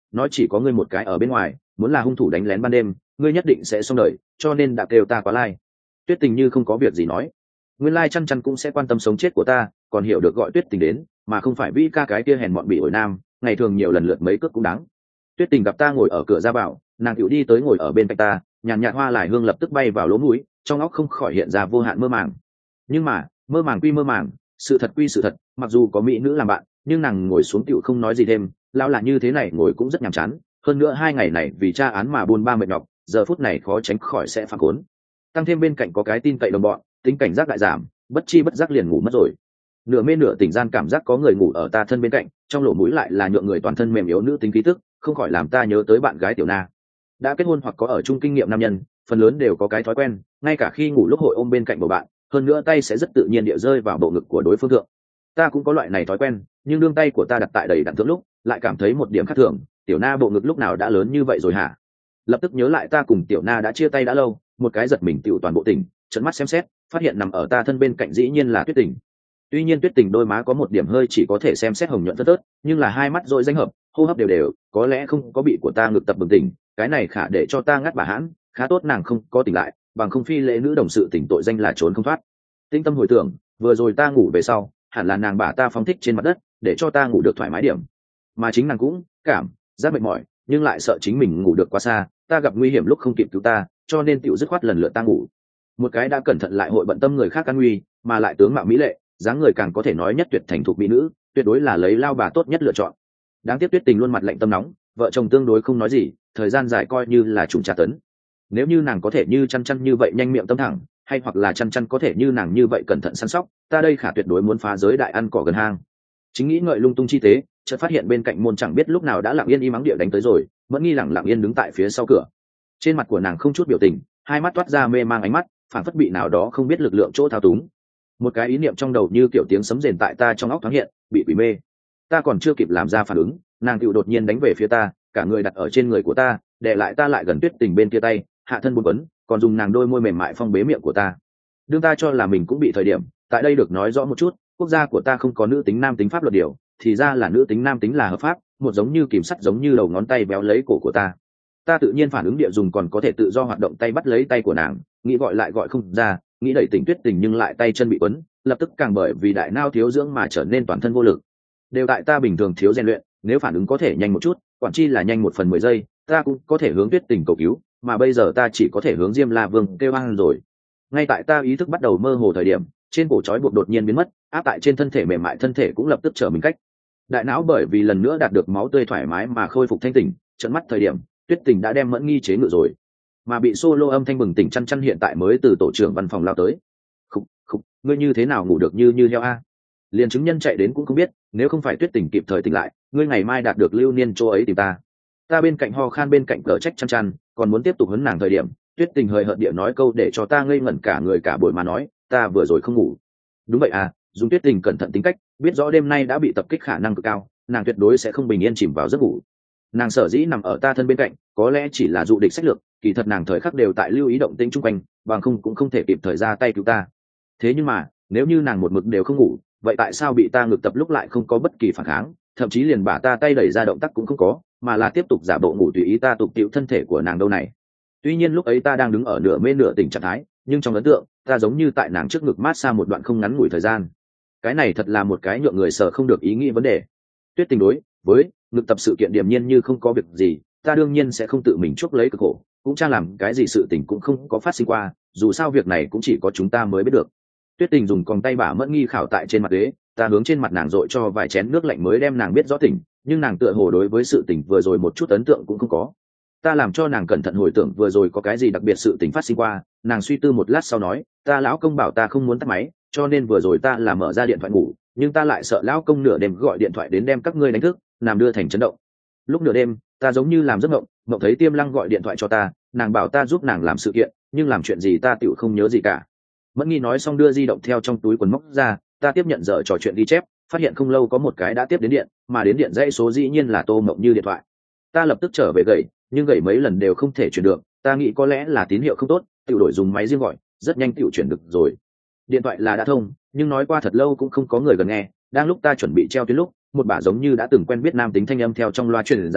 nói chỉ có ngươi một cái ở bên ngoài, muốn là hung thủ đánh lén ban đêm ngươi nhất định sẽ xong đời, cho nên đã kêu ta quá lai. Tuyết Tình như không có việc gì nói, nguyên lai chăn chăn cũng sẽ quan tâm sống chết của ta, còn hiểu được gọi Tuyết Tình đến mà không phải Vi Ca cái kia hèn mọn bị ổi nam, ngày thường nhiều lần lượt mấy cước cũng đáng. Tuyết Tình gặp ta ngồi ở cửa ra vào, nàng tiểu đi tới ngồi ở bên cạnh ta, nhàn nhạt hoa lại hương lập tức bay vào lỗ mũi, trong óc không khỏi hiện ra vô hạn mơ màng. Nhưng mà mơ màng quy mơ màng, sự thật quy sự thật, mặc dù có mỹ nữ làm bạn nhưng nàng ngồi xuống tiểu không nói gì thêm, lão là như thế này ngồi cũng rất nhàm chán. Hơn nữa hai ngày này vì tra án mà buôn ba mệt nhọc, giờ phút này khó tránh khỏi sẽ phạm cuốn. Tăng thêm bên cạnh có cái tin cậy đồng bọn, tính cảnh giác đại giảm, bất chi bất giác liền ngủ mất rồi. Nửa mê nửa tỉnh gian cảm giác có người ngủ ở ta thân bên cạnh, trong lỗ mũi lại là nhượng người toàn thân mềm yếu nữ tính khí tức, không khỏi làm ta nhớ tới bạn gái Tiểu Na. Đã kết hôn hoặc có ở chung kinh nghiệm nam nhân, phần lớn đều có cái thói quen, ngay cả khi ngủ lúc hội ôm bên cạnh bầu bạn, hơn nữa tay sẽ rất tự nhiên địa rơi vào bộ ngực của đối phương thượng. Ta cũng có loại này thói quen, nhưng đương tay của ta đặt tại đầy đặn thượng lúc, lại cảm thấy một điểm khác thường. Tiểu Na bộ ngực lúc nào đã lớn như vậy rồi hả? Lập tức nhớ lại ta cùng Tiểu Na đã chia tay đã lâu, một cái giật mình tiểu toàn bộ tỉnh, trợn mắt xem xét, phát hiện nằm ở ta thân bên cạnh dĩ nhiên là Tuyết Tình. Tuy nhiên Tuyết Tình đôi má có một điểm hơi chỉ có thể xem xét hồng nhuận thớt thớt, nhưng là hai mắt rỗi danh hợp, hô hấp đều đều, có lẽ không có bị của ta ngực tập bừng tỉnh, cái này khả để cho ta ngắt bà hãn, khá tốt nàng không có tỉnh lại, bằng không phi lễ nữ đồng sự tỉnh tội danh là trốn không thoát. Tinh tâm hồi tưởng, vừa rồi ta ngủ về sau, hẳn là nàng bả ta phóng thích trên mặt đất, để cho ta ngủ được thoải mái điểm. Mà chính nàng cũng cảm giác mệt mỏi, nhưng lại sợ chính mình ngủ được quá xa, ta gặp nguy hiểm lúc không kịp cứu ta, cho nên tiểu dứt khoát lần lượt ta ngủ. Một cái đã cẩn thận lại hội bận tâm người khác an nguy, mà lại tướng mạo mỹ lệ, dáng người càng có thể nói nhất tuyệt thành thục mỹ nữ, tuyệt đối là lấy lao bà tốt nhất lựa chọn. Đáng tiếc Tuyết Tình luôn mặt lạnh tâm nóng, vợ chồng tương đối không nói gì, thời gian dài coi như là trùng tra tấn. Nếu như nàng có thể như chăn chăn như vậy nhanh miệng tâm thẳng, hay hoặc là chăn chăn có thể như nàng như vậy cẩn thận săn sóc, ta đây khả tuyệt đối muốn phá giới đại ăn cỏ gần hang. Chính nghĩ ngợi lung tung chi tế, chợt phát hiện bên cạnh môn chẳng biết lúc nào đã lặng yên im mắng địa đánh tới rồi, Mẫn Nghi lặng lặng yên đứng tại phía sau cửa. Trên mặt của nàng không chút biểu tình, hai mắt toát ra mê mang ánh mắt, phản phất bị nào đó không biết lực lượng chỗ thao túng. Một cái ý niệm trong đầu như kiểu tiếng sấm rền tại ta trong óc thoáng hiện, bị quỷ mê. Ta còn chưa kịp làm ra phản ứng, nàng tựu đột nhiên đánh về phía ta, cả người đặt ở trên người của ta, đè lại ta lại gần Tuyết Tình bên kia tay, hạ thân buồn quấn, còn dùng nàng đôi môi mềm mại phong bế miệng của ta. Đương ta cho là mình cũng bị thời điểm, tại đây được nói rõ một chút, quốc gia của ta không có nữ tính nam tính pháp luật điều, thì ra là nữ tính nam tính là hợp pháp, một giống như kìm sắt giống như đầu ngón tay béo lấy cổ của ta. Ta tự nhiên phản ứng địa dùng còn có thể tự do hoạt động tay bắt lấy tay của nàng, nghĩ gọi lại gọi không ra, nghĩ đẩy Tình Tuyết Tình nhưng lại tay chân bị quấn, lập tức càng bởi vì đại nao thiếu dưỡng mà trở nên toàn thân vô lực. Đều tại ta bình thường thiếu rèn luyện, nếu phản ứng có thể nhanh một chút, quản chi là nhanh một phần mười giây, ta cũng có thể hướng Tuyết Tình cầu cứu, mà bây giờ ta chỉ có thể hướng Diêm La Vương kêu oan rồi. Ngay tại ta ý thức bắt đầu mơ hồ thời điểm, trên cổ trói buộc đột nhiên biến mất, áp tại trên thân thể mềm mại thân thể cũng lập tức trở mình cách. Đại não bởi vì lần nữa đạt được máu tươi thoải mái mà khôi phục thanh tỉnh, trợn mắt thời điểm, Tuyết Tình đã đem Mẫn Nghi chế ngự rồi, mà bị solo âm thanh bừng tỉnh chăn chăn hiện tại mới từ tổ trưởng văn phòng lao tới. Khục khục, ngươi như thế nào ngủ được như như heo a? Liền chứng nhân chạy đến cũng không biết, nếu không phải Tuyết Tình kịp thời tỉnh lại, ngươi ngày mai đạt được lưu niên chỗ ấy tìm ta. Ta bên cạnh ho khan bên cạnh cờ trách chăn chăn, còn muốn tiếp tục huấn nàng thời điểm, Tuyết Tình hời hợt địa nói câu để cho ta ngây ngẩn cả người cả buổi mà nói, ta vừa rồi không ngủ. Đúng vậy à, dùng Tuyết Tình cẩn thận tính cách, biết rõ đêm nay đã bị tập kích khả năng cực cao, nàng tuyệt đối sẽ không bình yên chìm vào giấc ngủ. Nàng sở dĩ nằm ở ta thân bên cạnh, có lẽ chỉ là dụ địch sách lược, kỳ thật nàng thời khắc đều tại lưu ý động tĩnh chung quanh, bằng không cũng không thể kịp thời ra tay cứu ta. Thế nhưng mà, nếu như nàng một mực đều không ngủ, vậy tại sao bị ta ngược tập lúc lại không có bất kỳ phản kháng, thậm chí liền bả ta tay đẩy ra động tác cũng không có, mà là tiếp tục giả bộ ngủ tùy ý ta tục tiểu thân thể của nàng đâu này. Tuy nhiên lúc ấy ta đang đứng ở nửa mê nửa tỉnh trạng thái, nhưng trong ấn tượng, ta giống như tại nàng trước ngực mát xa một đoạn không ngắn ngủi thời gian. Cái này thật là một cái nhượng người sợ không được ý nghĩ vấn đề. Tuyết Tình đối với ngực tập sự kiện điềm nhiên như không có việc gì, ta đương nhiên sẽ không tự mình chuốc lấy cực khổ, cũng cha làm cái gì sự tình cũng không có phát sinh qua, dù sao việc này cũng chỉ có chúng ta mới biết được. Tuyết Tình dùng còng tay bả Mẫn Nghi khảo tại trên mặt ghế, ta hướng trên mặt nàng dội cho vài chén nước lạnh mới đem nàng biết rõ tỉnh, nhưng nàng tựa hồ đối với sự tỉnh vừa rồi một chút ấn tượng cũng không có. Ta làm cho nàng cẩn thận hồi tưởng vừa rồi có cái gì đặc biệt sự tình phát sinh qua, nàng suy tư một lát sau nói, ta lão công bảo ta không muốn tắt máy, cho nên vừa rồi ta là mở ra điện thoại ngủ, nhưng ta lại sợ lão công nửa đêm gọi điện thoại đến đem các ngươi đánh thức, làm đưa thành chấn động. Lúc nửa đêm, ta giống như làm giấc mộng, mộng thấy Tiêm Lăng gọi điện thoại cho ta, nàng bảo ta giúp nàng làm sự kiện, nhưng làm chuyện gì ta tựu không nhớ gì cả. Mẫn Nghi nói xong đưa di động theo trong túi quần móc ra, ta tiếp nhận giờ trò chuyện ghi chép, phát hiện không lâu có một cái đã tiếp đến điện, mà đến điện dãy số dĩ nhiên là Tô Mộng Như điện thoại. Ta lập tức trở về gậy, nhưng gậy mấy lần đều không thể chuyển được, ta nghĩ có lẽ là tín hiệu không tốt, tự đổi dùng máy riêng gọi, rất nhanh tự chuyển được rồi. Điện thoại là đã thông, nhưng nói qua thật lâu cũng không có người gần nghe. Đang lúc ta chuẩn bị treo tuyến lúc, một bà giống như đã từng quen biết nam tính thanh âm theo trong loa truyền ra,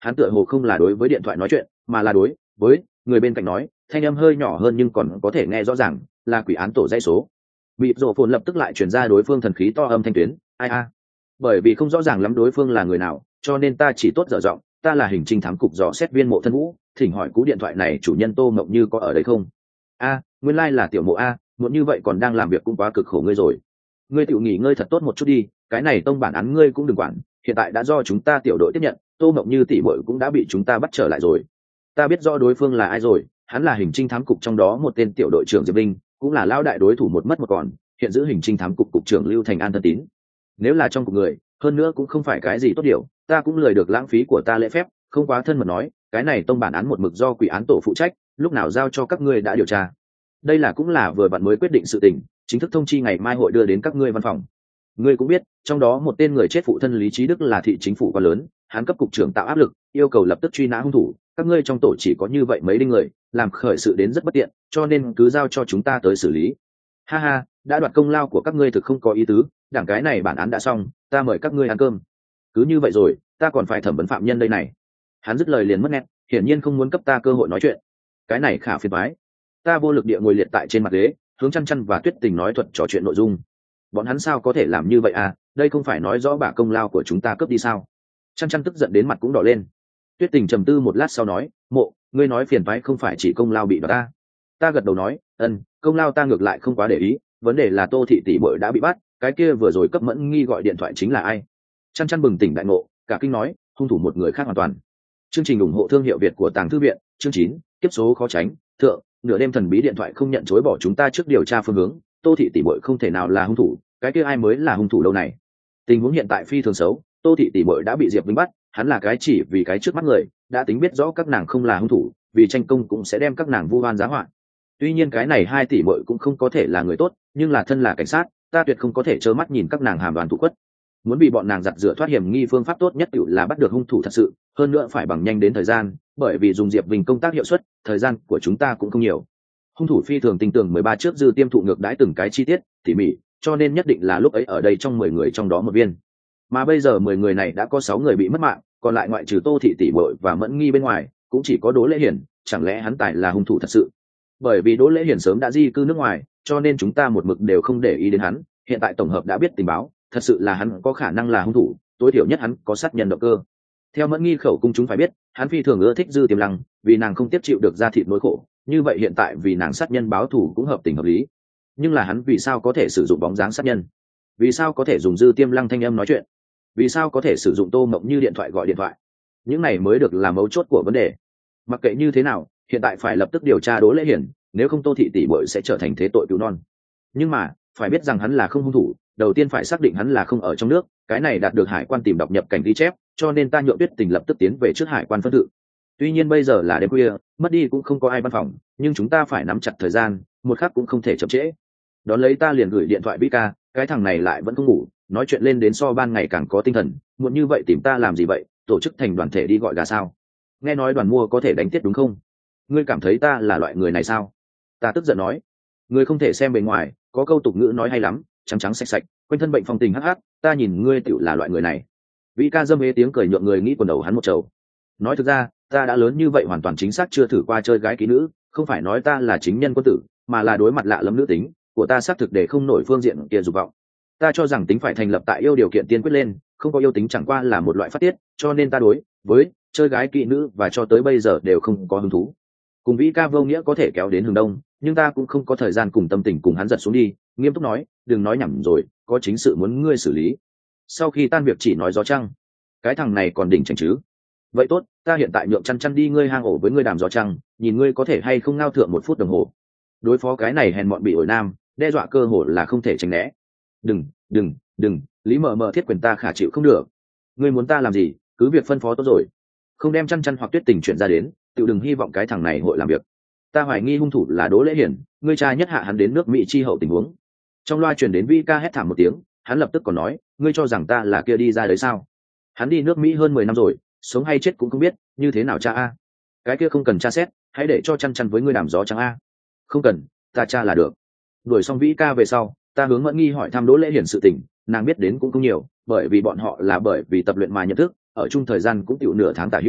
hắn tựa hồ không là đối với điện thoại nói chuyện mà là đối với người bên cạnh nói, thanh âm hơi nhỏ hơn nhưng còn có thể nghe rõ ràng, là quỷ án tổ dãy số. Mịp rộ phồn lập tức lại chuyển ra đối phương thần khí to âm thanh tuyến, ai a. Bởi vì không rõ ràng lắm đối phương là người nào, cho nên ta chỉ tốt dở giọng, ta là hình trinh thám cục dò xét viên Mộ Thân Vũ, thỉnh hỏi cú điện thoại này chủ nhân Tô Mộng Như có ở đây không? A, nguyên lai là tiểu Mộ a, muộn như vậy còn đang làm việc cũng quá cực khổ ngươi rồi. Ngươi tự nghỉ ngơi thật tốt một chút đi, cái này tông bản án ngươi cũng đừng quản, hiện tại đã do chúng ta tiểu đội tiếp nhận, Tô Mộng Như tỷ muội cũng đã bị chúng ta bắt trở lại rồi. Ta biết rõ đối phương là ai rồi, hắn là hình trinh thám cục trong đó một tên tiểu đội trưởng Diệp Linh, cũng là lao đại đối thủ một mất một còn, hiện giữ hình trinh thám cục cục trưởng Lưu Thành An thân tín. Nếu là trong cục người, hơn nữa cũng không phải cái gì tốt điều, ta cũng lười được lãng phí của ta lễ phép, không quá thân mật nói, cái này tông bản án một mực do quỷ án tổ phụ trách, lúc nào giao cho các ngươi đã điều tra. Đây là cũng là vừa bạn mới quyết định sự tình, chính thức thông chi ngày mai hội đưa đến các ngươi văn phòng. Ngươi cũng biết, trong đó một tên người chết phụ thân Lý Trí Đức là thị chính phủ quá lớn, hắn cấp cục trưởng tạo áp lực, yêu cầu lập tức truy nã hung thủ, các ngươi trong tổ chỉ có như vậy mấy đinh người, làm khởi sự đến rất bất tiện, cho nên cứ giao cho chúng ta tới xử lý. Ha ha, đã đoạt công lao của các ngươi thực không có ý tứ, đảng cái này bản án đã xong, ta mời các ngươi ăn cơm. Cứ như vậy rồi, ta còn phải thẩm vấn phạm nhân đây này. Hắn dứt lời liền mất nét, hiển nhiên không muốn cấp ta cơ hội nói chuyện. Cái này khả phiền toái. Ta vô lực địa ngồi liệt tại trên mặt ghế, hướng Chăn Chăn và Tuyết Tình nói thuật trò chuyện nội dung. Bọn hắn sao có thể làm như vậy à, đây không phải nói rõ bả công lao của chúng ta cướp đi sao? Chăn Chăn tức giận đến mặt cũng đỏ lên. Tuyết Tình trầm tư một lát sau nói, Mộ, ngươi nói phiền toái không phải chỉ công lao bị đoạt ta. Ta gật đầu nói, ân, công lao ta ngược lại không quá để ý, vấn đề là Tô thị tỷ muội đã bị bắt, cái kia vừa rồi cấp Mẫn Nghi gọi điện thoại chính là ai? Chăn Chăn bừng tỉnh đại ngộ, cả kinh nói, hung thủ một người khác hoàn toàn. Chương trình ủng hộ thương hiệu Việt của Tàng Thư viện, chương chín, kiếp số khó tránh, thượng, nửa đêm thần bí điện thoại không nhận chối bỏ chúng ta trước điều tra phương hướng, Tô thị tỷ muội không thể nào là hung thủ, cái kia ai mới là hung thủ đâu này? Tình huống hiện tại phi thường xấu, Tô thị tỷ muội đã bị Diệp Vinh bắt, hắn là cái chỉ vì cái trước mắt người, đã tính biết rõ các nàng không là hung thủ, vì tranh công cũng sẽ đem các nàng vu oan giá họa. Tuy nhiên cái này hai tỷ muội cũng không có thể là người tốt, nhưng là thân là cảnh sát, ta tuyệt không có thể trơ mắt nhìn các nàng hàm đoàn thủ quất. Muốn bị bọn nàng giặt rửa thoát hiểm nghi phương pháp tốt nhất tự là bắt được hung thủ thật sự, hơn nữa phải bằng nhanh đến thời gian, bởi vì dùng Diệp Vinh công tác hiệu suất, thời gian của chúng ta cũng không nhiều. Hung thủ phi thường tin tưởng mười ba trước dư tiêm thụ ngược đãi từng cái chi tiết tỉ mỉ, cho nên nhất định là lúc ấy ở đây trong mười người trong đó một viên. Mà bây giờ mười người này đã có sáu người bị mất mạng, còn lại ngoại trừ Tô thị tỷ muội và Mẫn Nghi bên ngoài, cũng chỉ có Đỗ Lễ Hiển, chẳng lẽ hắn tài là hung thủ thật sự? Bởi vì Đỗ Lễ Hiển sớm đã di cư nước ngoài, cho nên chúng ta một mực đều không để ý đến hắn, hiện tại tổng hợp đã biết tình báo, thật sự là hắn có khả năng là hung thủ, tối thiểu nhất hắn có sát nhân động cơ. Theo Mẫn Nghi khẩu cung chúng phải biết, hắn phi thường ưa thích Dư Tiềm Lăng, vì nàng không tiếp chịu được ra thịt nỗi khổ, như vậy hiện tại vì nàng sát nhân báo thù cũng hợp tình hợp lý. Nhưng là hắn vì sao có thể sử dụng bóng dáng sát nhân? Vì sao có thể dùng Dư Tiêm Lăng thanh âm nói chuyện? Vì sao có thể sử dụng Tô Mộng Như điện thoại gọi điện thoại? Những này mới được là mấu chốt của vấn đề. Mặc kệ như thế nào, hiện tại phải lập tức điều tra Đỗ Lễ Hiển, nếu không Tô thị tỷ muội sẽ trở thành thế tội cứu non. Nhưng mà, phải biết rằng hắn là không hung thủ, đầu tiên phải xác định hắn là không ở trong nước, cái này đạt được hải quan tìm đọc nhập cảnh ghi chép, cho nên ta nhượng Tuyết Tình lập tức tiến về trước hải quan phân thự. Tuy nhiên bây giờ là đêm khuya, mất đi cũng không có ai văn phòng, nhưng chúng ta phải nắm chặt thời gian, một khắc cũng không thể chậm trễ. Đón lấy ta liền gửi điện thoại Vika, cái thằng này lại vẫn không ngủ, nói chuyện lên đến so ban ngày càng có tinh thần, muộn như vậy tìm ta làm gì vậy, tổ chức thành đoàn thể đi gọi gà sao? Nghe nói đoàn mua có thể đánh tiết đúng không? Ngươi cảm thấy ta là loại người này sao? Ta tức giận nói, ngươi không thể xem bề ngoài, có câu tục ngữ nói hay lắm, trắng trắng sạch sạch, quanh thân bệnh phong tình hắc hắc, ta nhìn ngươi tựu là loại người này. Vĩ ca dâm ế tiếng cười nhượng người nghĩ quần đầu hắn một trầu. Nói thực ra, ta đã lớn như vậy hoàn toàn chính xác chưa thử qua chơi gái kỹ nữ, không phải nói ta là chính nhân quân tử, mà là đối mặt lạ lẫm nữ tính của ta xác thực để không nổi phương diện kia dục vọng. Ta cho rằng tính phải thành lập tại yêu điều kiện tiên quyết lên, không có yêu tính chẳng qua là một loại phát tiết, cho nên ta đối với chơi gái kỹ nữ và cho tới bây giờ đều không có hứng thú. Cùng Vĩ ca vô nghĩa có thể kéo đến hướng đông, nhưng ta cũng không có thời gian cùng tâm tình cùng hắn giật xuống đi, nghiêm túc nói, đừng nói nhảm rồi, có chính sự muốn ngươi xử lý. Sau khi tan việc chỉ nói gió trăng, cái thằng này còn đỉnh chảnh chứ? Vậy tốt, ta hiện tại nhượng Chăn Chăn đi ngươi hang ổ với ngươi đàm gió trăng, nhìn ngươi có thể hay không ngao thượng một phút đồng hồ. Đối phó cái này hèn mọn bị ổi nam, đe dọa cơ hội là không thể tránh né. Đừng, đừng, đừng, Lý mờ mờ thiết quyền ta khả chịu không được. Ngươi muốn ta làm gì, cứ việc phân phó tốt rồi. Không đem Chăn Chăn hoặc Tuyết Tình chuyện ra đến, tự đừng hy vọng cái thằng này hội làm việc. Ta hoài nghi hung thủ là Đỗ Lễ Hiển, ngươi trai nhất hạ hắn đến nước Mỹ chi hậu tình huống. Trong loa truyền đến Vi ca hét thảm một tiếng, hắn lập tức còn nói, ngươi cho rằng ta là kia đi ra đấy sao? Hắn đi nước Mỹ hơn mười năm rồi, sống hay chết cũng không biết, như thế nào cha a? Cái kia không cần tra xét, hãy để cho Chăn Chăn với ngươi đàm gió trắng a. Không cần, ta cha là được. Đuổi xong Vĩ ca về sau, ta hướng Mẫn Nghi hỏi thăm Đỗ Lễ Hiển sự tình, nàng biết đến cũng không nhiều, bởi vì bọn họ là bởi vì tập luyện mà nhận thức, ở chung thời gian cũng tiểu nửa tháng tả hữu,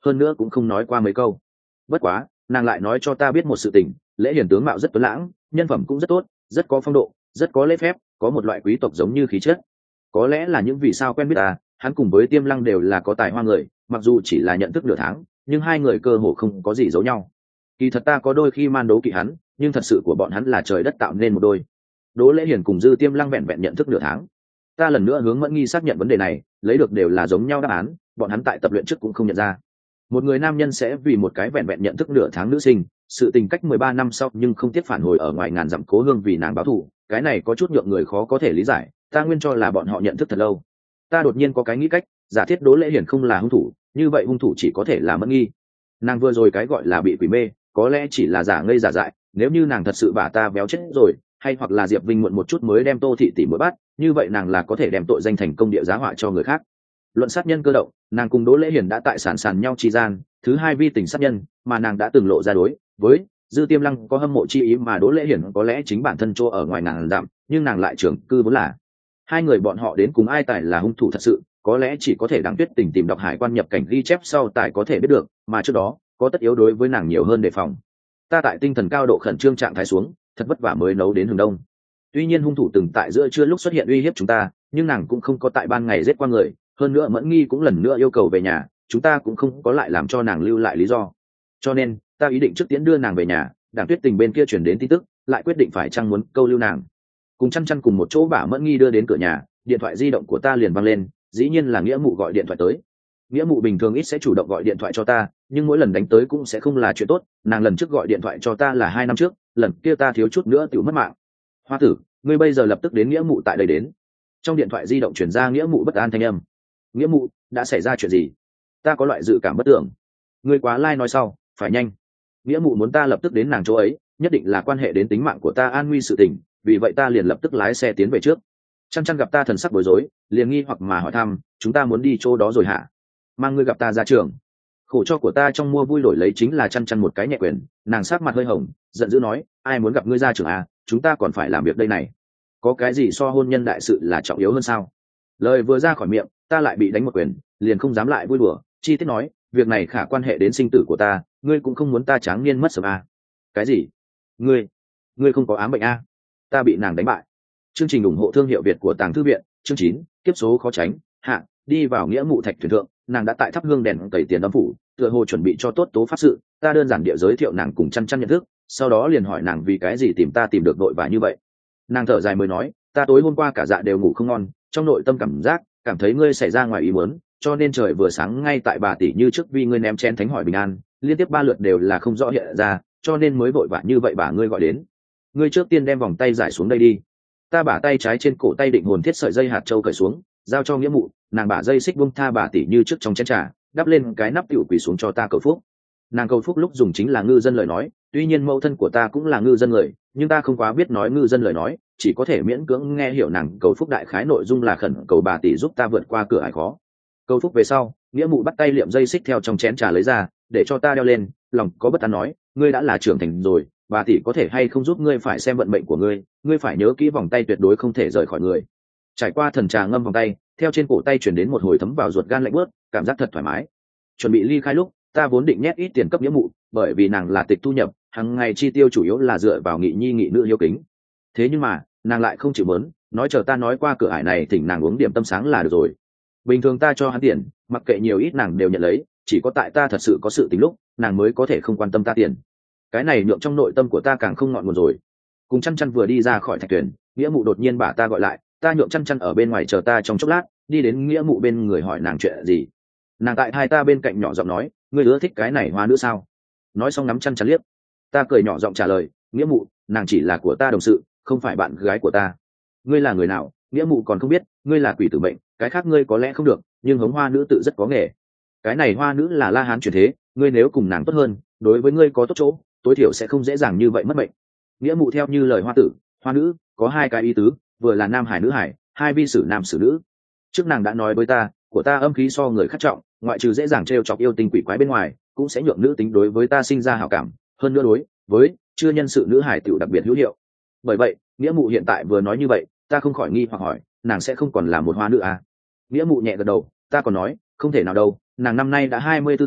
hơn nữa cũng không nói qua mấy câu. Bất quá nàng lại nói cho ta biết một sự tình, Lễ Hiền tướng mạo rất tuấn lãng, nhân phẩm cũng rất tốt, rất có phong độ, rất có lễ phép, có một loại quý tộc giống như khí chất. Có lẽ là những vì sao quen biết ta, hắn cùng với Tiêm Lăng đều là có tài hoa người, mặc dù chỉ là nhận thức nửa tháng, nhưng hai người cơ hồ không có gì giấu nhau. Kỳ thật ta có đôi khi man đố kỵ hắn, nhưng thật sự của bọn hắn là trời đất tạo nên một đôi. Đỗ Lễ Hiền cùng Dư Tiêm Lăng vẹn vẹn nhận thức nửa tháng. Ta lần nữa hướng Mẫn Nghi xác nhận vấn đề này, lấy được đều là giống nhau đáp án, bọn hắn tại tập luyện trước cũng không nhận ra. Một người nam nhân sẽ vì một cái vẹn vẹn nhận thức nửa tháng nữ sinh, sự tình cách mười ba năm sau nhưng không tiếc phản hồi ở ngoài ngàn dặm cố hương vì nàng báo thù, cái này có chút nhượng người khó có thể lý giải, ta nguyên cho là bọn họ nhận thức thật lâu. Ta đột nhiên có cái nghĩ cách, giả thiết Đỗ Lễ Hiển không là hung thủ, như vậy hung thủ chỉ có thể là Mẫn Nghi. Nàng vừa rồi cái gọi là bị quỷ mê, có lẽ chỉ là giả ngây giả dại, nếu như nàng thật sự bà ta béo chết rồi, hay hoặc là Diệp Vinh muộn một chút mới đem Tô thị tỷ mới bắt, như vậy nàng là có thể đem tội danh thành công địa giá họa cho người khác. Luận sát nhân cơ động, nàng cùng Đỗ Lễ Hiển đã tại sản sàn nhau chi gian, thứ hai vi tình sát nhân, mà nàng đã từng lộ ra đối với Dư Tiêm Lăng có hâm mộ chi ý, mà Đỗ Lễ Hiển có lẽ chính bản thân chỗ ở ngoài nàng dặm, nhưng nàng lại trưởng cư vốn là. Hai người bọn họ đến cùng ai tài là hung thủ thật sự, có lẽ chỉ có thể Đặng Tuyết Tình tìm đọc hải quan nhập cảnh ghi chép sau tài có thể biết được, mà trước đó có tất yếu đối với nàng nhiều hơn đề phòng. Ta tại tinh thần cao độ khẩn trương trạng thái xuống, thật vất vả mới nấu đến hướng đông. Tuy nhiên hung thủ từng tại giữa trưa lúc xuất hiện uy hiếp chúng ta, nhưng nàng cũng không có tại ban ngày giết qua người, hơn nữa Mẫn Nghi cũng lần nữa yêu cầu về nhà, chúng ta cũng không có lại làm cho nàng lưu lại lý do. Cho nên ta ý định trước tiễn đưa nàng về nhà, Đặng Tuyết Tình bên kia truyền đến tin tức, lại quyết định phải chăng muốn câu lưu nàng. Cùng chăn chăn cùng một chỗ bả Mẫn Nghi đưa đến cửa nhà, điện thoại di động của ta liền vang lên, dĩ nhiên là Nghĩa Mụ gọi điện thoại tới. Nghĩa Mụ bình thường ít sẽ chủ động gọi điện thoại cho ta, nhưng mỗi lần đánh tới cũng sẽ không là chuyện tốt, nàng lần trước gọi điện thoại cho ta là hai năm trước, lần kia ta thiếu chút nữa tiểu mất mạng. Hoa tử, ngươi bây giờ lập tức đến Nghĩa Mụ tại đây đến. Trong điện thoại di động truyền ra Nghĩa Mụ bất an thanh âm. Nghĩa Mụ, đã xảy ra chuyện gì? Ta có loại dự cảm bất tưởng. Ngươi quá lai nói sau, phải nhanh. Nghĩa Mụ muốn ta lập tức đến nàng chỗ ấy, nhất định là quan hệ đến tính mạng của ta an nguy sự tình, vì vậy ta liền lập tức lái xe tiến về trước. Chăn chăn gặp ta thần sắc bối rối, liền nghi hoặc mà hỏi thăm, chúng ta muốn đi chỗ đó rồi hả? Mang ngươi gặp ta ra trường. Khổ cho của ta trong mua vui đổi lấy chính là chăn chăn một cái nhẹ quyền, nàng sắc mặt hơi hồng, giận dữ nói, ai muốn gặp ngươi ra trường à, chúng ta còn phải làm việc đây này. Có cái gì so hôn nhân đại sự là trọng yếu hơn sao? Lời vừa ra khỏi miệng, ta lại bị đánh một quyền, liền không dám lại vui đùa, chi tiết nói, việc này khả quan hệ đến sinh tử của ta, ngươi cũng không muốn ta tráng niên mất sớm à. Cái gì? Ngươi, ngươi không có ám bệnh à? Ta bị nàng đánh bại. Chương trình ủng hộ thương hiệu Việt của Tàng Thư viện, chương chín, kiếp số khó tránh, hạ, đi vào Nghĩa Mụ thạch thuyền thượng, nàng đã tại thắp hương đèn tẩy tiền âm phủ, tựa hồ chuẩn bị cho tốt tố pháp sự, ta đơn giản địa giới thiệu nàng cùng chăn chăn nhận thức, sau đó liền hỏi nàng vì cái gì tìm ta tìm được đội vã như vậy. Nàng thở dài mới nói, ta tối hôm qua cả dạ đều ngủ không ngon, trong nội tâm cảm giác, cảm thấy ngươi xảy ra ngoài ý muốn, cho nên trời vừa sáng ngay tại bà tỷ như trước vì ngươi ném chén thánh hỏi bình an, liên tiếp ba lượt đều là không rõ hiện ra, cho nên mới vội vã như vậy bà ngươi gọi đến. Ngươi trước tiên đem vòng tay giải xuống đây đi. Ta bả tay trái trên cổ tay định hồn thiết sợi dây hạt châu cởi xuống, giao cho Nghĩa Mụ, nàng bả dây xích bung tha bà tỷ như trước trong chén trà, đắp lên cái nắp tiểu quỳ xuống cho ta cầu phúc. Nàng cầu phúc lúc dùng chính là ngư dân lời nói, tuy nhiên mẫu thân của ta cũng là ngư dân người, nhưng ta không quá biết nói ngư dân lời nói, chỉ có thể miễn cưỡng nghe hiểu nàng cầu phúc đại khái nội dung là khẩn cầu bà tỷ giúp ta vượt qua cửa ải khó. Cầu phúc về sau, Nghĩa Mụ bắt tay liệm dây xích theo trong chén trà lấy ra, để cho ta đeo lên, lòng có bất an nói, ngươi đã là trưởng thành rồi, bà tỷ có thể hay không giúp ngươi phải xem vận mệnh của ngươi, ngươi phải nhớ kỹ vòng tay tuyệt đối không thể rời khỏi người. Trải qua thần trà ngâm vòng tay, theo trên cổ tay chuyển đến một hồi thấm vào ruột gan lạnh bớt, cảm giác thật thoải mái. Chuẩn bị ly khai lúc, ta vốn định nhét ít tiền cấp Nghĩa Mụ, bởi vì nàng là tịch thu nhập, hàng ngày chi tiêu chủ yếu là dựa vào nghị nhi nghị nữ hiếu kính. Thế nhưng mà, nàng lại không chịu mớn, nói chờ ta nói qua cửa ải này thỉnh nàng uống điểm tâm sáng là được rồi. Bình thường ta cho hắn tiền, mặc kệ nhiều ít nàng đều nhận lấy, chỉ có tại ta thật sự có sự tình lúc, nàng mới có thể không quan tâm ta tiền. Cái này nhượng trong nội tâm của ta càng không ngọn nguồn rồi. Cùng chăn chăn vừa đi ra khỏi thạch tuyển, Nghĩa Mụ đột nhiên bả ta gọi lại, ta nhượng chăn chăn ở bên ngoài chờ ta trong chốc lát, đi đến Nghĩa Mụ bên người hỏi nàng chuyện gì. Nàng tại hai ta bên cạnh nhỏ giọng nói, ngươi ưa thích cái này hoa nữa sao? Nói xong nắm chăn chăn liếc. Ta cười nhỏ giọng trả lời, Nghĩa Mụ, nàng chỉ là của ta đồng sự, không phải bạn gái của ta. Ngươi là người nào? Nghĩa Mụ còn không biết, ngươi là quỷ tử mệnh, cái khác ngươi có lẽ không được, nhưng hống hoa nữ tự rất có nghề. Cái này hoa nữ là La Hán truyền thế, ngươi nếu cùng nàng tốt hơn, đối với ngươi có tốt chỗ, tối thiểu sẽ không dễ dàng như vậy mất mệnh. Nghĩa Mụ theo như lời hoa tử, hoa nữ có hai cái ý tứ, vừa là nam hải nữ hải, hai vi sử nam sử nữ. Trước nàng đã nói với ta, của ta âm khí so người khác trọng, ngoại trừ dễ dàng trêu chọc yêu tinh quỷ quái bên ngoài, cũng sẽ nhượng nữ tính đối với ta sinh ra hảo cảm, hơn nữa đối với chưa nhân sự nữ hải tiểu đặc biệt hữu hiệu. Bởi vậy, Nghĩa Mụ hiện tại vừa nói như vậy, ta không khỏi nghi hoặc hỏi, nàng sẽ không còn là một hoa nữ à? Nghĩa Mụ nhẹ gật đầu, ta còn nói, không thể nào đâu, nàng năm nay đã hai mươi tư tuổi,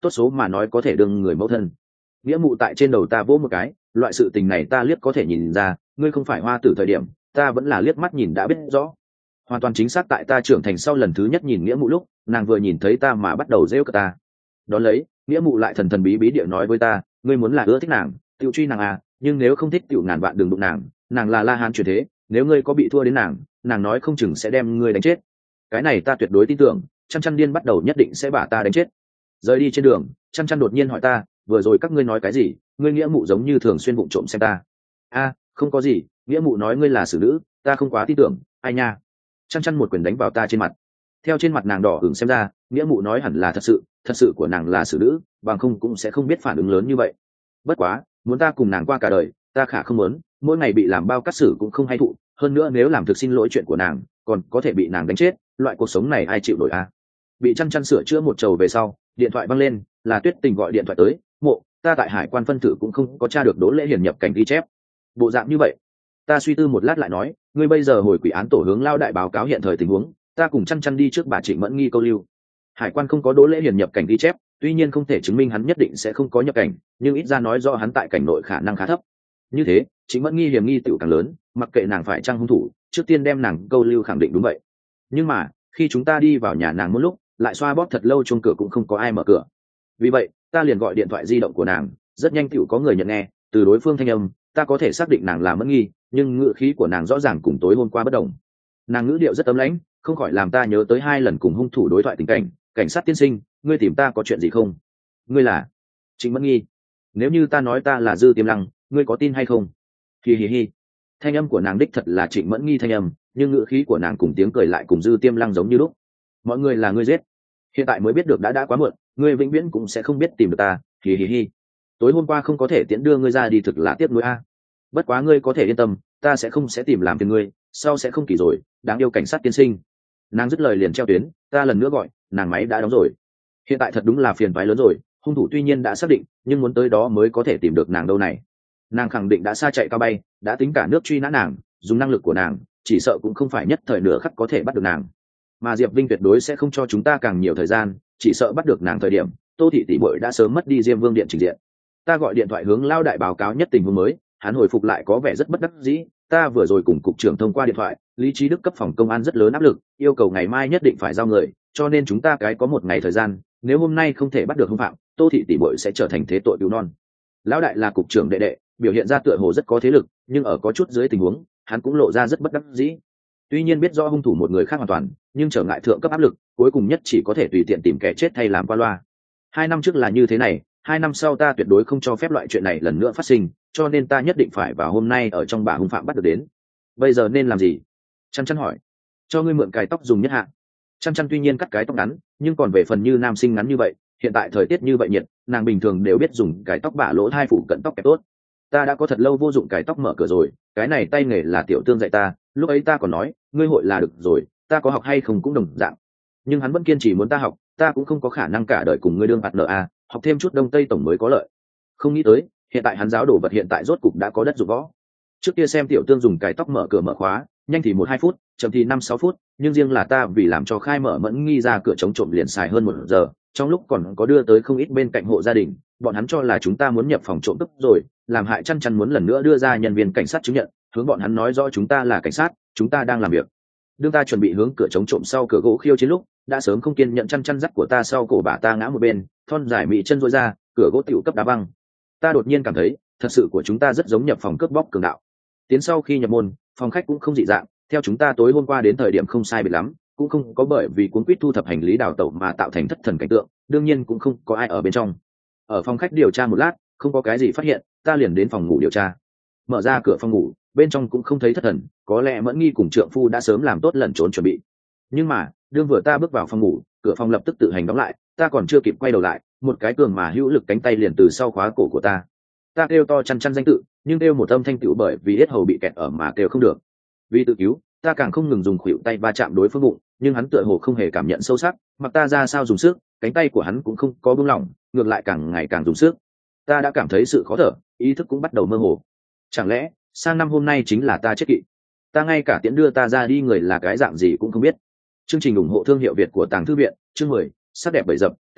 tốt số mà nói có thể đương người mẫu thân. Nghĩa mụ tại trên đầu ta vỗ một cái, loại sự tình này ta liếc có thể nhìn ra, ngươi không phải hoa tử thời điểm ta vẫn là liếc mắt nhìn đã biết rõ. Hoàn toàn chính xác, tại ta trưởng thành sau lần thứ nhất nhìn nghĩa mụ lúc, nàng vừa nhìn thấy ta mà bắt đầu rêu cợt ta. Đón lấy nghĩa mụ lại thần thần bí bí địa nói với ta, ngươi muốn là ưa thích nàng tự truy nàng à, nhưng nếu không thích tự ngàn vạn đừng đụng nàng, nàng là La Hán truyền thế, nếu ngươi có bị thua đến nàng nàng nói không chừng sẽ đem ngươi đánh chết. Cái này ta tuyệt đối tin tưởng, chăn chăn điên bắt đầu nhất định sẽ bả ta đánh chết. Rời đi trên đường, chăn chăn đột nhiên hỏi ta, vừa rồi các ngươi nói cái gì, ngươi nghĩa mụ giống như thường xuyên vụng trộm xem ta. A, không có gì, nghĩa mụ nói ngươi là xử nữ, ta không quá tin tưởng, ai nha. Chăn chăn một quyền đánh vào ta trên mặt. Theo trên mặt nàng đỏ ửng xem ra, nghĩa mụ nói hẳn là thật sự, thật sự của nàng là xử nữ, bằng không cũng sẽ không biết phản ứng lớn như vậy. Bất quá, muốn ta cùng nàng qua cả đời, ta khả không muốn, mỗi ngày bị làm bao cắt xử cũng không hay thụ, hơn nữa nếu làm thực xin lỗi chuyện của nàng, còn có thể bị nàng đánh chết, loại cuộc sống này ai chịu nổi a. Bị chăn chăn sửa chữa một trầu về sau, điện thoại văng lên, là Tuyết Tình gọi điện thoại tới, mộ, ta tại hải quan phân tử cũng không có tra được Đỗ Lễ Hiền nhập cảnh ghi chép. Bộ dạng như vậy, ta suy tư một lát lại nói, ngươi bây giờ hồi quỷ án tổ hướng lao đại báo cáo hiện thời tình huống, ta cùng chăn chăn đi trước bà Trịnh Mẫn Nghi câu lưu. Hải quan không có Đỗ Lễ Hiền nhập cảnh ghi chép, tuy nhiên không thể chứng minh hắn nhất định sẽ không có nhập cảnh, nhưng ít ra nói rõ hắn tại cảnh nội khả năng khá thấp. Như thế, Trịnh Mẫn Nghi hiểm nghi tiểu càng lớn, mặc kệ nàng phải chăng hung thủ, trước tiên đem nàng câu lưu khẳng định đúng vậy. Nhưng mà, khi chúng ta đi vào nhà nàng một lúc, lại xoa bóp thật lâu chuông cửa cũng không có ai mở cửa. Vì vậy, ta liền gọi điện thoại di động của nàng, rất nhanh tiểu có người nhận nghe, từ đối phương thanh âm, ta có thể xác định nàng là Mẫn Nghi, nhưng ngữ khí của nàng rõ ràng cùng tối hôm qua bất đồng. Nàng ngữ điệu rất ấm lãnh, không khỏi làm ta nhớ tới hai lần cùng hung thủ đối thoại tình cảnh. Cảnh sát tiên sinh, ngươi tìm ta có chuyện gì không? Ngươi là Trịnh Mẫn Nghi. Nếu như ta nói ta là Dư Tiêm Lăng, ngươi có tin hay không? Hi hi hi. Thanh âm của nàng đích thật là Trịnh Mẫn Nghi thanh âm, nhưng ngữ khí của nàng cùng tiếng cười lại cùng Dư Tiêm Lăng giống như lúc. Mọi người là ngươi giết. Hiện tại mới biết được đã đã quá muộn, ngươi vĩnh viễn cũng sẽ không biết tìm được ta. Hi hi hi. Tối hôm qua không có thể tiễn đưa ngươi ra đi thực là tiếc nuối a. Bất quá ngươi có thể yên tâm, ta sẽ không sẽ tìm làm phiền ngươi, sau sẽ không kỳ rồi, đáng yêu cảnh sát tiên sinh. Nàng dứt lời liền treo tuyến, ta lần nữa gọi, nàng máy đã đóng rồi. Hiện tại thật đúng là phiền toái lớn rồi, hung thủ tuy nhiên đã xác định, nhưng muốn tới đó mới có thể tìm được nàng đâu này. Nàng khẳng định đã xa chạy cao bay, đã tính cả nước truy nã nàng, dùng năng lực của nàng, chỉ sợ cũng không phải nhất thời nửa khắc có thể bắt được nàng. Mà Diệp Vinh tuyệt đối sẽ không cho chúng ta càng nhiều thời gian, chỉ sợ bắt được nàng thời điểm, Tô thị tỷ muội đã sớm mất đi Diêm Vương điện trình diện. Ta gọi điện thoại hướng lao đại báo cáo nhất tình huống mới, hắn hồi phục lại có vẻ rất bất đắc dĩ. Ta vừa rồi cùng cục trưởng thông qua điện thoại, Lý Trí Đức cấp phòng công an rất lớn áp lực, yêu cầu ngày mai nhất định phải giao người, cho nên chúng ta cái có một ngày thời gian, nếu hôm nay không thể bắt được hung phạm, Tô thị tỷ muội sẽ trở thành thế tội cứu non. Lão đại là cục trưởng đệ đệ, biểu hiện ra tựa hồ rất có thế lực, nhưng ở có chút dưới tình huống, hắn cũng lộ ra rất bất đắc dĩ. Tuy nhiên biết rõ hung thủ một người khác hoàn toàn, nhưng trở ngại thượng cấp áp lực, cuối cùng nhất chỉ có thể tùy tiện tìm kẻ chết thay làm qua loa. Hai năm trước là như thế này, hai năm sau ta tuyệt đối không cho phép loại chuyện này lần nữa phát sinh, cho nên ta nhất định phải vào hôm nay ở trong bà hung phạm bắt được đến. Bây giờ nên làm gì? Chăn Chăn hỏi. Cho ngươi mượn cài tóc dùng nhất hạ. Chăn Chăn tuy nhiên cắt cái tóc ngắn, nhưng còn về phần như nam sinh ngắn như vậy, hiện tại thời tiết như vậy nhiệt, nàng bình thường đều biết dùng cái tóc bả lỗ hai phủ cận tóc kẹp tốt. Ta đã có thật lâu vô dụng cái tóc mở cửa rồi, cái này tay nghề là Tiểu Tương dạy ta, lúc ấy ta còn nói, ngươi hội là được rồi, ta có học hay không cũng đồng dạng. Nhưng hắn vẫn kiên trì muốn ta học, ta cũng không có khả năng cả đời cùng ngươi đương bạt nợ a, học thêm chút Đông Tây tổng mới có lợi. Không nghĩ tới, hiện tại hắn giáo đồ vật hiện tại rốt cục đã có đất dụng võ. Trước kia xem Tiểu Tương dùng cái tóc mở cửa mở khóa, nhanh thì một hai phút, chậm thì năm sáu phút, nhưng riêng là ta vì làm cho khai mở Mẫn Nghi ra cửa chống trộm liền xài hơn một giờ, trong lúc còn có đưa tới không ít bên cạnh hộ gia đình, bọn hắn cho là chúng ta muốn nhập phòng trộm cướp rồi, làm hại Chăn Chăn muốn lần nữa đưa ra nhân viên cảnh sát chứng nhận, hướng bọn hắn nói rõ chúng ta là cảnh sát, chúng ta đang làm việc. Đương ta chuẩn bị hướng cửa chống trộm sau cửa gỗ khiêu chiến lúc, đã sớm không kiên nhận Chăn Chăn dắt của ta sau cổ bà ta ngã một bên, thon dài mị chân rối ra, cửa gỗ tiểu cấp đá văng. Ta đột nhiên cảm thấy, thật sự của chúng ta rất giống nhập phòng cướp bóc cường đạo. Tiến sau khi nhập môn, phòng khách cũng không dị dạng, theo chúng ta tối hôm qua đến thời điểm không sai biệt lắm, cũng không có bởi vì cuốn quýt thu thập hành lý đào tẩu mà tạo thành thất thần cảnh tượng, đương nhiên cũng không có ai ở bên trong. Ở phòng khách điều tra một lát, không có cái gì phát hiện, ta liền đến phòng ngủ điều tra. Mở ra cửa phòng ngủ, bên trong cũng không thấy thất thần, có lẽ Mẫn Nghi cùng trượng phu đã sớm làm tốt lẩn trốn chuẩn bị. Nhưng mà, đương vừa ta bước vào phòng ngủ, cửa phòng lập tức tự hành đóng lại, ta còn chưa kịp quay đầu lại, một cái cường mà hữu lực cánh tay liền từ sau khóa cổ của ta. Ta kêu to Chăn Chăn danh tự, nhưng kêu một âm thanh tựu bởi vì yết hầu bị kẹt ở mà kêu không được. Vì tự cứu, ta càng không ngừng dùng khuỷu tay va chạm đối phương bụng, nhưng hắn tựa hồ không hề cảm nhận sâu sắc, mặc ta ra sao dùng sức, cánh tay của hắn cũng không có buông lỏng, ngược lại càng ngày càng dùng sức. Ta đã cảm thấy sự khó thở, ý thức cũng bắt đầu mơ hồ. Chẳng lẽ sang năm hôm nay chính là ta chết kỵ? Ta ngay cả tiễn đưa ta ra đi người là cái dạng gì cũng không biết. Chương trình ủng hộ thương hiệu Việt của Tàng Thư Viện, chương mười, sắc đẹp bảy dập, thượng,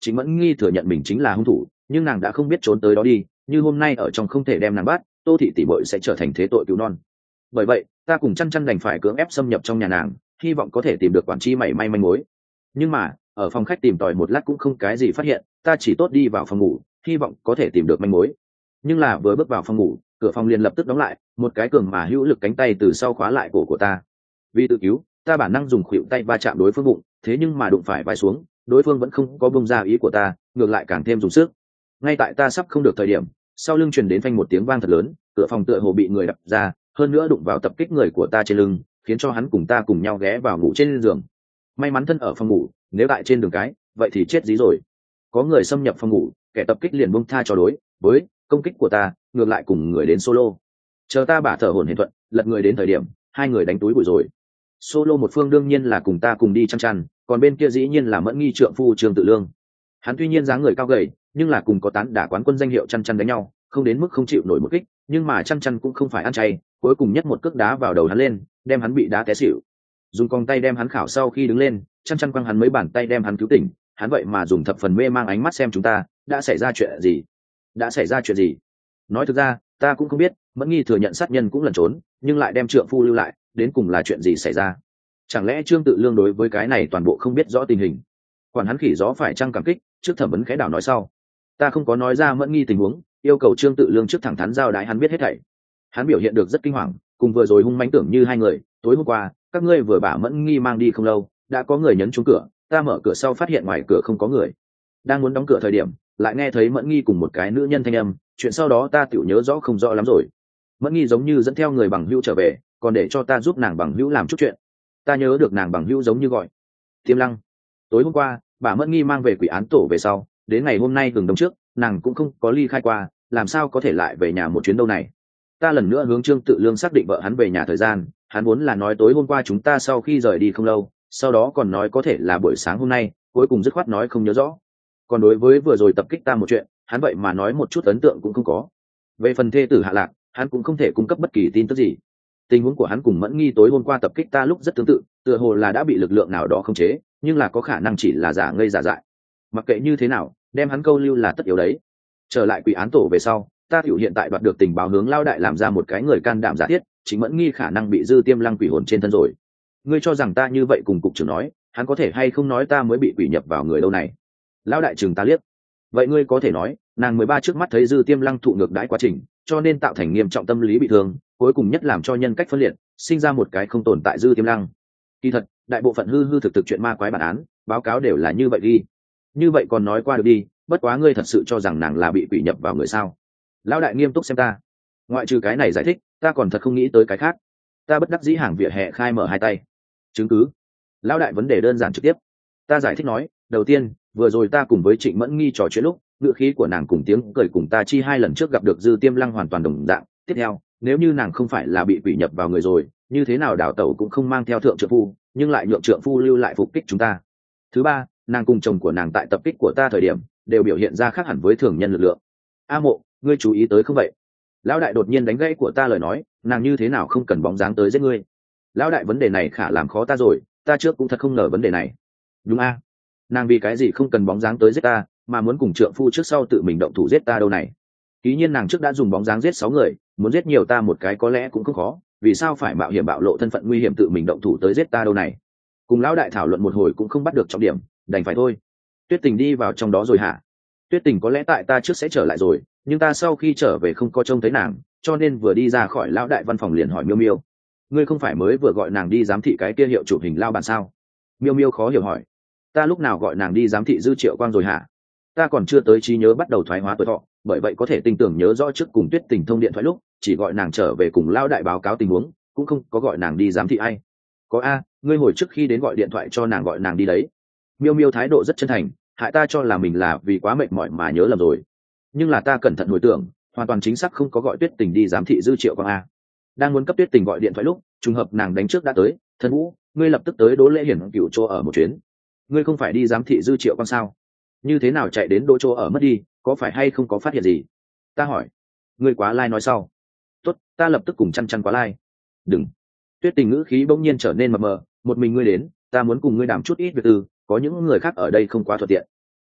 Trịnh Mẫn Nghi thừa nhận mình chính là hung thủ, nhưng nàng đã không biết trốn tới đó đi, như hôm nay ở trong không thể đem nàng bắt, Tô thị tỷ muội sẽ trở thành thế tội cứu non. Bởi vậy ta cùng chăn chăn đành phải cưỡng ép xâm nhập trong nhà nàng, hy vọng có thể tìm được quản tri mảy may manh mối. Nhưng mà ở phòng khách tìm tòi một lát cũng không cái gì phát hiện, ta chỉ tốt đi vào phòng ngủ, hy vọng có thể tìm được manh mối. Nhưng là vừa bước vào phòng ngủ, cửa phòng liền lập tức đóng lại, một cái cường mà hữu lực cánh tay từ sau khóa lại cổ của ta. Vì tự cứu, ta bản năng dùng khuỷu tay va chạm đối phương bụng, thế nhưng mà đụng phải vai xuống, đối phương vẫn không có bông ra ý của ta, ngược lại càng thêm dùng sức. Ngay tại ta sắp không được thời điểm, sau lưng truyền đến phanh một tiếng vang thật lớn, cửa phòng tựa hồ bị người đập ra, hơn nữa đụng vào tập kích người của ta trên lưng, khiến cho hắn cùng ta cùng nhau ghé vào ngủ trên giường. May mắn thân ở phòng ngủ, nếu tại trên đường cái, vậy thì chết dí rồi. Có người xâm nhập phòng ngủ, kẻ tập kích liền buông tha cho đối với công kích của ta, ngược lại cùng người đến solo. Chờ ta bả thở hổn hển thuận, lật người đến thời điểm, hai người đánh túi bụi rồi. Solo một phương đương nhiên là cùng ta cùng đi chăn chăn, còn bên kia dĩ nhiên là Mẫn Nghi trượng phu Trương Tự Lương. Hắn tuy nhiên dáng người cao gầy, nhưng là cùng có tán đả quán quân danh hiệu chăn chăn đánh nhau, không đến mức không chịu nổi một kích, nhưng mà chăn chăn cũng không phải ăn chay, cuối cùng nhất một cước đá vào đầu hắn lên, đem hắn bị đá té xỉu. Dùng còng tay đem hắn khảo sau khi đứng lên, chăn chăn quăng hắn mấy bàn tay đem hắn cứu tỉnh, hắn vậy mà dùng thập phần mê mang ánh mắt xem chúng ta, đã xảy ra chuyện gì? Đã xảy ra chuyện gì? Nói thực ra, ta cũng không biết, Mẫn Nghi thừa nhận sát nhân cũng lẩn trốn, nhưng lại đem trượng phu lưu lại, đến cùng là chuyện gì xảy ra? Chẳng lẽ Trương Tự Lương đối với cái này toàn bộ không biết rõ tình hình? Quản hắn khỉ gió phải chăng cảm kích, trước thẩm vấn khẽ đảo nói sau. Ta không có nói ra Mẫn Nghi tình huống, yêu cầu Trương Tự Lương trước thẳng thắn giao đái hắn biết hết thảy. Hắn biểu hiện được rất kinh hoàng, cùng vừa rồi hung mãnh tưởng như hai người, tối hôm qua, các ngươi vừa bả Mẫn Nghi mang đi không lâu, đã có người nhấn trúng cửa, ta mở cửa sau phát hiện ngoài cửa không có người. Đang muốn đóng cửa thời điểm, lại nghe thấy Mẫn Nghi cùng một cái nữ nhân thanh âm, chuyện sau đó ta tựu nhớ rõ không rõ lắm rồi. Mẫn Nghi giống như dẫn theo người bằng hữu trở về, còn để cho ta giúp nàng bằng hữu làm chút chuyện. Ta nhớ được nàng bằng hữu giống như gọi Tiêm Lăng. Tối hôm qua, bà Mẫn Nghi mang về quỷ án tổ về sau, đến ngày hôm nay gần đông trước, nàng cũng không có ly khai qua, làm sao có thể lại về nhà một chuyến đâu này. Ta lần nữa hướng Trương Tự Lương xác định vợ hắn về nhà thời gian, hắn vốn là nói tối hôm qua chúng ta sau khi rời đi không lâu, sau đó còn nói có thể là buổi sáng hôm nay, cuối cùng dứt khoát nói không nhớ rõ. Còn đối với vừa rồi tập kích ta một chuyện, hắn vậy mà nói một chút ấn tượng cũng không có. Về phần thê tử Hạ Lạc, hắn cũng không thể cung cấp bất kỳ tin tức gì. Tình huống của hắn cùng Mẫn Nghi tối hôm qua tập kích ta lúc rất tương tự, tựa hồ là đã bị lực lượng nào đó khống chế, nhưng là có khả năng chỉ là giả ngây giả dại. Mặc kệ như thế nào, đem hắn câu lưu là tất yếu đấy. Trở lại quỷ án tổ về sau, ta tiểu hiện tại đoạt được tình báo hướng Lao đại làm ra một cái người can đảm giả thiết, chính Mẫn Nghi khả năng bị Dư Tiêm Lăng quỷ hồn trên thân rồi. Ngươi cho rằng ta như vậy cùng cục trưởng nói, hắn có thể hay không nói ta mới bị quỷ nhập vào người đâu này? Lão đại trừng ta liếc. Vậy ngươi có thể nói, nàng mười ba trước mắt thấy Dư Tiêm Lăng thụ ngược đãi quá trình, cho nên tạo thành nghiêm trọng tâm lý bị thương, cuối cùng nhất làm cho nhân cách phân liệt, sinh ra một cái không tồn tại Dư Tiêm Lăng. Kỳ thật, đại bộ phận hư hư thực thực chuyện ma quái bản án, báo cáo đều là như vậy đi. Như vậy còn nói qua được đi, bất quá ngươi thật sự cho rằng nàng là bị quỷ nhập vào người sao? Lão đại nghiêm túc xem ta. Ngoại trừ cái này giải thích, ta còn thật không nghĩ tới cái khác. Ta bất đắc dĩ hàng vỉa hè khai mở hai tay. Chứng cứ. Lão đại vấn đề đơn giản trực tiếp. Ta giải thích nói, đầu tiên, vừa rồi ta cùng với Trịnh Mẫn Nghi trò chuyện lúc, ngữ khí của nàng cùng tiếng cười cùng ta chi hai lần trước gặp được Dư Tiêm Lăng hoàn toàn đồng dạng. Tiếp theo, nếu như nàng không phải là bị quỷ nhập vào người rồi, như thế nào đảo tẩu cũng không mang theo thượng trượng phu, nhưng lại nhượng trượng phu lưu lại phục kích chúng ta. Thứ ba, nàng cùng chồng của nàng tại tập kích của ta thời điểm, đều biểu hiện ra khác hẳn với thường nhân lực lượng. A Mộ, ngươi chú ý tới không vậy? Lão đại đột nhiên đánh gãy của ta lời nói, nàng như thế nào không cần bóng dáng tới giết ngươi? Lão đại vấn đề này khả làm khó ta rồi, ta trước cũng thật không ngờ vấn đề này. Đúng a? Nàng vì cái gì không cần bóng dáng tới giết ta, mà muốn cùng trượng phu trước sau tự mình động thủ giết ta đâu này? Ký nhiên nàng trước đã dùng bóng dáng giết sáu người, muốn giết nhiều ta một cái có lẽ cũng không khó, vì sao phải mạo hiểm bạo lộ thân phận nguy hiểm tự mình động thủ tới giết ta đâu này? Cùng lão đại thảo luận một hồi cũng không bắt được trọng điểm, đành phải thôi. Tuyết Tình đi vào trong đó rồi hả? Tuyết Tình có lẽ tại ta trước sẽ trở lại rồi, nhưng ta sau khi trở về không có trông thấy nàng, cho nên vừa đi ra khỏi lão đại văn phòng liền hỏi Miêu Miêu. Ngươi không phải mới vừa gọi nàng đi giám thị cái kia hiệu chụp hình lao bản sao? Miêu Miêu khó hiểu hỏi. Ta lúc nào gọi nàng đi giám thị Dư Triệu Quang rồi hả? Ta còn chưa tới trí nhớ bắt đầu thoái hóa tuổi thọ, bởi vậy có thể tinh tưởng nhớ rõ trước cùng Tuyết Tình thông điện thoại lúc, chỉ gọi nàng trở về cùng lão đại báo cáo tình huống, cũng không có gọi nàng đi giám thị ai. Có a, ngươi hồi trước khi đến gọi điện thoại cho nàng gọi nàng đi đấy. Miêu Miêu thái độ rất chân thành, hại ta cho là mình là vì quá mệt mỏi mà nhớ lầm rồi. Nhưng là ta cẩn thận hồi tưởng, hoàn toàn chính xác không có gọi Tuyết Tình đi giám thị Dư Triệu Quang a. Đang muốn cấp Tuyết Tình gọi điện thoại lúc, trùng hợp nàng đánh trước đã tới, Thân Vũ, ngươi lập tức tới Đỗ Lễ Hiển cựu chỗ ở một chuyến. Ngươi không phải đi giám thị Dư Triệu Quang sao? Như thế nào chạy đến Đỗ chỗ ở mất đi, có phải hay không có phát hiện gì? Ta hỏi. Ngươi quá lai nói sau. Tốt, ta lập tức cùng chăn chăn quá lai. Đừng. Tuyết Tình ngữ khí bỗng nhiên trở nên mập mờ, một mình ngươi đến, ta muốn cùng ngươi đảm chút ít việc tư, có những người khác ở đây không quá thuận tiện.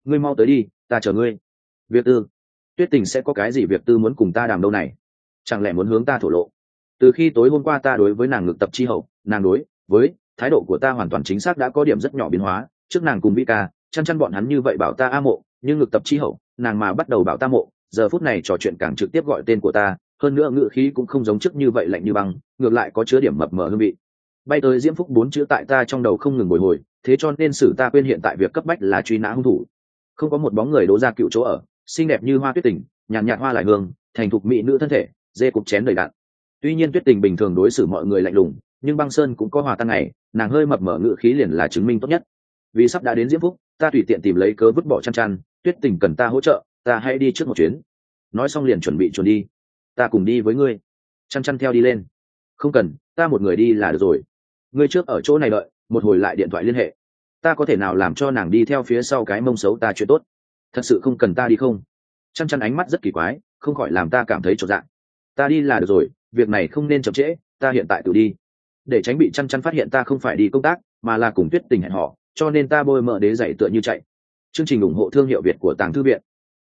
ngươi mau tới đi, ta chờ ngươi. Việc tư? Tuyết Tình sẽ có cái gì việc tư muốn cùng ta đàm đâu này? Chẳng lẽ muốn hướng ta thổ lộ? Từ khi tối hôm qua ta đối với nàng ngực tập chi hậu, nàng đối với thái độ của ta hoàn toàn chính xác đã có điểm rất nhỏ biến hóa. Trước nàng cùng Vi ca chăn chăn bọn hắn như vậy bảo ta a mộ, nhưng ngực tập chi hậu nàng mà bắt đầu bảo ta mộ, giờ phút này trò chuyện càng trực tiếp gọi tên của ta, hơn nữa ngữ khí cũng không giống trước như vậy lạnh như băng, ngược lại có chứa điểm mập mờ hương vị. Bay tới diễm phúc bốn chữ tại ta trong đầu không ngừng bồi hồi, thế cho nên xử ta quên hiện tại việc cấp bách là truy nã hung thủ. Không có một bóng người đố ra cựu chỗ ở, xinh đẹp như hoa Tuyết Tình, nhàn nhạt hoa lại hương, thành thục mỹ nữ thân thể, dê cục chén đầy đạn. Tuy nhiên Tuyết Tình bình thường đối xử mọi người lạnh lùng, nhưng băng sơn cũng có hòa tan ngày, nàng hơi mập mờ ngữ khí liền là chứng minh tốt nhất. Vì sắp đã đến diễm phúc, ta tùy tiện tìm lấy cớ vứt bỏ chăn chăn, Tuyết Tình cần ta hỗ trợ, ta hãy đi trước một chuyến. Nói xong liền chuẩn bị chuẩn đi. Ta cùng đi với ngươi. Chăn chăn theo đi lên. Không cần, ta một người đi là được rồi. Ngươi trước ở chỗ này đợi, một hồi lại điện thoại liên hệ. Ta có thể nào làm cho nàng đi theo phía sau cái mông xấu ta chuyện tốt? Thật sự không cần ta đi không? Chăn chăn ánh mắt rất kỳ quái, không khỏi làm ta cảm thấy chột dạ. Ta đi là được rồi, việc này không nên chậm trễ, ta hiện tại tự đi. Để tránh bị chăn chăn phát hiện ta không phải đi công tác, mà là cùng Tuyết Tình hẹn hò, cho nên ta bôi mỡ đế giày tựa như chạy. Chương trình ủng hộ thương hiệu Việt của Tàng Thư Viện.